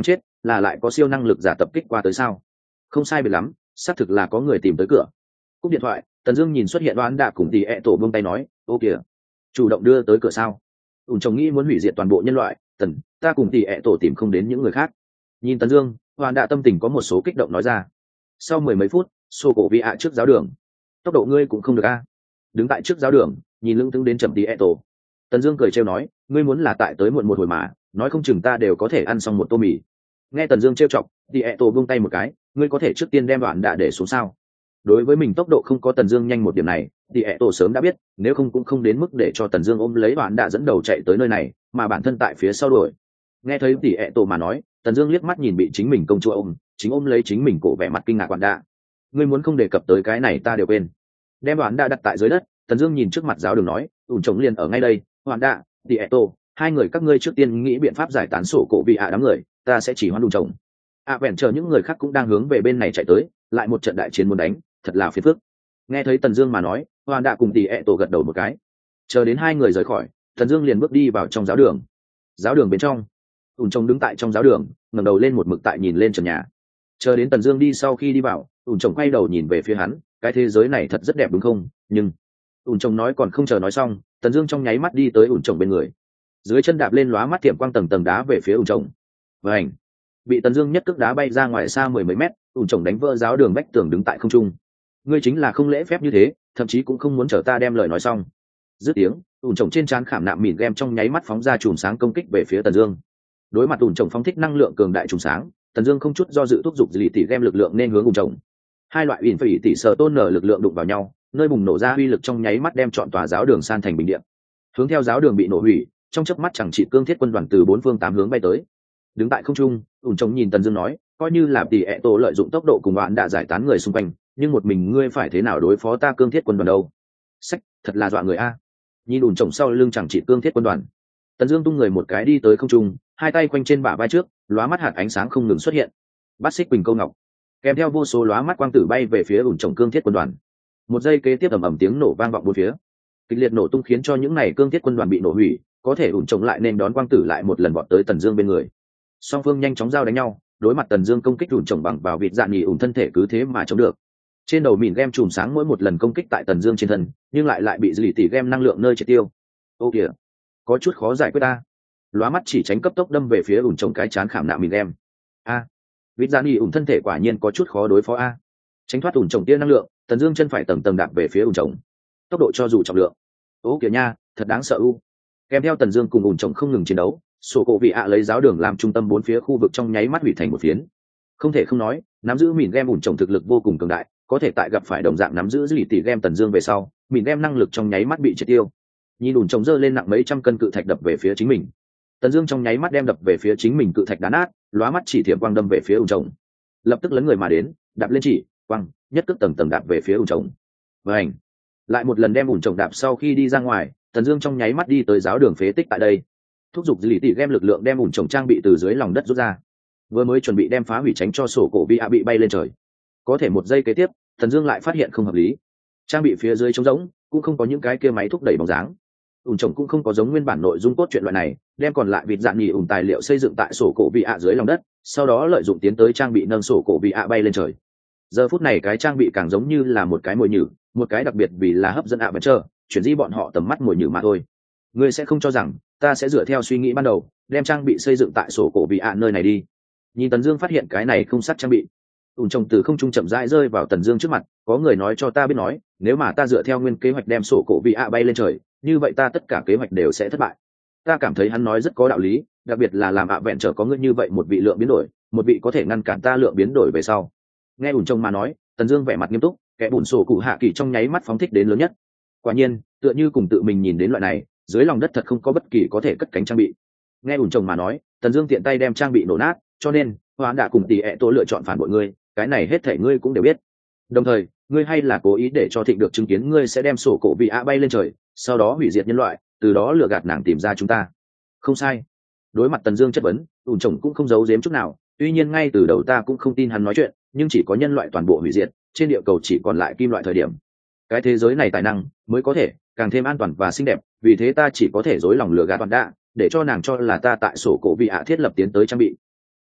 là lại có siêu năng lực giả tập kích qua tới sao? Không sai biệt lắm, xác thực là có người tìm tới cửa. Cúp điện thoại, Tần Dương nhìn xuất hiện Đoán Đạ cùng Tỷ ẹ tổ buông tay nói, "Ô kìa, chủ động đưa tới cửa sao? Ủn chồng nghĩ muốn hủy diệt toàn bộ nhân loại, ta cùng Tỷ ẹ tổ tìm không đến những người khác." Nhìn Tần Dương, Đoán Đạ tâm tình có một số kích động nói ra. Sau mười mấy phút, Sô Cổ Vi ạ trước giáo đường. "Tốc độ ngươi cũng không được a." Đứng tại trước giáo đường, nhìn lững thững đến chậm Tỷ ẹ tổ. Tần Dương cười trêu nói, "Ngươi muốn là tại tới muộn một hồi mà, nói không chừng ta đều có thể ăn xong một tô mì." Nghe Tần Dương trêu chọc, Tỷ ẹ tổ buông tay một cái, "Ngươi có thể trước tiên đem Đoán Đạ để xuống sao?" Đối với mình tốc độ không có Tần Dương nhanh một điểm này, Tỷ ẹ tổ sớm đã biết, nếu không cũng không đến mức để cho Tần Dương ôm lấy Đoán Đạ dẫn đầu chạy tới nơi này, mà bản thân tại phía sau đuổi. Nghe thấy Tỷ ẹ tổ mà nói, Tần Dương liếc mắt nhìn bị chính mình công chúa ôm, chính ôm lấy chính mình cổ vẻ mặt kinh ngạc Đoán Đạ. "Ngươi muốn không đề cập tới cái này ta đều quên." Đem Đoán Đạ đặt tại dưới đất, Tần Dương nhìn trước mặt giáo đường nói, "Ủn chồng liền ở ngay đây, Đoán Đạ, Tỷ ẹ tổ, hai người các ngươi trước tiên nghĩ biện pháp giải tán sổ cổ vì đám người, ta sẽ chỉ hoan Ủn chồng." Vẹn chờ những người khác cũng đang hướng về bên này chạy tới, lại một trận đại chiến muốn đánh, thật là phiền phức. Nghe thấy Tần Dương mà nói, Hoàn Đạ cùng Tỷ ẹ tổ gật đầu một cái. Chờ đến hai người rời khỏi, Tần Dương liền bước đi vào trong giáo đường. Giáo đường bên trong, Ủn Trông đứng tại trong giáo đường, ngẩng đầu lên một mực tại nhìn lên trần nhà. Chờ đến Tần Dương đi sau khi đi vào, Ủn Trông quay đầu nhìn về phía hắn, cái thế giới này thật rất đẹp đúng không? Nhưng Ủn Trông nói còn không chờ nói xong, Tần Dương trong nháy mắt đi tới Ủn Trông bên người. Dưới chân đạp lên lóa mắt tiệm quang tầng tầng đá về phía Ủn Trông. Vành, bị Tần Dương nhất cước đá bay ra ngoài xa mười mấy mét, Ủn Trông đánh vỡ giáo đường vách tường đứng tại không trung. Ngươi chính là không lễ phép như thế, thậm chí cũng không muốn chờ ta đem lời nói xong. Dứt tiếng, Ủn Trông trên trán khảm nạm mìn game trong nháy mắt phóng ra chùm sáng công kích về phía Tần Dương. Đối mặt Ủn Trông phóng thích năng lượng cường đại chùm sáng, Tần Dương không chút do dự thúc giục lì tỷ game lực lượng nên hướng Ủn Trông. Hai loại ỉn phỉ tỷ sở tôn nở lực lượng đụng vào nhau, nơi bùng nổ ra uy lực trong nháy mắt đem trọn tòa giáo đường san thành bình địa. Hướng theo giáo đường bị nổ hủy, trong chớp mắt chẳng trị cương thiết quân đoàn từ bốn phương tám hướng bay tới. Đứng tại không trung, Ủn Trông nhìn Tần Dương nói, coi như là tỷ ẹ tổ lợi dụng tốc độ cùng bạn đã giải tán người xung quanh, nhưng một mình ngươi phải thế nào đối phó ta cương thiết quân đoàn đâu? Sách, thật là dọa người a. Nhìn Ủn Trông sau lưng chẳng trị cương thiết quân đoàn, Tần Dương tung người một cái đi tới không trung, hai tay quanh trên bả vai trước, lóa mắt hạt ánh sáng không ngừng xuất hiện. Bắt xích quỳnh câu ngọc, kèm theo vô số lóa mắt quang tử bay về phía Ủn Trông cương thiết quân đoàn. Một giây kế tiếp ầm ầm tiếng nổ vang vọng bốn phía. Kịch liệt nổ tung khiến cho những này cương thiết quân đoàn bị nổ hủy, có thể Ủn Trông lại nên đón quang tử lại một lần vọt tới Tần Dương bên người. Song phương nhanh chóng giao đánh nhau, đối mặt Tần Dương công kích Ủn Trông bằng vào vịt dạn nhì ủn thân thể cứ thế mà chống được. Trên đầu mìn game chùm sáng mỗi một lần công kích tại Tần Dương trên thân, nhưng lại bị dì tỷ game năng lượng nơi triệt tiêu. Ô kìa, có chút khó giải quyết ta. Lóa mắt chỉ tránh cấp tốc đâm về phía Ủn Trông cái chán khảm nạm mìn game. A, vịt dạn nhì ủn thân thể quả nhiên có chút khó đối phó a. Tránh thoát Ủn Trông tia năng lượng, Tần Dương chân phải tầng tầng đạp về phía Ủn Trông. Tốc độ cho dù trọng lượng. Ô kìa nha, thật đáng sợ u. Kèm theo Tần Dương cùng Ủn Trông không ngừng chiến đấu, sổ cổ vị ạ lấy giáo đường làm trung tâm bốn phía khu vực trong nháy mắt hủy thành một phiến. Không thể không nói, nắm giữ mìn game Ủn Trông thực lực vô cùng cường đại, có thể tại gặp phải đồng dạng nắm giữ lì tỷ game Tần Dương về sau, mìn game năng lực trong nháy mắt bị triệt tiêu. Nhìn Ủn Trông giơ lên nặng mấy trăm cân cự thạch đập về phía chính mình, Tần Dương trong nháy mắt đem đập về phía chính mình cự thạch đá nát, lóa mắt chỉ thiểm quang đâm về phía Ủn Trông. Lập tức lấn người mà đến, đạp lên chỉ quang, nhất cước tầng tầng đạp về phía Ủn Trông. Vành, lại một lần đem Ủn Trông đạp sau khi đi ra ngoài, Tần Dương trong nháy mắt đi tới giáo đường phế tích tại đây. Thúc giục lì tỷ game lực lượng đem Ủn Trông trang bị từ dưới lòng đất rút ra. Vừa mới chuẩn bị đem phá hủy tránh cho sổ cổ vi a bị bay lên trời, có thể một giây kế tiếp, Tần Dương lại phát hiện không hợp lý. Trang bị phía dưới trống rỗng, cũng không có những cái kia máy thúc đẩy bóng dáng. Ủn Trông cũng không có giống nguyên bản nội dung cốt truyện loại này, đem còn lại vịt dạn nhì ủn tài liệu xây dựng tại sổ cổ vi a dưới lòng đất, sau đó lợi dụng tiến tới trang bị nâng sổ cổ vi a bay lên trời. Giờ phút này cái trang bị càng giống như là một cái mồi nhử, một cái đặc biệt vì là hấp dẫn ạ vẫn chờ, chuyển di bọn họ tầm mắt mồi nhử mà thôi. Ngươi sẽ không cho rằng ta sẽ dựa theo suy nghĩ ban đầu, đem trang bị xây dựng tại sổ cổ vi a nơi này đi. Nhìn Tần Dương phát hiện cái này không sát trang bị, Ủn Trông từ không trung chậm rãi rơi vào Tần Dương trước mặt, có người nói cho ta biết nói, nếu mà ta dựa theo nguyên kế hoạch đem sổ cổ vị ạ bay lên trời, như vậy ta tất cả kế hoạch đều sẽ thất bại. Ta cảm thấy hắn nói rất có đạo lý, đặc biệt là làm ạ vẹn trở có ngươi như vậy một vị lượng biến đổi, một vị có thể ngăn cản ta lượng biến đổi về sau. Nghe Ủn Trông mà nói, Tần Dương vẻ mặt nghiêm túc, kẻ bùn sổ cụ hạ kỳ trong nháy mắt phóng thích đến lớn nhất. Quả nhiên, tựa như cùng tự mình nhìn đến loại này, dưới lòng đất thật không có bất kỳ có thể cất cánh trang bị. Nghe Ủn Trông mà nói, Tần Dương tiện tay đem trang bị nổ nát, cho nên Hoán đã cùng tỷ ẹ tổ lựa chọn phản bội ngươi, cái này hết thảy ngươi cũng đều biết. Đồng thời, ngươi hay là cố ý để cho Thịnh được chứng kiến ngươi sẽ đem sổ cổ vị ạ bay lên trời, sau đó hủy diệt nhân loại, từ đó lừa gạt nàng tìm ra chúng ta. Không sai. Đối mặt Tần Dương chất vấn, Ủn Trông cũng không giấu giếm chút nào, tuy nhiên ngay từ đầu ta cũng không tin hắn nói chuyện, nhưng chỉ có nhân loại toàn bộ hủy diệt, trên địa cầu chỉ còn lại kim loại thời điểm, cái thế giới này tài năng mới có thể càng thêm an toàn và xinh đẹp, vì thế ta chỉ có thể dối lòng lừa gạt toàn đã, để cho nàng cho là ta tại sổ cổ vị ạ thiết lập tiến tới trang bị.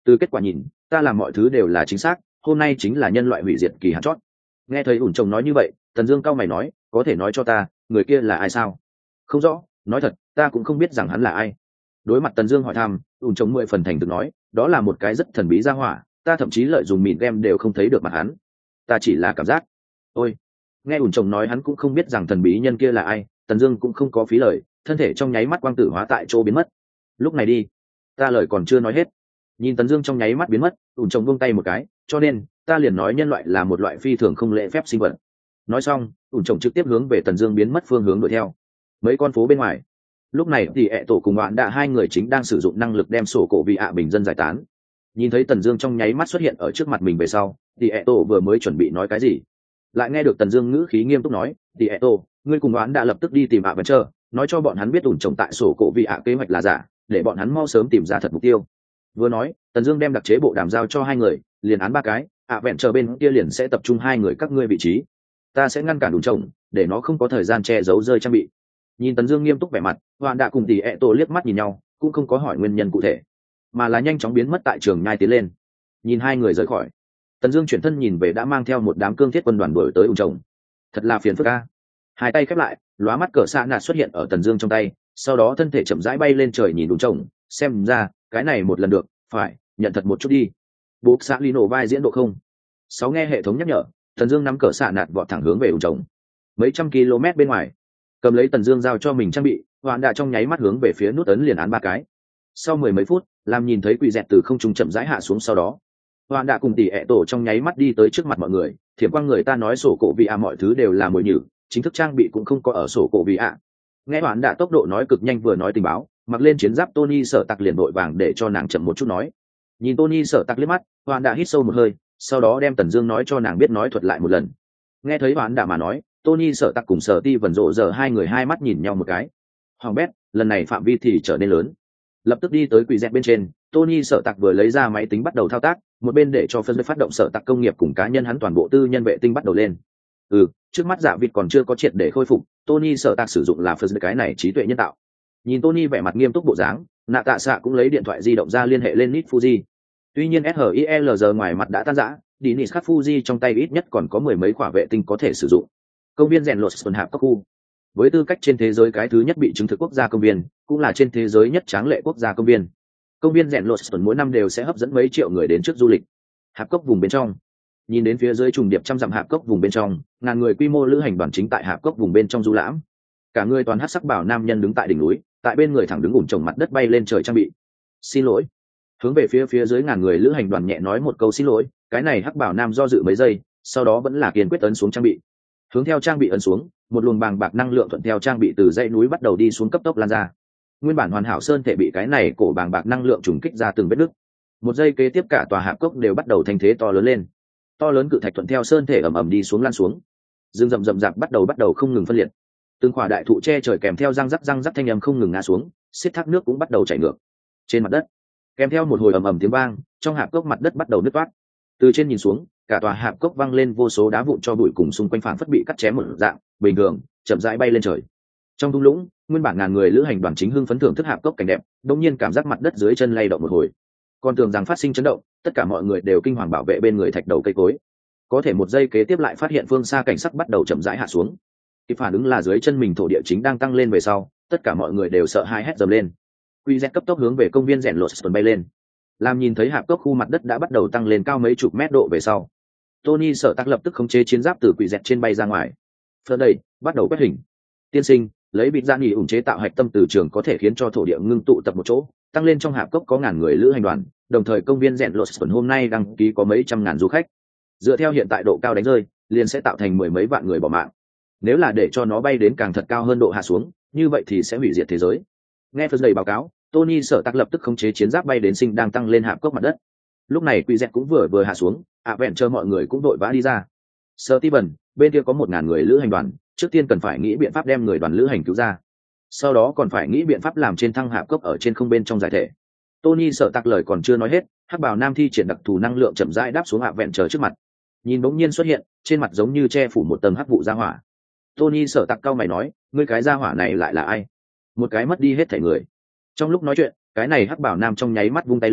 Từ kết quả nhìn, ta làm mọi thứ đều là chính xác, hôm nay chính là nhân loại hủy diệt kỳ hạn chót. Nghe thấy ủn chồng nói như vậy, Tần Dương cao mày nói, có thể nói cho ta, người kia là ai sao? Không rõ, nói thật, ta cũng không biết rằng hắn là ai. Đối mặt Tần Dương hỏi thăm, ủn chồng 10 phần thành thực nói, đó là một cái rất thần bí gia hỏa, ta thậm chí lợi dùng mịn game đều không thấy được mặt hắn. Ta chỉ là cảm giác. Ôi, nghe ủn chồng nói hắn cũng không biết rằng thần bí nhân kia là ai, Tần Dương cũng không có phí lời, thân thể trong nháy mắt quang tử hóa tại chỗ biến mất. Lúc này đi, ta lời còn chưa nói hết. Nhìn Tần Dương trong nháy mắt biến mất, ủn chồng vung tay một cái, cho nên ta liền nói nhân loại là một loại phi thường không lễ phép sinh vật. Nói xong, ủn chồng trực tiếp hướng về Tần Dương biến mất phương hướng đuổi theo. Mấy con phố bên ngoài, lúc này thì ẹ tổ cùng bạn đã hai người chính đang sử dụng năng lực đem sổ cổ vị ạ bình dân giải tán. Nhìn thấy Tần Dương trong nháy mắt xuất hiện ở trước mặt mình về sau, thì ẹ tổ vừa mới chuẩn bị nói cái gì, lại nghe được Tần Dương ngữ khí nghiêm túc nói, thì ẹ tổ, ngươi cùng bạn đã lập tức đi tìm ạ vẫn chờ, nói cho bọn hắn biết ủn chồng tại sổ cổ vị ạ kế hoạch là giả, để bọn hắn mau sớm tìm ra thật mục tiêu. Vừa nói, Tần Dương đem đặc chế bộ đàm giao cho hai người, liền án 3 cái, vẹn chờ bên kia liền sẽ tập trung hai người các ngươi vị trí. Ta sẽ ngăn cản ủn chồng, để nó không có thời gian che giấu rơi trang bị. Nhìn Tần Dương nghiêm túc vẻ mặt, Hoàn đã cùng tỷ ẹ tổ liếc mắt nhìn nhau, cũng không có hỏi nguyên nhân cụ thể, mà là nhanh chóng biến mất tại trường nhai tiến lên. Nhìn hai người rời khỏi, Tần Dương chuyển thân nhìn về đã mang theo một đám cương thiết quân đoàn đuổi tới ung chồng. Thật là phiền phức a. Hai tay khép lại, lóa mắt cờ xạ nạt xuất hiện ở Tần Dương trong tay, sau đó thân thể chậm rãi bay lên trời nhìn ung chồng, xem ra, cái này một lần được, phải, nhận thật một chút đi. Buộc xạ Lino vai diễn độ không. 6 nghe hệ thống nhắc nhở, Tần Dương nắm cờ xạ nạt vọt thẳng hướng về ung chồng. Mấy trăm km bên ngoài, cầm lấy Tần Dương giao cho mình trang bị, Hoàn đã trong nháy mắt hướng về phía nút ấn liền án 3 cái. Sau mười mấy phút, làm nhìn thấy quỷ dẹt từ không trung chậm rãi hạ xuống sau đó, Hoàn đã cùng tỷ ẹ tổ trong nháy mắt đi tới trước mặt mọi người, thiểm quang người ta nói sổ cổ vị ạ mọi thứ đều là mồi nhử, chính thức trang bị cũng không có ở sổ cổ vị ạ. Nghe Hoàn đã tốc độ nói cực nhanh vừa nói tình báo, mặc lên chiến giáp Tony Sở Tặc liền vội vàng để cho nàng chậm một chút nói. Nhìn Tony Sở Tặc liếc mắt, Hoàn đã hít sâu một hơi, sau đó đem Tần Dương nói cho nàng biết nói thuật lại một lần. Nghe thấy Hoàn đã mà nói, Tony Sở Tặc cùng Sở Ti Vân rộ giờ hai người hai mắt nhìn nhau một cái. Hoàng bét, lần này phạm vi thì trở nên lớn. Lập tức đi tới quỷ dẹt bên trên, Tony Sở Tặc vừa lấy ra máy tính bắt đầu thao tác, một bên để cho phân phát động Sở Tặc công nghiệp cùng cá nhân hắn toàn bộ tư nhân vệ tinh bắt đầu lên. Trước mắt Dạ Vịt còn chưa có triệt để khôi phục, Tony Sở Tặc sử dụng là phân cái này trí tuệ nhân tạo. Nhìn Tony vẻ mặt nghiêm túc bộ dáng, Nạ Tạ Xạ cũng lấy điện thoại di động ra liên hệ lên Nit Fuji. Tuy nhiên SHILZ ngoài mặt đã tan rã, Dennis Khắc Fuji trong tay ít nhất còn có mười mấy quả vệ tinh có thể sử dụng. Công viên rèn lột tuần hạp các khu, với tư cách trên thế giới cái thứ nhất bị chứng thực quốc gia công viên, cũng là trên thế giới nhất tráng lệ quốc gia công viên. Công viên rèn lột tuần mỗi năm đều sẽ hấp dẫn mấy triệu người đến trước du lịch. Hạp cốc vùng bên trong, nhìn đến phía dưới trùng điệp trăm dặm hạp cốc vùng bên trong, ngàn người quy mô lữ hành đoàn chính tại hạp cốc vùng bên trong du lãm. Cả người toàn hắc sắc bảo nam nhân đứng tại đỉnh núi, tại bên người thẳng đứng ủng chồng mặt đất bay lên trời trang bị. Xin lỗi. Hướng về phía dưới ngàn người lữ hành đoàn nhẹ nói một câu xin lỗi, cái này hắc bảo nam do dự mấy giây, sau đó vẫn là kiên quyết ấn xuống trang bị. Hướng theo trang bị ấn xuống, một luồng bàng bạc năng lượng thuận theo trang bị từ dãy núi bắt đầu đi xuống cấp tốc lan ra. Nguyên bản hoàn hảo sơn thể bị cái này cổ bàng bạc năng lượng trùng kích ra từng vết nứt. Một giây kế tiếp cả tòa hạp cốc đều bắt đầu thành thế to lớn lên. To lớn cự thạch thuận theo sơn thể ầm ầm đi xuống lan xuống. Dương rậm rậm rạp bắt đầu không ngừng phân liệt. Từng khỏa đại thụ che trời kèm theo răng rắc thanh âm không ngừng ngã xuống, xiết thác nước cũng bắt đầu chảy ngược. Trên mặt đất, kèm theo một hồi ầm ầm tiếng vang, trong hạp cốc mặt đất bắt đầu nứt toát. Từ trên nhìn xuống, cả tòa hạp cốc văng lên vô số đá vụn cho bụi cùng xung quanh phảng phất bị cắt chém một dạng, bình thường, chậm rãi bay lên trời. Trong thung lũng, nguyên bản ngàn người lữ hành đoàn chính hưng phấn thưởng thức hạp cốc cảnh đẹp, đột nhiên cảm giác mặt đất dưới chân lay động một hồi. Còn tưởng rằng phát sinh chấn động, tất cả mọi người đều kinh hoàng bảo vệ bên người thạch đầu cây cối. Có thể một giây kế tiếp lại phát hiện phương xa cảnh sắc bắt đầu chậm rãi hạ xuống. Kịp phản ứng là dưới chân mình thổ địa chính đang tăng lên về sau, tất cả mọi người đều sợ hãi hét dầm lên. Quy Z cấp tốc hướng về công viên rèn lột tuần bay lên. Làm nhìn thấy hạp cốc khu mặt đất đã bắt đầu tăng lên cao mấy chục mét độ về sau, Tony Sở Tặc lập tức khống chế chiến giáp từ quỷ dẹt trên bay ra ngoài. Phớt đây, bắt đầu quét hình. Tiên sinh, lấy bịt ra nghỉ ủng chế tạo hạch tâm từ trường có thể khiến cho thổ địa ngưng tụ tập một chỗ, tăng lên trong hạp cốc có ngàn người lữ hành đoàn, đồng thời công viên rèn lột tuần hôm nay đăng ký có mấy trăm ngàn du khách. Dựa theo hiện tại độ cao đánh rơi, liền sẽ tạo thành mười mấy vạn người bỏ mạng. Nếu là để cho nó bay đến càng thật cao hơn độ hạ xuống, như vậy thì sẽ hủy diệt thế giới. Nghe Phớt đầy báo cáo, Tony Sở Tặc lập tức khống chế chiến giáp bay đến sinh đang tăng lên hạp cốc mặt đất. Lúc này quỷ dẹt cũng vừa hạ xuống, vẹn chờ mọi người cũng đội vã đi ra. Steven, bên kia có 1000 người lữ hành đoàn, trước tiên cần phải nghĩ biện pháp đem người đoàn lữ hành cứu ra. Sau đó còn phải nghĩ biện pháp làm trên thăng hạp cốc ở trên không bên trong giải thể. Tony Sở Tặc lời còn chưa nói hết, hắc bào nam thi triển đặc thù năng lượng chậm rãi đáp xuống vẹn chờ trước mặt. Nhìn bỗng nhiên xuất hiện, trên mặt giống như che phủ một tầng hắc vụ ra hỏa. Tony Sở Tặc cau mày nói, ngươi cái ra hỏa này lại là ai? Một cái mất đi hết thể người. Trong lúc nói chuyện, cái này hắc bảo nam trong nháy mắt vung tay lên,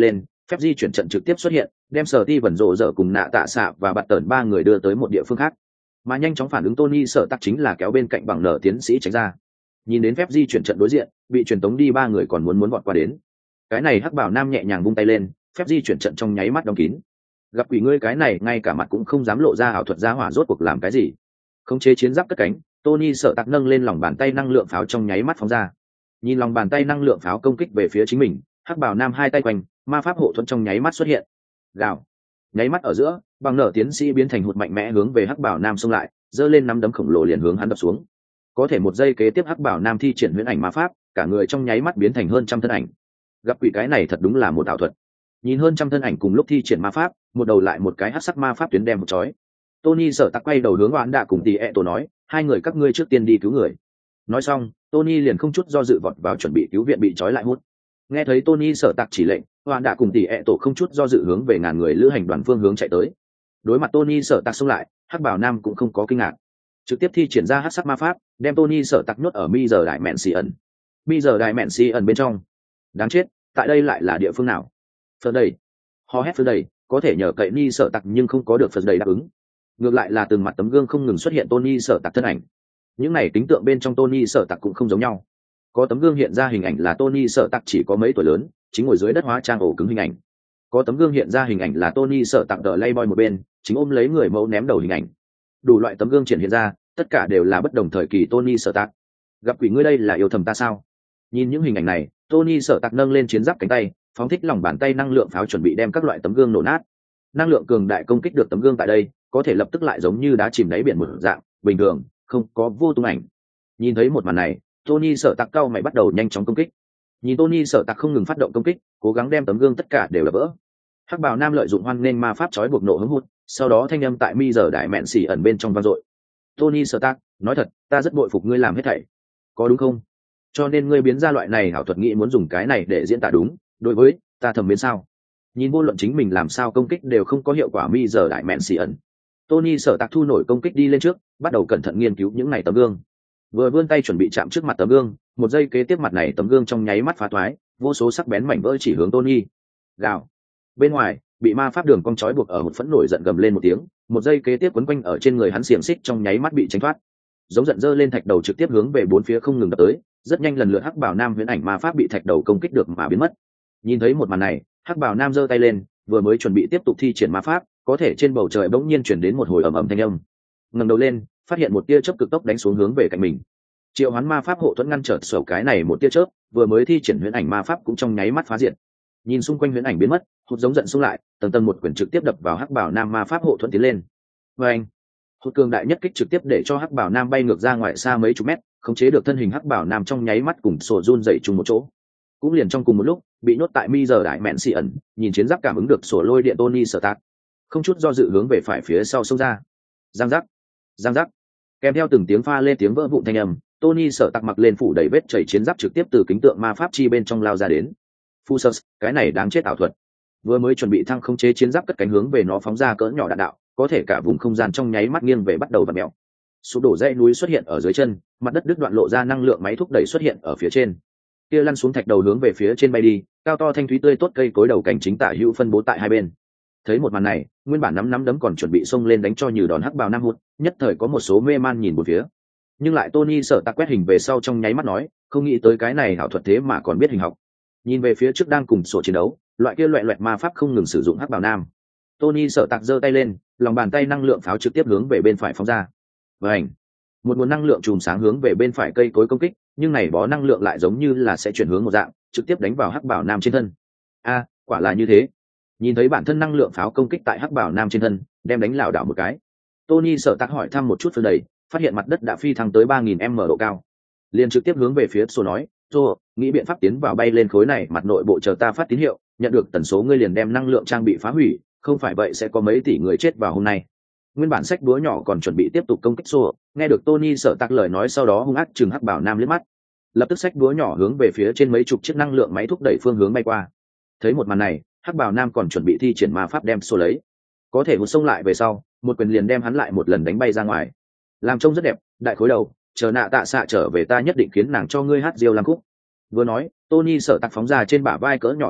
phép di chuyển trận trực tiếp xuất hiện, đem Sở Ti Vẩn Rộ Dở cùng Nạ Tạ Xạ và Bạt Tởn ba người đưa tới một địa phương khác. Mà nhanh chóng phản ứng Tony Sở Tắc chính là kéo bên cạnh bằng nở tiến sĩ tránh ra. Nhìn đến phép di chuyển trận đối diện, bị truyền tống đi ba người còn muốn vọt qua đến. Cái này Hắc Bảo Nam nhẹ nhàng vung tay lên, phép di chuyển trận trong nháy mắt đóng kín. Gặp quỷ ngươi cái này ngay cả mặt cũng không dám lộ ra, ảo thuật gia hỏa rốt cuộc làm cái gì? Khống chế chiến giáp cất cánh, Tony Sở Tắc nâng lên lòng bàn tay năng lượng pháo trong nháy mắt phóng ra. Nhìn lòng bàn tay năng lượng pháo công kích về phía chính mình, Hắc Bảo Nam hai tay quanh, ma pháp hộ thuẫn trong nháy mắt xuất hiện. Gào. Nháy mắt ở giữa, bằng nở tiến sĩ biến thành hụt mạnh mẽ hướng về Hắc Bảo Nam xông lại, giơ lên nắm đấm khổng lồ liền hướng hắn đập xuống. Có thể một giây kế tiếp Hắc Bảo Nam thi triển huyễn ảnh ma pháp, cả người trong nháy mắt biến thành hơn trăm thân ảnh. Gặp quỷ cái này thật đúng là một ảo thuật. Nhìn hơn trăm thân ảnh cùng lúc thi triển ma pháp, một đầu lại một cái hắc sắc ma pháp tuyến đem một chói. Tony Sở Tắc quay đầu hướng Oán Đạ cùng Tỷ ẹ tổ nói, hai người các ngươi trước tiên đi cứu người. Nói xong, Tony liền không chút do dự vọt vào chuẩn bị cứu viện bị trói lại hút. Nghe thấy Tony Sở Tắc chỉ lệnh, Oán Đạ cùng Tỷ ẹ tổ không chút do dự hướng về ngàn người lữ hành đoàn phương hướng chạy tới. Đối mặt Tony Sở Tắc xông lại, Hắc Bảo Nam cũng không có kinh ngạc, trực tiếp thi triển ra hắc sắc ma pháp, đem Tony Sở Tắc nhốt ở mi giờ đại mện xì ẩn. Mi giờ đại mện xì ẩn bên trong. Đáng chết, tại đây lại là địa phương nào? Phần đây, hò hét phần đây, có thể nhờ cậy Ni Sở Tắc nhưng không có được phần đầy đáp ứng. Ngược lại là từng mặt tấm gương không ngừng xuất hiện Tony Sở Tắc thân ảnh. Những này tính tượng bên trong Tony Sở Tắc cũng không giống nhau. Có tấm gương hiện ra hình ảnh là Tony Sở Tắc chỉ có mấy tuổi lớn, chính ngồi dưới đất hóa trang ổ cứng hình ảnh. Có tấm gương hiện ra hình ảnh là Tony Sở Tắc đỡ Playboy một bên, chính ôm lấy người mẫu ném đầu hình ảnh. Đủ loại tấm gương triển hiện ra, tất cả đều là bất đồng thời kỳ Tony Sở Tắc. Gặp quỷ ngươi đây là yêu thầm ta sao? Nhìn những hình ảnh này, Tony Sở Tắc nâng lên chiến giáp cánh tay, phóng thích lòng bàn tay năng lượng pháo chuẩn bị đem các loại tấm gương nổ nát. Năng lượng cường đại công kích được tấm gương tại đây, có thể lập tức lại giống như đá chìm đáy biển một dạng, bình thường, không có vô tung ảnh. Nhìn thấy một màn này, Tony Sở Tắc cau mày bắt đầu nhanh chóng công kích. Nhìn Tony Sở Tắc không ngừng phát động công kích, cố gắng đem tấm gương tất cả đều đập vỡ. Hắc Bảo Nam lợi dụng hoan nên ma pháp trói buộc nổ hứng hút, sau đó thanh âm tại mi giờ đại mện xỉ ẩn bên trong vang dội. Tony Sở Tắc, nói thật, ta rất bội phục ngươi làm hết thảy, có đúng không? Cho nên ngươi biến ra loại này ảo thuật nghĩ muốn dùng cái này để diễn tả đúng, đối với ta thầm biến sao? Nhìn vô luận chính mình làm sao công kích đều không có hiệu quả mi giờ đại mện xỉ ẩn. Tony Sở Tắc thu nổi công kích đi lên trước, bắt đầu cẩn thận nghiên cứu những này tấm gương. Vừa vươn tay chuẩn bị chạm trước mặt tấm gương, một giây kế tiếp mặt này tấm gương trong nháy mắt phá toái, vô số sắc bén mảnh vỡ chỉ hướng Tony. Gào. Bên ngoài, bị ma pháp đường cong trói buộc ở một phẫn nổi giận gầm lên một tiếng, một giây kế tiếp quấn quanh ở trên người hắn xiềng xích trong nháy mắt bị tránh thoát. Giống giận dơ lên thạch đầu trực tiếp hướng về bốn phía không ngừng đập tới, rất nhanh lần lượt Hắc Bảo Nam huyễn ảnh ma pháp bị thạch đầu công kích được mà biến mất. Nhìn thấy một màn này, Hắc Bảo Nam giơ tay lên, vừa mới chuẩn bị tiếp tục thi triển ma pháp, có thể trên bầu trời bỗng nhiên chuyển đến một hồi ầm ầm thanh âm. Ngẩng đầu lên, phát hiện một tia chớp cực tốc đánh xuống hướng về cạnh mình. Triệu Hoán ma pháp hộ thuẫn ngăn trở sổ cái này một tia chớp, vừa mới thi triển huyễn ảnh ma pháp cũng trong nháy mắt phá diệt. Nhìn xung quanh huyễn ảnh biến mất, hụt giống giận xuống lại, tầng tầng một quyển trực tiếp đập vào Hắc Bảo Nam ma pháp hộ thuẫn tiến lên. Và anh, hụt cường đại nhất kích trực tiếp để cho Hắc Bảo Nam bay ngược ra ngoài xa mấy chục mét, khống chế được thân hình Hắc Bảo Nam trong nháy mắt cùng sổ run dậy chung một chỗ. Cũng liền trong cùng một lúc, bị nhốt tại mi giờ đại mện xì ẩn, nhìn chiến giáp cảm ứng được sổ lôi điện Tony Sở Tắc, không chút do dự hướng về phải phía sau xông ra. Giang giác, giang giác, kèm theo từng tiếng pha lên tiếng vỡ vụn thanh âm, Tony Sở Tắc mặc lên phủ đầy vết chảy chiến giáp trực tiếp từ kính tượng ma pháp chi bên trong lao ra đến. Fusus, cái này đáng chết ảo thuật. Vừa mới chuẩn bị thăng khống chế chiến giáp cất cánh hướng về nó phóng ra cỡ nhỏ đạn đạo, có thể cả vùng không gian trong nháy mắt nghiêng về bắt đầu vặn mèo. Sụp đổ dãy núi xuất hiện ở dưới chân, mặt đất đứt đoạn lộ ra năng lượng máy thúc đẩy xuất hiện ở phía trên. Kia lăn xuống thạch đầu hướng về phía trên bay đi, cao to thanh thúy tươi tốt cây cối đầu cảnh chính tả hữu phân bố tại hai bên. Thấy một màn này, nguyên bản nắm đấm còn chuẩn bị xông lên đánh cho như đòn Hắc Bào Nam hụt, nhất thời có một số mê man nhìn một phía. Nhưng lại Tony Sở Tắc quét hình về sau trong nháy mắt nói, không nghĩ tới cái này hảo thuật thế mà còn biết hình học. Nhìn về phía trước đang cùng sổ chiến đấu, loại kia loẹt loẹt ma pháp không ngừng sử dụng Hắc Bào Nam. Tony Sở Tắc giơ tay lên, lòng bàn tay năng lượng pháo trực tiếp hướng về bên phải phóng ra. Vành, một nguồn năng lượng chùm sáng hướng về bên phải cây cối công kích, nhưng này bó năng lượng lại giống như là sẽ chuyển hướng một dạng, trực tiếp đánh vào Hắc Bảo Nam trên thân. A, quả là như thế. Nhìn thấy bản thân năng lượng pháo công kích tại Hắc Bảo Nam trên thân, đem đánh lảo đảo một cái. Tony Sở Tắc hỏi thăm một chút phương đầy, phát hiện mặt đất đã phi thăng tới 3000m độ cao. Liền trực tiếp hướng về phía Sô nói, "Sô, nghĩ biện pháp tiến vào bay lên khối này mặt nội bộ chờ ta phát tín hiệu, nhận được tần số ngươi liền đem năng lượng trang bị phá hủy, không phải vậy sẽ có mấy tỷ người chết vào hôm nay." Nguyên bản sách búa nhỏ còn chuẩn bị tiếp tục công kích Sô, nghe được Tony Sở Tắc lời nói sau đó hung ác trừng Hắc Bảo Nam liếc mắt. Lập tức sách búa nhỏ hướng về phía trên mấy chục chiếc năng lượng máy thúc đẩy phương hướng bay qua. Thấy một màn này, Hắc Bảo Nam còn chuẩn bị thi triển ma pháp đem Sô lấy, có thể hụt xông lại về sau, một quyền liền đem hắn lại một lần đánh bay ra ngoài. Làm trông rất đẹp, đại khối đầu, chờ Nạ Tạ Xạ trở về ta nhất định khiến nàng cho ngươi hát diêu làm khúc. Vừa nói, Tony Sở Tắc phóng ra trên bả vai cỡ nhỏ đạn đạo,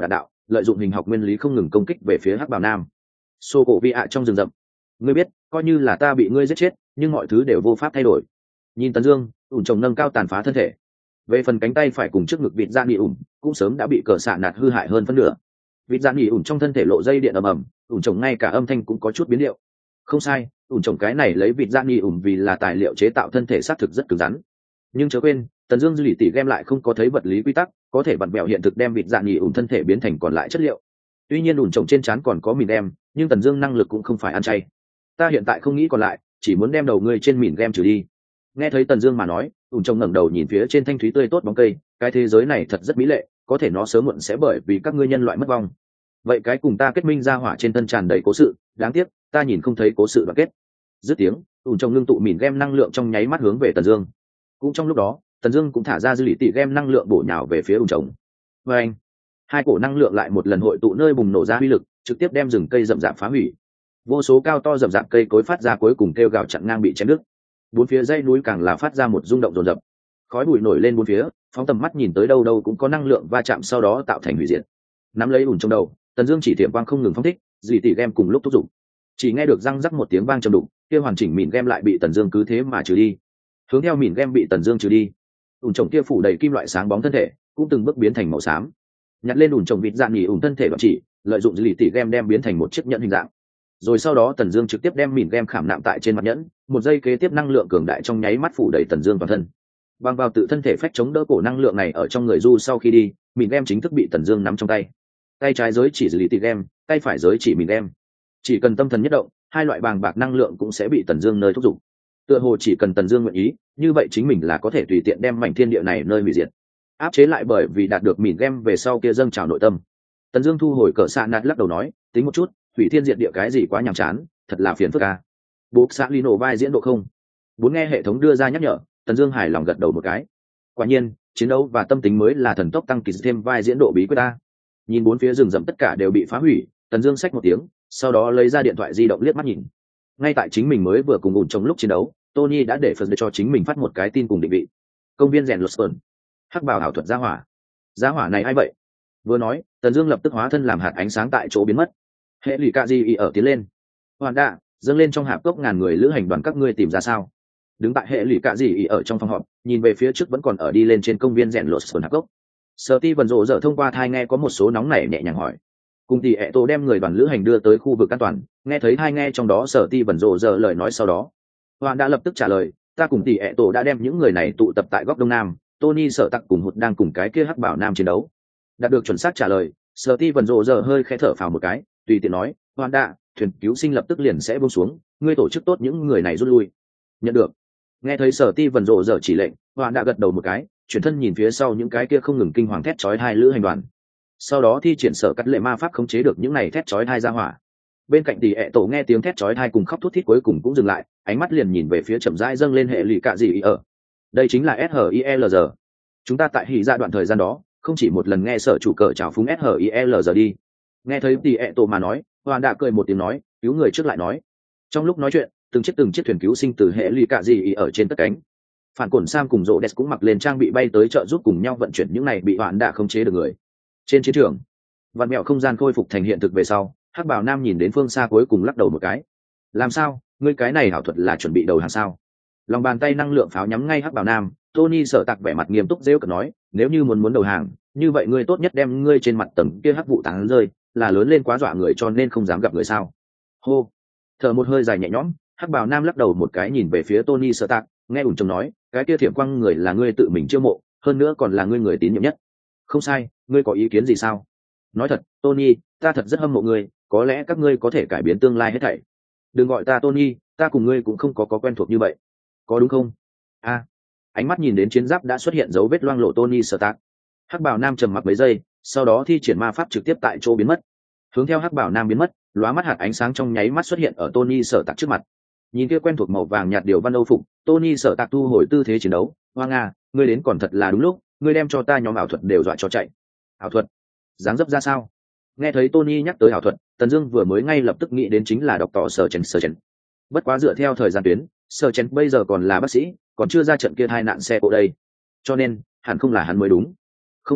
lợi dụng hình học nguyên lý không ngừng công kích về phía hắc bào nam. Sô cổ vị ạ trong rừng rậm, ngươi biết, coi như là ta bị ngươi giết chết nhưng mọi thứ đều vô pháp thay đổi. Nhìn Tần Dương, ủn trồng nâng cao tàn phá thân thể. Về phần cánh tay phải cùng trước ngực vịt dạ nghỉ ủn cũng sớm đã bị cờ xạ nạt hư hại hơn phân nửa. Vịt dạ nghỉ ủn trong thân thể lộ dây điện ầm ầm, ủn trồng ngay cả âm thanh cũng có chút biến điệu. Không sai, ủn trồng cái này lấy vịt dạ nghỉ ủn vì là tài liệu chế tạo thân thể xác thực rất cứng rắn. Nhưng chớ quên, Tần Dương dư lì tỷ game lại không có thấy vật lý quy tắc, có thể vặn vẹo hiện thực đem vịt dạ nghỉ ủn thân thể biến thành còn lại chất liệu. Tuy nhiên ủn trồng trên trán còn có mìn đem, nhưng Tần Dương năng lực cũng không phải ăn chay. Ta hiện tại không nghĩ còn lại, chỉ muốn đem đầu ngươi trên mìn game trừ đi. Nghe thấy Tần Dương mà nói, ủn trồng ngẩng đầu nhìn phía trên thanh thúy tươi tốt bóng cây, cái thế giới này thật rất mỹ lệ, có thể nó sớm muộn sẽ bởi vì các ngươi nhân loại mất vong. Vậy cái cùng ta kết minh ra hỏa trên thân tràn đầy cố sự, đáng tiếc, ta nhìn không thấy cố sự đoàn kết. Dứt tiếng, ủn trồng ngưng tụ mìn game năng lượng trong nháy mắt hướng về Tần Dương. Cũng trong lúc đó, Tần Dương cũng thả ra dư lý tỷ game năng lượng bổ nhào về phía ủn trồng. Và anh, hai cổ năng lượng lại một lần hội tụ nơi bùng nổ ra uy lực, trực tiếp đem rừng cây rậm rạp phá hủy. Vô số cao to rậm rạp cây cối phát ra cuối cùng kêu gào chặn ngang bị chém đứt. Bốn phía dãy núi càng là phát ra một rung động rồn rập, khói bụi nổi lên bốn phía, phóng tầm mắt nhìn tới đâu đâu cũng có năng lượng va chạm sau đó tạo thành hủy diệt. Nắm lấy ủn trong đầu, Tần Dương chỉ tiệm quang không ngừng phóng thích, dì tỷ game cùng lúc thúc giục. Chỉ nghe được răng rắc một tiếng vang trầm đục, kia hoàn chỉnh mìn game lại bị Tần Dương cứ thế mà trừ đi. Hướng theo mìn game bị Tần Dương trừ đi, ủn trồng kia phủ đầy kim loại sáng bóng thân thể, cũng từng bước biến thành màu xám. Nhặt lên ủn trồng vịt dạng nhỉ ủn thân thể đoạn chỉ, lợi dụng dì tỷ game đem biến thành một chiếc nhẫn hình dạng. Rồi sau đó Tần Dương trực tiếp đem mìn game khảm nạm tại trên mặt nhẫn, một giây kế tiếp năng lượng cường đại trong nháy mắt phủ đầy Tần Dương toàn thân. Bằng vào tự thân thể phách chống đỡ cổ năng lượng này ở trong người du sau khi đi, mìn game chính thức bị Tần Dương nắm trong tay. Tay trái giới chỉ lý tỷ game, tay phải giới chỉ mìn game. Chỉ cần tâm thần nhất động, hai loại bàng bạc năng lượng cũng sẽ bị Tần Dương nơi thúc giục. Tựa hồ chỉ cần Tần Dương nguyện ý, như vậy chính mình là có thể tùy tiện đem mảnh thiên địa này nơi hủy diệt. Áp chế lại bởi vì đạt được mìn game về sau kia dâng trào nội tâm. Tần Dương thu hồi cỡ xạ nạt lắc đầu nói, tính một chút, hủy thiên diệt địa cái gì quá nhàm chán, thật là phiền phức a. Buộc xã Lino vai diễn độ không? Bốn nghe hệ thống đưa ra nhắc nhở, Tần Dương hài lòng gật đầu một cái. Quả nhiên, chiến đấu và tâm tính mới là thần tốc tăng kỳ thêm vai diễn độ bí quyết ta. Nhìn bốn phía rừng rậm tất cả đều bị phá hủy, Tần Dương xách một tiếng, sau đó lấy ra điện thoại di động liếc mắt nhìn. Ngay tại chính mình mới vừa cùng ủn trong lúc chiến đấu, Tony đã để phần cho chính mình phát một cái tin cùng định vị. Công viên rèn Lutton. Hắc bào ảo thuật gia hỏa. Gia hỏa này ai vậy? Vừa nói, Tần Dương lập tức hóa thân làm hạt ánh sáng tại chỗ biến mất. Hệ lụy cạ gì ở tiến lên. Hoàn đạ, dâng lên trong hạp cốc ngàn người lữ hành đoàn các ngươi tìm ra sao? Đứng tại hệ lụy cạ gì ở trong phòng họp, nhìn về phía trước vẫn còn ở đi lên trên công viên rèn Lutton hạp cốc. Steven rộ rỡ thông qua thai nghe có một số nóng nảy nhẹ nhàng hỏi. Cùng tỷ ẹ tổ đem người đoàn lữ hành đưa tới khu vực an toàn, nghe thấy thai nghe trong đó Steven rộ rỡ lời nói sau đó. Hoàn đã lập tức trả lời, ta cùng tỷ ẹ tổ đã đem những người này tụ tập tại góc đông nam, Tony sở tặc cùng hụt đang cùng cái kia hắc bảo nam chiến đấu. Đạt được chuẩn xác trả lời, Steven rộ rỡ hơi khẽ thở phào một cái, tùy tiện nói, Hoàn đã, thuyền cứu sinh lập tức liền sẽ buông xuống, ngươi tổ chức tốt những người này rút lui. Nhận được. Nghe thấy Steven rộ rỡ chỉ lệnh, Hoàn đã gật đầu một cái, chuyển thân nhìn phía sau những cái kia không ngừng kinh hoàng thét chói hai lữ hành đoàn. Sau đó thi triển sở cắt lệ ma pháp khống chế được những này thét chói hai ra hỏa. Bên cạnh tỷ ẹ tổ nghe tiếng thét chói tai cùng khóc thút thít cuối cùng cũng dừng lại, ánh mắt liền nhìn về phía chậm rãi dâng lên hệ lụy cạ gì ở. Đây chính là SHILR. Chúng ta tại hỉ dạ đoạn thời gian đó, không chỉ một lần nghe sở chủ cờ chào phúng SHILR đi. Nghe thấy tỷ ẹ tổ mà nói, Hoàn đã cười một tiếng nói, cứu người trước lại nói. Trong lúc nói chuyện, từng chiếc thuyền cứu sinh từ hệ lụy cạ gì ở trên tất cánh. Phản cổn Sam cùng Rhodes cũng mặc lên trang bị bay tới trợ giúp cùng nhau vận chuyển những này bị Hoàn đã khống chế được người. Trên chiến trường, vạn mẹo không gian khôi phục thành hiện thực về sau, hắc bảo nam nhìn đến phương xa cuối cùng lắc đầu một cái. Làm sao, ngươi cái này ảo thuật là chuẩn bị đầu hàng sao? Lòng bàn tay năng lượng pháo nhắm ngay hắc bảo nam, Tony sợ tặc vẻ mặt nghiêm túc rêu cợt nói, nếu như muốn đầu hàng, như vậy ngươi tốt nhất đem ngươi trên mặt tầng kia hắc vụ tán rơi, là lớn lên quá dọa người cho nên không dám gặp người sao? Hô, thở một hơi dài nhẹ nhõm, hắc bảo nam lắc đầu một cái nhìn về phía Tony sợ tặc, nghe ủn chồng nói, cái kia thiểm quang người là ngươi tự mình chiêu mộ, hơn nữa còn là ngươi người tín nhiệm nhất. Không sai, ngươi có ý kiến gì sao? Nói thật, Tony, ta thật rất hâm mộ ngươi, có lẽ các ngươi có thể cải biến tương lai hết thảy. Đừng gọi ta Tony, ta cùng ngươi cũng không có quen thuộc như vậy, có đúng không? Ánh mắt nhìn đến chiến giáp đã xuất hiện dấu vết loang lộ Tony Stark. Hắc bảo nam trầm mặc mấy giây, sau đó thi triển ma pháp trực tiếp tại chỗ biến mất. Hướng theo hắc bảo nam biến mất, lóa mắt hạt ánh sáng trong nháy mắt xuất hiện ở Tony Stark trước mặt. Nhìn kia quen thuộc màu vàng nhạt điều văn âu phục, Tony Stark thu hồi tư thế chiến đấu. Hoa nga, ngươi đến còn thật là đúng lúc, ngươi đem cho ta nhóm ảo thuật đều dọa cho chạy. Ảo thuật? Dáng dấp ra sao? Nghe thấy Tony nhắc tới ảo thuật, Tần Dương vừa mới ngay lập tức nghĩ đến chính là độc tỏ sở chèn. Bất quá dựa theo thời gian tuyến, sở chèn bây giờ còn là bác sĩ, còn chưa ra trận kia tai nạn xe cộ đây, cho nên hẳn không là hắn mới đúng. Không rõ,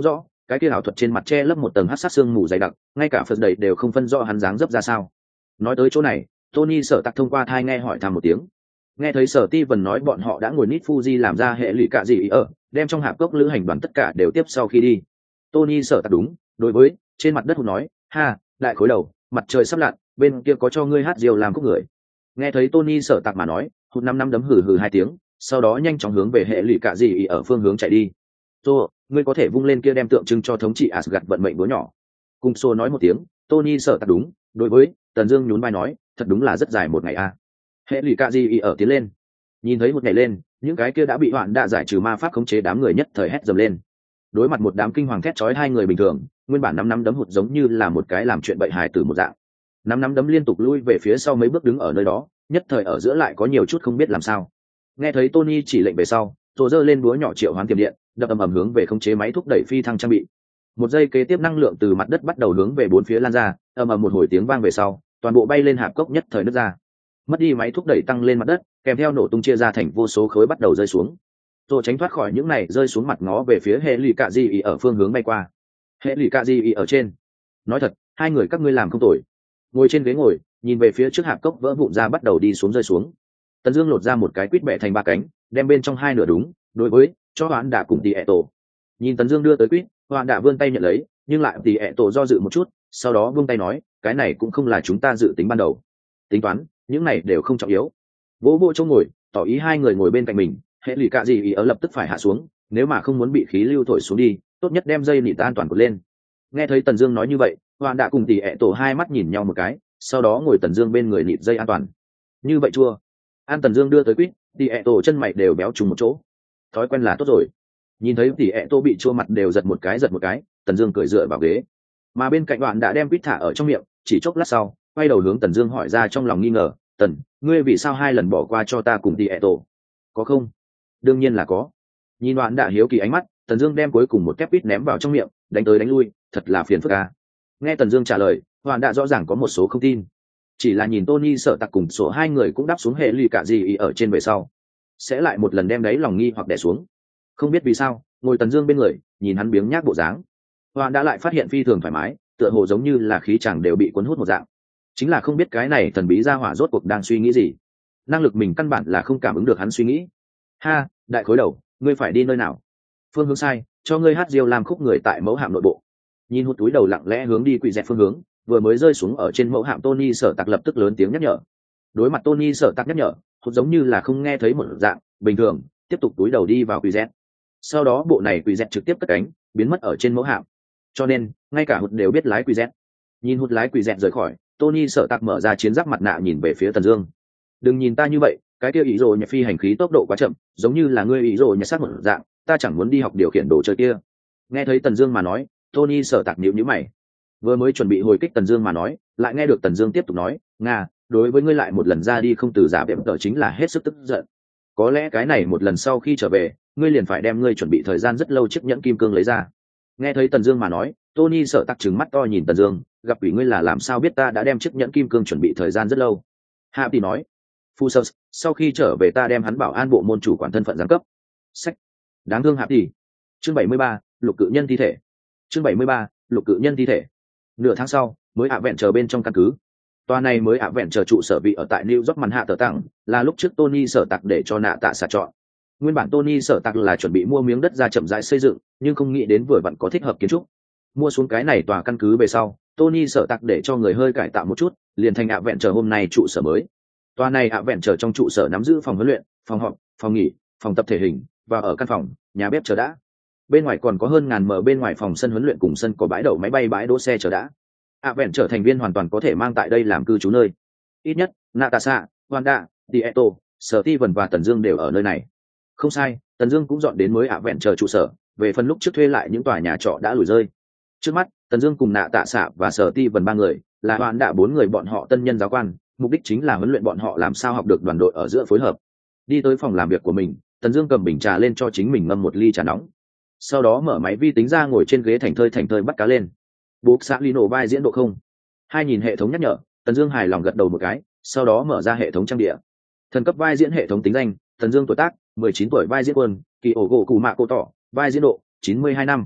cái kia ảo thuật trên mặt che lấp một tầng hắc sát xương mù dày đặc, ngay cả phật đầy đều không phân rõ hắn dáng dấp ra sao. Nói tới chỗ này, Tony Sở Tạc thông qua thai nghe hỏi thăm một tiếng. Nghe thấy Sở Ti Vân nói bọn họ đã ngồi nít Fuji làm ra hệ lụy cả gì ở, đem trong hạp cốc lữ hành đoàn tất cả đều tiếp sau khi đi. Tony Sở Tạc đúng, đối với trên mặt đất hụt nói, ha, đại khối đầu, mặt trời sắp lặn, bên kia có cho ngươi hát diều làm khúc người. Nghe thấy Tony Sở Tạc mà nói, hụt năm đấm hừ hừ hai tiếng, sau đó nhanh chóng hướng về hệ lụy cả gì ở phương hướng chạy đi. Tô, ngươi có thể vung lên kia đem tượng trưng cho thống trị Asgard vận mệnh búa nhỏ. Cung Sô nói một tiếng, Tony Sở Tạc đúng, đối với Tần Dương nhún vai nói, thật đúng là rất dài một ngày a. Hệ lụy cả gì ở tiến lên, nhìn thấy một ngày lên, những cái kia đã bị hoạn đạ giải trừ ma pháp khống chế đám người nhất thời hét dầm lên. Đối mặt một đám kinh hoàng thét chói hai người bình thường, nguyên bản năm đấm hụt giống như là một cái làm chuyện bậy hài tử một dạng. Năm đấm liên tục lui về phía sau mấy bước đứng ở nơi đó, nhất thời ở giữa lại có nhiều chút không biết làm sao. Nghe thấy Tony chỉ lệnh về sau, rồi giơ lên búa nhỏ triệu hoán tiềm điện, đập ầm ầm hướng về khống chế máy thúc đẩy phi thăng trang bị. Một giây kế tiếp năng lượng từ mặt đất bắt đầu hướng về bốn phía lan ra, ầm ầm một hồi tiếng vang về sau, toàn bộ bay lên hạp cốc nhất thời nứt ra. Mất đi máy thúc đẩy tăng lên mặt đất, kèm theo nổ tung chia ra thành vô số khối bắt đầu rơi xuống. Rồi tránh thoát khỏi những này rơi xuống mặt ngó về phía hệ lụy cạ di ở phương hướng bay qua. Hệ lụy cạ di ở trên. Nói thật, hai người các ngươi làm không tồi. Ngồi trên ghế ngồi, nhìn về phía trước hạp cốc vỡ vụn ra bắt đầu đi xuống rơi xuống. Tần Dương lột ra một cái quýt bẻ thành ba cánh, đem bên trong hai nửa đúng, đối với cho Hoán Đạ cùng Tỷ ẹ tổ. Nhìn Tần Dương đưa tới quýt, Hoán Đạ vươn tay nhận lấy, nhưng lại Tỷ ẹ tổ do dự một chút, sau đó buông tay nói, cái này cũng không là chúng ta dự tính ban đầu. Tính toán, những này đều không trọng yếu. Vỗ vỗ chỗ ngồi, tỏ ý hai người ngồi bên cạnh mình, hệ lụy cạ gì ở lập tức phải hạ xuống, nếu mà không muốn bị khí lưu thổi xuống đi, tốt nhất đem dây nịt an toàn cột lên. Nghe thấy Tần Dương nói như vậy, Hoán Đạ cùng Tỷ ẹ tổ hai mắt nhìn nhau một cái, sau đó ngồi Tần Dương bên người nịt dây an toàn. Như vậy chua. An Tần Dương đưa tới quýt, Tỷ ẹ tổ chân mày đều béo trùng một chỗ. Thói quen là tốt rồi. Nhìn thấy Tỷ ẹ tổ bị chua mặt đều giật một cái, Tần Dương cười dựa vào ghế. Mà bên cạnh Đoạn đã đem quýt thả ở trong miệng, chỉ chốc lát sau, quay đầu hướng Tần Dương hỏi ra trong lòng nghi ngờ, "Tần, ngươi vì sao hai lần bỏ qua cho ta cùng Tỷ ẹ tổ? Có không?" "Đương nhiên là có." Nhìn Đoạn đã hiếu kỳ ánh mắt, Tần Dương đem cuối cùng một kép quýt ném vào trong miệng, đánh tới đánh lui, thật là phiền phức a. Nghe Tần Dương trả lời, Đoạn đã rõ ràng có một số không tin. Chỉ là nhìn Tony Sở Tạc cùng số hai người cũng đáp xuống hệ lụy cả gì ở trên về sau, sẽ lại một lần đem đấy lòng nghi hoặc đè xuống. Không biết vì sao, ngồi Tần Dương bên người, nhìn hắn biếng nhác bộ dáng, Hoàn đã lại phát hiện phi thường thoải mái, tựa hồ giống như là khí chàng đều bị cuốn hút một dạng. Chính là không biết cái này thần bí gia hỏa rốt cuộc đang suy nghĩ gì. Năng lực mình căn bản là không cảm ứng được hắn suy nghĩ. Ha, đại khối đầu, ngươi phải đi nơi nào? Phương hướng sai, cho ngươi hát diều làm khúc người tại mẫu hạm nội bộ. Nhìn hút túi đầu lặng lẽ hướng đi quỷ dẹt phương hướng, vừa mới rơi xuống ở trên mẫu hạm Tony Sở Tạc lập tức lớn tiếng nhắc nhở. Đối mặt Tony Sở Tạc nhắc nhở, hút giống như là không nghe thấy một dạng, bình thường, tiếp tục túi đầu đi vào quỷ dẹt. Sau đó bộ này quỷ dẹt trực tiếp cất cánh, biến mất ở trên mẫu hạm. Cho nên, ngay cả hút đều biết lái quỷ dẹt. Nhìn hút lái quỷ dẹt rời khỏi, Tony Sở Tạc mở ra chiến giáp mặt nạ nhìn về phía Tần Dương. Đừng nhìn ta như vậy, cái kia ý rồi nhặt phi hành khí tốc độ quá chậm, giống như là ngươi ý rồi nhặt sát một dạng, ta chẳng muốn đi học điều khiển đồ chơi kia. Nghe thấy Tần Dương mà nói, Tony Sở Tạc nhíu nhíu mày. Vừa mới chuẩn bị hồi kích Tần Dương mà nói, lại nghe được Tần Dương tiếp tục nói, "Nga, đối với ngươi lại một lần ra đi không từ giả biệm tở chính là hết sức tức giận. Có lẽ cái này một lần sau khi trở về, ngươi liền phải đem ngươi chuẩn bị thời gian rất lâu chiếc nhẫn kim cương lấy ra." Nghe thấy Tần Dương mà nói, Tony Sở Tạc trừng mắt to nhìn Tần Dương, "Gặp quỷ ngươi là làm sao biết ta đã đem chiếc nhẫn kim cương chuẩn bị thời gian rất lâu?" Hạ tỷ nói, "Fusus, sau khi trở về ta đem hắn bảo an bộ môn chủ quản thân phận giáng cấp." Sách. Đáng thương Hạ tỷ. Chương 73, lục cự nhân thi thể. Chương 73, lục cự nhân thi thể. Nửa tháng sau, mới vẹn chờ bên trong căn cứ. Tòa này mới vẹn chờ trụ sở vị ở tại New York Manhattan tặng, là lúc trước Tony Sở Tạc để cho nạ tạ xạ chọn. Nguyên bản Tony Sở Tạc là chuẩn bị mua miếng đất ra chậm rãi xây dựng, nhưng không nghĩ đến vừa vặn có thích hợp kiến trúc. Mua xuống cái này tòa căn cứ về sau, Tony Sở Tạc để cho người hơi cải tạo một chút, liền thành vẹn chờ hôm nay trụ sở mới. Tòa này vẹn chờ trong trụ sở nắm giữ phòng huấn luyện, phòng họp, phòng nghỉ, phòng tập thể hình và ở căn phòng, nhà bếp chờ đã. Bên ngoài còn có hơn ngàn mở bên ngoài phòng sân huấn luyện cùng sân có bãi đậu máy bay bãi đỗ xe chờ đã. Vẹn trở thành viên hoàn toàn có thể mang tại đây làm cư trú nơi. Ít nhất, Natasha, Wanda, Tieto, Steven và Tần Dương đều ở nơi này. Không sai, Tần Dương cũng dọn đến mới vẹn chờ trụ sở, về phần lúc trước thuê lại những tòa nhà trọ đã lùi rơi. Trước mắt, Tần Dương cùng Natasha và Steven ba người, là Wanda bốn người bọn họ tân nhân giáo quan, mục đích chính là huấn luyện bọn họ làm sao học được đoàn đội ở giữa phối hợp. Đi tới phòng làm việc của mình, Tần Dương cầm bình trà lên cho chính mình ngâm một ly trà nóng. Sau đó mở máy vi tính ra ngồi trên ghế thành thơi bắt cá lên. Buộc xã Lino vai diễn độ không. Hai nhìn hệ thống nhắc nhở, Tần Dương hài lòng gật đầu một cái, sau đó mở ra hệ thống trang địa. Thần cấp vai diễn hệ thống tính danh, Tần Dương tuổi tác 19 tuổi vai diễn quân, kỳ ổ gỗ cù mạ cô tỏ, vai diễn độ 92 năm.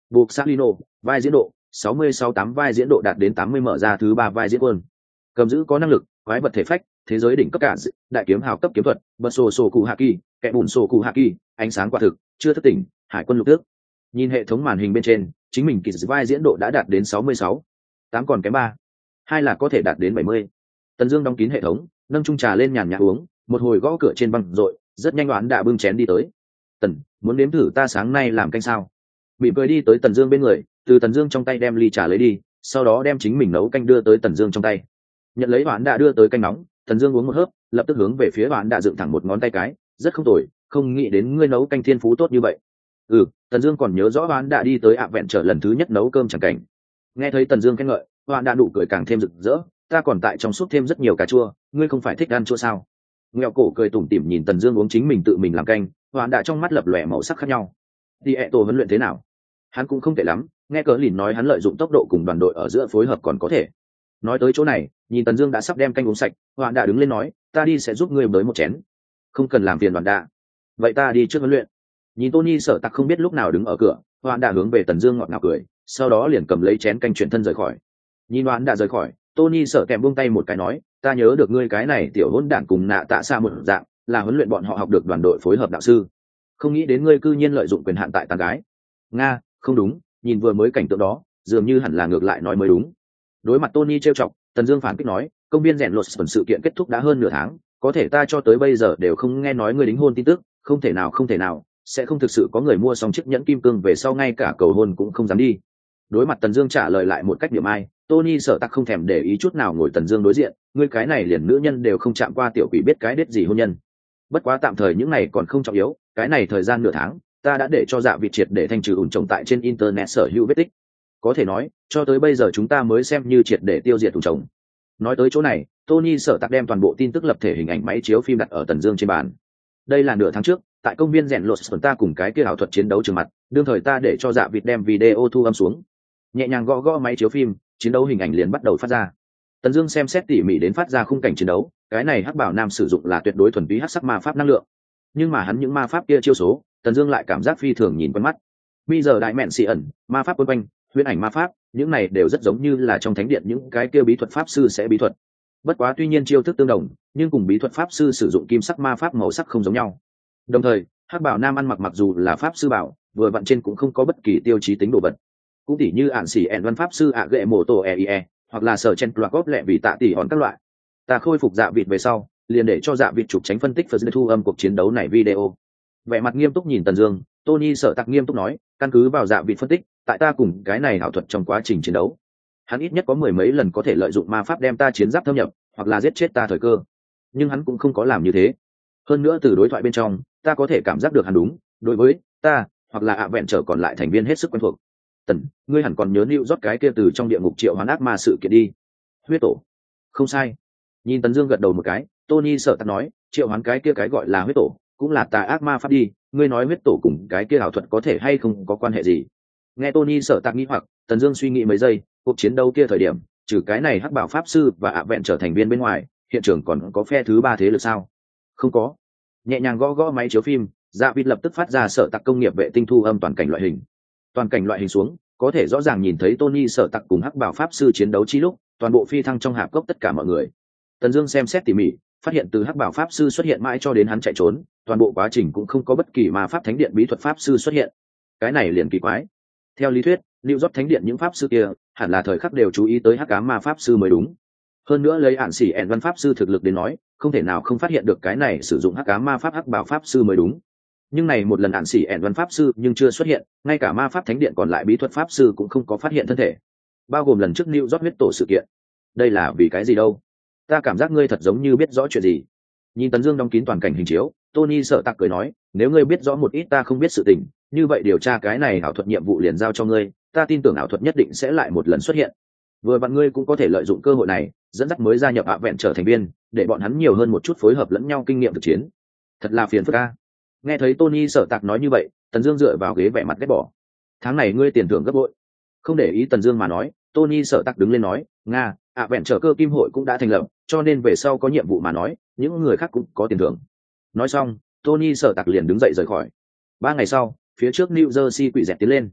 buộc Salino, vai diễn độ 66-8 vai diễn độ đạt đến 80 mở ra thứ 3 vai diễn quân. Cầm giữ có năng lực, quái vật thể phách, thế giới đỉnh cấp cả, đại kiếm hào cấp kiếm thuật, bật sổ cụ hạ kỳ, kẻ bùn sổ cụ hạ kỳ, ánh sáng quả thực, chưa thức tỉnh, hải quân lục tước. Nhìn hệ thống màn hình bên trên, chính mình kỳ vai diễn độ đã đạt đến 66, 8 còn kém 3, 2 là có thể đạt đến 70. Tần Dương đóng kín hệ thống, nâng chung trà lên nhàn nhã uống, một hồi gõ cửa trên băng rội, rất nhanh đoán đã bưng chén đi tới. Tần, muốn nếm thử ta sáng nay làm canh sao? Mỉm cười đi tới Tần Dương bên người, từ Tần Dương trong tay đem ly trà lấy đi, sau đó đem chính mình nấu canh đưa tới Tần Dương trong tay. Nhận lấy đoán đã đưa tới canh nóng, Tần Dương uống một hớp, lập tức hướng về phía đoán đã dựng thẳng một ngón tay cái, rất không tồi, không nghĩ đến ngươi nấu canh thiên phú tốt như vậy. Tần Dương còn nhớ rõ đoán đã đi tới ạ vẹn trở lần thứ nhất nấu cơm chẳng cảnh. Nghe thấy Tần Dương khen ngợi, đoán đã nụ cười càng thêm rực rỡ, ta còn tại trong súp thêm rất nhiều cà chua, ngươi không phải thích ăn chua sao? Ngẹo cổ cười tủm tỉm nhìn Tần Dương uống chính mình tự mình làm canh, đoán đã trong mắt lập lòe màu sắc khác nhau. Đi ẹ tổ huấn luyện thế nào? Hắn cũng không tệ lắm, nghe cờ lìn nói hắn lợi dụng tốc độ cùng đoàn đội ở giữa phối hợp còn có thể. Nói tới chỗ này, nhìn Tần Dương đã sắp đem canh uống sạch, Hoạn đã đứng lên nói, ta đi sẽ giúp ngươi bới một chén. Không cần làm phiền Đoàn Đa. Vậy ta đi trước huấn luyện. Nhìn Tony Sở Tặc không biết lúc nào đứng ở cửa, Hoạn đã hướng về Tần Dương ngọt ngào cười, sau đó liền cầm lấy chén canh chuyển thân rời khỏi. Nhìn Hoạn đã rời khỏi, Tony Sở kèm buông tay một cái nói, ta nhớ được ngươi cái này tiểu hỗn đản cùng nạ tạ xa một dạng, là huấn luyện bọn họ học được đoàn đội phối hợp đạo sư. Không nghĩ đến ngươi cư nhiên lợi dụng quyền hạn tại tán gái. Nga, không đúng, nhìn vừa mới cảnh tượng đó, dường như hẳn là ngược lại nói mới đúng. Đối mặt Tony trêu chọc, Tần Dương phản kích nói, công viên rèn lột phần sự kiện kết thúc đã hơn nửa tháng, có thể ta cho tới bây giờ đều không nghe nói ngươi đính hôn tin tức, không thể nào, sẽ không thực sự có người mua xong chiếc nhẫn kim cương về sau ngay cả cầu hôn cũng không dám đi. Đối mặt Tần Dương trả lời lại một cách niệm ai, Tony Sở Tặc không thèm để ý chút nào ngồi Tần Dương đối diện, ngươi cái này liền nữ nhân đều không chạm qua tiểu quỷ biết cái đết gì hôn nhân. Bất quá tạm thời những này còn không trọng yếu, cái này thời gian nửa tháng, ta đã để cho Dạ Vịt triệt để thanh trừ ủn trồng tại trên internet sở hữu vết tích. Có thể nói, cho tới bây giờ chúng ta mới xem như triệt để tiêu diệt ủn trồng. Nói tới chỗ này, Tony Sở Tặc đem toàn bộ tin tức lập thể hình ảnh máy chiếu phim đặt ở Tần Dương trên bàn. Đây là nửa tháng trước, tại công viên rèn lột ta cùng cái kia ảo thuật chiến đấu trường mặt, đương thời ta để cho Dạ Vịt đem video thu âm xuống. Nhẹ nhàng gõ gõ máy chiếu phim, chiến đấu hình ảnh liền bắt đầu phát ra. Tần Dương xem xét tỉ mỉ đến phát ra khung cảnh chiến đấu, cái này Hắc Bảo Nam sử dụng là tuyệt đối thuần túy hắc sắc ma pháp năng lượng. Nhưng mà hắn những ma pháp kia chiêu số, Tần Dương lại cảm giác phi thường nhìn quen mắt. Bây giờ đại mện xì ẩn, ma pháp quấn quanh, huyễn ảnh ma pháp, những này đều rất giống như là trong thánh điện những cái kia bí thuật pháp sư sẽ bí thuật. Bất quá tuy nhiên chiêu thức tương đồng, nhưng cùng bí thuật pháp sư sử dụng kim sắc ma pháp màu sắc không giống nhau. Đồng thời, Hắc Bảo Nam ăn mặc dù là pháp sư bảo, vừa vặn trên cũng không có bất kỳ tiêu chí tính đồ vật. Cũng tỉ như ản xỉ ẻn văn pháp sư ạ gệ mổ tổ EIE, hoặc là sở chen plug góp lẹ vì tạ tỷ hòn các loại. Ta khôi phục Dạ Vịt về sau, liền để cho Dạ Vịt chụp tránh phân tích và thu âm cuộc chiến đấu này video. Vẻ mặt nghiêm túc nhìn Tần Dương, Tony Sở Tặc nghiêm túc nói, căn cứ vào Dạ Vịt phân tích, tại ta cùng cái này ảo thuật trong quá trình chiến đấu, hắn ít nhất có mười mấy lần có thể lợi dụng ma pháp đem ta chiến giáp thâm nhập, hoặc là giết chết ta thời cơ. Nhưng hắn cũng không có làm như thế. Hơn nữa từ đối thoại bên trong, ta có thể cảm giác được hắn đúng, đối với ta, hoặc là ạ vẹn trở còn lại thành viên hết sức quen thuộc. Tần, ngươi hẳn còn nhớ Lưu rót cái kia từ trong địa ngục triệu hoán ác ma sự kiện đi. Huyết tổ. Không sai. Nhìn Tần Dương gật đầu một cái, Tony Sở Tặc nói, triệu hoán cái kia cái gọi là huyết tổ, cũng là tà ác ma pháp đi, ngươi nói huyết tổ cùng cái kia ảo thuật có thể hay không có quan hệ gì? Nghe Tony Sở Tặc nghĩ hoặc, Tần Dương suy nghĩ mấy giây, cuộc chiến đấu kia thời điểm, trừ cái này Hắc Bảo pháp sư và ạ vẹn trở thành viên bên ngoài, hiện trường còn có phe thứ ba thế lực sao? Không có. Nhẹ nhàng gõ gõ máy chiếu phim, Dạ Vịt lập tức phát ra Sở Tặc công nghiệp vệ tinh thu âm toàn cảnh loại hình. Toàn cảnh loại hình xuống, có thể rõ ràng nhìn thấy Tony Sở Tặc cùng Hắc Bảo pháp sư chiến đấu chi lúc, toàn bộ phi thăng trong hạp cốc tất cả mọi người. Tần Dương xem xét tỉ mỉ, phát hiện từ Hắc Bảo pháp sư xuất hiện mãi cho đến hắn chạy trốn, toàn bộ quá trình cũng không có bất kỳ ma pháp thánh điện bí thuật pháp sư xuất hiện. Cái này liền kỳ quái. Theo lý thuyết, Lưu rót thánh điện những pháp sư kia, hẳn là thời khắc đều chú ý tới hắc ám ma pháp sư mới đúng. Hơn nữa lấy ản xỉ ẻn văn pháp sư thực lực đến nói, không thể nào không phát hiện được cái này sử dụng hắc ám ma pháp hắc bảo pháp sư mới đúng. Nhưng này một lần ản xỉ ẻn văn pháp sư nhưng chưa xuất hiện, ngay cả ma pháp thánh điện còn lại bí thuật pháp sư cũng không có phát hiện thân thể, bao gồm lần trước Lưu rót huyết tổ sự kiện. Đây là vì cái gì đâu? Ta cảm giác ngươi thật giống như biết rõ chuyện gì. Nhìn Tần Dương đóng kín toàn cảnh hình chiếu, Tony Sở Tặc cười nói, nếu ngươi biết rõ một ít ta không biết sự tình, như vậy điều tra cái này ảo thuật nhiệm vụ liền giao cho ngươi, ta tin tưởng ảo thuật nhất định sẽ lại một lần xuất hiện. Vừa vặn ngươi cũng có thể lợi dụng cơ hội này, dẫn dắt mới gia nhập ạ vẹn trở thành viên, để bọn hắn nhiều hơn một chút phối hợp lẫn nhau kinh nghiệm thực chiến. Thật là phiền phức a. Nghe thấy Tony Sở Tặc nói như vậy, Tần Dương dựa vào ghế vẻ mặt ghét bỏ. Tháng này ngươi tiền thưởng gấp bội. Không để ý Tần Dương mà nói, Tony Sở Tặc đứng lên nói, nga, ạ vẹn trở cơ kim hội cũng đã thành lập, cho nên về sau có nhiệm vụ mà nói, những người khác cũng có tiền thưởng. Nói xong, Tony Sở Tặc liền đứng dậy rời khỏi. 3 ngày sau, phía trước New Jersey quỷ dẹt tiến lên.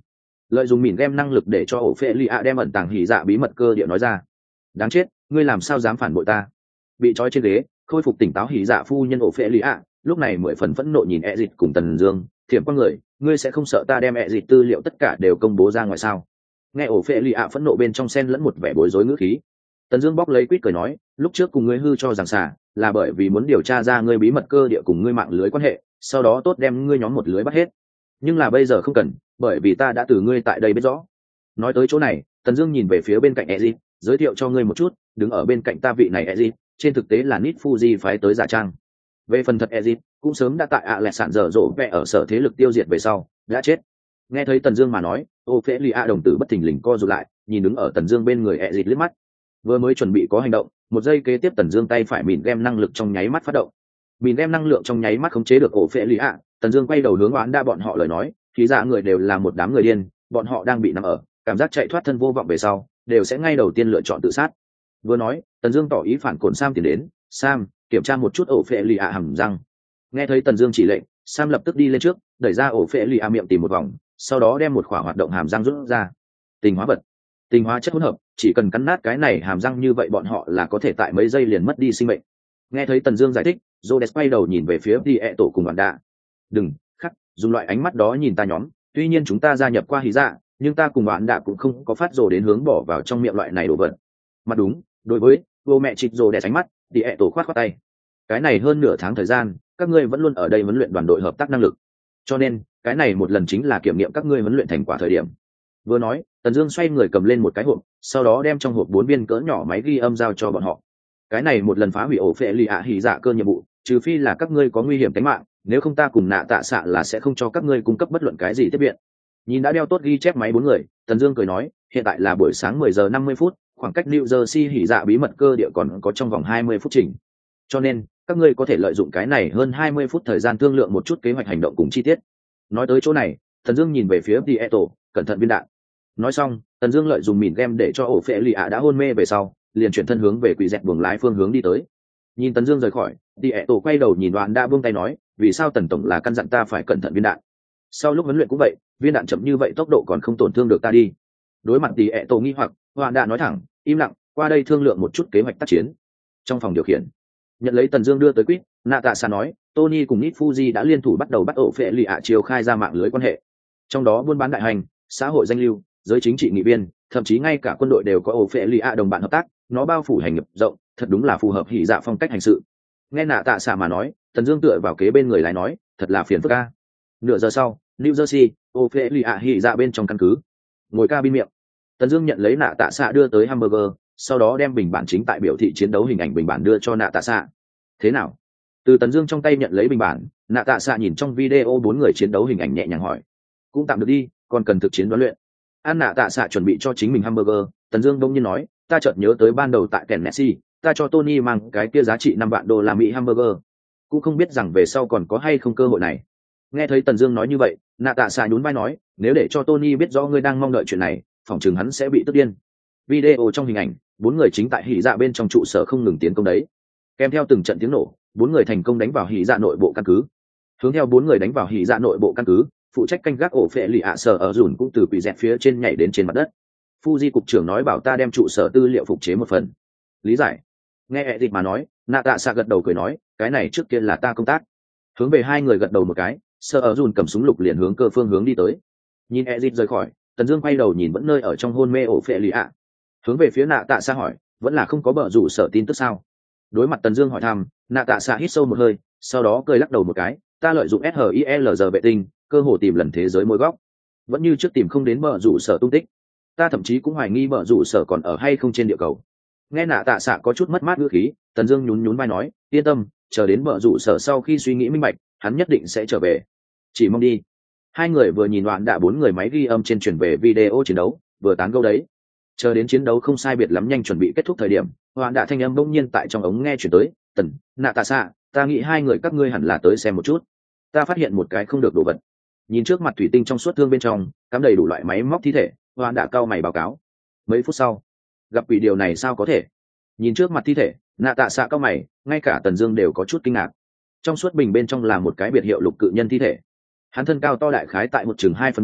lợi dụng mìn game năng lực để cho ổ phệ lì ạ đem ẩn tàng hỉ dạ bí mật cơ địa nói ra. Đáng chết, ngươi làm sao dám phản bội ta? Bị trói trên ghế khôi phục tỉnh táo hỉ dạ phu nhân ổ phệ lì ạ lúc này mười phần phẫn nộ nhìn Ezic cùng Tần Dương, thiểm qua người, ngươi sẽ không sợ ta đem Ezic tư liệu tất cả đều công bố ra ngoài sao? Nghe ổ phệ lì ạ phẫn nộ bên trong xen lẫn một vẻ bối rối ngữ khí. Tần Dương bóc lấy quýt cười nói, lúc trước cùng ngươi hư cho rằng xả, là bởi vì muốn điều tra ra ngươi bí mật cơ địa cùng ngươi mạng lưới quan hệ, sau đó tốt đem ngươi nhóm một lưới bắt hết. Nhưng là bây giờ không cần, bởi vì ta đã từ ngươi tại đây biết rõ. Nói tới chỗ này, Tần Dương nhìn về phía bên cạnh Ezic, giới thiệu cho ngươi một chút, đứng ở bên cạnh ta vị này Ezic, trên thực tế là Nit Fuji phái tới giả trang. Về phần thật Ezic, cũng sớm đã tại Alexander rộ vẽ ở sở thế lực tiêu diệt về sau, đã chết. Nghe thấy Tần Dương mà nói, Ophelia đồng tử bất thình lình co rụt lại, nhìn đứng ở Tần Dương bên người Ezic liếc mắt. Vừa mới chuẩn bị có hành động, một giây kế tiếp Tần Dương tay phải mìn game năng lực trong nháy mắt phát động. Mìn game năng lượng trong nháy mắt khống chế được Ophelia, Tần Dương quay đầu hướng oán đa bọn họ lời nói, thì ra người đều là một đám người điên, bọn họ đang bị nằm ở, cảm giác chạy thoát thân vô vọng về sau, đều sẽ ngay đầu tiên lựa chọn tự sát. Vừa nói, Tần Dương tỏ ý phản cồn Sam tiến đến, Sam, kiểm tra một chút Ophelia hàm răng. Nghe thấy Tần Dương chỉ lệnh, Sam lập tức đi lên trước, đẩy ra Ophelia miệng tìm một vòng, sau đó đem một khỏa hoạt động hàm răng rút ra. Tình hóa vật, tình hóa chất hỗn hợp, chỉ cần cắn nát cái này hàm răng như vậy bọn họ là có thể tại mấy giây liền mất đi sinh mệnh. Nghe thấy Tần Dương giải thích, Rhodes quay đầu nhìn về phía Die tổ cùng Vạn Đạ. Đừng, khắc, dùng loại ánh mắt đó nhìn ta nhóm, tuy nhiên chúng ta gia nhập qua hí dạ, nhưng ta cùng Vạn Đạ cũng không có phát rồ đến hướng bỏ vào trong miệng loại này đồ vật. Mà đúng, đối với vô mẹ chích Rhodes ánh mắt, Die tổ khoát tay. Cái này hơn nửa tháng thời gian, các ngươi vẫn luôn ở đây huấn luyện đoàn đội hợp tác năng lực. Cho nên, cái này một lần chính là kiểm nghiệm các ngươi huấn luyện thành quả thời điểm. Vừa nói, Tần Dương xoay người cầm lên một cái hộp, sau đó đem trong hộp 4 viên cỡ nhỏ máy ghi âm giao cho bọn họ. Cái này một lần phá hủy ổ phệ lì ạ hỉ dạ cơ nhiệm vụ, trừ phi là các ngươi có nguy hiểm tính mạng, nếu không ta cùng nạ tạ xạ là sẽ không cho các ngươi cung cấp bất luận cái gì tiếp viện. Nhìn đã đeo tốt ghi chép máy 4 người, Tần Dương cười nói, hiện tại là buổi sáng 10 giờ 50 phút, khoảng cách New Jersey hỉ dạ bí mật cơ địa còn có trong vòng 20 phút trình. Cho nên, các ngươi có thể lợi dụng cái này hơn 20 phút thời gian thương lượng một chút kế hoạch hành động cùng chi tiết. Nói tới chỗ này, Tần Dương nhìn về phía Tieto, cẩn thận viên đạn. Nói xong, Tần Dương lợi dụng mìn game để cho ổ phệ lì ạ đã hôn mê về sau, liền chuyển thân hướng về quỷ dẹt buồng lái phương hướng đi tới. Nhìn Tần Dương rời khỏi, Tieto quay đầu nhìn Đoàn đã buông tay nói, vì sao Tần tổng là căn dặn ta phải cẩn thận viên đạn? Sau lúc huấn luyện cũng vậy, viên đạn chậm như vậy tốc độ còn không tổn thương được ta đi. Đối mặt Tieto nghi hoặc, Đoàn đã nói thẳng, im lặng, qua đây thương lượng một chút kế hoạch tác chiến. Trong phòng điều khiển, nhận lấy Tần Dương đưa tới quýt, Natasha nói, Tony cùng Nit Fuji đã liên thủ bắt đầu bắt ổ phệ lì ạ chiều khai ra mạng lưới quan hệ. Trong đó buôn bán đại hành, xã hội danh lưu, giới chính trị nghị viên, thậm chí ngay cả quân đội đều có ổ phệ lì ạ đồng bạn hợp tác, nó bao phủ hành nghiệp rộng, thật đúng là phù hợp hỉ dạ phong cách hành sự. Nghe Natasha mà nói, Tần Dương tựa vào kế bên người lái nói, thật là phiền phức a. Nửa giờ sau, New Jersey, ổ phệ lì ạ hỉ dạ bên trong căn cứ. Ngồi cabin miệng, Tần Dương nhận lấy Natasha đưa tới hamburger, sau đó đem bình bản chính tại biểu thị chiến đấu hình ảnh bình bản đưa cho Natasha. Thế nào? Từ Tần Dương trong tay nhận lấy bình bản, Natasha nhìn trong video 4 người chiến đấu hình ảnh nhẹ nhàng hỏi, cũng tạm được đi, còn cần thực chiến huấn luyện. An Natasha chuẩn bị cho chính mình hamburger, Tần Dương đông nhiên nói, ta chợt nhớ tới ban đầu tại Tennessee, ta cho Tony mang cái kia giá trị $5 hamburger, cũng không biết rằng về sau còn có hay không cơ hội này. Nghe thấy Tần Dương nói như vậy, Natasha nhún vai nói, nếu để cho Tony biết rõ ngươi đang mong đợi chuyện này, phỏng chừng hắn sẽ bị tức điên. Video trong hình ảnh, 4 người chính tại hỉ dạ bên trong trụ sở không ngừng tiến công đấy. Kèm theo từng trận tiếng nổ, 4 người thành công đánh vào hỉ dạ nội bộ căn cứ. Hướng theo 4 người đánh vào hỉ dạ nội bộ căn cứ, phụ trách canh gác ổ phệ lì ạ sở ở dùn cũng từ quỷ dẹt phía trên nhảy đến trên mặt đất. Fuji cục trưởng nói bảo ta đem trụ sở tư liệu phục chế một phần. Lý giải. Nghe ẹ dịch mà nói, Natasha gật đầu cười nói, cái này trước kia là ta công tác. Hướng về 2 người gật đầu một cái, sở ở dùn cầm súng lục liền hướng cơ phương hướng đi tới. Nhìn ẹ dịch rời khỏi, Tần Dương quay đầu nhìn vẫn nơi ở trong hôn mê ổ phệ lì ạ. Hướng về phía Natasha hỏi, vẫn là không có bợ rủ sở tin tức sao? Đối mặt Tần Dương hỏi thăm, Natasha hít sâu một hơi, sau đó cười lắc đầu một cái, ta lợi dụng SHIELZ vệ tinh, cơ hồ tìm lần thế giới mỗi góc, vẫn như trước tìm không đến bợ rủ sở tung tích. Ta thậm chí cũng hoài nghi bợ rủ sở còn ở hay không trên địa cầu. Nghe Natasha có chút mất mát ngữ khí, Tần Dương nhún nhún vai nói, yên tâm, chờ đến bợ rủ sở sau khi suy nghĩ minh bạch, hắn nhất định sẽ trở về. Chỉ mong đi. 2 người vừa nhìn đoạn đã 4 người máy ghi âm trên truyền về video chiến đấu, vừa tán gẫu đấy. Chờ đến chiến đấu không sai biệt lắm nhanh chuẩn bị kết thúc thời điểm, Hoàn đã thanh âm bỗng nhiên tại trong ống nghe chuyển tới, Tần, Natasha, ta nghĩ 2 người các ngươi hẳn là tới xem một chút. Ta phát hiện một cái không được đồ vật. Nhìn trước mặt thủy tinh trong suốt thương bên trong, cắm đầy đủ loại máy móc thi thể, Hoàn đã cau mày báo cáo. Mấy phút sau, gặp quỷ điều này sao có thể? Nhìn trước mặt thi thể, Natasha cau mày, ngay cả Tần Dương đều có chút kinh ngạc. Trong suốt bình bên trong là một cái biệt hiệu lục cự nhân thi thể. Hắn thân cao to đại khái tại 1/2/3,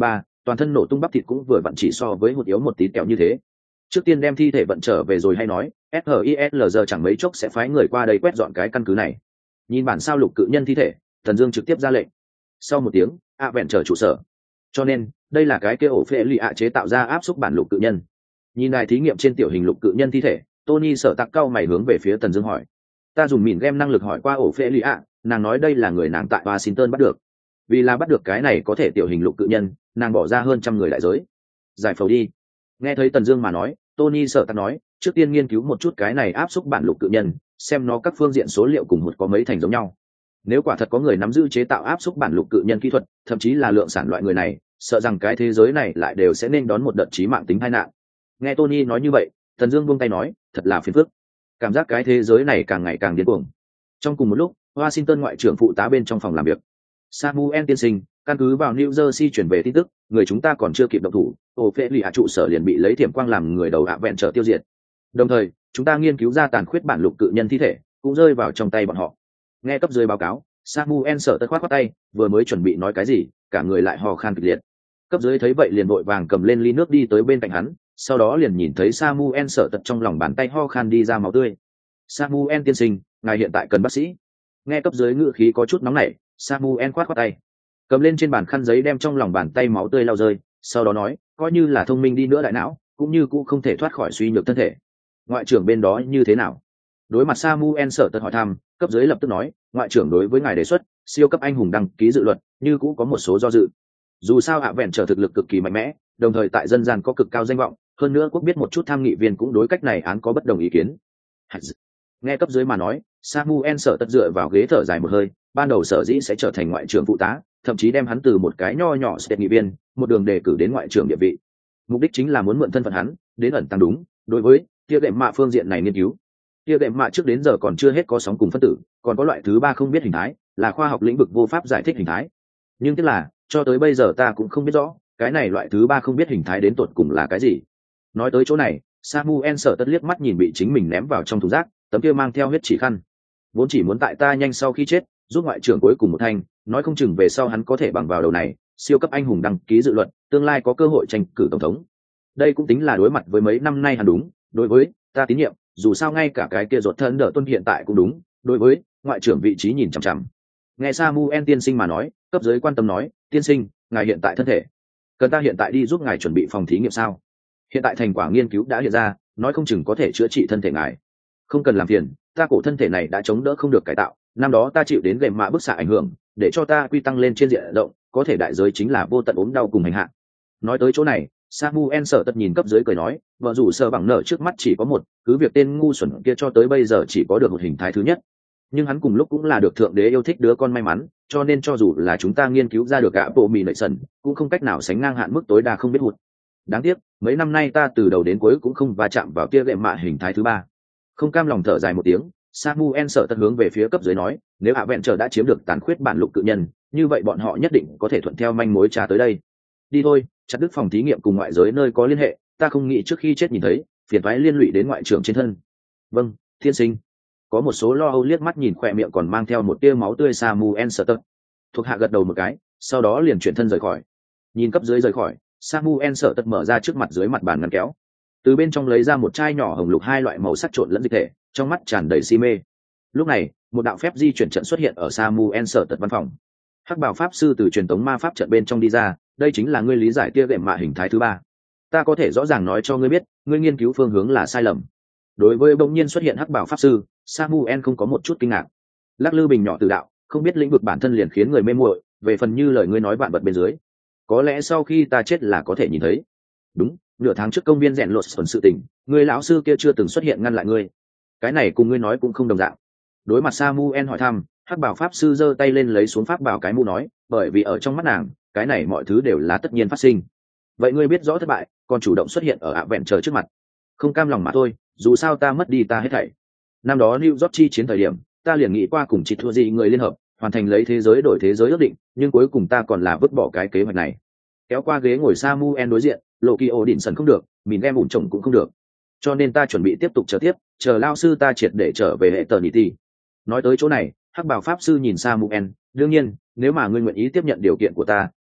toàn thân nổ tung bắp thịt cũng vừa vặn chỉ so với hụt yếu một tí kẹo như thế. Trước tiên đem thi thể vận trở về rồi hay nói, SHISLZ chẳng mấy chốc sẽ phái người qua đây quét dọn cái căn cứ này. Nhìn bản sao lục cự nhân thi thể, Tần Dương trực tiếp ra lệnh. Sau một tiếng, vẹn trở trụ sở. Cho nên, đây là cái kia ổ phệ lì chế tạo ra áp xúc bản lục cự nhân. Nhìn đài thí nghiệm trên tiểu hình lục cự nhân thi thể, Tony Sở Tạc cau mày hướng về phía Tần Dương hỏi: "Ta dùng mìn game năng lực hỏi qua ổ phệ lì nàng nói đây là người nàng tại Washington bắt được. Vì là bắt được cái này có thể tiểu hình lục cự nhân, nàng bỏ ra hơn 100 người đại giới. Giải phẫu đi." Nghe thấy Tần Dương mà nói, Tony Sở Tạc nói: "Trước tiên nghiên cứu một chút cái này áp xúc bản lục cự nhân, xem nó các phương diện số liệu cùng một có mấy thành giống nhau. Nếu quả thật có người nắm giữ chế tạo áp xúc bản lục cự nhân kỹ thuật, thậm chí là lượng sản loại người này, sợ rằng cái thế giới này lại đều sẽ nên đón một đợt chí mạng tính tai nạn." Nghe Tony nói như vậy, Tần Dương buông tay nói: "Thật là phiền phức. Cảm giác cái thế giới này càng ngày càng điên cuồng." Trong cùng một lúc, Washington ngoại trưởng phụ tá bên trong phòng làm việc. "Samuel tiên sinh, căn cứ vào New Jersey chuyển về tin tức, người chúng ta còn chưa kịp động thủ, ổ phệ lì trụ sở liền bị lấy thiểm quang làm người đầu vẹn trở tiêu diệt. Đồng thời, chúng ta nghiên cứu ra tàn khuyết bản lục cự nhân thi thể, cũng rơi vào trong tay bọn họ." Nghe cấp dưới báo cáo, Samuel sợ tất khoát tay, vừa mới chuẩn bị nói cái gì, cả người lại hò khan kịch liệt. Cấp dưới thấy vậy liền vội vàng cầm lên ly nước đi tới bên cạnh hắn, sau đó liền nhìn thấy Samuel sợ tật trong lòng bàn tay ho khan đi ra máu tươi. "Samuel tiên sinh, ngài hiện tại cần bác sĩ." Nghe cấp dưới ngữ khí có chút nóng nảy, Samuel khoát tay, cầm lên trên bàn khăn giấy đem trong lòng bàn tay máu tươi lau rơi, sau đó nói: "Coi như là thông minh đi nữa đại não, cũng như cũng không thể thoát khỏi suy nhược thân thể. Ngoại trưởng bên đó như thế nào?" Đối mặt Samuel sợ tật hỏi thăm, cấp dưới lập tức nói: "Ngoại trưởng đối với ngài đề xuất siêu cấp anh hùng đăng ký dự luật, như cũng có một số do dự. Dù sao vẹn trở thực lực cực kỳ mạnh mẽ, đồng thời tại dân gian có cực cao danh vọng, hơn nữa quốc biết một chút tham nghị viên cũng đối cách này án có bất đồng ý kiến." Nghe cấp dưới mà nói, Samuel sợ tất dựa vào ghế thở dài một hơi, ban đầu sở dĩ sẽ trở thành ngoại trưởng phụ tá, thậm chí đem hắn từ một cái nho nhỏ state nghị viên, một đường đề cử đến ngoại trưởng địa vị. Mục đích chính là muốn mượn thân phận hắn, đến ẩn tăng đúng, đối với kia đệm mạ phương diện này nghiên cứu. Kia đệm mạ trước đến giờ còn chưa hết có sóng cùng phân tử, còn có loại thứ ba không biết hình thái, là khoa học lĩnh vực vô pháp giải thích hình thái. Nhưng tức là, cho tới bây giờ ta cũng không biết rõ, cái này loại thứ ba không biết hình thái đến tột cùng là cái gì. Nói tới chỗ này, Samuel sợ tất liếc mắt nhìn bị chính mình ném vào trong thùng rác, tấm kia mang theo huyết chỉ khăn. Vốn chỉ muốn tại ta nhanh sau khi chết, giúp ngoại trưởng cuối cùng một thanh, nói không chừng về sau hắn có thể bằng vào đầu này, siêu cấp anh hùng đăng ký dự luật, tương lai có cơ hội tranh cử tổng thống. Đây cũng tính là đối mặt với mấy năm nay hắn đúng, đối với ta tín nhiệm, dù sao ngay cả cái kia ruột thân đỡ tuân hiện tại cũng đúng, đối với ngoại trưởng vị trí nhìn chằm chằm. Nghe Samuel tiên sinh mà nói, cấp dưới quan tâm nói: "Tiên sinh, ngài hiện tại thân thể, cần ta hiện tại đi giúp ngài chuẩn bị phòng thí nghiệm sao? Hiện tại thành quả nghiên cứu đã hiện ra, nói không chừng có thể chữa trị thân thể ngài. Không cần làm phiền, ta cổ thân thể này đã chống đỡ không được cải tạo, năm đó ta chịu đến gệm mạ bức xạ ảnh hưởng, để cho ta quy tăng lên trên diện rộng, có thể đại giới chính là vô tận ốm đau cùng hành hạ." Nói tới chỗ này, Samuel sợ tật nhìn cấp dưới cười nói: "Vợ rủ sơ bằng nợ trước mắt chỉ có một, cứ việc tên ngu xuẩn kia cho tới bây giờ chỉ có được một hình thái thứ nhất, nhưng hắn cùng lúc cũng là được thượng đế yêu thích đứa con may mắn, cho nên cho dù là chúng ta nghiên cứu ra được cả bộ mì nảy sần, cũng không cách nào sánh ngang hạn mức tối đa không biết hụt. Đáng tiếc, mấy năm nay ta từ đầu đến cuối cũng không va chạm vào kia gệm mạ hình thái thứ ba." Không cam lòng thở dài một tiếng, Samuel sợ tật hướng về phía cấp dưới nói: "Nếu vẹn trở đã chiếm được tàn khuyết bản lục cự nhân, như vậy bọn họ nhất định có thể thuận theo manh mối tra tới đây. Đi thôi, chặt đứt phòng thí nghiệm cùng ngoại giới nơi có liên hệ, ta không nghĩ trước khi chết nhìn thấy phiền toái liên lụy đến ngoại trưởng trên thân." "Vâng, thiên sinh." Có một số lo âu liếc mắt nhìn khỏe miệng còn mang theo một tia máu tươi Samuel sợ tật. Thuộc hạ gật đầu một cái, sau đó liền chuyển thân rời khỏi. Nhìn cấp dưới rời khỏi, Samuel sợ tật mở ra trước mặt dưới mặt bàn ngăn kéo, từ bên trong lấy ra một chai nhỏ hồng lục hai loại màu sắc trộn lẫn dịch thể, trong mắt tràn đầy si mê. Lúc này, một đạo phép di chuyển trận xuất hiện ở Samuel sợ tật văn phòng. Hắc bảo pháp sư từ truyền tống ma pháp trận bên trong đi ra: "Đây chính là ngươi lý giải tia gệm mạ hình thái thứ ba. Ta có thể rõ ràng nói cho ngươi biết, ngươi nghiên cứu phương hướng là sai lầm." Đối với bỗng nhiên xuất hiện hắc bảo pháp sư, Samuel không có một chút kinh ngạc. Lắc lư bình nhỏ tự đạo, không biết lĩnh vực bản thân liền khiến người mê muội, về phần như lời ngươi nói bạn bật bên dưới, có lẽ sau khi ta chết là có thể nhìn thấy. Đúng, nửa tháng trước công viên rèn lột phần sự tình, người lão sư kia chưa từng xuất hiện ngăn lại ngươi. Cái này cùng ngươi nói cũng không đồng dạng. Đối mặt Samuel hỏi thăm, hắc bảo pháp sư giơ tay lên lấy xuống pháp bảo cái mũ nói: "Bởi vì ở trong mắt nàng, cái này mọi thứ đều là tất nhiên phát sinh." "Vậy ngươi biết rõ thất bại, còn chủ động xuất hiện ở vẹn chờ trước mặt." "Không cam lòng mà thôi, dù sao ta mất đi ta hết thảy. Năm đó New York chi chiến thời điểm, ta liền nghĩ qua cùng chị thua gì người liên hợp, hoàn thành lấy thế giới đổi thế giới ước định, nhưng cuối cùng ta còn là vứt bỏ cái kế hoạch này." Kéo qua ghế ngồi Samuel đối diện, lộ kỳ ổ đỉnh sần không được, mình em ủn chồng cũng không được, cho nên ta chuẩn bị tiếp tục chờ lao sư ta triệt để trở về hệ tờ nhị ti. Nói tới chỗ này, hắc bảo pháp sư nhìn Samuel: "Đương nhiên, nếu mà ngươi nguyện ý tiếp nhận điều kiện của ta,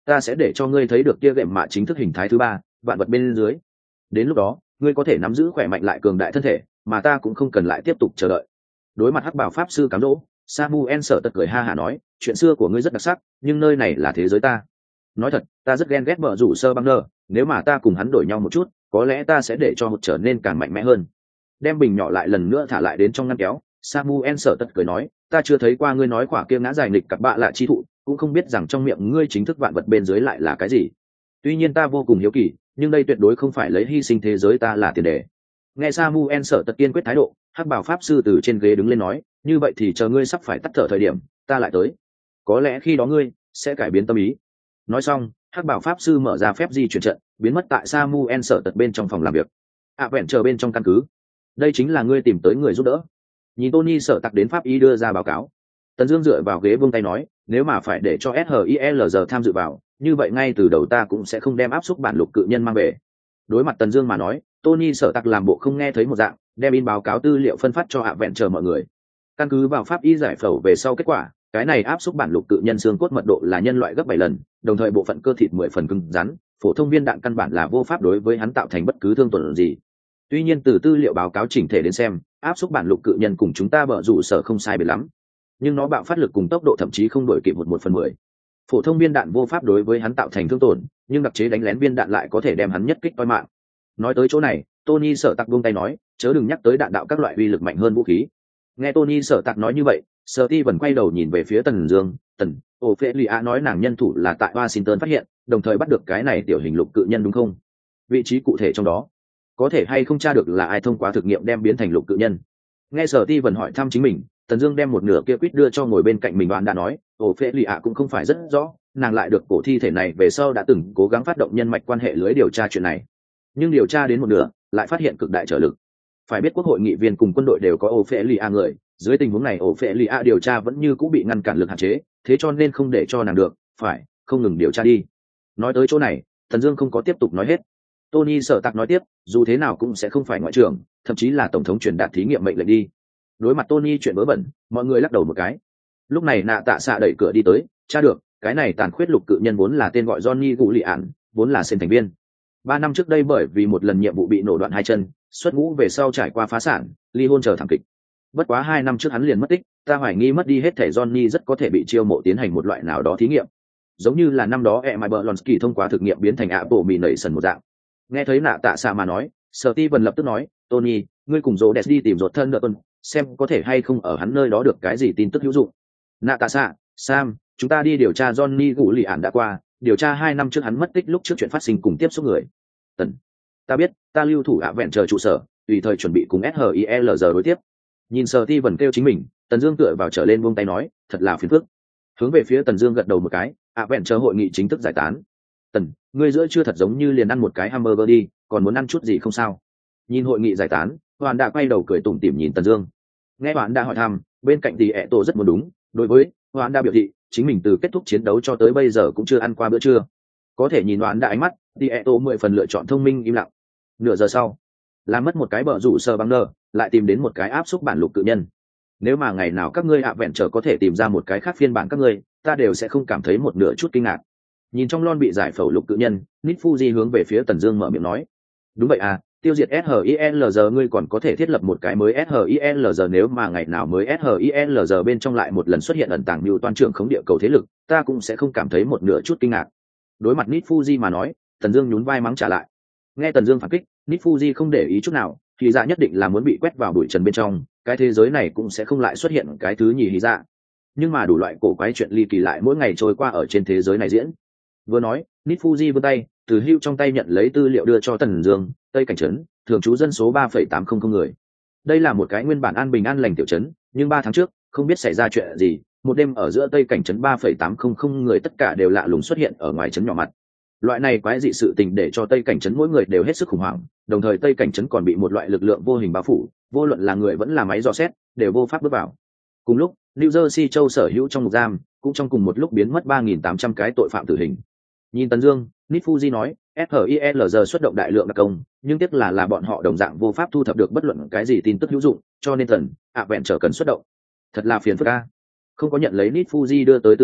ta sẽ để cho ngươi thấy được kia gệm mạ chính thức hình thái thứ ba, vạn vật bên dưới. Đến lúc đó ngươi có thể nắm giữ khỏe mạnh lại cường đại thân thể, mà ta cũng không cần lại tiếp tục chờ đợi. Đối mặt hắc bảo pháp sư cám dỗ, Samuel sợ tật cười ha hả nói, chuyện xưa của ngươi rất đặc sắc, nhưng nơi này là thế giới ta. Nói thật, ta rất ghen ghét vợ rủ sơ băng nơ, nếu mà ta cùng hắn đổi nhau một chút, có lẽ ta sẽ để cho một trở nên càng mạnh mẽ hơn. Đem bình nhỏ lại lần nữa thả lại đến trong ngăn kéo, Samuel sợ tật cười nói, ta chưa thấy qua ngươi nói quả kia ngã dài nghịch cặp bạ lạ chi thụ, cũng không biết rằng trong miệng ngươi chính thức vạn vật bên dưới lại là cái gì. Tuy nhiên ta vô cùng hiếu kỳ, nhưng đây tuyệt đối không phải lấy hy sinh thế giới ta là tiền đề. Nghe Samuel sợ tật kiên quyết thái độ, hắc bảo pháp sư từ trên ghế đứng lên nói, như vậy thì chờ ngươi sắp phải tắt thở thời điểm, ta lại tới. Có lẽ khi đó ngươi sẽ cải biến tâm ý. Nói xong, hắc bảo pháp sư mở ra phép di chuyển trận, biến mất tại Samuel sợ tật bên trong phòng làm việc. Vẹn chờ bên trong căn cứ. Đây chính là ngươi tìm tới người giúp đỡ. Nhìn Tony sợ tặc đến pháp y đưa ra báo cáo. Tần Dương dựa vào ghế buông tay nói, nếu mà phải để cho SHILG tham dự vào, như vậy ngay từ đầu ta cũng sẽ không đem áp xúc bản lục cự nhân mang về. Đối mặt Tần Dương mà nói, Tony sợ tặc làm bộ không nghe thấy một dạng, đem in báo cáo tư liệu phân phát cho vẹn chờ mọi người. Căn cứ vào pháp y giải phẫu về sau kết quả, cái này áp xúc bản lục cự nhân xương cốt mật độ là nhân loại gấp 7 lần, đồng thời bộ phận cơ thịt 10 phần cứng rắn, phổ thông viên đạn căn bản là vô pháp đối với hắn tạo thành bất cứ thương tổn gì. Tuy nhiên từ tư liệu báo cáo chỉnh thể đến xem, áp xúc bản lục cự nhân cùng chúng ta bở rủ sở không sai biệt lắm, nhưng nó bạo phát lực cùng tốc độ thậm chí không đổi kịp 1/10. Phổ thông viên đạn vô pháp đối với hắn tạo thành thương tổn, nhưng đặc chế đánh lén viên đạn lại có thể đem hắn nhất kích toi mạng. Nói tới chỗ này, Tony sợ tặc buông tay nói, chớ đừng nhắc tới đạn đạo các loại uy lực mạnh hơn vũ khí. Nghe Tony sợ tặc nói như vậy, Steven quay đầu nhìn về phía Tần Dương, Ophelia nói nàng nhân thủ là tại Washington phát hiện, đồng thời bắt được cái này tiểu hình lục cự nhân đúng không? Vị trí cụ thể trong đó, có thể hay không tra được là ai thông qua thực nghiệm đem biến thành lục cự nhân? Nghe Steven hỏi thăm chính mình, Tần Dương đem một nửa kia quýt đưa cho ngồi bên cạnh mình Đoạn đã nói, Ophelia cũng không phải rất rõ, nàng lại được cổ thi thể này về sau đã từng cố gắng phát động nhân mạch quan hệ lưới điều tra chuyện này. Nhưng điều tra đến một nửa, lại phát hiện cực đại trở lực. Phải biết quốc hội nghị viên cùng quân đội đều có Ophelia người, dưới tình huống này Ophelia điều tra vẫn như cũng bị ngăn cản lực hạn chế, thế cho nên không để cho nàng được, phải không ngừng điều tra đi. Nói tới chỗ này, Tần Dương không có tiếp tục nói hết. Tony sợ tặc nói tiếp, dù thế nào cũng sẽ không phải ngoại trưởng, thậm chí là tổng thống truyền đạt thí nghiệm mệnh lệnh đi. Đối mặt Tony chuyện vớ vẩn, mọi người lắc đầu một cái. Lúc này Nạ Tạ Xạ đẩy cửa đi tới, tra được, cái này tàn khuyết lục cự nhân vốn là tên gọi Johnny Gù Lị Ản, vốn là sen thành viên. 3 năm trước đây bởi vì một lần nhiệm vụ bị nổ đoạn hai chân, xuất ngũ về sau trải qua phá sản, ly hôn chờ thảm kịch. Bất quá 2 năm trước hắn liền mất tích, ta hoài nghi mất đi hết thể Johnny rất có thể bị chiêu mộ tiến hành một loại nào đó thí nghiệm. Giống như là năm đó Emma Blonsky thông qua thực nghiệm biến thành Apple mì nảy sần một dạng. Nghe thấy Nạ Tạ Xạ mà nói, Steven lập tức nói, Tony, ngươi cùng Rhodes đi tìm rốt thân Norton, xem có thể hay không ở hắn nơi đó được cái gì tin tức hữu dụng. Nạ Tạ Xạ, Sam, chúng ta đi điều tra Johnny Gù Lị Ản đã qua, điều tra 2 năm trước hắn mất tích lúc trước chuyện phát sinh cùng tiếp xúc người. Tần, ta biết, ta lưu thủ vẹn chờ trụ sở, tùy thời chuẩn bị cùng SHILG đối tiếp. Nhìn Steven kêu chính mình, Tần Dương tựa vào trở lên buông tay nói, thật là phiền phức. Hướng về phía Tần Dương gật đầu một cái, vẹn chờ hội nghị chính thức giải tán. Tần, ngươi giữa chưa thật giống như liền ăn một cái hamburger đi, còn muốn ăn chút gì không sao? Nhìn hội nghị giải tán, Hoàn đã quay đầu cười tủm tỉm nhìn Tần Dương. Nghe Hoàn đã hỏi thăm, bên cạnh thì Tổ rất muốn đúng, đối với Hoàn đã biểu thị, chính mình từ kết thúc chiến đấu cho tới bây giờ cũng chưa ăn qua bữa trưa. Có thể nhìn Hoàn đã ánh mắt, thì Tổ 10 phần lựa chọn thông minh im lặng. Nửa giờ sau, làm mất một cái bờ rủ sờ băng nơ, lại tìm đến một cái áp xúc bản lục cự nhân. Nếu mà ngày nào các ngươi vẹn trở có thể tìm ra một cái khác phiên bản các ngươi, ta đều sẽ không cảm thấy một nửa chút kinh ngạc. Nhìn trong lon bị giải phẫu lục cự nhân, Nít Fuji hướng về phía Tần Dương mở miệng nói, đúng vậy à, tiêu diệt SHILG ngươi còn có thể thiết lập một cái mới SHILG, nếu mà ngày nào mới SHILG bên trong lại một lần xuất hiện ẩn tàng mưu toan trưởng khống địa cầu thế lực, ta cũng sẽ không cảm thấy một nửa chút kinh ngạc. Đối mặt Nít Fuji mà nói, Tần Dương nhún vai mắng trả lại. Nghe Tần Dương phản kích, Nít Fuji không để ý chút nào, thì dạ nhất định là muốn bị quét vào bụi trần bên trong, cái thế giới này cũng sẽ không lại xuất hiện cái thứ nhì hí dạ. Nhưng mà đủ loại cổ quái chuyện ly kỳ lại mỗi ngày trôi qua ở trên thế giới này diễn. Vừa nói, Nít Fuji vươn tay, từ hưu trong tay nhận lấy tư liệu đưa cho Tần Dương, Tây Cảnh trấn, thường trú dân số 3,800 người. Đây là một cái nguyên bản an bình an lành tiểu trấn, nhưng 3 tháng trước, không biết xảy ra chuyện gì, một đêm ở giữa Tây Cảnh trấn 3,800 người tất cả đều lạ lùng xuất hiện ở ngoài trấn nhỏ mặt. Loại này quái dị sự tình để cho Tây Cảnh trấn mỗi người đều hết sức khủng hoảng, đồng thời Tây Cảnh trấn còn bị một loại lực lượng vô hình bao phủ, vô luận là người vẫn là máy dò xét, đều vô pháp bước vào. Cùng lúc, New Jersey châu sở hữu trong ngục giam, cũng trong cùng một lúc biến mất 3.800 cái tội phạm tử hình. Nhìn Tần Dương, Nít Fuji nói, SHILG xuất động đại lượng đặc công, nhưng tiếc là bọn họ đồng dạng vô pháp thu thập được bất luận cái gì tin tức hữu dụng, cho nên vẹn trở cần xuất động. Thật là phiền phức a. Không có nhận lấy Nít Fuji đưa tới tư liệu,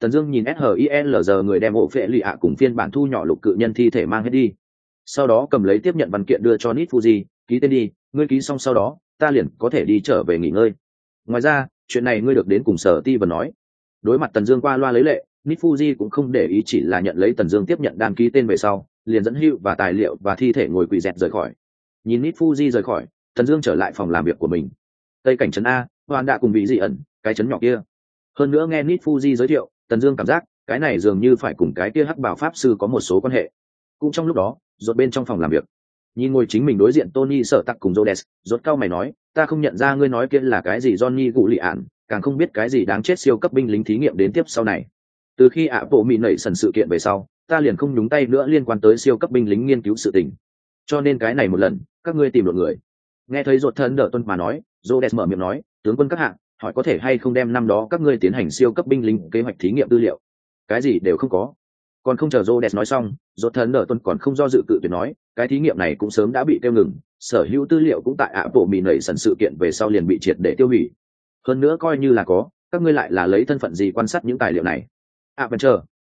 Tần Dương nhìn SHILZ người đem ổ phệ lì ạ cùng phiên bản thu nhỏ lục cự nhân thi thể mang hết đi. Sau đó cầm lấy tiếp nhận văn kiện đưa cho Nit Fuji, ký tên đi, ngươi ký xong sau đó, ta liền có thể đi trở về nghỉ ngơi. Ngoài ra, chuyện này ngươi được đến cùng Sở Ti vừa nói. Đối mặt Tần Dương qua loa lấy lệ, Nit Fuji cũng không để ý, chỉ là nhận lấy Tần Dương tiếp nhận đan ký tên về sau, liền dẫn hữu và tài liệu và thi thể ngồi quỳ dẹt rời khỏi. Nhìn Nit Fuji rời khỏi, Tần Dương trở lại phòng làm việc của mình. Tây cảnh trấn A, Hoàn đã cùng vị dị ẩn, cái trấn nhỏ kia. Hơn nữa nghe Nit Fuji giới thiệu, Tần Dương cảm giác cái này dường như phải cùng cái kia hắc bảo pháp sư có một số quan hệ. Cũng trong lúc đó, rốt bên trong phòng làm việc, nhìn ngồi chính mình đối diện Tony Sở Tặc cùng Rhodes, rốt cao mày nói, ta không nhận ra ngươi nói kia là cái gì Johnny Gụ Lị Ản, càng không biết cái gì đáng chết siêu cấp binh lính thí nghiệm đến tiếp sau này. Từ khi ạ bộ mị nảy sần sự kiện về sau, ta liền không nhúng tay nữa liên quan tới siêu cấp binh lính nghiên cứu sự tình. Cho nên cái này một lần, các ngươi tìm được người. Nghe thấy rốt thân đỡ tuân mà nói, Rhodes mở miệng nói, tướng quân các hạng, hỏi có thể hay không đem năm đó các ngươi tiến hành siêu cấp binh lính kế hoạch thí nghiệm tư liệu. Cái gì đều không có. Còn không chờ Rhodes nói xong, rốt thân đỡ tuân còn không do dự cự tuyệt nói, cái thí nghiệm này cũng sớm đã bị tiêu ngừng, sở hữu tư liệu cũng tại ạ bộ mị nảy sần sự kiện về sau liền bị triệt để tiêu hủy. Hơn nữa coi như là có, các ngươi lại là lấy thân phận gì quan sát những tài liệu này? Adventure.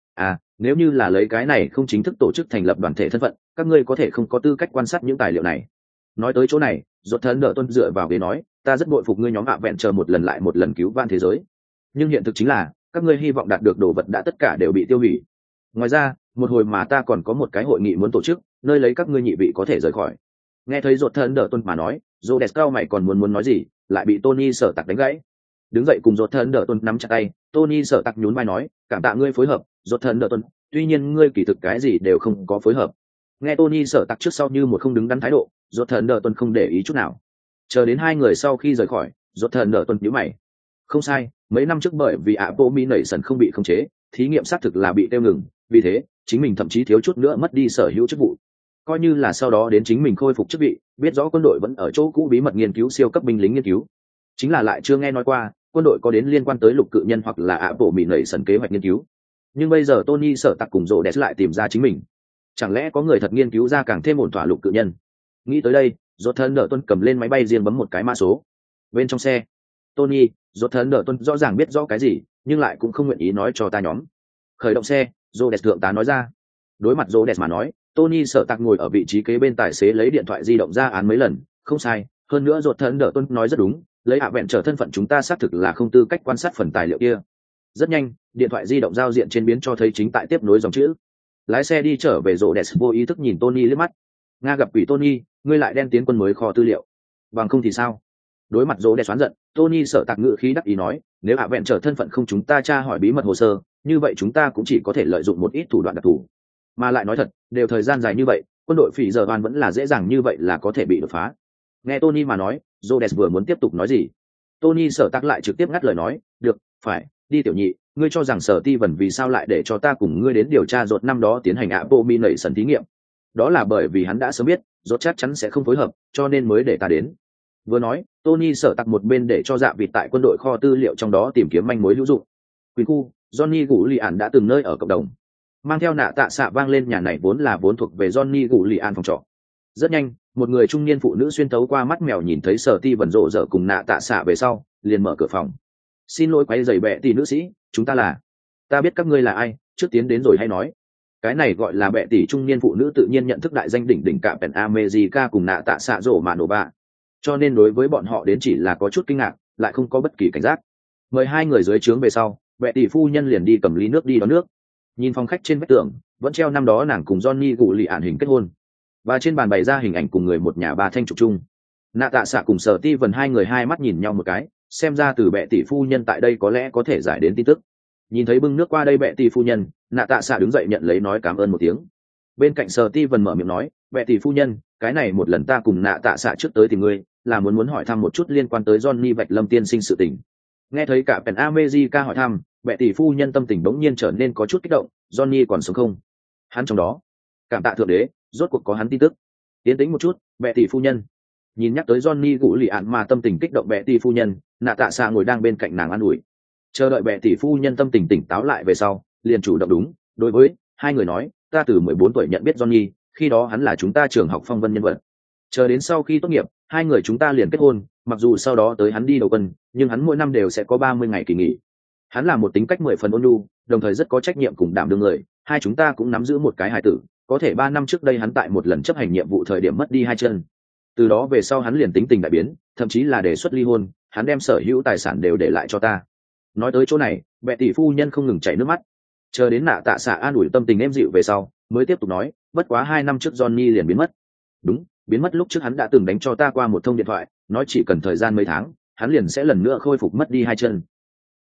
Nếu như là lấy cái này không chính thức tổ chức thành lập đoàn thể thân phận, các ngươi có thể không có tư cách quan sát những tài liệu này. Nói tới chỗ này, rốt thân đỡ tuân dựa vào ghế nói, ta rất bội phục ngươi nhóm Adventure một lần lại một lần cứu vãn thế giới. Nhưng hiện thực chính là, các ngươi hy vọng đạt được đồ vật đã tất cả đều bị tiêu hủy. Ngoài ra, một hồi mà ta còn có một cái hội nghị muốn tổ chức, nơi lấy các ngươi nhị vị có thể rời khỏi. Nghe thấy rốt thân đỡ tuân mà nói, Rhodes cao mày còn muốn nói gì, lại bị Tony Sở Tặc đánh gãy. Đứng dậy cùng rốt thân đỡ tuân nắm chặt tay, Tony Sở Tặc nhún vai nói, cảm tạ ngươi phối hợp, rốt thân đỡ tuân, tuy nhiên ngươi kỳ thực cái gì đều không có phối hợp. Nghe Tony Sở Tặc trước sau như một không đứng đắn thái độ, rốt thân đỡ tuân không để ý chút nào. Chờ đến hai người sau khi rời khỏi, rốt thân đỡ tuân nhíu mày. Không sai, mấy năm trước bởi vì Abomination không bị khống chế, thí nghiệm xác thực là bị tiêu ngừng, vì thế chính mình thậm chí thiếu chút nữa mất đi sở hữu chức vụ. Coi như là sau đó đến chính mình khôi phục chức vị, biết rõ quân đội vẫn ở chỗ cũ bí mật nghiên cứu siêu cấp binh lính nghiên cứu, chính là lại chưa nghe nói qua quân đội có đến liên quan tới lục cự nhân hoặc là Abomination kế hoạch nghiên cứu. Nhưng bây giờ Tony Sở Tặc cùng Rhodes lại tìm ra chính mình, chẳng lẽ có người thật nghiên cứu ra càng thêm ổn thỏa lục cự nhân? Nghĩ tới đây, rốt thân đỡ tuân cầm lên máy bay riêng bấm một cái mã số. Bên trong xe, Tony, rốt thân đỡ tuân rõ ràng biết rõ cái gì, nhưng lại cũng không nguyện ý nói cho ta nhóm. Khởi động xe, Rhodes thượng tá nói ra. Đối mặt Rhodes mà nói, Tony Sở Tặc ngồi ở vị trí kế bên tài xế lấy điện thoại di động ra án mấy lần, không sai, hơn nữa rốt thân đỡ tuân nói rất đúng, lấy hạ vẹn trở thân phận chúng ta xác thực là không tư cách quan sát phần tài liệu kia. Rất nhanh, điện thoại di động giao diện trên biến cho thấy chính tại tiếp nối dòng chữ. Lái xe đi trở về Rhodes vô ý thức nhìn Tony liếc mắt. Nga gặp quỷ Tony, ngươi lại đem tiến quân mới kho tư liệu. Bằng không thì sao? Đối mặt Rhodes oán giận, Tony Sở Tặc ngữ khí đắc ý nói, nếu hạ vẹn trở thân phận không chúng ta tra hỏi bí mật hồ sơ, như vậy chúng ta cũng chỉ có thể lợi dụng một ít thủ đoạn đặc thù. Mà lại nói thật, đều thời gian dài như vậy, quân đội phỉ giờ van vẫn là dễ dàng như vậy là có thể bị đột phá. Nghe Tony mà nói, Rhodes vừa muốn tiếp tục nói gì, Tony Sở Tặc lại trực tiếp ngắt lời nói, được, phải, đi tiểu nhị, ngươi cho rằng Sở Ti Vân vì sao lại để cho ta cùng ngươi đến điều tra rốt năm đó tiến hành Abomination thí nghiệm? Đó là bởi vì hắn đã sớm biết rốt chắc chắn sẽ không phối hợp, cho nên mới để ta đến. Vừa nói, Tony Sở Tặc một bên để cho Dạ Vịt tại quân đội kho tư liệu trong đó tìm kiếm manh mối hữu dụng. Quyền khu, Johnny Gụ Lị Ản đã từng nơi ở cộng đồng. Mang theo nạ tạ xạ vang lên, nhà này vốn là vốn thuộc về Johnny Gụ Lị Ản phòng trọ. Rất nhanh, một người trung niên phụ nữ xuyên thấu qua mắt mèo nhìn thấy Sở Ti Vân rộ rỡ cùng nạ tạ xạ về sau, liền mở cửa phòng. Xin lỗi quấy rầy bệ tỷ nữ sĩ, chúng ta là. Ta biết các ngươi là ai, trước tiến đến rồi hay nói. Cái này gọi là bệ tỷ trung niên phụ nữ tự nhiên nhận thức đại danh đỉnh đỉnh cả Pen America cùng nạ tạ xạ rộ mà nổ bạ. Cho nên đối với bọn họ đến chỉ là có chút kinh ngạc, lại không có bất kỳ cảnh giác. Mời hai người dưới trướng về sau, bệ tỷ phu nhân liền đi cầm ly nước đi đón nước. Nhìn phòng khách trên vách tường, vẫn treo năm đó nàng cùng Johnny Gụ Lị Ản hình kết hôn, và trên bàn bày ra hình ảnh cùng người một nhà ba thanh chụp chung. Nạ tạ xạ cùng Sở Ti Vân hai người hai mắt nhìn nhau một cái, xem ra từ bệ tỷ phu nhân tại đây có lẽ có thể giải đến tin tức. Nhìn thấy bưng nước qua đây bệ tỷ phu nhân, nạ tạ xạ đứng dậy nhận lấy nói cảm ơn một tiếng. Bên cạnh Sở Ti Vân mở miệng nói, bệ tỷ phu nhân, cái này một lần ta cùng nạ tạ xạ trước tới tìm ngươi, là muốn hỏi thăm một chút liên quan tới Johnny Bạch Lâm tiên sinh sự tình. Nghe thấy cả Pen America hỏi thăm, bệ tỷ phu nhân tâm tình bỗng nhiên trở nên có chút kích động. Johnny còn sống không? Hắn trong đó. Cảm tạ thượng đế, rốt cuộc có hắn tin tức. Tiến tĩnh một chút, bệ tỷ phu nhân. Nhìn nhắc tới Johnny Gụ Lị Ản mà tâm tình kích động bệ tỷ phu nhân, nạ tạ xạ ngồi đang bên cạnh nàng an ủi. Chờ đợi bệ tỷ phu nhân tâm tình tỉnh táo lại về sau, liền chủ động đúng. Đối với hai người nói, ta từ 14 tuổi nhận biết Johnny, khi đó hắn là chúng ta trường học phong vân nhân vật. Chờ đến sau khi tốt nghiệp, hai người chúng ta liền kết hôn, mặc dù sau đó tới hắn đi đầu quân, nhưng hắn mỗi năm đều sẽ có 30 ngày kỳ nghỉ. Hắn là một tính cách 10 phần ôn nhu, đồng thời rất có trách nhiệm cùng đảm đương người, hai chúng ta cũng nắm giữ một cái hài tử. Có thể 3 năm trước đây hắn tại một lần chấp hành nhiệm vụ thời điểm mất đi hai chân, từ đó về sau hắn liền tính tình đại biến, thậm chí là đề xuất ly hôn, hắn đem sở hữu tài sản đều để lại cho ta. Nói tới chỗ này, bệ tỷ phu nhân không ngừng chảy nước mắt. Chờ đến nạ tạ xạ an ủi tâm tình êm dịu về sau, mới tiếp tục nói, bất quá 2 năm trước Johnny liền biến mất. Đúng, biến mất lúc trước hắn đã từng đánh cho ta qua một thông điện thoại, nói chỉ cần thời gian mấy tháng, hắn liền sẽ lần nữa khôi phục mất đi hai chân.